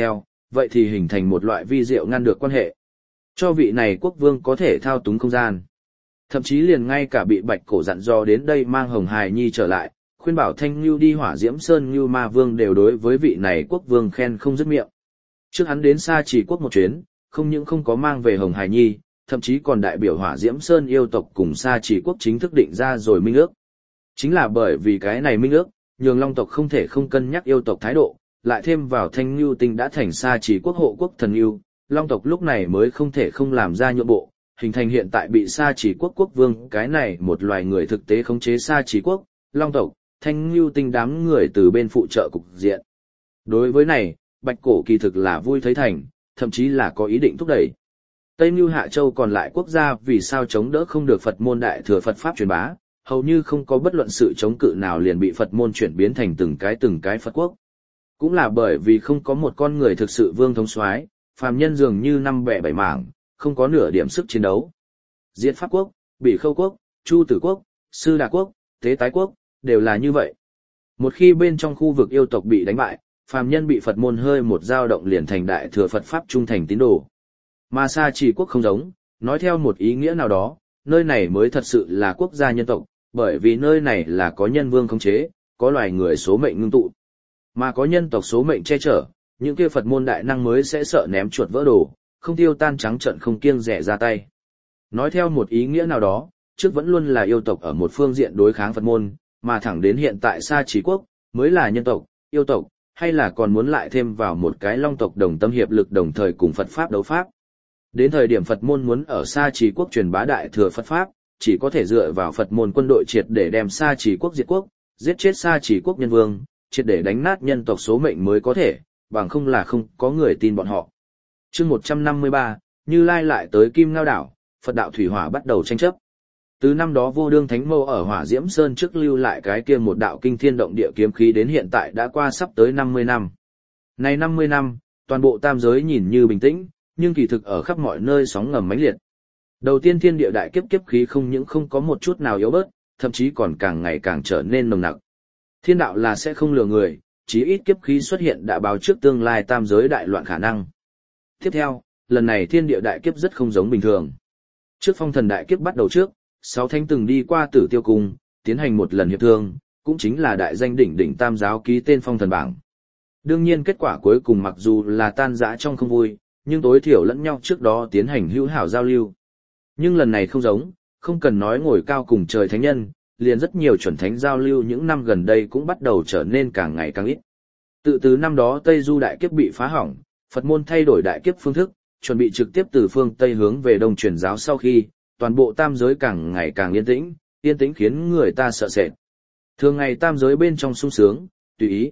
vậy thì hình thành một loại vi diệu ngăn được quan hệ. Cho vị này quốc vương có thể thao túng không gian. Thậm chí liền ngay cả bị Bạch Cổ dặn dò đến đây mang Hồng Hài Nhi trở lại, khuyên bảo Thanh Nưu đi Hỏa Diễm Sơn Nưu Ma Vương đều đối với vị này quốc vương khen không dứt miệng. Trước hắn đến Sa Chỉ quốc một chuyến, không những không có mang về Hồng Hài Nhi, thậm chí còn đại biểu Hỏa Diễm Sơn yêu tộc cùng Sa Chỉ quốc chính thức định ra rồi minh ước. Chính là bởi vì cái này minh ước, nhường Long tộc không thể không cân nhắc yêu tộc thái độ, lại thêm vào Thanh Nưu Tinh đã thành Sa Chỉ quốc hộ quốc thần yêu, Long tộc lúc này mới không thể không làm ra nhượng bộ, hình thành hiện tại bị Sa Chỉ quốc quốc vương cái này một loài người thực tế khống chế Sa Chỉ quốc, Long tộc, Thanh Nưu Tinh đám người từ bên phụ trợ cục diện. Đối với này, Bạch Cổ kỳ thực là vui thấy thành, thậm chí là có ý định thúc đẩy. Tây Nưu Hạ Châu còn lại quốc gia vì sao chống đỡ không được Phật môn đại thừa Phật pháp truyền bá, hầu như không có bất luận sự chống cự nào liền bị Phật môn chuyển biến thành từng cái Phật quốc. Cũng là bởi vì không có một con người thực sự vương thống soái, phàm nhân dường như năm bẻ bảy mảng, không có nửa điểm sức chiến đấu. Diệt Pháp quốc, Bỉ Khâu quốc, Chu Tử quốc, Sư Đà quốc, Tế Tái quốc, đều là như vậy. Một khi bên trong khu vực yêu tộc bị đánh bại, phàm nhân bị Phật môn hơi một dao động liền thành đại thừa Phật pháp trung thành tín đồ. Mà Sa Chỉ quốc không giống, nói theo một ý nghĩa nào đó, nơi này mới thật sự là quốc gia nhân tộc, bởi vì nơi này là có nhân vương khống chế, có loài người số mệnh ngưng tụ. Mà có nhân tộc số mệnh che chở, những kia Phật môn đại năng mới sẽ sợ ném chuột vỡ đồ, không tiêu tan trắng trợn không kiêng dè ra tay. Nói theo một ý nghĩa nào đó, trước vẫn luôn là yêu tộc ở một phương diện đối kháng Phật môn, mà thẳng đến hiện tại Sa Chỉ quốc, mới là nhân tộc, yêu tộc, hay là còn muốn lại thêm vào một cái Long tộc đồng tâm hiệp lực đồng thời cùng Phật Pháp đấu Pháp. Đến thời điểm Phật môn muốn ở Sa Chỉ quốc truyền bá đại thừa Phật Pháp, chỉ có thể dựa vào Phật môn quân đội triệt để đem Sa Chỉ quốc diệt quốc, giết chết Sa Chỉ quốc nhân vương, triệt để đánh nát nhân tộc số mệnh mới có thể, bằng không là không có người tin bọn họ. Chương 153, Như Lai lại tới Kim Ngao đảo, Phật đạo thủy hỏa bắt đầu tranh chấp. Từ năm đó Vô Đương Thánh Mâu ở Hỏa Diễm Sơn trước lưu lại cái kia một đạo kinh thiên động địa kiếm khí đến hiện tại đã qua sắp tới 50 năm. Này 50 năm, toàn bộ tam giới nhìn như bình tĩnh, nhưng kỳ thực ở khắp mọi nơi sóng ngầm mãnh liệt. Đầu tiên thiên địa đại kiếp kiếp khí không những không có một chút nào yếu bớt, thậm chí còn càng ngày càng trở nên nồng nặc. Thiên đạo là sẽ không lừa người, chí ít kiếp khí xuất hiện đã báo trước tương lai tam giới đại loạn khả năng. Tiếp theo, lần này thiên địa đại kiếp rất không giống bình thường. Trước phong thần đại kiếp bắt đầu trước, 6 thánh từng đi qua Tử Tiêu Cung, tiến hành một lần hiệp thương, cũng chính là đại danh đỉnh đỉnh tam giáo ký tên phong thần bảng. Đương nhiên kết quả cuối cùng mặc dù là tan rã trong không vui, nhưng tối thiểu lẫn nhau trước đó tiến hành hữu hảo giao lưu. Nhưng lần này không giống, không cần nói ngồi cao cùng trời thánh nhân, liền rất nhiều chuẩn thánh giao lưu những năm gần đây cũng bắt đầu trở nên càng ngày càng ít. Từ năm đó Tây Du đại kiếp bị phá hỏng, Phật môn thay đổi đại kiếp phương thức, chuẩn bị trực tiếp từ phương Tây hướng về Đông truyền giáo sau khi, toàn bộ tam giới càng ngày càng yên tĩnh khiến người ta sợ sệt. Thường ngày tam giới bên trong sung sướng, tùy ý,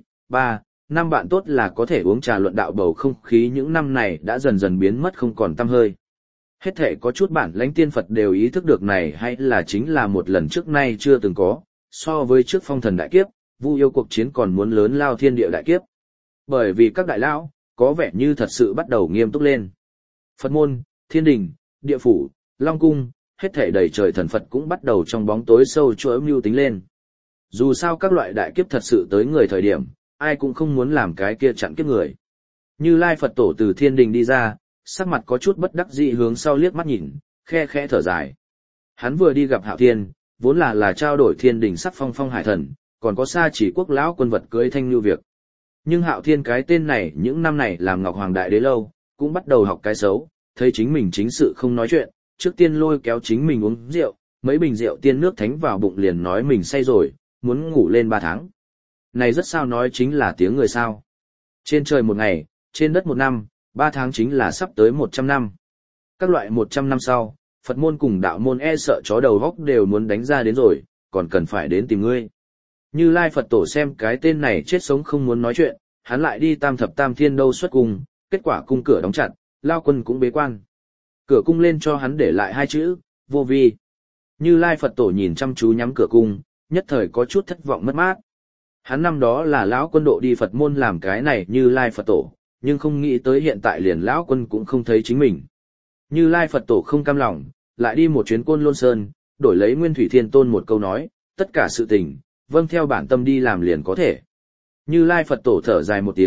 3-5 bạn tốt là có thể uống trà luận đạo bầu không khí những năm này đã dần dần biến mất không còn tăm hơi. Hết thể có chút bản lãnh tiên Phật đều ý thức được này hay là chính là một lần trước nay chưa từng có, so với trước phong thần đại kiếp, Vu yêu cuộc chiến còn muốn lớn lao thiên địa đại kiếp. Bởi vì các đại lão, có vẻ như thật sự bắt đầu nghiêm túc lên. Phật môn, thiên đình, địa phủ, Long cung, hết thể đầy trời thần Phật cũng bắt đầu trong bóng tối sâu chuỗi mưu tính lên. Dù sao các loại đại kiếp thật sự tới người thời điểm, ai cũng không muốn làm cái kia chặn kiếp người. Như Lai Phật tổ từ thiên đình đi ra, sắc mặt có chút bất đắc dĩ hướng sau liếc mắt nhìn, khe khẽ thở dài. Hắn vừa đi gặp Hạo Thiên, vốn là trao đổi thiên đình sắc phong phong hải thần, còn có Sa Chỉ quốc lão quân vật cưới Thanh Nưu việc. Nhưng Hạo Thiên cái tên này những năm này làm Ngọc Hoàng Đại Đế lâu, cũng bắt đầu học cái xấu, thấy chính mình chính sự không nói chuyện, trước tiên lôi kéo chính mình uống rượu, mấy bình rượu tiên nước thánh vào bụng liền nói mình say rồi, muốn ngủ lên 3 tháng. Này rất sao nói chính là tiếng người sao. Trên trời 1 ngày, trên đất 1 năm, 3 tháng chính là sắp tới 100 năm. Các loại 100 năm sau, Phật môn cùng đạo môn e sợ chó đầu góc đều muốn đánh ra đến rồi, còn cần phải đến tìm ngươi. Như Lai Phật tổ xem cái tên này chết sống không muốn nói chuyện, hắn lại đi Tam Thập Tam Thiên đâu xuất cung, kết quả cung cửa đóng chặt, Lao Quân cũng bế quan. Cửa cung lên cho hắn để lại 2 chữ, vô vi. Như Lai Phật tổ nhìn chăm chú nhắm cửa cung, nhất thời có chút thất vọng mất mát. Hắn năm đó là lão quân độ đi Phật môn làm cái này Như Lai Phật tổ, nhưng không nghĩ tới hiện tại liền lão quân cũng không thấy chính mình. Như Lai Phật tổ không cam lòng, lại đi một chuyến Côn Lôn Sơn, đổi lấy Nguyên Thủy Thiên Tôn một câu nói, tất cả sự tình, vâng theo bản tâm đi làm liền có thể. Như Lai Phật tổ thở dài một tiếng,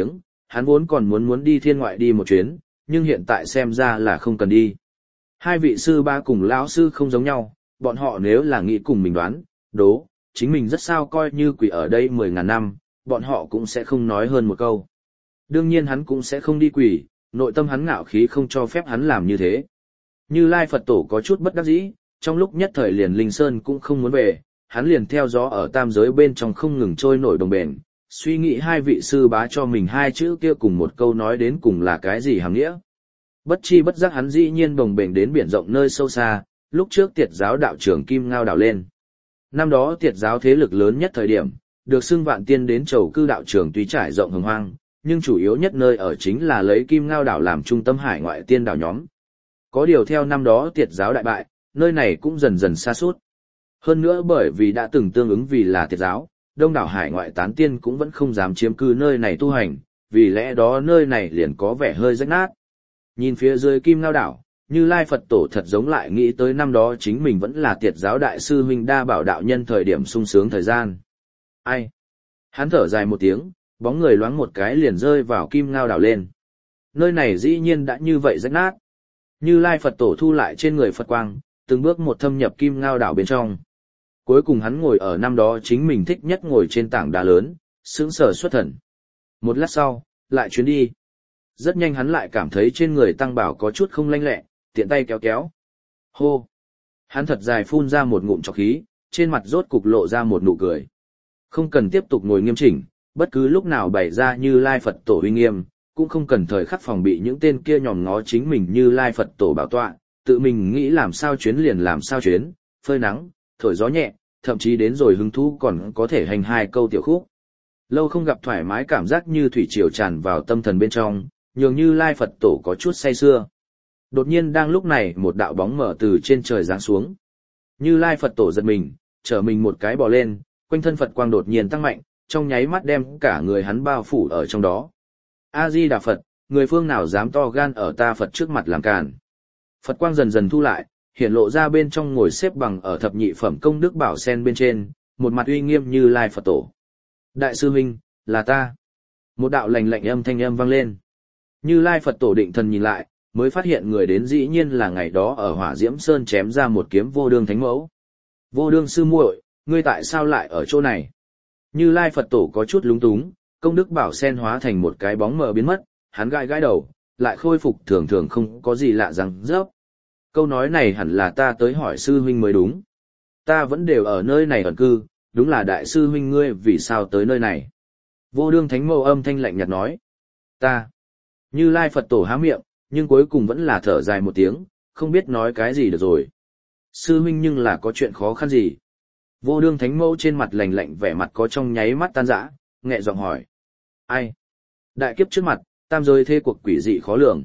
hắn vốn còn muốn đi thiên ngoại đi một chuyến, nhưng hiện tại xem ra là không cần đi. Hai vị sư ba cùng lão sư không giống nhau, bọn họ nếu là nghĩ cùng mình đoán, đố, chính mình rất sao coi như quỷ ở đây 10.000 năm, bọn họ cũng sẽ không nói hơn một câu. Đương nhiên hắn cũng sẽ không đi quỷ, nội tâm hắn ngạo khí không cho phép hắn làm như thế. Như Lai Phật Tổ có chút bất đắc dĩ, trong lúc nhất thời liền Linh Sơn cũng không muốn về, hắn liền theo gió ở tam giới bên trong không ngừng trôi nổi đồng bền, suy nghĩ hai vị sư bá cho mình hai chữ kia cùng một câu nói đến cùng là cái gì hàm nghĩa. Bất chi bất giác hắn dĩ nhiên đồng bền đến biển rộng nơi sâu xa, lúc trước Tiệt giáo đạo trưởng Kim Ngao đảo lên. Năm đó Tiệt giáo thế lực lớn nhất thời điểm, được xưng vạn tiên đến chầu cư đạo trưởng tuy trải rộng hồng hoang, nhưng chủ yếu nhất nơi ở chính là lấy Kim Ngao đảo làm trung tâm hải ngoại tiên đảo nhóm. Có điều theo năm đó Tiệt giáo đại bại, nơi này cũng dần dần sa sút. Hơn nữa bởi vì đã từng tương ứng vì là Tiệt giáo, đông đảo hải ngoại tán tiên cũng vẫn không dám chiếm cư nơi này tu hành, vì lẽ đó nơi này liền có vẻ hơi rách nát. Nhìn phía dưới Kim Ngao đảo, Như Lai Phật Tổ thật giống lại nghĩ tới năm đó chính mình vẫn là Tiệt giáo đại sư huynh đa bảo đạo nhân thời điểm sung sướng thời gian. Ai? Hắn thở dài một tiếng, bóng người loáng một cái liền rơi vào Kim Ngao đảo lên. Nơi này dĩ nhiên đã như vậy rách nát. Như Lai Phật Tổ thu lại trên người Phật quang, từng bước một thâm nhập Kim Ngao đảo bên trong. Cuối cùng hắn ngồi ở năm đó chính mình thích nhất ngồi trên tảng đá lớn, sững sờ xuất thần. Một lát sau, lại chuyến đi. Rất nhanh hắn lại cảm thấy trên người tăng bảo có chút không lanh lẹ, tiện tay kéo kéo. Hô! Hắn thật dài phun ra một ngụm trọc khí, trên mặt rốt cục lộ ra một nụ cười. Không cần tiếp tục ngồi nghiêm chỉnh, bất cứ lúc nào bày ra Như Lai Phật Tổ uy nghiêm, cũng không cần thời khắc phòng bị những tên kia nhòm ngó chính mình Như Lai Phật Tổ bảo tọa, tự mình nghĩ làm sao chuyến liền làm sao chuyến, phơi nắng, thổi gió nhẹ, thậm chí đến rồi hứng thú còn có thể hành hai câu tiểu khúc. Lâu không gặp thoải mái cảm giác như thủy triều tràn vào tâm thần bên trong, nhường Như Lai Phật Tổ có chút say sưa. Đột nhiên đang lúc này một đạo bóng mở từ trên trời giáng xuống. Như Lai Phật Tổ giật mình, trở mình một cái bò lên, quanh thân Phật quang đột nhiên tăng mạnh, trong nháy mắt đem cả người hắn bao phủ ở trong đó. A-di-đà Phật, người phương nào dám to gan ở ta Phật trước mặt làm càn. Phật quang dần dần thu lại, hiện lộ ra bên trong ngồi xếp bằng ở thập nhị phẩm công đức bảo sen bên trên, một mặt uy nghiêm Như Lai Phật Tổ. Đại sư huynh, là ta. Một đạo lạnh lạnh âm thanh âm vang lên. Như Lai Phật Tổ định thần nhìn lại, mới phát hiện người đến dĩ nhiên là ngày đó ở Hỏa Diễm Sơn chém ra một kiếm Vô Đương Thánh Mẫu. Vô Đương sư muội, ngươi tại sao lại ở chỗ này? Như Lai Phật Tổ có chút lúng túng, công đức bảo sen hóa thành một cái bóng mờ biến mất, hắn gãi gãi đầu, lại khôi phục thường thường không có gì lạ rằng rớp. Câu nói này hẳn là ta tới hỏi sư huynh mới đúng. Ta vẫn đều ở nơi này ẩn cư, đúng là đại sư huynh ngươi vì sao tới nơi này? Vô Đương Thánh Mẫu âm thanh lạnh nhạt nói. Ta. Như Lai Phật Tổ há miệng, nhưng cuối cùng vẫn là thở dài một tiếng, không biết nói cái gì được rồi. Sư huynh nhưng là có chuyện khó khăn gì? Vô Đương Thánh Mẫu trên mặt lạnh lạnh vẻ mặt có trong nháy mắt tan rã, nhẹ giọng hỏi. Ai? Đại kiếp trước mặt, tam giới thế cuộc quỷ dị khó lường.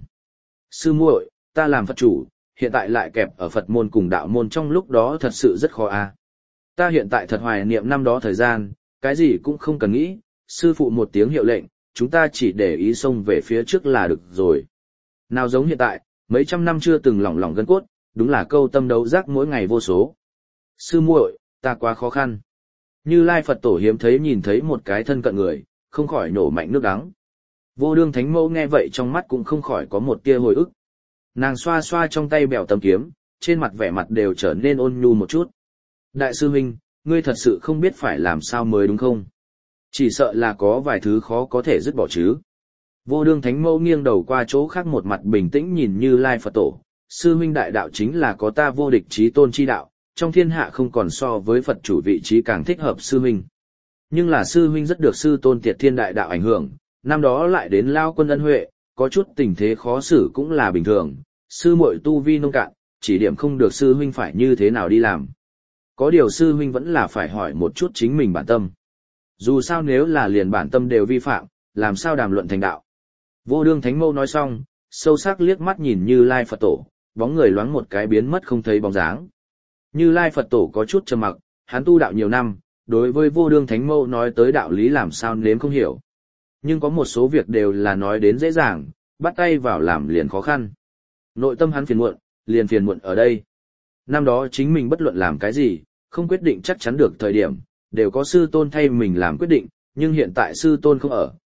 Sư muội, ta làm Phật chủ, hiện tại lại kẹp ở Phật môn cùng đạo môn trong lúc đó thật sự rất khó a. Ta hiện tại thật hoài niệm năm đó thời gian, cái gì cũng không cần nghĩ, sư phụ một tiếng hiệu lệnh, chúng ta chỉ để ý xông về phía trước là được rồi. Nào giống hiện tại, mấy trăm năm chưa từng lỏng lỏng gân cốt, đúng là câu tâm đấu giác mỗi ngày vô số. Sư muội, ta quá khó khăn. Như Lai Phật Tổ hiếm thấy nhìn thấy một cái thân cận người, không khỏi nổ mạnh nước đắng. Vô Đương Thánh Mẫu nghe vậy trong mắt cũng không khỏi có một tia hồi ức. Nàng xoa xoa trong tay bèo tấm kiếm, trên mặt vẻ mặt đều trở nên ôn nhu một chút. Đại sư huynh, ngươi thật sự không biết phải làm sao mới đúng không? Chỉ sợ là có vài thứ khó có thể dứt bỏ chứ. Vô Đương Thánh Mẫu nghiêng đầu qua chỗ khác một mặt bình tĩnh nhìn Như Lai Phật Tổ. Sư huynh đại đạo chính là có ta vô địch chí tôn chi đạo, trong thiên hạ không còn so với Phật chủ vị trí càng thích hợp sư huynh. Nhưng là sư huynh rất được sư tôn Tiệt Thiên đại đạo ảnh hưởng, năm đó lại đến lao quân ân huệ, có chút tình thế khó xử cũng là bình thường, sư muội tu vi nông cạn, chỉ điểm không được sư huynh phải như thế nào đi làm. Có điều sư huynh vẫn là phải hỏi một chút chính mình bản tâm. Dù sao nếu là liền bản tâm đều vi phạm, làm sao đàm luận thành đạo. Vô Đương Thánh Mẫu nói xong, sâu sắc liếc mắt nhìn Như Lai Phật Tổ, bóng người loáng một cái biến mất không thấy bóng dáng. Như Lai Phật Tổ có chút trầm mặc, hắn tu đạo nhiều năm, đối với Vô Đương Thánh Mẫu nói tới đạo lý làm sao nếm không hiểu. Nhưng có một số việc đều là nói đến dễ dàng, bắt tay vào làm liền khó khăn. Nội tâm hắn phiền muộn, liền phiền muộn ở đây. Năm đó chính mình bất luận làm cái gì, không quyết định chắc chắn được thời điểm, đều có sư tôn thay mình làm quyết định, nhưng hiện tại sư tôn không ở,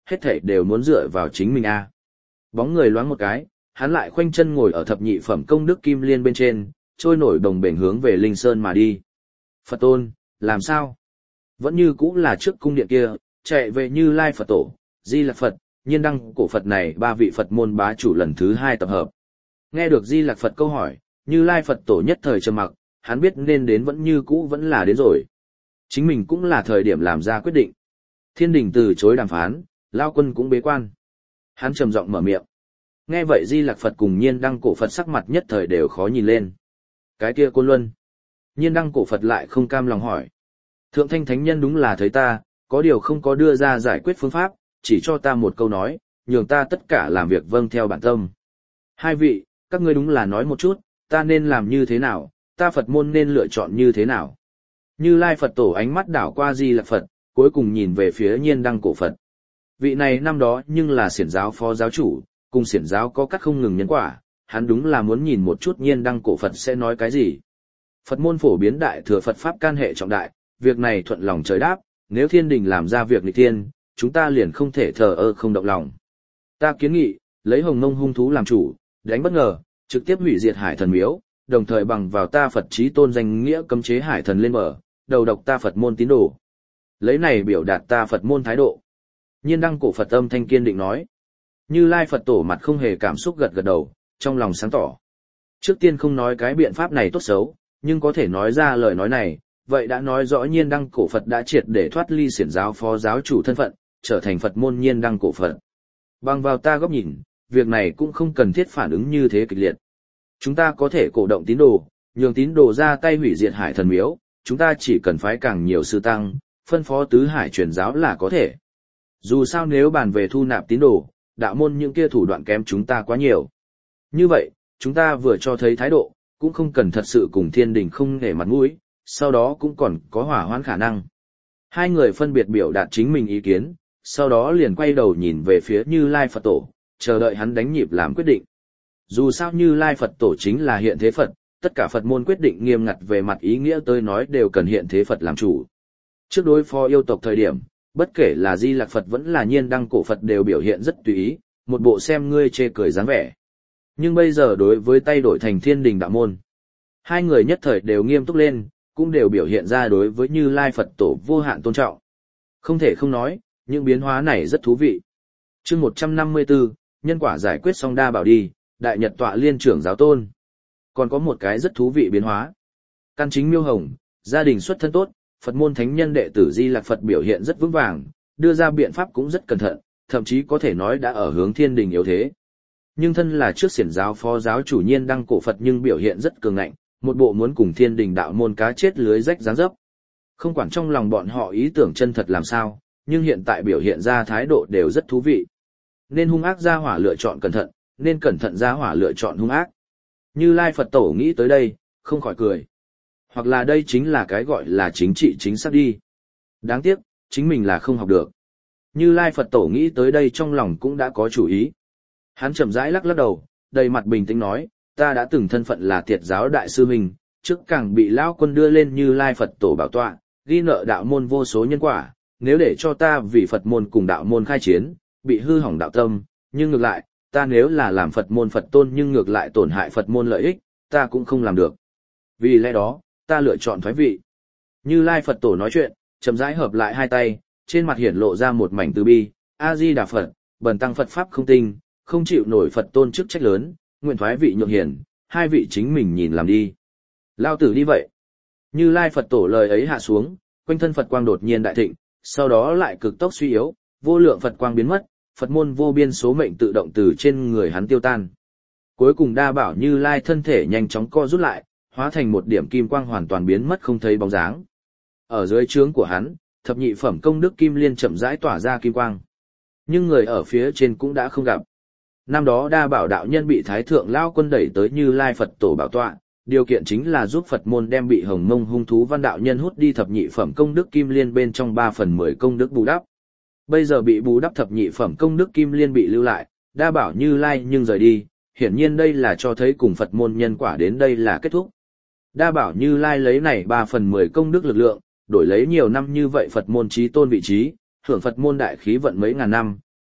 hết thảy đều muốn dựa vào chính mình a. Bóng người loáng một cái, hắn lại khoanh chân ngồi ở thập nhị phẩm công đức kim liên bên trên, trôi nổi đồng bền hướng về Linh Sơn mà đi. Phật tôn, làm sao? Vẫn như cũng là trước cung điện kia, chạy về Như Lai Phật tổ, Di Lặc Phật, Nhiên Đăng cổ Phật này ba vị Phật môn bá chủ lần thứ 2 tập hợp. Nghe được Di Lặc Phật câu hỏi, Như Lai Phật tổ nhất thời trầm mặc, hắn biết nên đến vẫn như cũ vẫn là đến rồi. Chính mình cũng là thời điểm làm ra quyết định. Thiên đình từ chối đàm phán, Lao Quân cũng bế quan. Hắn trầm giọng mở miệng. Nghe vậy Di Lặc Phật cùng Nhiên Đăng cổ Phật sắc mặt nhất thời đều khó nhìn lên. Cái kia Côn Luân. Nhiên Đăng cổ Phật lại không cam lòng hỏi. Thượng Thanh Thánh Nhân đúng là thấy ta, có điều không có đưa ra giải quyết phương pháp, chỉ cho ta một câu nói, nhường ta tất cả làm việc vâng theo bản tâm. Hai vị, các ngươi đúng là nói một chút, ta nên làm như thế nào, ta Phật môn nên lựa chọn như thế nào. Như Lai Phật tổ ánh mắt đảo qua Di Lặc Phật, cuối cùng nhìn về phía Nhiên Đăng cổ Phật. Vị này năm đó nhưng là xiển giáo phó giáo chủ, cùng xiển giáo có cắt không ngừng nhân quả, hắn đúng là muốn nhìn một chút Nhiên Đăng cổ Phật sẽ nói cái gì. Phật môn phổ biến đại thừa Phật pháp can hệ trọng đại, việc này thuận lòng trời đáp, nếu thiên đình làm ra việc nghịch thiên, chúng ta liền không thể thờ ơ không động lòng. Ta kiến nghị, lấy hồng mông hung thú làm chủ, đánh bất ngờ, trực tiếp hủy diệt hải thần miếu, đồng thời bằng vào ta Phật chí tôn danh nghĩa cấm chế hải thần lên mở, đầu độc ta Phật môn tín đồ. Lấy này biểu đạt ta Phật môn thái độ. Nhiên Đăng cổ Phật âm thanh kiên định nói. Như Lai Phật tổ mặt không hề cảm xúc gật gật đầu, trong lòng sáng tỏ. Trước tiên không nói cái biện pháp này tốt xấu, nhưng có thể nói ra lời nói này, vậy đã nói rõ Nhiên Đăng cổ Phật đã triệt để thoát ly xiển giáo phó giáo chủ thân phận, trở thành Phật môn Nhiên Đăng cổ Phật. Bằng vào ta góc nhìn, việc này cũng không cần thiết phản ứng như thế kịch liệt. Chúng ta có thể cổ động tín đồ, nhường tín đồ ra tay hủy diệt hải thần miếu, chúng ta chỉ cần phái càng nhiều sư tăng, phân phó tứ hải truyền giáo là có thể. Dù sao nếu bàn về thu nạp tín đồ, đạo môn những kia thủ đoạn kém chúng ta quá nhiều. Như vậy, chúng ta vừa cho thấy thái độ, cũng không cần thật sự cùng thiên đình không nể mặt mũi, sau đó cũng còn có hỏa hoãn khả năng. Hai người phân biệt biểu đạt chính mình ý kiến, sau đó liền quay đầu nhìn về phía Như Lai Phật tổ, chờ đợi hắn đánh nhịp làm quyết định. Dù sao Như Lai Phật tổ chính là hiện thế Phật, tất cả Phật môn quyết định nghiêm ngặt về mặt ý nghĩa tôi nói đều cần hiện thế Phật làm chủ. Trước đối phó yêu tộc thời điểm, bất kể là Di Lặc Phật vẫn là Nhiên Đăng cổ Phật đều biểu hiện rất tùy ý, một bộ xem ngươi chê cười dáng vẻ. Nhưng bây giờ đối với tay đổi thành thiên đình đạo môn, hai người nhất thời đều nghiêm túc lên, cũng đều biểu hiện ra đối với Như Lai Phật tổ vô hạn tôn trọng. Không thể không nói, những biến hóa này rất thú vị. Chương 154, nhân quả giải quyết xong đa bảo đi, đại nhật tọa liên trưởng giáo tôn. Còn có một cái rất thú vị biến hóa. Căn chính Miêu Hồng, gia đình xuất thân tốt, Phật môn thánh nhân đệ tử Di Lặc Phật biểu hiện rất vững vàng, đưa ra biện pháp cũng rất cẩn thận, thậm chí có thể nói đã ở hướng thiên đình yếu thế. Nhưng thân là trước xiển giáo phó giáo chủ Nhiên Đăng cổ Phật nhưng biểu hiện rất cường ngạnh, một bộ muốn cùng thiên đình đạo môn cá chết lưới rách dáng dấp. Không quản trong lòng bọn họ ý tưởng chân thật làm sao, nhưng hiện tại biểu hiện ra thái độ đều rất thú vị. Nên hung ác ra hỏa lựa chọn cẩn thận, nên cẩn thận ra hỏa lựa chọn hung ác. Như Lai Phật tổ nghĩ tới đây, không khỏi cười. Hoặc là đây chính là cái gọi là chính trị chính xác đi. Đáng tiếc, chính mình là không học được. Như Lai Phật tổ nghĩ tới đây trong lòng cũng đã có chủ ý. Hắn chậm rãi lắc lắc đầu, đầy mặt bình tĩnh nói, ta đã từng thân phận là Tiệt giáo đại sư mình, trước càng bị Lão Quân đưa lên Như Lai Phật tổ bảo tọa, ghi nợ đạo môn vô số nhân quả, nếu để cho ta vì Phật môn cùng đạo môn khai chiến, bị hư hỏng đạo tâm, nhưng ngược lại, ta nếu là làm Phật môn Phật tôn nhưng ngược lại tổn hại Phật môn lợi ích, ta cũng không làm được. Vì lẽ đó, ta lựa chọn thoái vị. Như Lai Phật tổ nói chuyện, chậm rãi hợp lại hai tay, trên mặt hiển lộ ra một mảnh từ bi, A Di Đà Phật, bần tăng Phật pháp không tinh, không chịu nổi Phật tôn chức trách lớn, nguyện thoái vị nhượng hiển, hai vị chính mình nhìn làm đi. Lao tử đi vậy. Như Lai Phật tổ lời ấy hạ xuống, quanh thân Phật quang đột nhiên đại thịnh, sau đó lại cực tốc suy yếu, vô lượng Phật quang biến mất, Phật môn vô biên số mệnh tự động từ trên người hắn tiêu tan. Cuối cùng đa bảo Như Lai thân thể nhanh chóng co rút lại, hóa thành một điểm kim quang hoàn toàn biến mất không thấy bóng dáng. Ở dưới trướng của hắn, thập nhị phẩm công đức kim liên chậm rãi tỏa ra kim quang. Nhưng người ở phía trên cũng đã không gặp. Năm đó đa bảo đạo nhân bị Thái Thượng Lao Quân đẩy tới Như Lai Phật tổ bảo tọa, điều kiện chính là giúp Phật môn đem bị hồng mông hung thú văn đạo nhân hút đi thập nhị phẩm công đức kim liên bên trong 3/10 công đức bù đắp. Bây giờ bị bù đắp thập nhị phẩm công đức kim liên bị lưu lại, đa bảo Như Lai nhưng rời đi, hiển nhiên đây là cho thấy cùng Phật môn nhân quả đến đây là kết thúc. Đa bảo Như Lai lấy này 3/10 công đức lực lượng, đổi lấy nhiều năm như vậy Phật môn chí tôn vị trí, hưởng Phật môn đại khí vận mấy ngàn năm,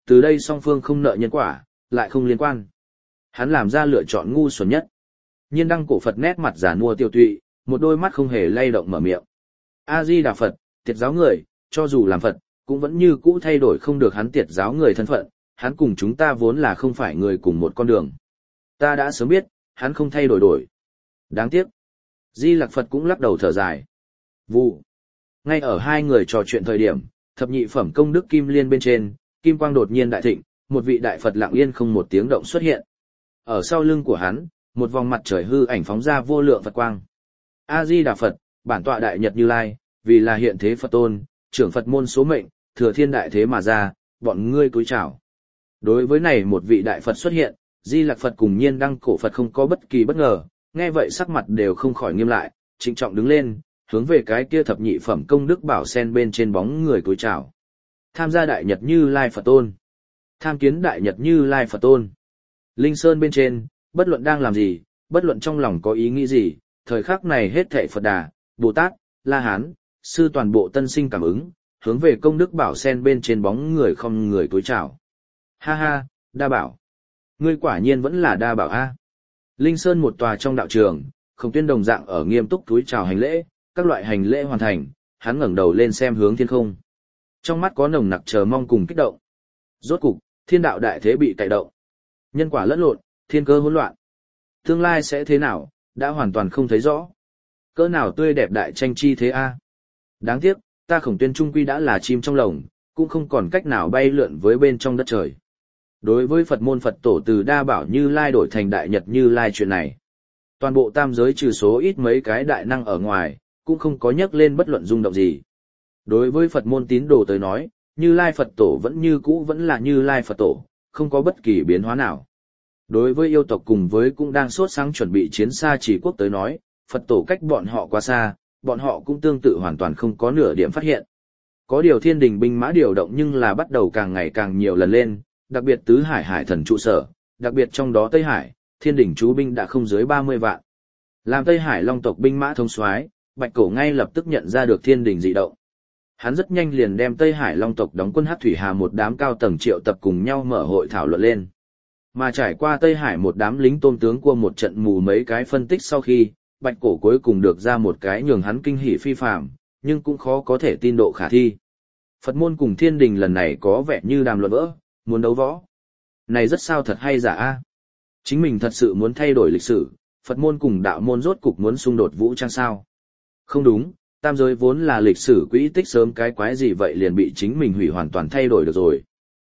từ đây song phương không nợ nhân quả, lại không liên quan. Hắn làm ra lựa chọn ngu xuẩn nhất. Nhiên đăng cổ Phật nét mặt già nua tiêu tụy, một đôi mắt không hề lay động mở miệng. A-di-đà Phật, tiệt giáo người, cho dù làm Phật, cũng vẫn như cũ thay đổi không được hắn tiệt giáo người thân phận, hắn cùng chúng ta vốn là không phải người cùng một con đường. Ta đã sớm biết, hắn không thay đổi. Đáng tiếc. Di Lặc Phật cũng lắc đầu thở dài. Vụ. Ngay ở hai người trò chuyện thời điểm, thập nhị phẩm công đức kim liên bên trên, kim quang đột nhiên đại thịnh, một vị đại Phật lặng yên không một tiếng động xuất hiện. Ở sau lưng của hắn, một vòng mặt trời hư ảnh phóng ra vô lượng Phật quang. A-di-đà Phật, bản tọa đại nhật Như Lai, vì là hiện thế Phật tôn, trưởng Phật môn số mệnh, thừa thiên đại thế mà ra, bọn ngươi cúi chào. Đối với này một vị đại Phật xuất hiện, Di Lặc Phật cùng Nhiên đăng cổ Phật không có bất kỳ bất ngờ, nghe vậy sắc mặt đều không khỏi nghiêm lại, trịnh trọng đứng lên, hướng về cái kia thập nhị phẩm công đức bảo sen bên trên bóng người cúi chào. Tham gia đại nhật Như Lai Phật tôn. Tham kiến đại nhật Như Lai Phật tôn. Linh Sơn bên trên, bất luận đang làm gì, bất luận trong lòng có ý nghĩ gì, thời khắc này hết thảy Phật Đà, Bồ Tát, La Hán, sư toàn bộ tân sinh cảm ứng, hướng về công đức bảo sen bên trên bóng người không người cúi chào. Ha ha, Đa Bảo. Ngươi quả nhiên vẫn là Đa Bảo a. Linh Sơn một tòa trong đạo trường, Khổng Tuyên đồng dạng ở nghiêm túc cúi chào hành lễ, các loại hành lễ hoàn thành, hắn ngẩng đầu lên xem hướng thiên không. Trong mắt có nồng nặc chờ mong cùng kích động. Rốt cục, thiên đạo đại thế bị cải động. Nhân quả lẫn lộn, thiên cơ hỗn loạn. Tương lai sẽ thế nào, đã hoàn toàn không thấy rõ. Cỡ nào tươi đẹp đại tranh chi thế a. Đáng tiếc, ta Khổng Tuyên trung quy đã là chim trong lồng, cũng không còn cách nào bay lượn với bên trong đất trời. Đối với Phật môn Phật tổ từ Đa Bảo Như Lai đổi thành Đại Nhật Như Lai chuyện này, toàn bộ tam giới trừ số ít mấy cái đại năng ở ngoài, cũng không có nhắc lên bất luận rung động gì. Đối với Phật môn tín đồ tới nói, Như Lai Phật tổ vẫn như cũ vẫn là Như Lai Phật tổ, không có bất kỳ biến hóa nào. Đối với yêu tộc cùng với cũng đang sốt sáng chuẩn bị chiến xa chỉ quốc tới nói, Phật tổ cách bọn họ quá xa, bọn họ cũng tương tự hoàn toàn không có nửa điểm phát hiện. Có điều thiên đình binh mã điều động nhưng là bắt đầu càng ngày càng nhiều lần lên, đặc biệt tứ hải hải thần trụ sở, đặc biệt trong đó Tây Hải, thiên đình chú binh đã không dưới 30 vạn. Làm Tây Hải Long tộc binh mã thống soái, Bạch Cổ ngay lập tức nhận ra được thiên đình dị động. Hắn rất nhanh liền đem Tây Hải Long tộc đóng quân Hắc Thủy Hà một đám cao tầng triệu tập cùng nhau mở hội thảo luận lên. Mà trải qua Tây Hải một đám lính tôm tướng qua một trận mù mấy cái phân tích sau khi, Bạch Cổ cuối cùng được ra một cái nhường hắn kinh hỉ phi phàm, nhưng cũng khó có thể tin độ khả thi. Phật môn cùng thiên đình lần này có vẻ như đàm luận vỡ, muốn đấu võ. Này rất sao thật hay giả a? Chính mình thật sự muốn thay đổi lịch sử, Phật môn cùng đạo môn rốt cục muốn xung đột vũ trang sao? Không đúng, tam giới vốn là lịch sử quỹ tích sớm cái quái gì vậy liền bị chính mình hủy hoàn toàn thay đổi được rồi.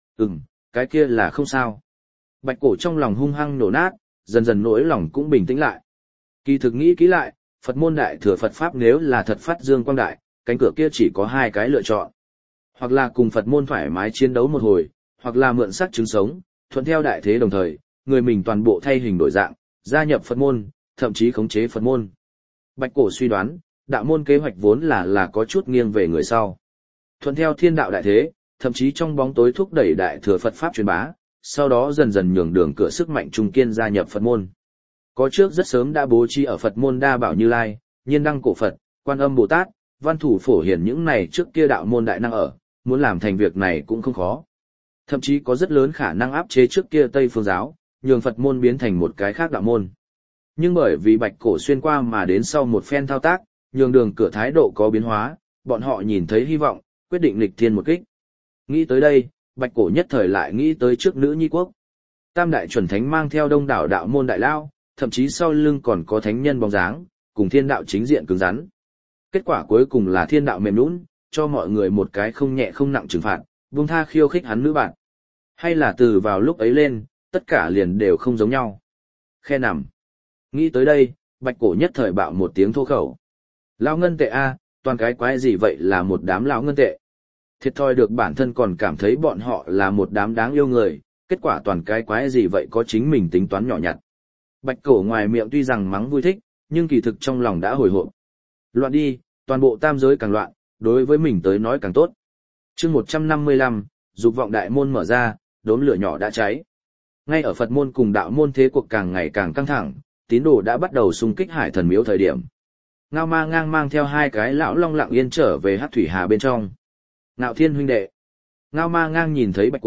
Cái kia là không sao. Bạch Cổ trong lòng hung hăng nổ nát, dần dần nỗi lòng cũng bình tĩnh lại. Kỳ thực nghĩ kỹ lại, Phật môn đại thừa Phật Pháp nếu là thật phát dương quang đại, cánh cửa kia chỉ có hai cái lựa chọn. Hoặc là cùng Phật môn thoải mái chiến đấu một hồi, hoặc là mượn xác chứng sống, thuận theo đại thế đồng thời, người mình toàn bộ thay hình đổi dạng, gia nhập Phật môn, thậm chí khống chế Phật môn. Bạch Cổ suy đoán, đạo môn kế hoạch vốn là có chút nghiêng về người sau. Thuận theo thiên đạo đại thế, thậm chí trong bóng tối thúc đẩy đại thừa Phật Pháp truyền bá, sau đó dần dần nhường đường cửa sức mạnh trung kiên gia nhập Phật môn. Có trước rất sớm đã bố trí ở Phật môn Đa Bảo Như Lai, Nhiên Đăng Cổ Phật, Quan Âm Bồ Tát, Văn Thủ Phổ Hiển những này trước kia đạo môn đại năng ở, muốn làm thành việc này cũng không khó. Thậm chí có rất lớn khả năng áp chế trước kia Tây Phương giáo, nhường Phật môn biến thành một cái khác đạo môn. Nhưng bởi vì Bạch Cổ xuyên qua mà đến sau một phen thao tác, nhường đường cửa thái độ có biến hóa, bọn họ nhìn thấy hy vọng, quyết định nghịch thiên một kích. Nghĩ tới đây, Bạch Cổ nhất thời lại nghĩ tới trước nữ nhi quốc. Tam đại chuẩn thánh mang theo đông đảo đạo môn đại lao, thậm chí sau lưng còn có thánh nhân bóng dáng, cùng thiên đạo chính diện cứng rắn. Kết quả cuối cùng là thiên đạo mềm nhũn, cho mọi người một cái không nhẹ không nặng trừng phạt, buông tha khiêu khích hắn nữ bạn. Hay là từ vào lúc ấy lên, tất cả liền đều không giống nhau. Khe nằm. Nghĩ tới đây, Bạch Cổ nhất thời bạo một tiếng thô khẩu. Lão ngân tệ a, toàn cái quái gì vậy là một đám lão ngân tệ. Thiệt thòi được bản thân còn cảm thấy bọn họ là một đám đáng yêu người, kết quả toàn cái quái gì vậy có chính mình tính toán nhỏ nhặt. Bạch Cổ ngoài miệng tuy rằng mắng vui thích, nhưng kỳ thực trong lòng đã hồi hộp. Loạn đi, toàn bộ tam giới càng loạn, đối với mình tới nói càng tốt. Chương 155, dục vọng đại môn mở ra, đốm lửa nhỏ đã cháy. Ngay ở Phật môn cùng đạo môn thế cuộc càng ngày càng căng thẳng, tín đồ đã bắt đầu xung kích Hải Thần Miếu thời điểm. Ngao Ma Ngang mang theo hai cái lão long lặng yên trở về Hắc Thủy Hà bên trong. Ngạo Thiên huynh đệ. Ngao Ma Ngang nhìn thấy Bạch Cổ,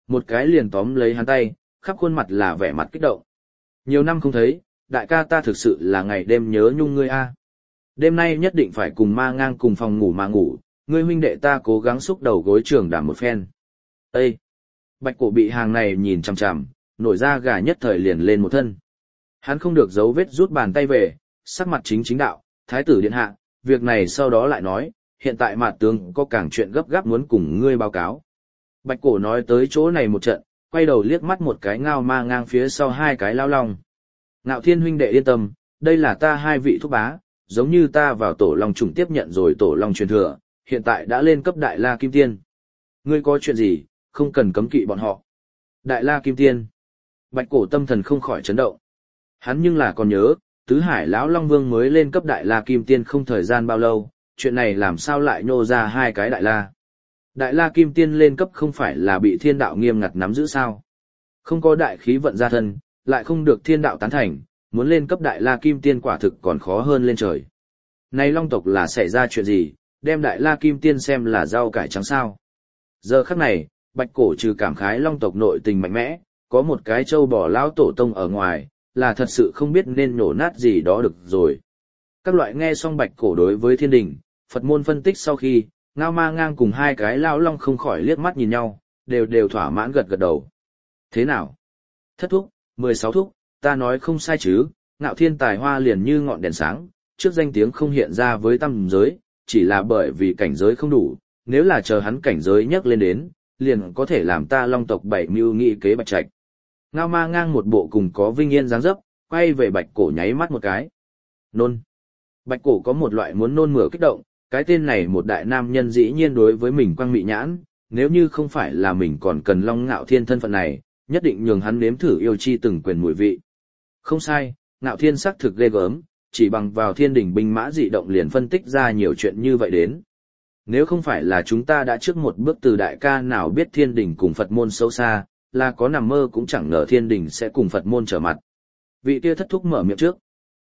một cái liền tóm lấy hắn tay, khắp khuôn mặt là vẻ mặt kích động. Nhiều năm không thấy, đại ca ta thực sự là ngày đêm nhớ nhung ngươi a. Đêm nay nhất định phải cùng ma ngang cùng phòng ngủ mà ngủ, ngươi huynh đệ ta cố gắng xúc đầu gối trường đảm một phen. Ê! Bạch cổ bị hàng này nhìn chằm chằm, nổi ra gà nhất thời liền lên một thân. Hắn không được giấu vết rút bàn tay về, sắc mặt chính đạo, thái tử điện hạ, việc này sau đó lại nói, hiện tại mạt tướng có càng chuyện gấp gáp muốn cùng ngươi báo cáo. Bạch cổ nói tới chỗ này một trận, quay đầu liếc mắt một cái ngao ma ngang phía sau hai cái lao long. Ngạo Thiên huynh đệ yên tâm, đây là ta hai vị thúc bá, giống như ta vào tổ long trùng tiếp nhận rồi tổ long truyền thừa, hiện tại đã lên cấp đại la kim tiên. Ngươi có chuyện gì, không cần cấm kỵ bọn họ. Đại la kim tiên. Bạch cổ tâm thần không khỏi chấn động. Hắn nhưng là còn nhớ, tứ hải lão long vương mới lên cấp đại la kim tiên không thời gian bao lâu, chuyện này làm sao lại nhô ra hai cái đại la. Đại la kim tiên lên cấp không phải là bị thiên đạo nghiêm ngặt nắm giữ sao. Không có đại khí vận gia thân, lại không được thiên đạo tán thành, muốn lên cấp đại la kim tiên quả thực còn khó hơn lên trời. Này long tộc là xảy ra chuyện gì, đem đại la kim tiên xem là rau cải trắng sao. Giờ khắc này, bạch cổ trừ cảm khái long tộc nội tình mạnh mẽ, có một cái trâu bò lão tổ tông ở ngoài, là thật sự không biết nên nhổ nát gì đó được rồi. Các loại nghe xong bạch cổ đối với thiên đình, Phật môn phân tích sau khi, ngao ma ngang cùng hai cái lão long không khỏi liếc mắt nhìn nhau, đều thỏa mãn gật gật đầu. Thế nào? Thất thúc, 16 thúc, ta nói không sai chứ, Ngạo Thiên tài hoa liền như ngọn đèn sáng, trước danh tiếng không hiện ra với tam giới, chỉ là bởi vì cảnh giới không đủ, nếu là chờ hắn cảnh giới nhấc lên đến, liền có thể làm ta long tộc bảy mưu nghị kế bạch trạch. Ngao ma ngang một bộ cùng có vinh yên dáng dấp, quay về bạch cổ nháy mắt một cái. Nôn. Bạch cổ có một loại muốn nôn mửa kích động, cái tên này một đại nam nhân dĩ nhiên đối với mình quang mị nhãn, nếu như không phải là mình còn cần Long Ngạo Thiên thân phận này, nhất định nhường hắn nếm thử yêu chi từng quyền mùi vị. Không sai, Ngạo Thiên xác thực ghê gớm, chỉ bằng vào thiên đỉnh binh mã dị động liền phân tích ra nhiều chuyện như vậy đến. Nếu không phải là chúng ta đã trước một bước từ đại ca nào biết thiên đỉnh cùng Phật môn sâu xa, là có nằm mơ cũng chẳng ngờ thiên đỉnh sẽ cùng Phật môn trở mặt. Vị kia thất thúc mở miệng trước.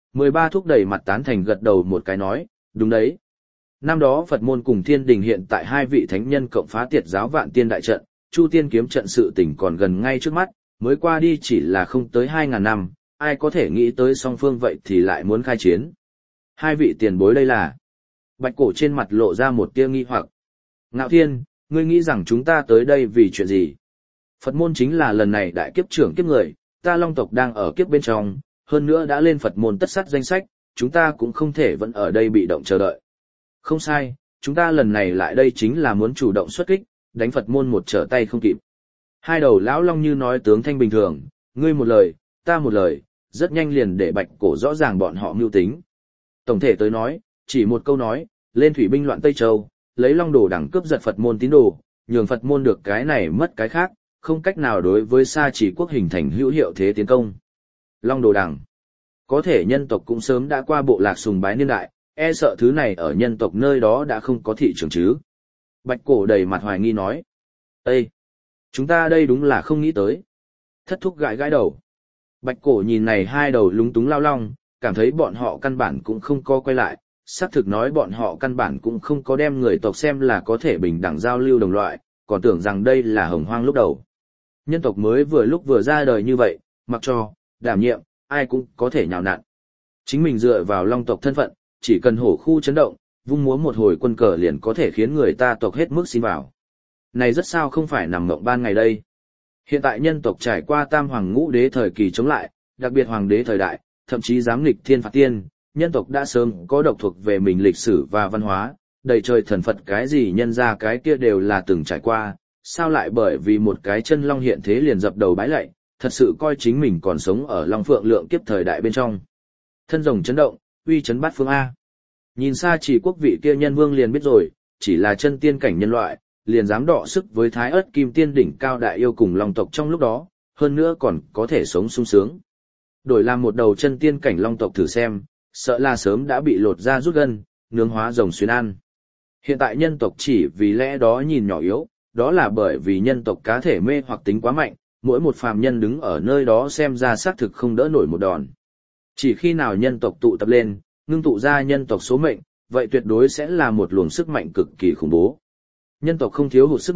13 thúc đầy mặt tán thành gật đầu một cái nói, đúng đấy. Năm đó Phật môn cùng thiên đình hiện tại hai vị thánh nhân cộng phá tiệt giáo vạn tiên đại trận, Chu Tiên kiếm trận sự tình còn gần ngay trước mắt, mới qua đi chỉ là không tới 2.000 năm, ai có thể nghĩ tới song phương vậy thì lại muốn khai chiến. Hai vị tiền bối đây là. Bạch cổ trên mặt lộ ra một tia nghi hoặc. Ngạo Thiên, ngươi nghĩ rằng chúng ta tới đây vì chuyện gì? Phật môn chính là lần này đại kiếp trưởng kiếp người, ta long tộc đang ở kiếp bên trong, hơn nữa đã lên Phật môn tất sát danh sách, chúng ta cũng không thể vẫn ở đây bị động chờ đợi. Không sai, chúng ta lần này lại đây chính là muốn chủ động xuất kích, đánh Phật môn một trở tay không kịp. Hai đầu lão long như nói tướng thanh bình thường, ngươi một lời, ta một lời, rất nhanh liền để bạch cổ rõ ràng bọn họ mưu tính. Tổng thể tới nói, chỉ một câu nói, lên thủy binh loạn Tây Châu, lấy long đồ đẳng cướp giật Phật môn tín đồ, nhường Phật môn được cái này mất cái khác, không cách nào đối với Sa Chỉ quốc hình thành hữu hiệu thế tiến công. Long đồ đẳng, có thể nhân tộc cũng sớm đã qua bộ lạc sùng bái niên đại, e sợ thứ này ở nhân tộc nơi đó đã không có thị trường chứ. Bạch cổ đầy mặt hoài nghi nói. Ê! Chúng ta đây đúng là không nghĩ tới. Thất thúc gãi gãi đầu. Bạch cổ nhìn này hai đầu lúng túng lao long, cảm thấy bọn họ căn bản cũng không có quay lại, xác thực nói bọn họ căn bản cũng không có đem người tộc xem là có thể bình đẳng giao lưu đồng loại, còn tưởng rằng đây là hồng hoang lúc đầu. Nhân tộc mới vừa lúc vừa ra đời như vậy, mặc cho, đảm nhiệm, ai cũng có thể nhào nặn. Chính mình dựa vào long tộc thân phận, chỉ cần hổ khu chấn động, vung múa một hồi quân cờ liền có thể khiến người ta tộc hết mức xin vào. Này rất sao không phải nằm mộng ban ngày đây. Hiện tại nhân tộc trải qua tam hoàng ngũ đế thời kỳ chống lại, đặc biệt hoàng đế thời đại, thậm chí dám nghịch thiên phạt tiên, nhân tộc đã sớm có độc thuộc về mình lịch sử và văn hóa, đầy trời thần Phật cái gì nhân ra cái kia đều là từng trải qua, sao lại bởi vì một cái chân long hiện thế liền dập đầu bái lạy, thật sự coi chính mình còn sống ở Long Phượng Lượng kiếp thời đại bên trong. Thân rồng chấn động, uy chấn bát phương A. Nhìn xa chỉ quốc vị kia nhân vương liền biết rồi, chỉ là chân tiên cảnh nhân loại, liền dám đọ sức với thái ớt kim tiên đỉnh cao đại yêu cùng long tộc trong lúc đó, hơn nữa còn có thể sống sung sướng. Đổi làm một đầu chân tiên cảnh long tộc thử xem, sợ là sớm đã bị lột ra rút gân, nướng hóa rồng xuyên ăn. Hiện tại nhân tộc chỉ vì lẽ đó nhìn nhỏ yếu, đó là bởi vì nhân tộc cá thể mê hoặc tính quá mạnh, mỗi một phàm nhân đứng ở nơi đó xem ra xác thực không đỡ nổi một đòn. Chỉ khi nào nhân tộc tụ tập lên, ngưng tụ ra nhân tộc số mệnh, vậy tuyệt đối sẽ là một luồng sức mạnh cực kỳ khủng bố. Nhân tộc không thiếu hụt sức mạnh,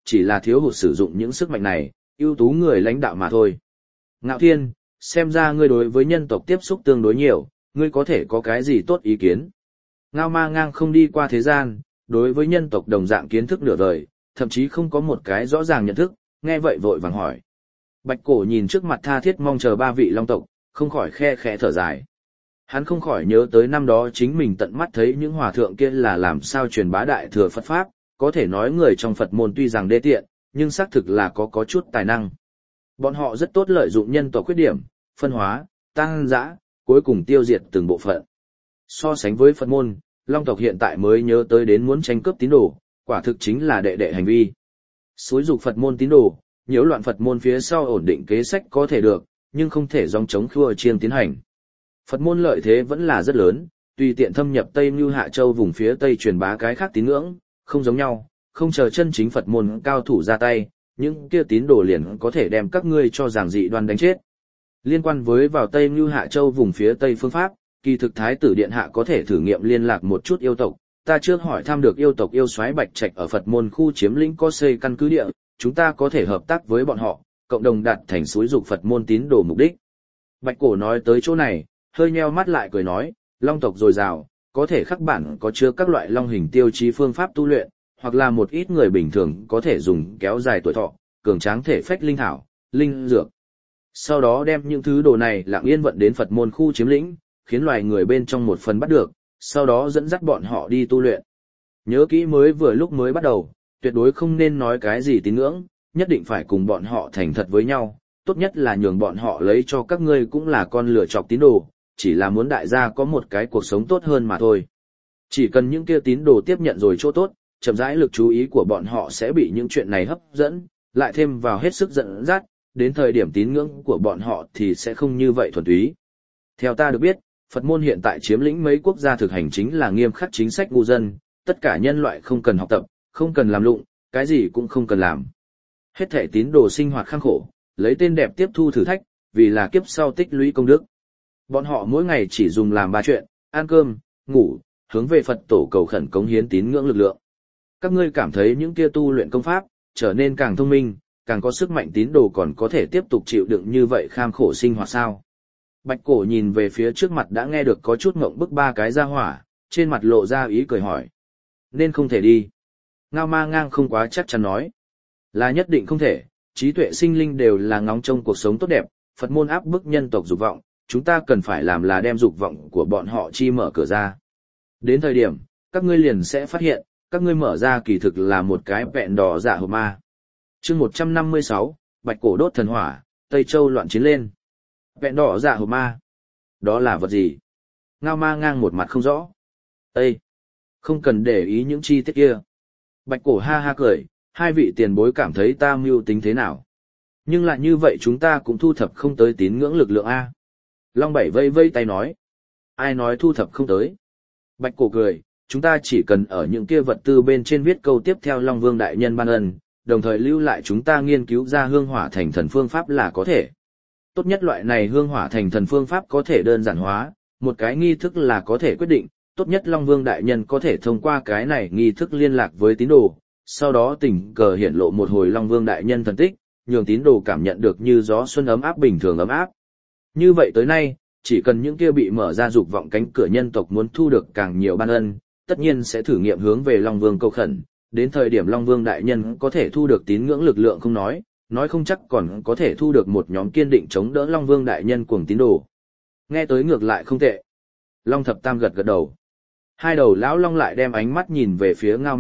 chỉ là thiếu hụt sử dụng những sức mạnh này, ưu tú người lãnh đạo mà thôi. Ngạo Thiên, xem ra ngươi đối với nhân tộc tiếp xúc tương đối nhiều, ngươi có thể có cái gì tốt ý kiến. Ngao Ma Ngang không đi qua thế gian, đối với nhân tộc đồng dạng kiến thức nửa đời, thậm chí không có một cái rõ ràng nhận thức, nghe vậy vội vàng hỏi. Bạch Cổ nhìn trước mặt tha thiết mong chờ ba vị long tộc, không khỏi khe khẽ thở dài. Hắn không khỏi nhớ tới năm đó chính mình tận mắt thấy những hòa thượng kia là làm sao truyền bá đại thừa Phật Pháp, có thể nói người trong Phật môn tuy rằng đê tiện, nhưng xác thực là có chút tài năng. Bọn họ rất tốt lợi dụng nhân tộc khuyết điểm, phân hóa, tăng dã, cuối cùng tiêu diệt từng bộ phận. So sánh với Phật môn, Long tộc hiện tại mới nhớ tới đến muốn tranh cướp tín đồ, quả thực chính là đệ đệ hành vi. Xúi dục Phật môn tín đồ, nhiễu loạn Phật môn phía sau ổn định kế sách có thể được, nhưng không thể dòng chống khua chiêng tiến hành. Phật môn lợi thế vẫn là rất lớn, tùy tiện thâm nhập Tây Mưu Hạ Châu vùng phía Tây truyền bá cái khác tín ngưỡng, không giống nhau, không chờ chân chính Phật môn cao thủ ra tay, những kia tín đồ liền có thể đem các ngươi cho giảng dị đoan đánh chết. Liên quan với vào Tây Mưu Hạ Châu vùng phía Tây phương pháp, kỳ thực Thái tử Điện Hạ có thể thử nghiệm liên lạc một chút yêu tộc, ta trước hỏi thăm được yêu tộc yêu soái Bạch Trạch ở Phật môn khu chiếm lĩnh có xây căn cứ địa, chúng ta có thể hợp tác với bọn họ, cộng đồng đạt thành xúi dục Phật môn tín đồ mục đích. Bạch Cổ nói tới chỗ này, hơi nheo mắt lại cười nói, long tộc dồi dào, có thể khắc bản có chứa các loại long hình tiêu chí phương pháp tu luyện, hoặc là một ít người bình thường có thể dùng kéo dài tuổi thọ, cường tráng thể phách linh thảo, linh dược. Sau đó đem những thứ đồ này lặng yên vận đến Phật môn khu chiếm lĩnh, khiến loài người bên trong một phần bắt được, sau đó dẫn dắt bọn họ đi tu luyện. Nhớ kỹ mới vừa lúc mới bắt đầu, tuyệt đối không nên nói cái gì tín ngưỡng, nhất định phải cùng bọn họ thành thật với nhau, tốt nhất là nhường bọn họ lấy cho các ngươi cũng là con lửa chọc tín đồ, chỉ là muốn đại gia có một cái cuộc sống tốt hơn mà thôi. Chỉ cần những kia tín đồ tiếp nhận rồi chỗ tốt, chậm rãi lực chú ý của bọn họ sẽ bị những chuyện này hấp dẫn, lại thêm vào hết sức dẫn dắt, đến thời điểm tín ngưỡng của bọn họ thì sẽ không như vậy thuần túy. Theo ta được biết, Phật môn hiện tại chiếm lĩnh mấy quốc gia thực hành chính là nghiêm khắc chính sách ngu dân, tất cả nhân loại không cần học tập, không cần làm lụng, cái gì cũng không cần làm. Hết thể tín đồ sinh hoạt kham khổ, lấy tên đẹp tiếp thu thử thách, vì là kiếp sau tích lũy công đức. Bọn họ mỗi ngày chỉ dùng làm 3 chuyện, ăn cơm, ngủ, hướng về Phật tổ cầu khẩn cống hiến tín ngưỡng lực lượng. Các ngươi cảm thấy những kia tu luyện công pháp, trở nên càng thông minh, càng có sức mạnh tín đồ còn có thể tiếp tục chịu đựng như vậy kham khổ sinh hoạt sao? Bạch Cổ nhìn về phía trước mặt đã nghe được có chút ngộng bức 3 cái ra hỏa, trên mặt lộ ra ý cười hỏi. Nên không thể đi. Ngao Ma Ngang không quá chắc chắn nói. Là nhất định không thể, trí tuệ sinh linh đều là ngóng trông cuộc sống tốt đẹp, Phật môn áp bức nhân tộc dục vọng, chúng ta cần phải làm là đem dục vọng của bọn họ chi mở cửa ra. Đến thời điểm, các ngươi liền sẽ phát hiện, các ngươi mở ra kỳ thực là một cái vẹn đỏ dạ hộp ma. Chương 156, Bạch Cổ đốt thần hỏa, Tây Châu loạn chiến lên. Vẹn đỏ dạ hộp ma. Đó là vật gì? Ngao Ma Ngang một mặt không rõ. Ê! Không cần để ý những chi tiết kia. Bạch Cổ ha ha cười, hai vị tiền bối cảm thấy ta mưu tính thế nào. Nhưng lại như vậy chúng ta cũng thu thập không tới tín ngưỡng lực lượng A. Long Bảy vây vây tay nói. Ai nói thu thập không tới? Bạch Cổ cười, chúng ta chỉ cần ở những kia vật tư bên trên viết câu tiếp theo Long Vương Đại Nhân ban ân, đồng thời lưu lại chúng ta nghiên cứu ra hương hỏa thành thần phương pháp là có thể. Tốt nhất loại này hương hỏa thành thần phương pháp có thể đơn giản hóa, một cái nghi thức là có thể quyết định, tốt nhất Long Vương Đại Nhân có thể thông qua cái này nghi thức liên lạc với tín đồ, sau đó tình cờ hiển lộ một hồi Long Vương Đại Nhân thần tích, nhường tín đồ cảm nhận được như gió xuân ấm áp bình thường ấm áp. Như vậy tới nay, chỉ cần những kia bị mở ra dục vọng cánh cửa nhân tộc muốn thu được càng nhiều ban ân, tất nhiên sẽ thử nghiệm hướng về Long Vương cầu khẩn, đến thời điểm Long Vương Đại Nhân có thể thu được tín ngưỡng lực lượng không nói không chắc còn có thể thu được một nhóm kiên định chống đỡ Long Vương Đại Nhân cuồng tín đồ. Nghe tới ngược lại không tệ. Long Thập Tam gật gật đầu. Hai đầu lão Long lại đem ánh mắt nhìn về phía Ngao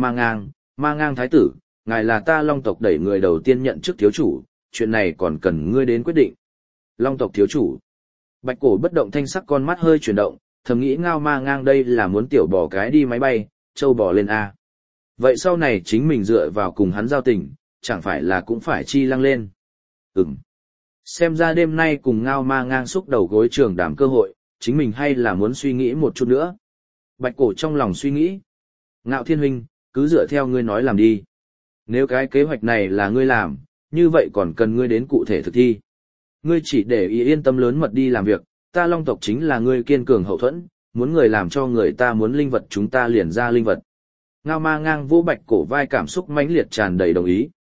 Ma Ngang thái tử, ngài là ta Long tộc đẩy người đầu tiên nhận chức thiếu chủ, chuyện này còn cần ngươi đến quyết định. Long tộc thiếu chủ. Bạch Cổ bất động thanh sắc con mắt hơi chuyển động, thầm nghĩ Ngao Ma Ngang đây là muốn tiểu bò cái đi máy bay, châu bò lên A. Vậy sau này chính mình dựa vào cùng hắn giao tình, chẳng phải là cũng phải chi lăng lên. Xem ra đêm nay cùng Ngao Ma Ngang xúc đầu gối trường đàm cơ hội, chính mình hay là muốn suy nghĩ một chút nữa. Bạch Cổ trong lòng suy nghĩ. Ngạo Thiên huynh, cứ dựa theo ngươi nói làm đi. Nếu cái kế hoạch này là ngươi làm, như vậy còn cần ngươi đến cụ thể thực thi. Ngươi chỉ để ý yên tâm lớn mật đi làm việc, ta Long tộc chính là ngươi kiên cường hậu thuẫn, muốn người làm cho người ta muốn linh vật chúng ta liền ra linh vật. Ngao Ma Ngang vô Bạch Cổ vai cảm xúc mãnh liệt tràn đầy đồng ý.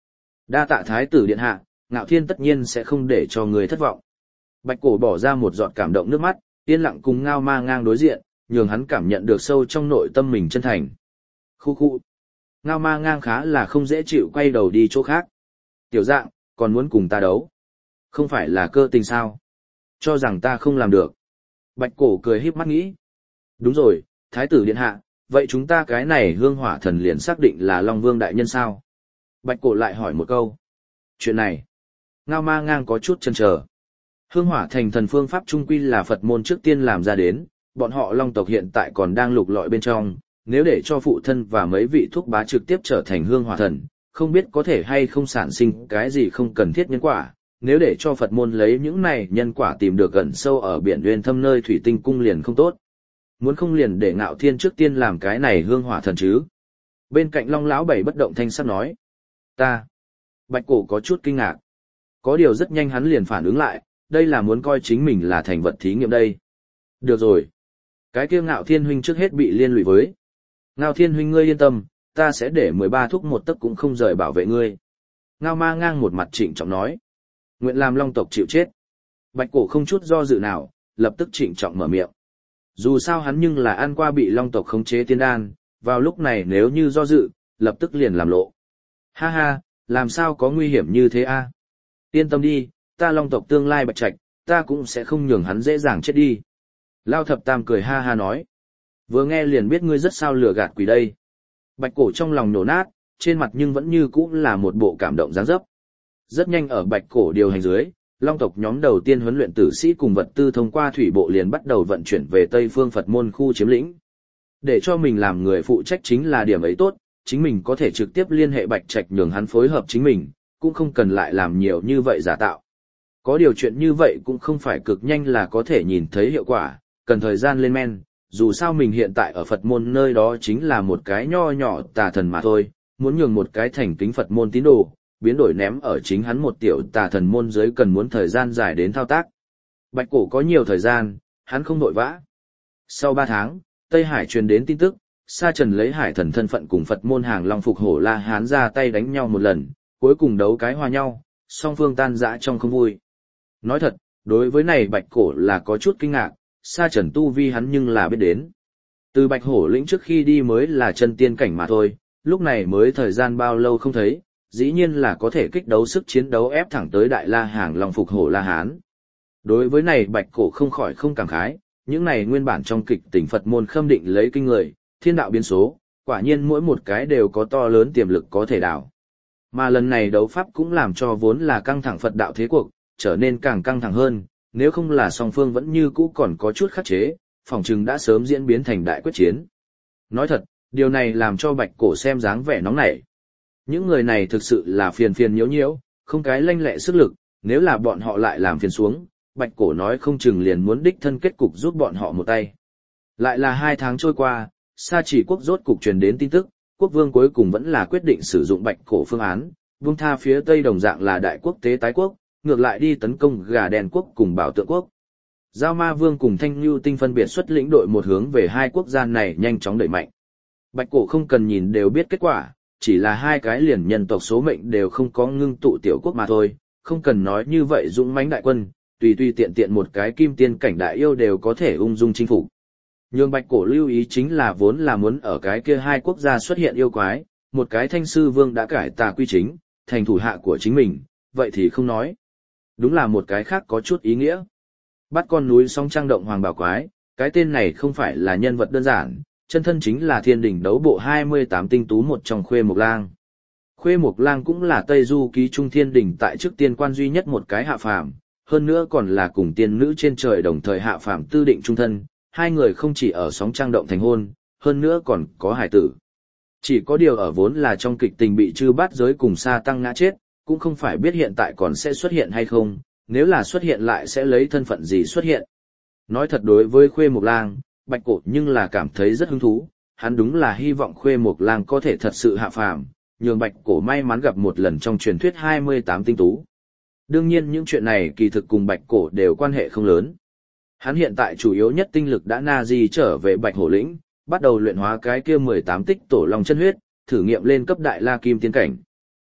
Đa tạ thái tử điện hạ, Ngạo Thiên tất nhiên sẽ không để cho người thất vọng. Bạch Cổ bỏ ra một giọt cảm động nước mắt, yên lặng cùng Ngao Ma Ngang đối diện, nhường hắn cảm nhận được sâu trong nội tâm mình chân thành. Khu khu. Ngao Ma Ngang khá là không dễ chịu quay đầu đi chỗ khác. Tiểu Dạng, còn muốn cùng ta đấu? Không phải là cơ tình sao? Cho rằng ta không làm được. Bạch Cổ cười híp mắt nghĩ. Đúng rồi, thái tử điện hạ, vậy chúng ta cái này hương hỏa thần liền xác định là Long Vương đại nhân sao? Bạch Cổ lại hỏi một câu. Chuyện này, Ngao Ma Ngang có chút chần chờ. Hương hỏa thành thần phương pháp trung quy là Phật môn trước tiên làm ra đến, bọn họ Long tộc hiện tại còn đang lục lọi bên trong, nếu để cho phụ thân và mấy vị thúc bá trực tiếp trở thành hương hỏa thần, không biết có thể hay không sản sinh cái gì không cần thiết nhân quả, nếu để cho Phật môn lấy những này nhân quả tìm được gần sâu ở biển nguyên thâm nơi thủy tinh cung liền không tốt. Muốn không liền để Ngạo Thiên trước tiên làm cái này hương hỏa thần chứ. Bên cạnh Long lão bảy bất động thanh sắc nói. Ta. Bạch Cổ có chút kinh ngạc. Có điều rất nhanh hắn liền phản ứng lại, đây là muốn coi chính mình là thành vật thí nghiệm đây. Được rồi. Cái kia Ngạo Thiên huynh trước hết bị liên lụy với. Ngao Thiên huynh ngươi yên tâm, ta sẽ để 13 thúc một tấc cũng không rời bảo vệ ngươi. Ngao Ma Ngang một mặt trịnh trọng nói. Nguyện làm Long tộc chịu chết. Bạch Cổ không chút do dự nào, lập tức trịnh trọng mở miệng. Dù sao hắn nhưng là ăn qua bị Long tộc khống chế tiên đan, vào lúc này nếu như do dự, lập tức liền làm lộ. Ha ha, làm sao có nguy hiểm như thế a? Yên tâm đi, ta Long tộc tương lai Bạch Trạch, ta cũng sẽ không nhường hắn dễ dàng chết đi. Lao Thập Tam cười ha ha nói. Vừa nghe liền biết ngươi rất sao lừa gạt quỷ đây. Bạch Cổ trong lòng nổ nát, trên mặt nhưng vẫn như cũ là một bộ cảm động dáng dấp. Rất nhanh ở Bạch Cổ điều hành dưới, Long tộc nhóm đầu tiên huấn luyện tử sĩ cùng vật tư thông qua thủy bộ liền bắt đầu vận chuyển về Tây Phương Phật môn khu chiếm lĩnh. Để cho mình làm người phụ trách chính là điểm ấy tốt, chính mình có thể trực tiếp liên hệ Bạch Trạch nhường hắn phối hợp chính mình, cũng không cần lại làm nhiều như vậy giả tạo. Có điều chuyện như vậy cũng không phải cực nhanh là có thể nhìn thấy hiệu quả, cần thời gian lên men, dù sao mình hiện tại ở Phật môn nơi đó chính là một cái nho nhỏ tà thần mà thôi, muốn nhường một cái thành kính Phật môn tín đồ, biến đổi ném ở chính hắn một tiểu tà thần môn dưới cần muốn thời gian dài đến thao tác. Bạch Cổ có nhiều thời gian, hắn không vội vã. Sau 3 tháng, Tây Hải truyền đến tin tức, Sa Trần lấy hải thần thân phận cùng Phật môn hàng Long Phục Hổ La Hán ra tay đánh nhau một lần, cuối cùng đấu cái hòa nhau, song phương tan rã trong không vui. Nói thật, đối với này Bạch Cổ là có chút kinh ngạc, Sa Trần tu vi hắn nhưng là biết đến. Từ Bạch Hổ lĩnh trước khi đi mới là chân tiên cảnh mà thôi, lúc này mới thời gian bao lâu không thấy, dĩ nhiên là có thể kích đấu sức chiến đấu ép thẳng tới Đại La Hàng Long Phục Hổ La Hán. Đối với này Bạch Cổ không khỏi không cảm khái, những này nguyên bản trong kịch tỉnh Phật môn khâm định lấy kinh người, thiên đạo biến số, quả nhiên mỗi một cái đều có to lớn tiềm lực có thể đảo. Mà lần này đấu pháp cũng làm cho vốn là căng thẳng Phật đạo thế cuộc, trở nên càng căng thẳng hơn, nếu không là song phương vẫn như cũ còn có chút khắc chế, phỏng chừng đã sớm diễn biến thành đại quyết chiến. Nói thật, điều này làm cho Bạch Cổ xem dáng vẻ nóng nảy. Những người này thực sự là phiền phiền nhiễu nhiễu, không cái lanh lẹ sức lực, nếu là bọn họ lại làm phiền xuống, Bạch Cổ nói không chừng liền muốn đích thân kết cục giúp bọn họ một tay. Lại là 2 tháng trôi qua, Sa Chỉ quốc rốt cục truyền đến tin tức, quốc vương cuối cùng vẫn là quyết định sử dụng Bạch Cổ phương án, buông tha phía Tây đồng dạng là đại quốc tế tái quốc, ngược lại đi tấn công Gà Đen quốc cùng Bảo Tượng quốc. Giao Ma Vương cùng Thanh Nưu Tinh phân biệt xuất lĩnh đội một hướng về hai quốc gia này nhanh chóng đẩy mạnh. Bạch Cổ không cần nhìn đều biết kết quả, chỉ là hai cái liền nhân tộc số mệnh đều không có ngưng tụ tiểu quốc mà thôi, không cần nói như vậy dũng mãnh đại quân, tùy tùy tiện tiện một cái kim tiên cảnh đại yêu đều có thể ung dung chinh phục. Nhưng Bạch Cổ lưu ý chính là vốn là muốn ở cái kia hai quốc gia xuất hiện yêu quái, một cái Thanh Sư Vương đã cải tà quy chính, thành thủ hạ của chính mình, vậy thì không nói. Đúng là một cái khác có chút ý nghĩa. Bắt con núi song trang động hoàng bảo quái, cái tên này không phải là nhân vật đơn giản, chân thân chính là thiên đỉnh đấu bộ 28 tinh tú một trong Khuê Mộc Lang. Khuê Mộc Lang cũng là Tây Du ký trung thiên đỉnh tại trước tiên quan duy nhất một cái hạ phàm, hơn nữa còn là cùng tiên nữ trên trời đồng thời hạ phàm tư định trung thân, hai người không chỉ ở sóng trang động thành hôn, hơn nữa còn có hải tử. Chỉ có điều ở vốn là trong kịch tình bị chư bát giới cùng sa tăng ngã chết, cũng không phải biết hiện tại còn sẽ xuất hiện hay không, nếu là xuất hiện lại sẽ lấy thân phận gì xuất hiện. Nói thật đối với Khuê Mộc Lang, Bạch Cổ nhưng là cảm thấy rất hứng thú, hắn đúng là hy vọng Khuê Mộc Lang có thể thật sự hạ phàm, nhường Bạch Cổ may mắn gặp một lần trong truyền thuyết 28 tinh tú. Đương nhiên những chuyện này kỳ thực cùng Bạch Cổ đều quan hệ không lớn. Hắn hiện tại chủ yếu nhất tinh lực đã na di trở về Bạch Hổ lĩnh, bắt đầu luyện hóa cái kia 18 tích tổ long chân huyết, thử nghiệm lên cấp đại la kim tiên cảnh.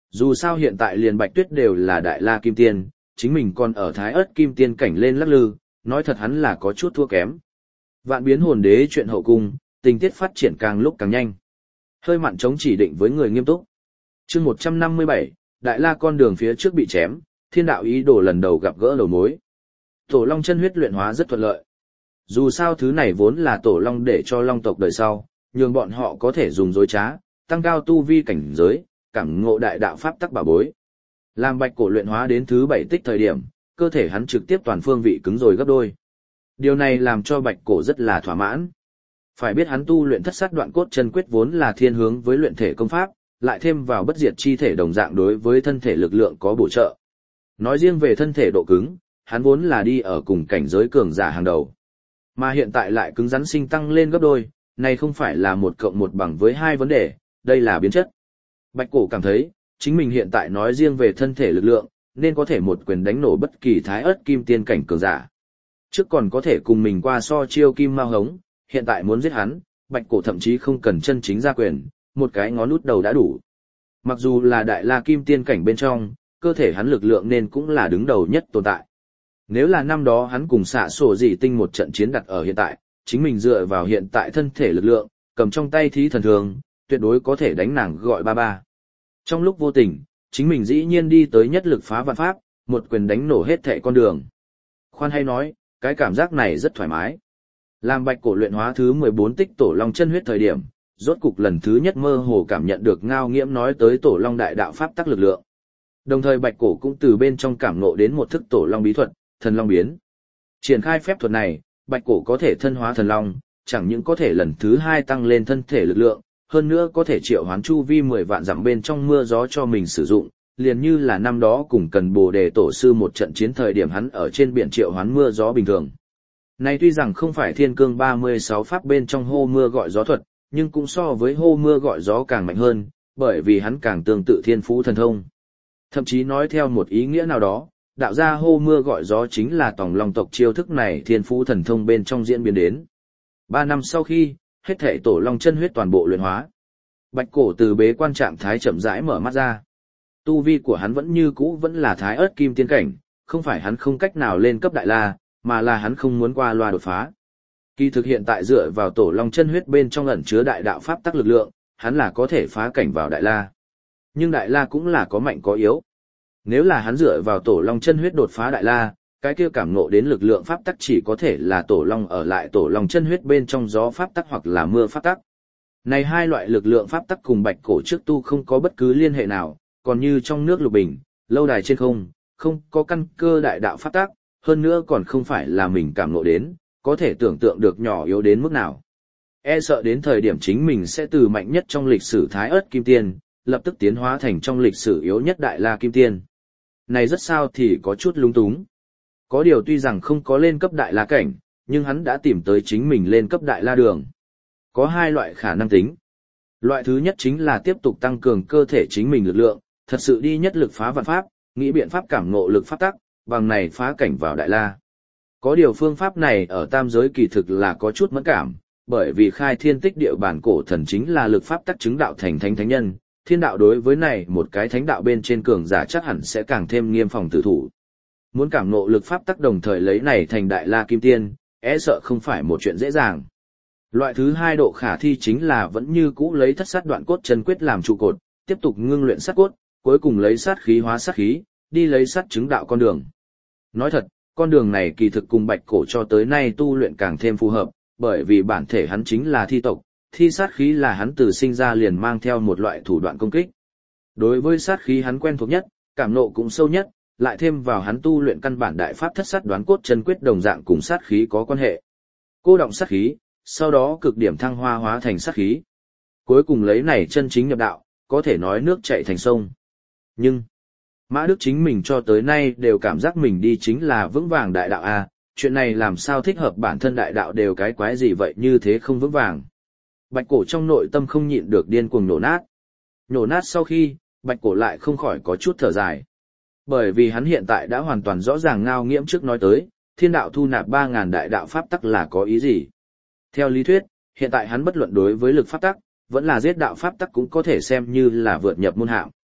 Dù sao hiện tại liền Bạch Tuyết đều là Đại La Kim Tiên, chính mình còn ở Thái Ức Kim Tiên cảnh lên lắc lư, nói thật hắn là có chút thua kém. Vạn Biến Hồn Đế chuyện hậu cung, tình tiết phát triển càng lúc càng nhanh. Hơi mặn chống chỉ định với người nghiêm túc. Chương 157, Đại La con đường phía trước bị chém, thiên đạo ý đồ lần đầu gặp gỡ đầu mối. Tổ Long chân huyết luyện hóa rất thuận lợi. Dù sao thứ này vốn là Tổ Long để cho Long tộc đời sau, nhường bọn họ có thể dùng dối trá, tăng cao tu vi cảnh giới, cảm ngộ đại đạo pháp tắc bảo bối. Làm Bạch Cổ luyện hóa đến thứ 7 tích thời điểm, cơ thể hắn trực tiếp toàn phương vị cứng rồi gấp đôi. Điều này làm cho Bạch Cổ rất là thỏa mãn. Phải biết hắn tu luyện Thất Sát Đoạn Cốt Chân Quyết vốn là thiên hướng với luyện thể công pháp, lại thêm vào bất diệt chi thể đồng dạng đối với thân thể lực lượng có bổ trợ. Nói riêng về thân thể độ cứng, hắn vốn là đi ở cùng cảnh giới cường giả hàng đầu. Mà hiện tại lại cứng rắn sinh tăng lên gấp đôi, này không phải là 1 cộng 1 bằng với 2 vấn đề, đây là biến chất. Bạch Cổ cảm thấy, chính mình hiện tại nói riêng về thân thể lực lượng, nên có thể một quyền đánh nổ bất kỳ Thái Ức Kim Tiên cảnh cường giả. Trước còn có thể cùng mình qua so chiêu kim mao hống, hiện tại muốn giết hắn, Bạch Cổ thậm chí không cần chân chính ra quyền, một cái ngón út đầu đã đủ. Mặc dù là Đại La Kim Tiên cảnh bên trong, cơ thể hắn lực lượng nên cũng là đứng đầu nhất tồn tại. Nếu là năm đó hắn cùng xạ sổ dị tinh một trận chiến đặt ở hiện tại, chính mình dựa vào hiện tại thân thể lực lượng, cầm trong tay thí thần thường, tuyệt đối có thể đánh nàng gọi ba ba. Trong lúc vô tình, chính mình dĩ nhiên đi tới nhất lực phá vạn pháp, một quyền đánh nổ hết thảy con đường. Khoan hay nói, cái cảm giác này rất thoải mái. Làm Bạch Cổ luyện hóa thứ 14 tích Tổ Long chân huyết thời điểm, rốt cục lần thứ nhất mơ hồ cảm nhận được Ngao Nghiễm nói tới Tổ Long đại đạo pháp tắc lực lượng. Đồng thời Bạch Cổ cũng từ bên trong cảm ngộ đến một thức Tổ Long bí thuật, Thần Long biến. Triển khai phép thuật này, Bạch Cổ có thể thân hóa thần long, chẳng những có thể lần thứ 2 tăng lên thân thể lực lượng, hơn nữa có thể triệu hoán chu vi 10 vạn dặm bên trong mưa gió cho mình sử dụng, liền như là năm đó cùng Cần Bồ Đề tổ sư một trận chiến thời điểm hắn ở trên biển triệu hoán mưa gió bình thường. Này tuy rằng không phải Thiên Cương 36 pháp bên trong hô mưa gọi gió thuật, nhưng cũng so với hô mưa gọi gió càng mạnh hơn, bởi vì hắn càng tương tự thiên phú thần thông. Thậm chí nói theo một ý nghĩa nào đó, đạo gia hô mưa gọi gió chính là Tòng Long tộc chiêu thức này thiên phú thần thông bên trong diễn biến đến. 3 năm sau khi, hết thảy Tổ Long chân huyết toàn bộ luyện hóa. Bạch Cổ từ bế quan trạng thái chậm rãi mở mắt ra. Tu vi của hắn vẫn như cũ vẫn là Thái Ức Kim Tiên cảnh, không phải hắn không cách nào lên cấp Đại La, mà là hắn không muốn qua loa đột phá. Kỳ thực hiện tại dựa vào Tổ Long chân huyết bên trong ẩn chứa đại đạo pháp tắc lực lượng, hắn là có thể phá cảnh vào Đại La. Nhưng Đại La cũng là có mạnh có yếu. Nếu là hắn dựa vào Tổ Long chân huyết đột phá Đại La, cái kia cảm ngộ đến lực lượng pháp tắc chỉ có thể là Tổ Long ở lại Tổ Long chân huyết bên trong gió pháp tắc hoặc là mưa pháp tắc. Này hai loại lực lượng pháp tắc cùng Bạch Cổ trước tu không có bất cứ liên hệ nào, còn như trong nước lục bình, lâu đài trên không có căn cơ đại đạo pháp tắc, hơn nữa còn không phải là mình cảm ngộ đến, có thể tưởng tượng được nhỏ yếu đến mức nào. E sợ đến thời điểm chính mình sẽ từ mạnh nhất trong lịch sử Thái Ức Kim Tiên, lập tức tiến hóa thành trong lịch sử yếu nhất Đại La Kim Tiên. Này rất sao thì có chút lung túng. Có điều tuy rằng không có lên cấp Đại La cảnh, nhưng hắn đã tìm tới chính mình lên cấp Đại La đường. Có hai loại khả năng tính. Loại thứ nhất chính là tiếp tục tăng cường cơ thể chính mình lực lượng, thật sự đi nhất lực phá vạn pháp, nghĩ biện pháp cảm ngộ lực pháp tắc, bằng này phá cảnh vào Đại La. Có điều phương pháp này ở tam giới kỳ thực là có chút mẫn cảm, bởi vì khai thiên tích địa bản cổ thần chính là lực pháp tắc chứng đạo thành thánh nhân, thiên đạo đối với này một cái thánh đạo bên trên cường giả chắc hẳn sẽ càng thêm nghiêm phòng tử thủ. Muốn cảm ngộ lực pháp tắc đồng thời lấy này thành Đại La Kim Tiên, e sợ không phải một chuyện dễ dàng. Loại thứ hai độ khả thi chính là vẫn như cũ lấy Thất Sát Đoạn Cốt Chân Quyết làm trụ cột, tiếp tục ngưng luyện sát cốt, cuối cùng lấy sát khí hóa sát khí, đi lấy sát chứng đạo con đường. Nói thật, con đường này kỳ thực cùng Bạch Cổ cho tới nay tu luyện càng thêm phù hợp, bởi vì bản thể hắn chính là thi tộc, thi sát khí là hắn từ sinh ra liền mang theo một loại thủ đoạn công kích. Đối với sát khí hắn quen thuộc nhất, cảm nộ cũng sâu nhất, lại thêm vào hắn tu luyện căn bản đại pháp Thất Sát Đoán Cốt Chân Quyết đồng dạng cùng sát khí có quan hệ. Cô động sát khí, sau đó cực điểm thăng hoa hóa thành sát khí. Cuối cùng lấy này chân chính nhập đạo, có thể nói nước chảy thành sông. Nhưng, Mã Đức chính mình cho tới nay đều cảm giác mình đi chính là vững vàng đại đạo A, chuyện này làm sao thích hợp bản thân đại đạo đều cái quái gì vậy như thế không vững vàng. Bạch Cổ trong nội tâm không nhịn được điên cuồng nổ nát. Nổ nát sau khi, Bạch Cổ lại không khỏi có chút thở dài. Bởi vì hắn hiện tại đã hoàn toàn rõ ràng Ngao Nghiễm trước nói tới, thiên đạo thu nạp 3.000 đại đạo pháp tắc là có ý gì. Theo lý thuyết, hiện tại hắn bất luận đối với lực pháp tắc, vẫn là giết đạo pháp tắc cũng có thể xem như là vượt nhập môn hạng.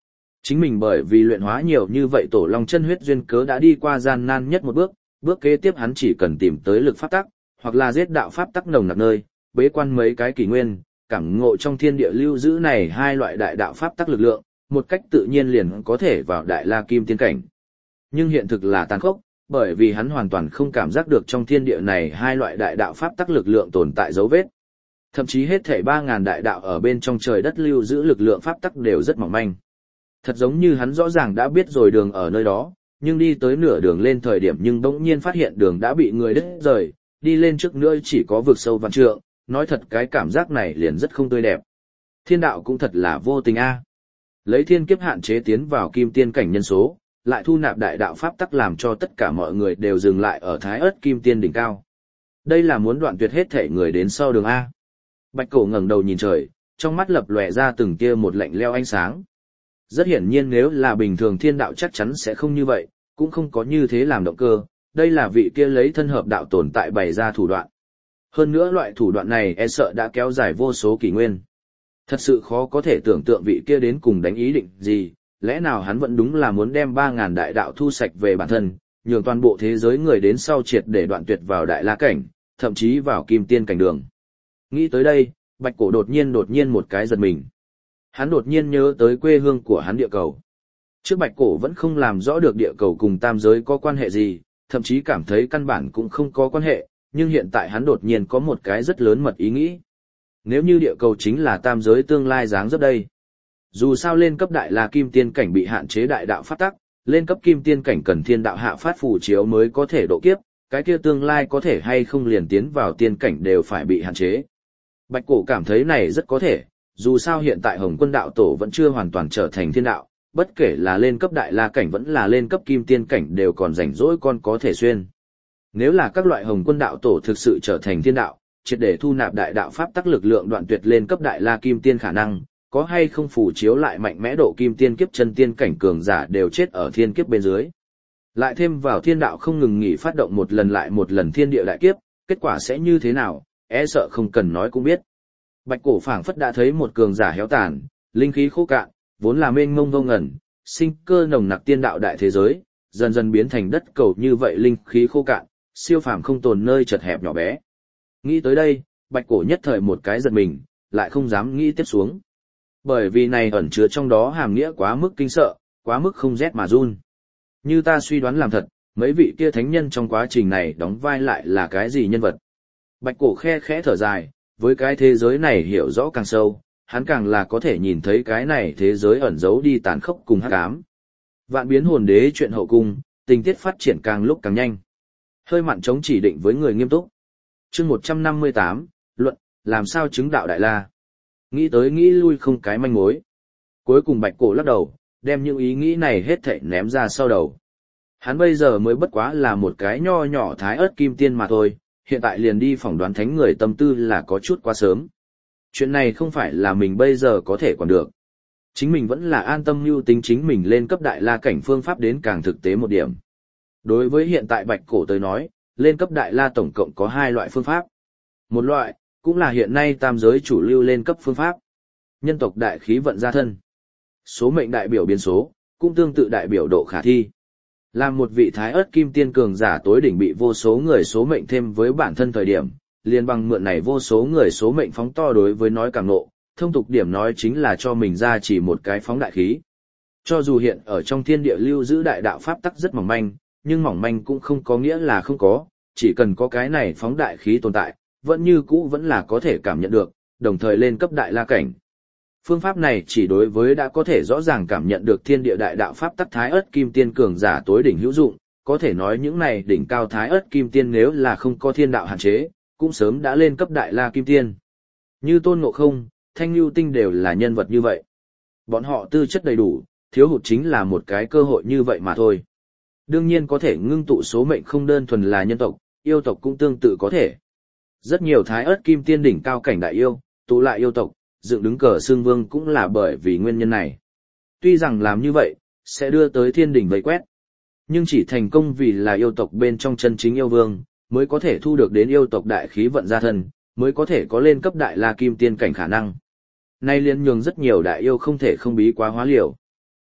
Chính mình bởi vì luyện hóa nhiều như vậy tổ long chân huyết duyên cớ đã đi qua gian nan nhất một bước, bước kế tiếp hắn chỉ cần tìm tới lực pháp tắc, hoặc là giết đạo pháp tắc nồng nặc nơi, bế quan mấy cái kỷ nguyên, cảm ngộ trong thiên địa lưu giữ này hai loại đại đạo pháp tắc lực lượng, một cách tự nhiên liền có thể vào đại la kim tiên cảnh. Nhưng hiện thực là tàn khốc, bởi vì hắn hoàn toàn không cảm giác được trong thiên địa này hai loại đại đạo pháp tắc lực lượng tồn tại dấu vết. Thậm chí hết thảy 3.000 đại đạo ở bên trong trời đất lưu giữ lực lượng pháp tắc đều rất mỏng manh. Thật giống như hắn rõ ràng đã biết rồi đường ở nơi đó, nhưng đi tới nửa đường lên thời điểm nhưng bỗng nhiên phát hiện đường đã bị người đứt rời, đi lên trước nữa chỉ có vực sâu vạn trượng, nói thật cái cảm giác này liền rất không tươi đẹp. Thiên đạo cũng thật là vô tình a. Lấy thiên kiếp hạn chế tiến vào kim tiên cảnh nhân số, lại thu nạp đại đạo pháp tắc làm cho tất cả mọi người đều dừng lại ở thái ớt kim tiên đỉnh cao. Đây là muốn đoạn tuyệt hết thể người đến sau đường A. Bạch Cổ ngẩng đầu nhìn trời, trong mắt lập lòe ra từng tia một lạnh lẽo ánh sáng. Rất hiển nhiên nếu là bình thường thiên đạo chắc chắn sẽ không như vậy, cũng không có như thế làm động cơ, đây là vị kia lấy thân hợp đạo tồn tại bày ra thủ đoạn. Hơn nữa loại thủ đoạn này e sợ đã kéo dài vô số kỷ nguyên. Thật sự khó có thể tưởng tượng vị kia đến cùng đánh ý định gì, lẽ nào hắn vẫn đúng là muốn đem 3.000 đại đạo thu sạch về bản thân, nhường toàn bộ thế giới người đến sau triệt để đoạn tuyệt vào đại la cảnh, thậm chí vào kim tiên cảnh đường. Nghĩ tới đây, Bạch Cổ đột nhiên một cái giật mình. Hắn đột nhiên nhớ tới quê hương của hắn địa cầu. Trước Bạch Cổ vẫn không làm rõ được địa cầu cùng tam giới có quan hệ gì, thậm chí cảm thấy căn bản cũng không có quan hệ, nhưng hiện tại hắn đột nhiên có một cái rất lớn mật ý nghĩ. Nếu như địa cầu chính là tam giới tương lai dáng dấp đây. Dù sao lên cấp đại la kim tiên cảnh bị hạn chế đại đạo phát tắc, lên cấp kim tiên cảnh cần thiên đạo hạ phát phù chiếu mới có thể độ kiếp, cái kia tương lai có thể hay không liền tiến vào tiên cảnh đều phải bị hạn chế. Bạch Cổ cảm thấy này rất có thể, dù sao hiện tại Hồng Quân đạo tổ vẫn chưa hoàn toàn trở thành thiên đạo, bất kể là lên cấp đại la cảnh vẫn là lên cấp kim tiên cảnh đều còn rảnh rỗi con có thể xuyên. Nếu là các loại Hồng Quân đạo tổ thực sự trở thành thiên đạo, triệt để thu nạp đại đạo pháp tắc lực lượng đoạn tuyệt lên cấp đại la kim tiên khả năng, có hay không phủ chiếu lại mạnh mẽ độ kim tiên kiếp chân tiên cảnh cường giả đều chết ở thiên kiếp bên dưới. Lại thêm vào thiên đạo không ngừng nghỉ phát động một lần lại một lần thiên địa đại kiếp, kết quả sẽ như thế nào, e sợ không cần nói cũng biết. Bạch Cổ phảng phất đã thấy một cường giả héo tàn, linh khí khô cạn, vốn là mênh mông vô ngần, sinh cơ nồng nặc tiên đạo đại thế giới, dần dần biến thành đất cầu như vậy linh khí khô cạn, siêu phàm không tồn nơi chật hẹp nhỏ bé. Nghĩ tới đây, Bạch Cổ nhất thời một cái giật mình, lại không dám nghĩ tiếp xuống. Bởi vì này ẩn chứa trong đó hàm nghĩa quá mức kinh sợ, quá mức không rét mà run. Như ta suy đoán làm thật, mấy vị kia thánh nhân trong quá trình này đóng vai lại là cái gì nhân vật. Bạch Cổ khe khẽ thở dài, với cái thế giới này hiểu rõ càng sâu, hắn càng là có thể nhìn thấy cái này thế giới ẩn giấu đi tàn khốc cùng hắc ám. Vạn biến hồn đế chuyện hậu cung, tình tiết phát triển càng lúc càng nhanh. Hơi mặn chống chỉ định với người nghiêm túc. Chương 158, luận, làm sao chứng đạo đại la. Nghĩ tới nghĩ lui không cái manh mối. Cuối cùng Bạch Cổ lắc đầu, đem những ý nghĩ này hết thảy ném ra sau đầu. Hắn bây giờ mới bất quá là một cái nho nhỏ thái ớt kim tiên mà thôi, hiện tại liền đi phỏng đoán thánh người tâm tư là có chút quá sớm. Chuyện này không phải là mình bây giờ có thể quản được. Chính mình vẫn là an tâm mưu tính chính mình lên cấp đại la cảnh phương pháp đến càng thực tế một điểm. Đối với hiện tại Bạch Cổ tới nói, lên cấp đại la tổng cộng có 2 loại phương pháp. Một loại, cũng là hiện nay tam giới chủ lưu lên cấp phương pháp. Nhân tộc đại khí vận gia thân. Số mệnh đại biểu biến số, cũng tương tự đại biểu độ khả thi. Làm một vị thái ớt kim tiên cường giả tối đỉnh bị vô số người số mệnh thêm với bản thân thời điểm, liền bằng mượn này vô số người số mệnh phóng to đối với nói càng nộ, thông tục điểm nói chính là cho mình ra chỉ một cái phóng đại khí. Cho dù hiện ở trong thiên địa lưu giữ đại đạo pháp tắc rất mỏng manh, nhưng mỏng manh cũng không có nghĩa là không có, chỉ cần có cái này phóng đại khí tồn tại, vẫn như cũ vẫn là có thể cảm nhận được, đồng thời lên cấp đại la cảnh. Phương pháp này chỉ đối với đã có thể rõ ràng cảm nhận được thiên địa đại đạo pháp tắc thái ớt kim tiên cường giả tối đỉnh hữu dụng, có thể nói những này đỉnh cao thái ớt kim tiên nếu là không có thiên đạo hạn chế, cũng sớm đã lên cấp đại la kim tiên. Như Tôn Ngộ Không, Thanh Lưu Tinh đều là nhân vật như vậy. Bọn họ tư chất đầy đủ, thiếu hụt chính là một cái cơ hội như vậy mà thôi. Đương nhiên có thể ngưng tụ số mệnh không đơn thuần là nhân tộc, yêu tộc cũng tương tự có thể. Rất nhiều thái ớt kim tiên đỉnh cao cảnh đại yêu, tụ lại yêu tộc, dựng đứng cờ xương vương cũng là bởi vì nguyên nhân này. Tuy rằng làm như vậy, sẽ đưa tới thiên đỉnh vây quét. Nhưng chỉ thành công vì là yêu tộc bên trong chân chính yêu vương, mới có thể thu được đến yêu tộc đại khí vận gia thân, mới có thể có lên cấp đại la kim tiên cảnh khả năng. Nay liên nhường rất nhiều đại yêu không thể không bí quá hóa liều.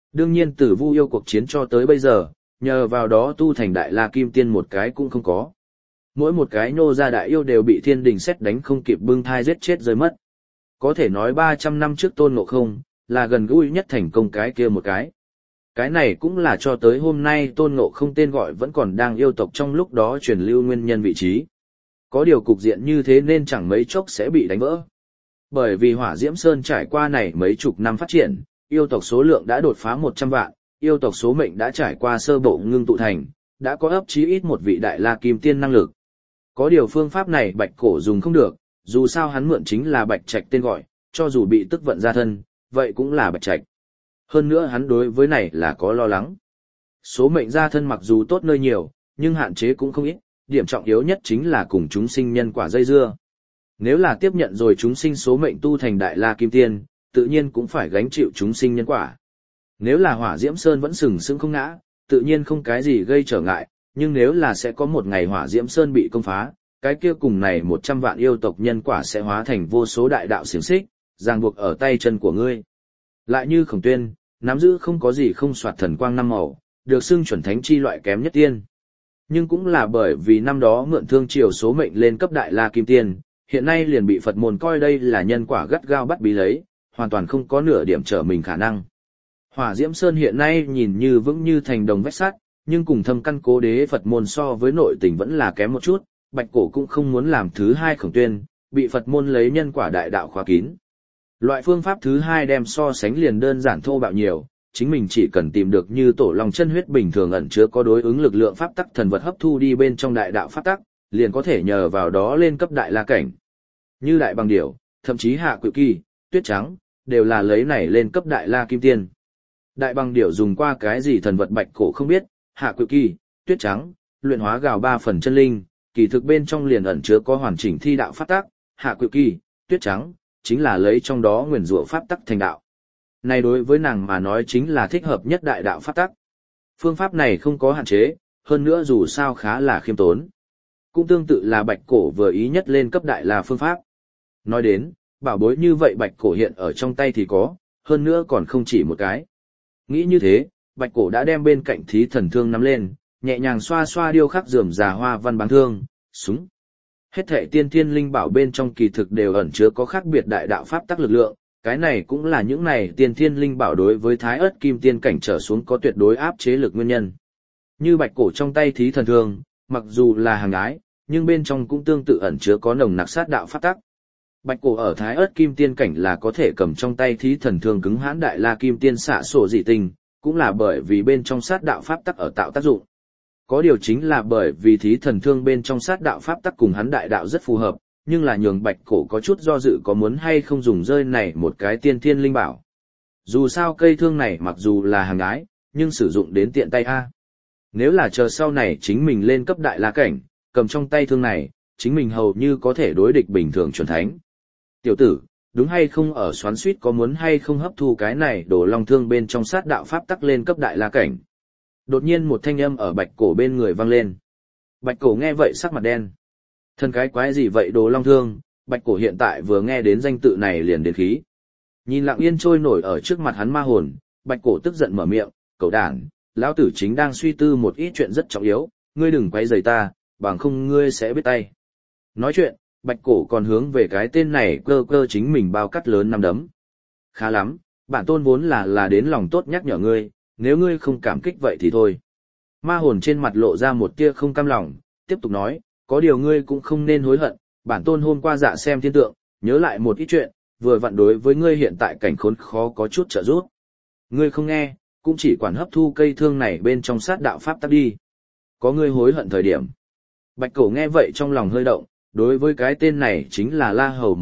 Đương nhiên từ Vu yêu cuộc chiến cho tới bây giờ, nhờ vào đó tu thành đại la kim tiên một cái cũng không có. Mỗi một cái nô gia đại yêu đều bị thiên đình xét đánh không kịp bưng thai giết chết rơi mất. Có thể nói 300 năm trước Tôn Ngộ Không, là gần gũi nhất thành công cái kia một cái. Cái này cũng là cho tới hôm nay Tôn Ngộ Không tên gọi vẫn còn đang yêu tộc trong lúc đó truyền lưu nguyên nhân vị trí. Có điều cục diện như thế nên chẳng mấy chốc sẽ bị đánh vỡ. Bởi vì Hỏa Diễm Sơn trải qua này mấy chục năm phát triển, yêu tộc số lượng đã đột phá 100 vạn, yêu tộc số mệnh đã trải qua sơ bộ ngưng tụ thành, đã có ấp chí ít một vị đại la kim tiên năng lực. Có điều phương pháp này Bạch Cổ dùng không được, dù sao hắn mượn chính là Bạch Trạch tên gọi, cho dù bị tức vận ra thân, vậy cũng là Bạch Trạch. Hơn nữa hắn đối với này là có lo lắng. Số mệnh ra thân mặc dù tốt nơi nhiều, nhưng hạn chế cũng không ít, điểm trọng yếu nhất chính là cùng chúng sinh nhân quả dây dưa. Nếu là tiếp nhận rồi chúng sinh số mệnh tu thành đại la kim tiên, tự nhiên cũng phải gánh chịu chúng sinh nhân quả. Nếu là Hỏa Diễm Sơn vẫn sừng sững không ngã, tự nhiên không cái gì gây trở ngại, nhưng nếu là sẽ có một ngày Hỏa Diễm Sơn bị công phá, cái kia cùng này 100 vạn yêu tộc nhân quả sẽ hóa thành vô số đại đạo xiềng xích, ràng buộc ở tay chân của ngươi. Lại như Khổng Tuyên, nắm giữ không có gì không soạt thần quang năm màu, được xưng chuẩn thánh chi loại kém nhất tiên. Nhưng cũng là bởi vì năm đó mượn thương triều số mệnh lên cấp đại la kim tiên, hiện nay liền bị Phật môn coi đây là nhân quả gắt gao bắt bí lấy, hoàn toàn không có nửa điểm trở mình khả năng. Hỏa Diễm Sơn hiện nay nhìn như vững như thành đồng vách sắt, nhưng cùng thâm căn cố đế Phật môn so với nội tình vẫn là kém một chút, Bạch Cổ cũng không muốn làm thứ hai Khổng Tuyên, bị Phật môn lấy nhân quả đại đạo khóa kín. Loại phương pháp thứ hai đem so sánh liền đơn giản thô bạo nhiều, chính mình chỉ cần tìm được như tổ long chân huyết bình thường ẩn chứa có đối ứng lực lượng pháp tắc thần vật hấp thu đi bên trong đại đạo pháp tắc, liền có thể nhờ vào đó lên cấp đại la cảnh. Như đại bằng điểu, thậm chí Hạ Cự Kỳ, Tuyết Trắng, đều là lấy này lên cấp đại la kim tiên. Đại bằng điểu dùng qua cái gì thần vật Bạch Cổ không biết, Hạ Cự Kỳ, Tuyết Trắng, luyện hóa gào 3 phần chân linh, kỳ thực bên trong liền ẩn chứa có hoàn chỉnh thi đạo pháp tắc, Hạ Cự Kỳ, Tuyết Trắng, chính là lấy trong đó nguyền rủa pháp tắc thành đạo. Này đối với nàng mà nói chính là thích hợp nhất đại đạo pháp tắc. Phương pháp này không có hạn chế, hơn nữa dù sao khá là khiêm tốn. Cũng tương tự là Bạch Cổ vừa ý nhất lên cấp đại là phương pháp. Nói đến, bảo bối như vậy Bạch Cổ hiện ở trong tay thì có, hơn nữa còn không chỉ một cái. Nghĩ như thế, Bạch Cổ đã đem bên cạnh thí thần thương nắm lên, nhẹ nhàng xoa xoa điêu khắc rườm rà hoa văn báng thương, súng. Hết thệ tiên thiên linh bảo bên trong kỳ thực đều ẩn chứa có khác biệt đại đạo pháp tắc lực lượng, cái này cũng là những này tiên thiên linh bảo đối với thái ớt kim tiên cảnh trở xuống có tuyệt đối áp chế lực nguyên nhân. Như Bạch Cổ trong tay thí thần thương, mặc dù là hàng ái, nhưng bên trong cũng tương tự ẩn chứa có nồng nặc sát đạo pháp tắc. Bạch Cổ ở thái ớt kim tiên cảnh là có thể cầm trong tay thí thần thương cứng hãn đại la kim tiên xạ sổ dị tình, cũng là bởi vì bên trong sát đạo pháp tắc ở tạo tác dụng. Có điều chính là bởi vì thí thần thương bên trong sát đạo pháp tắc cùng hắn đại đạo rất phù hợp, nhưng là nhường Bạch Cổ có chút do dự có muốn hay không dùng rơi này một cái tiên thiên linh bảo. Dù sao cây thương này mặc dù là hàng ái, nhưng sử dụng đến tiện tay a. Nếu là chờ sau này chính mình lên cấp đại la cảnh, cầm trong tay thương này, chính mình hầu như có thể đối địch bình thường chuẩn thánh. Tiểu tử, đúng hay không ở xoắn suýt có muốn hay không hấp thu cái này đổ long thương bên trong sát đạo pháp tắc lên cấp đại la cảnh. Đột nhiên một thanh âm ở Bạch Cổ bên người vang lên. Bạch Cổ nghe vậy sắc mặt đen. Thân cái quái gì vậy đồ long thương, Bạch Cổ hiện tại vừa nghe đến danh tự này liền đến khí. Nhìn lặng yên trôi nổi ở trước mặt hắn ma hồn, Bạch Cổ tức giận mở miệng, cậu đản, lão tử chính đang suy tư một ít chuyện rất trọng yếu, ngươi đừng quấy rầy ta, bằng không ngươi sẽ biết tay. Nói chuyện, Bạch Cổ còn hướng về cái tên này cơ cơ chính mình bao cắt lớn năm đấm. Khá lắm, bản tôn vốn là đến lòng tốt nhắc nhở ngươi, nếu ngươi không cảm kích vậy thì thôi. Ma hồn trên mặt lộ ra một tia không cam lòng, tiếp tục nói, có điều ngươi cũng không nên hối hận, bản tôn hôm qua dạ xem thiên tượng, nhớ lại một ít chuyện, vừa vặn đối với ngươi hiện tại cảnh khốn khó có chút trợ giúp. Ngươi không nghe, cũng chỉ quản hấp thu cây thương này bên trong sát đạo pháp tắc đi. Có ngươi hối hận thời điểm. Bạch Cổ nghe vậy trong lòng hơi động, đối với cái tên này chính là La Hầu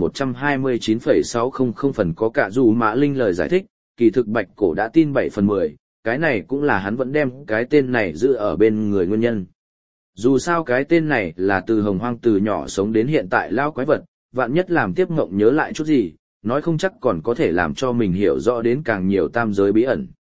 129,600 phần có cả dù Mã Linh lời giải thích, kỳ thực Bạch Cổ đã tin 7 phần 10, cái này cũng là hắn vẫn đem cái tên này giữ ở bên người nguyên nhân. Dù sao cái tên này là từ hồng hoang từ nhỏ sống đến hiện tại lao quái vật, vạn nhất làm tiếp ngộng nhớ lại chút gì, nói không chắc còn có thể làm cho mình hiểu rõ đến càng nhiều tam giới bí ẩn.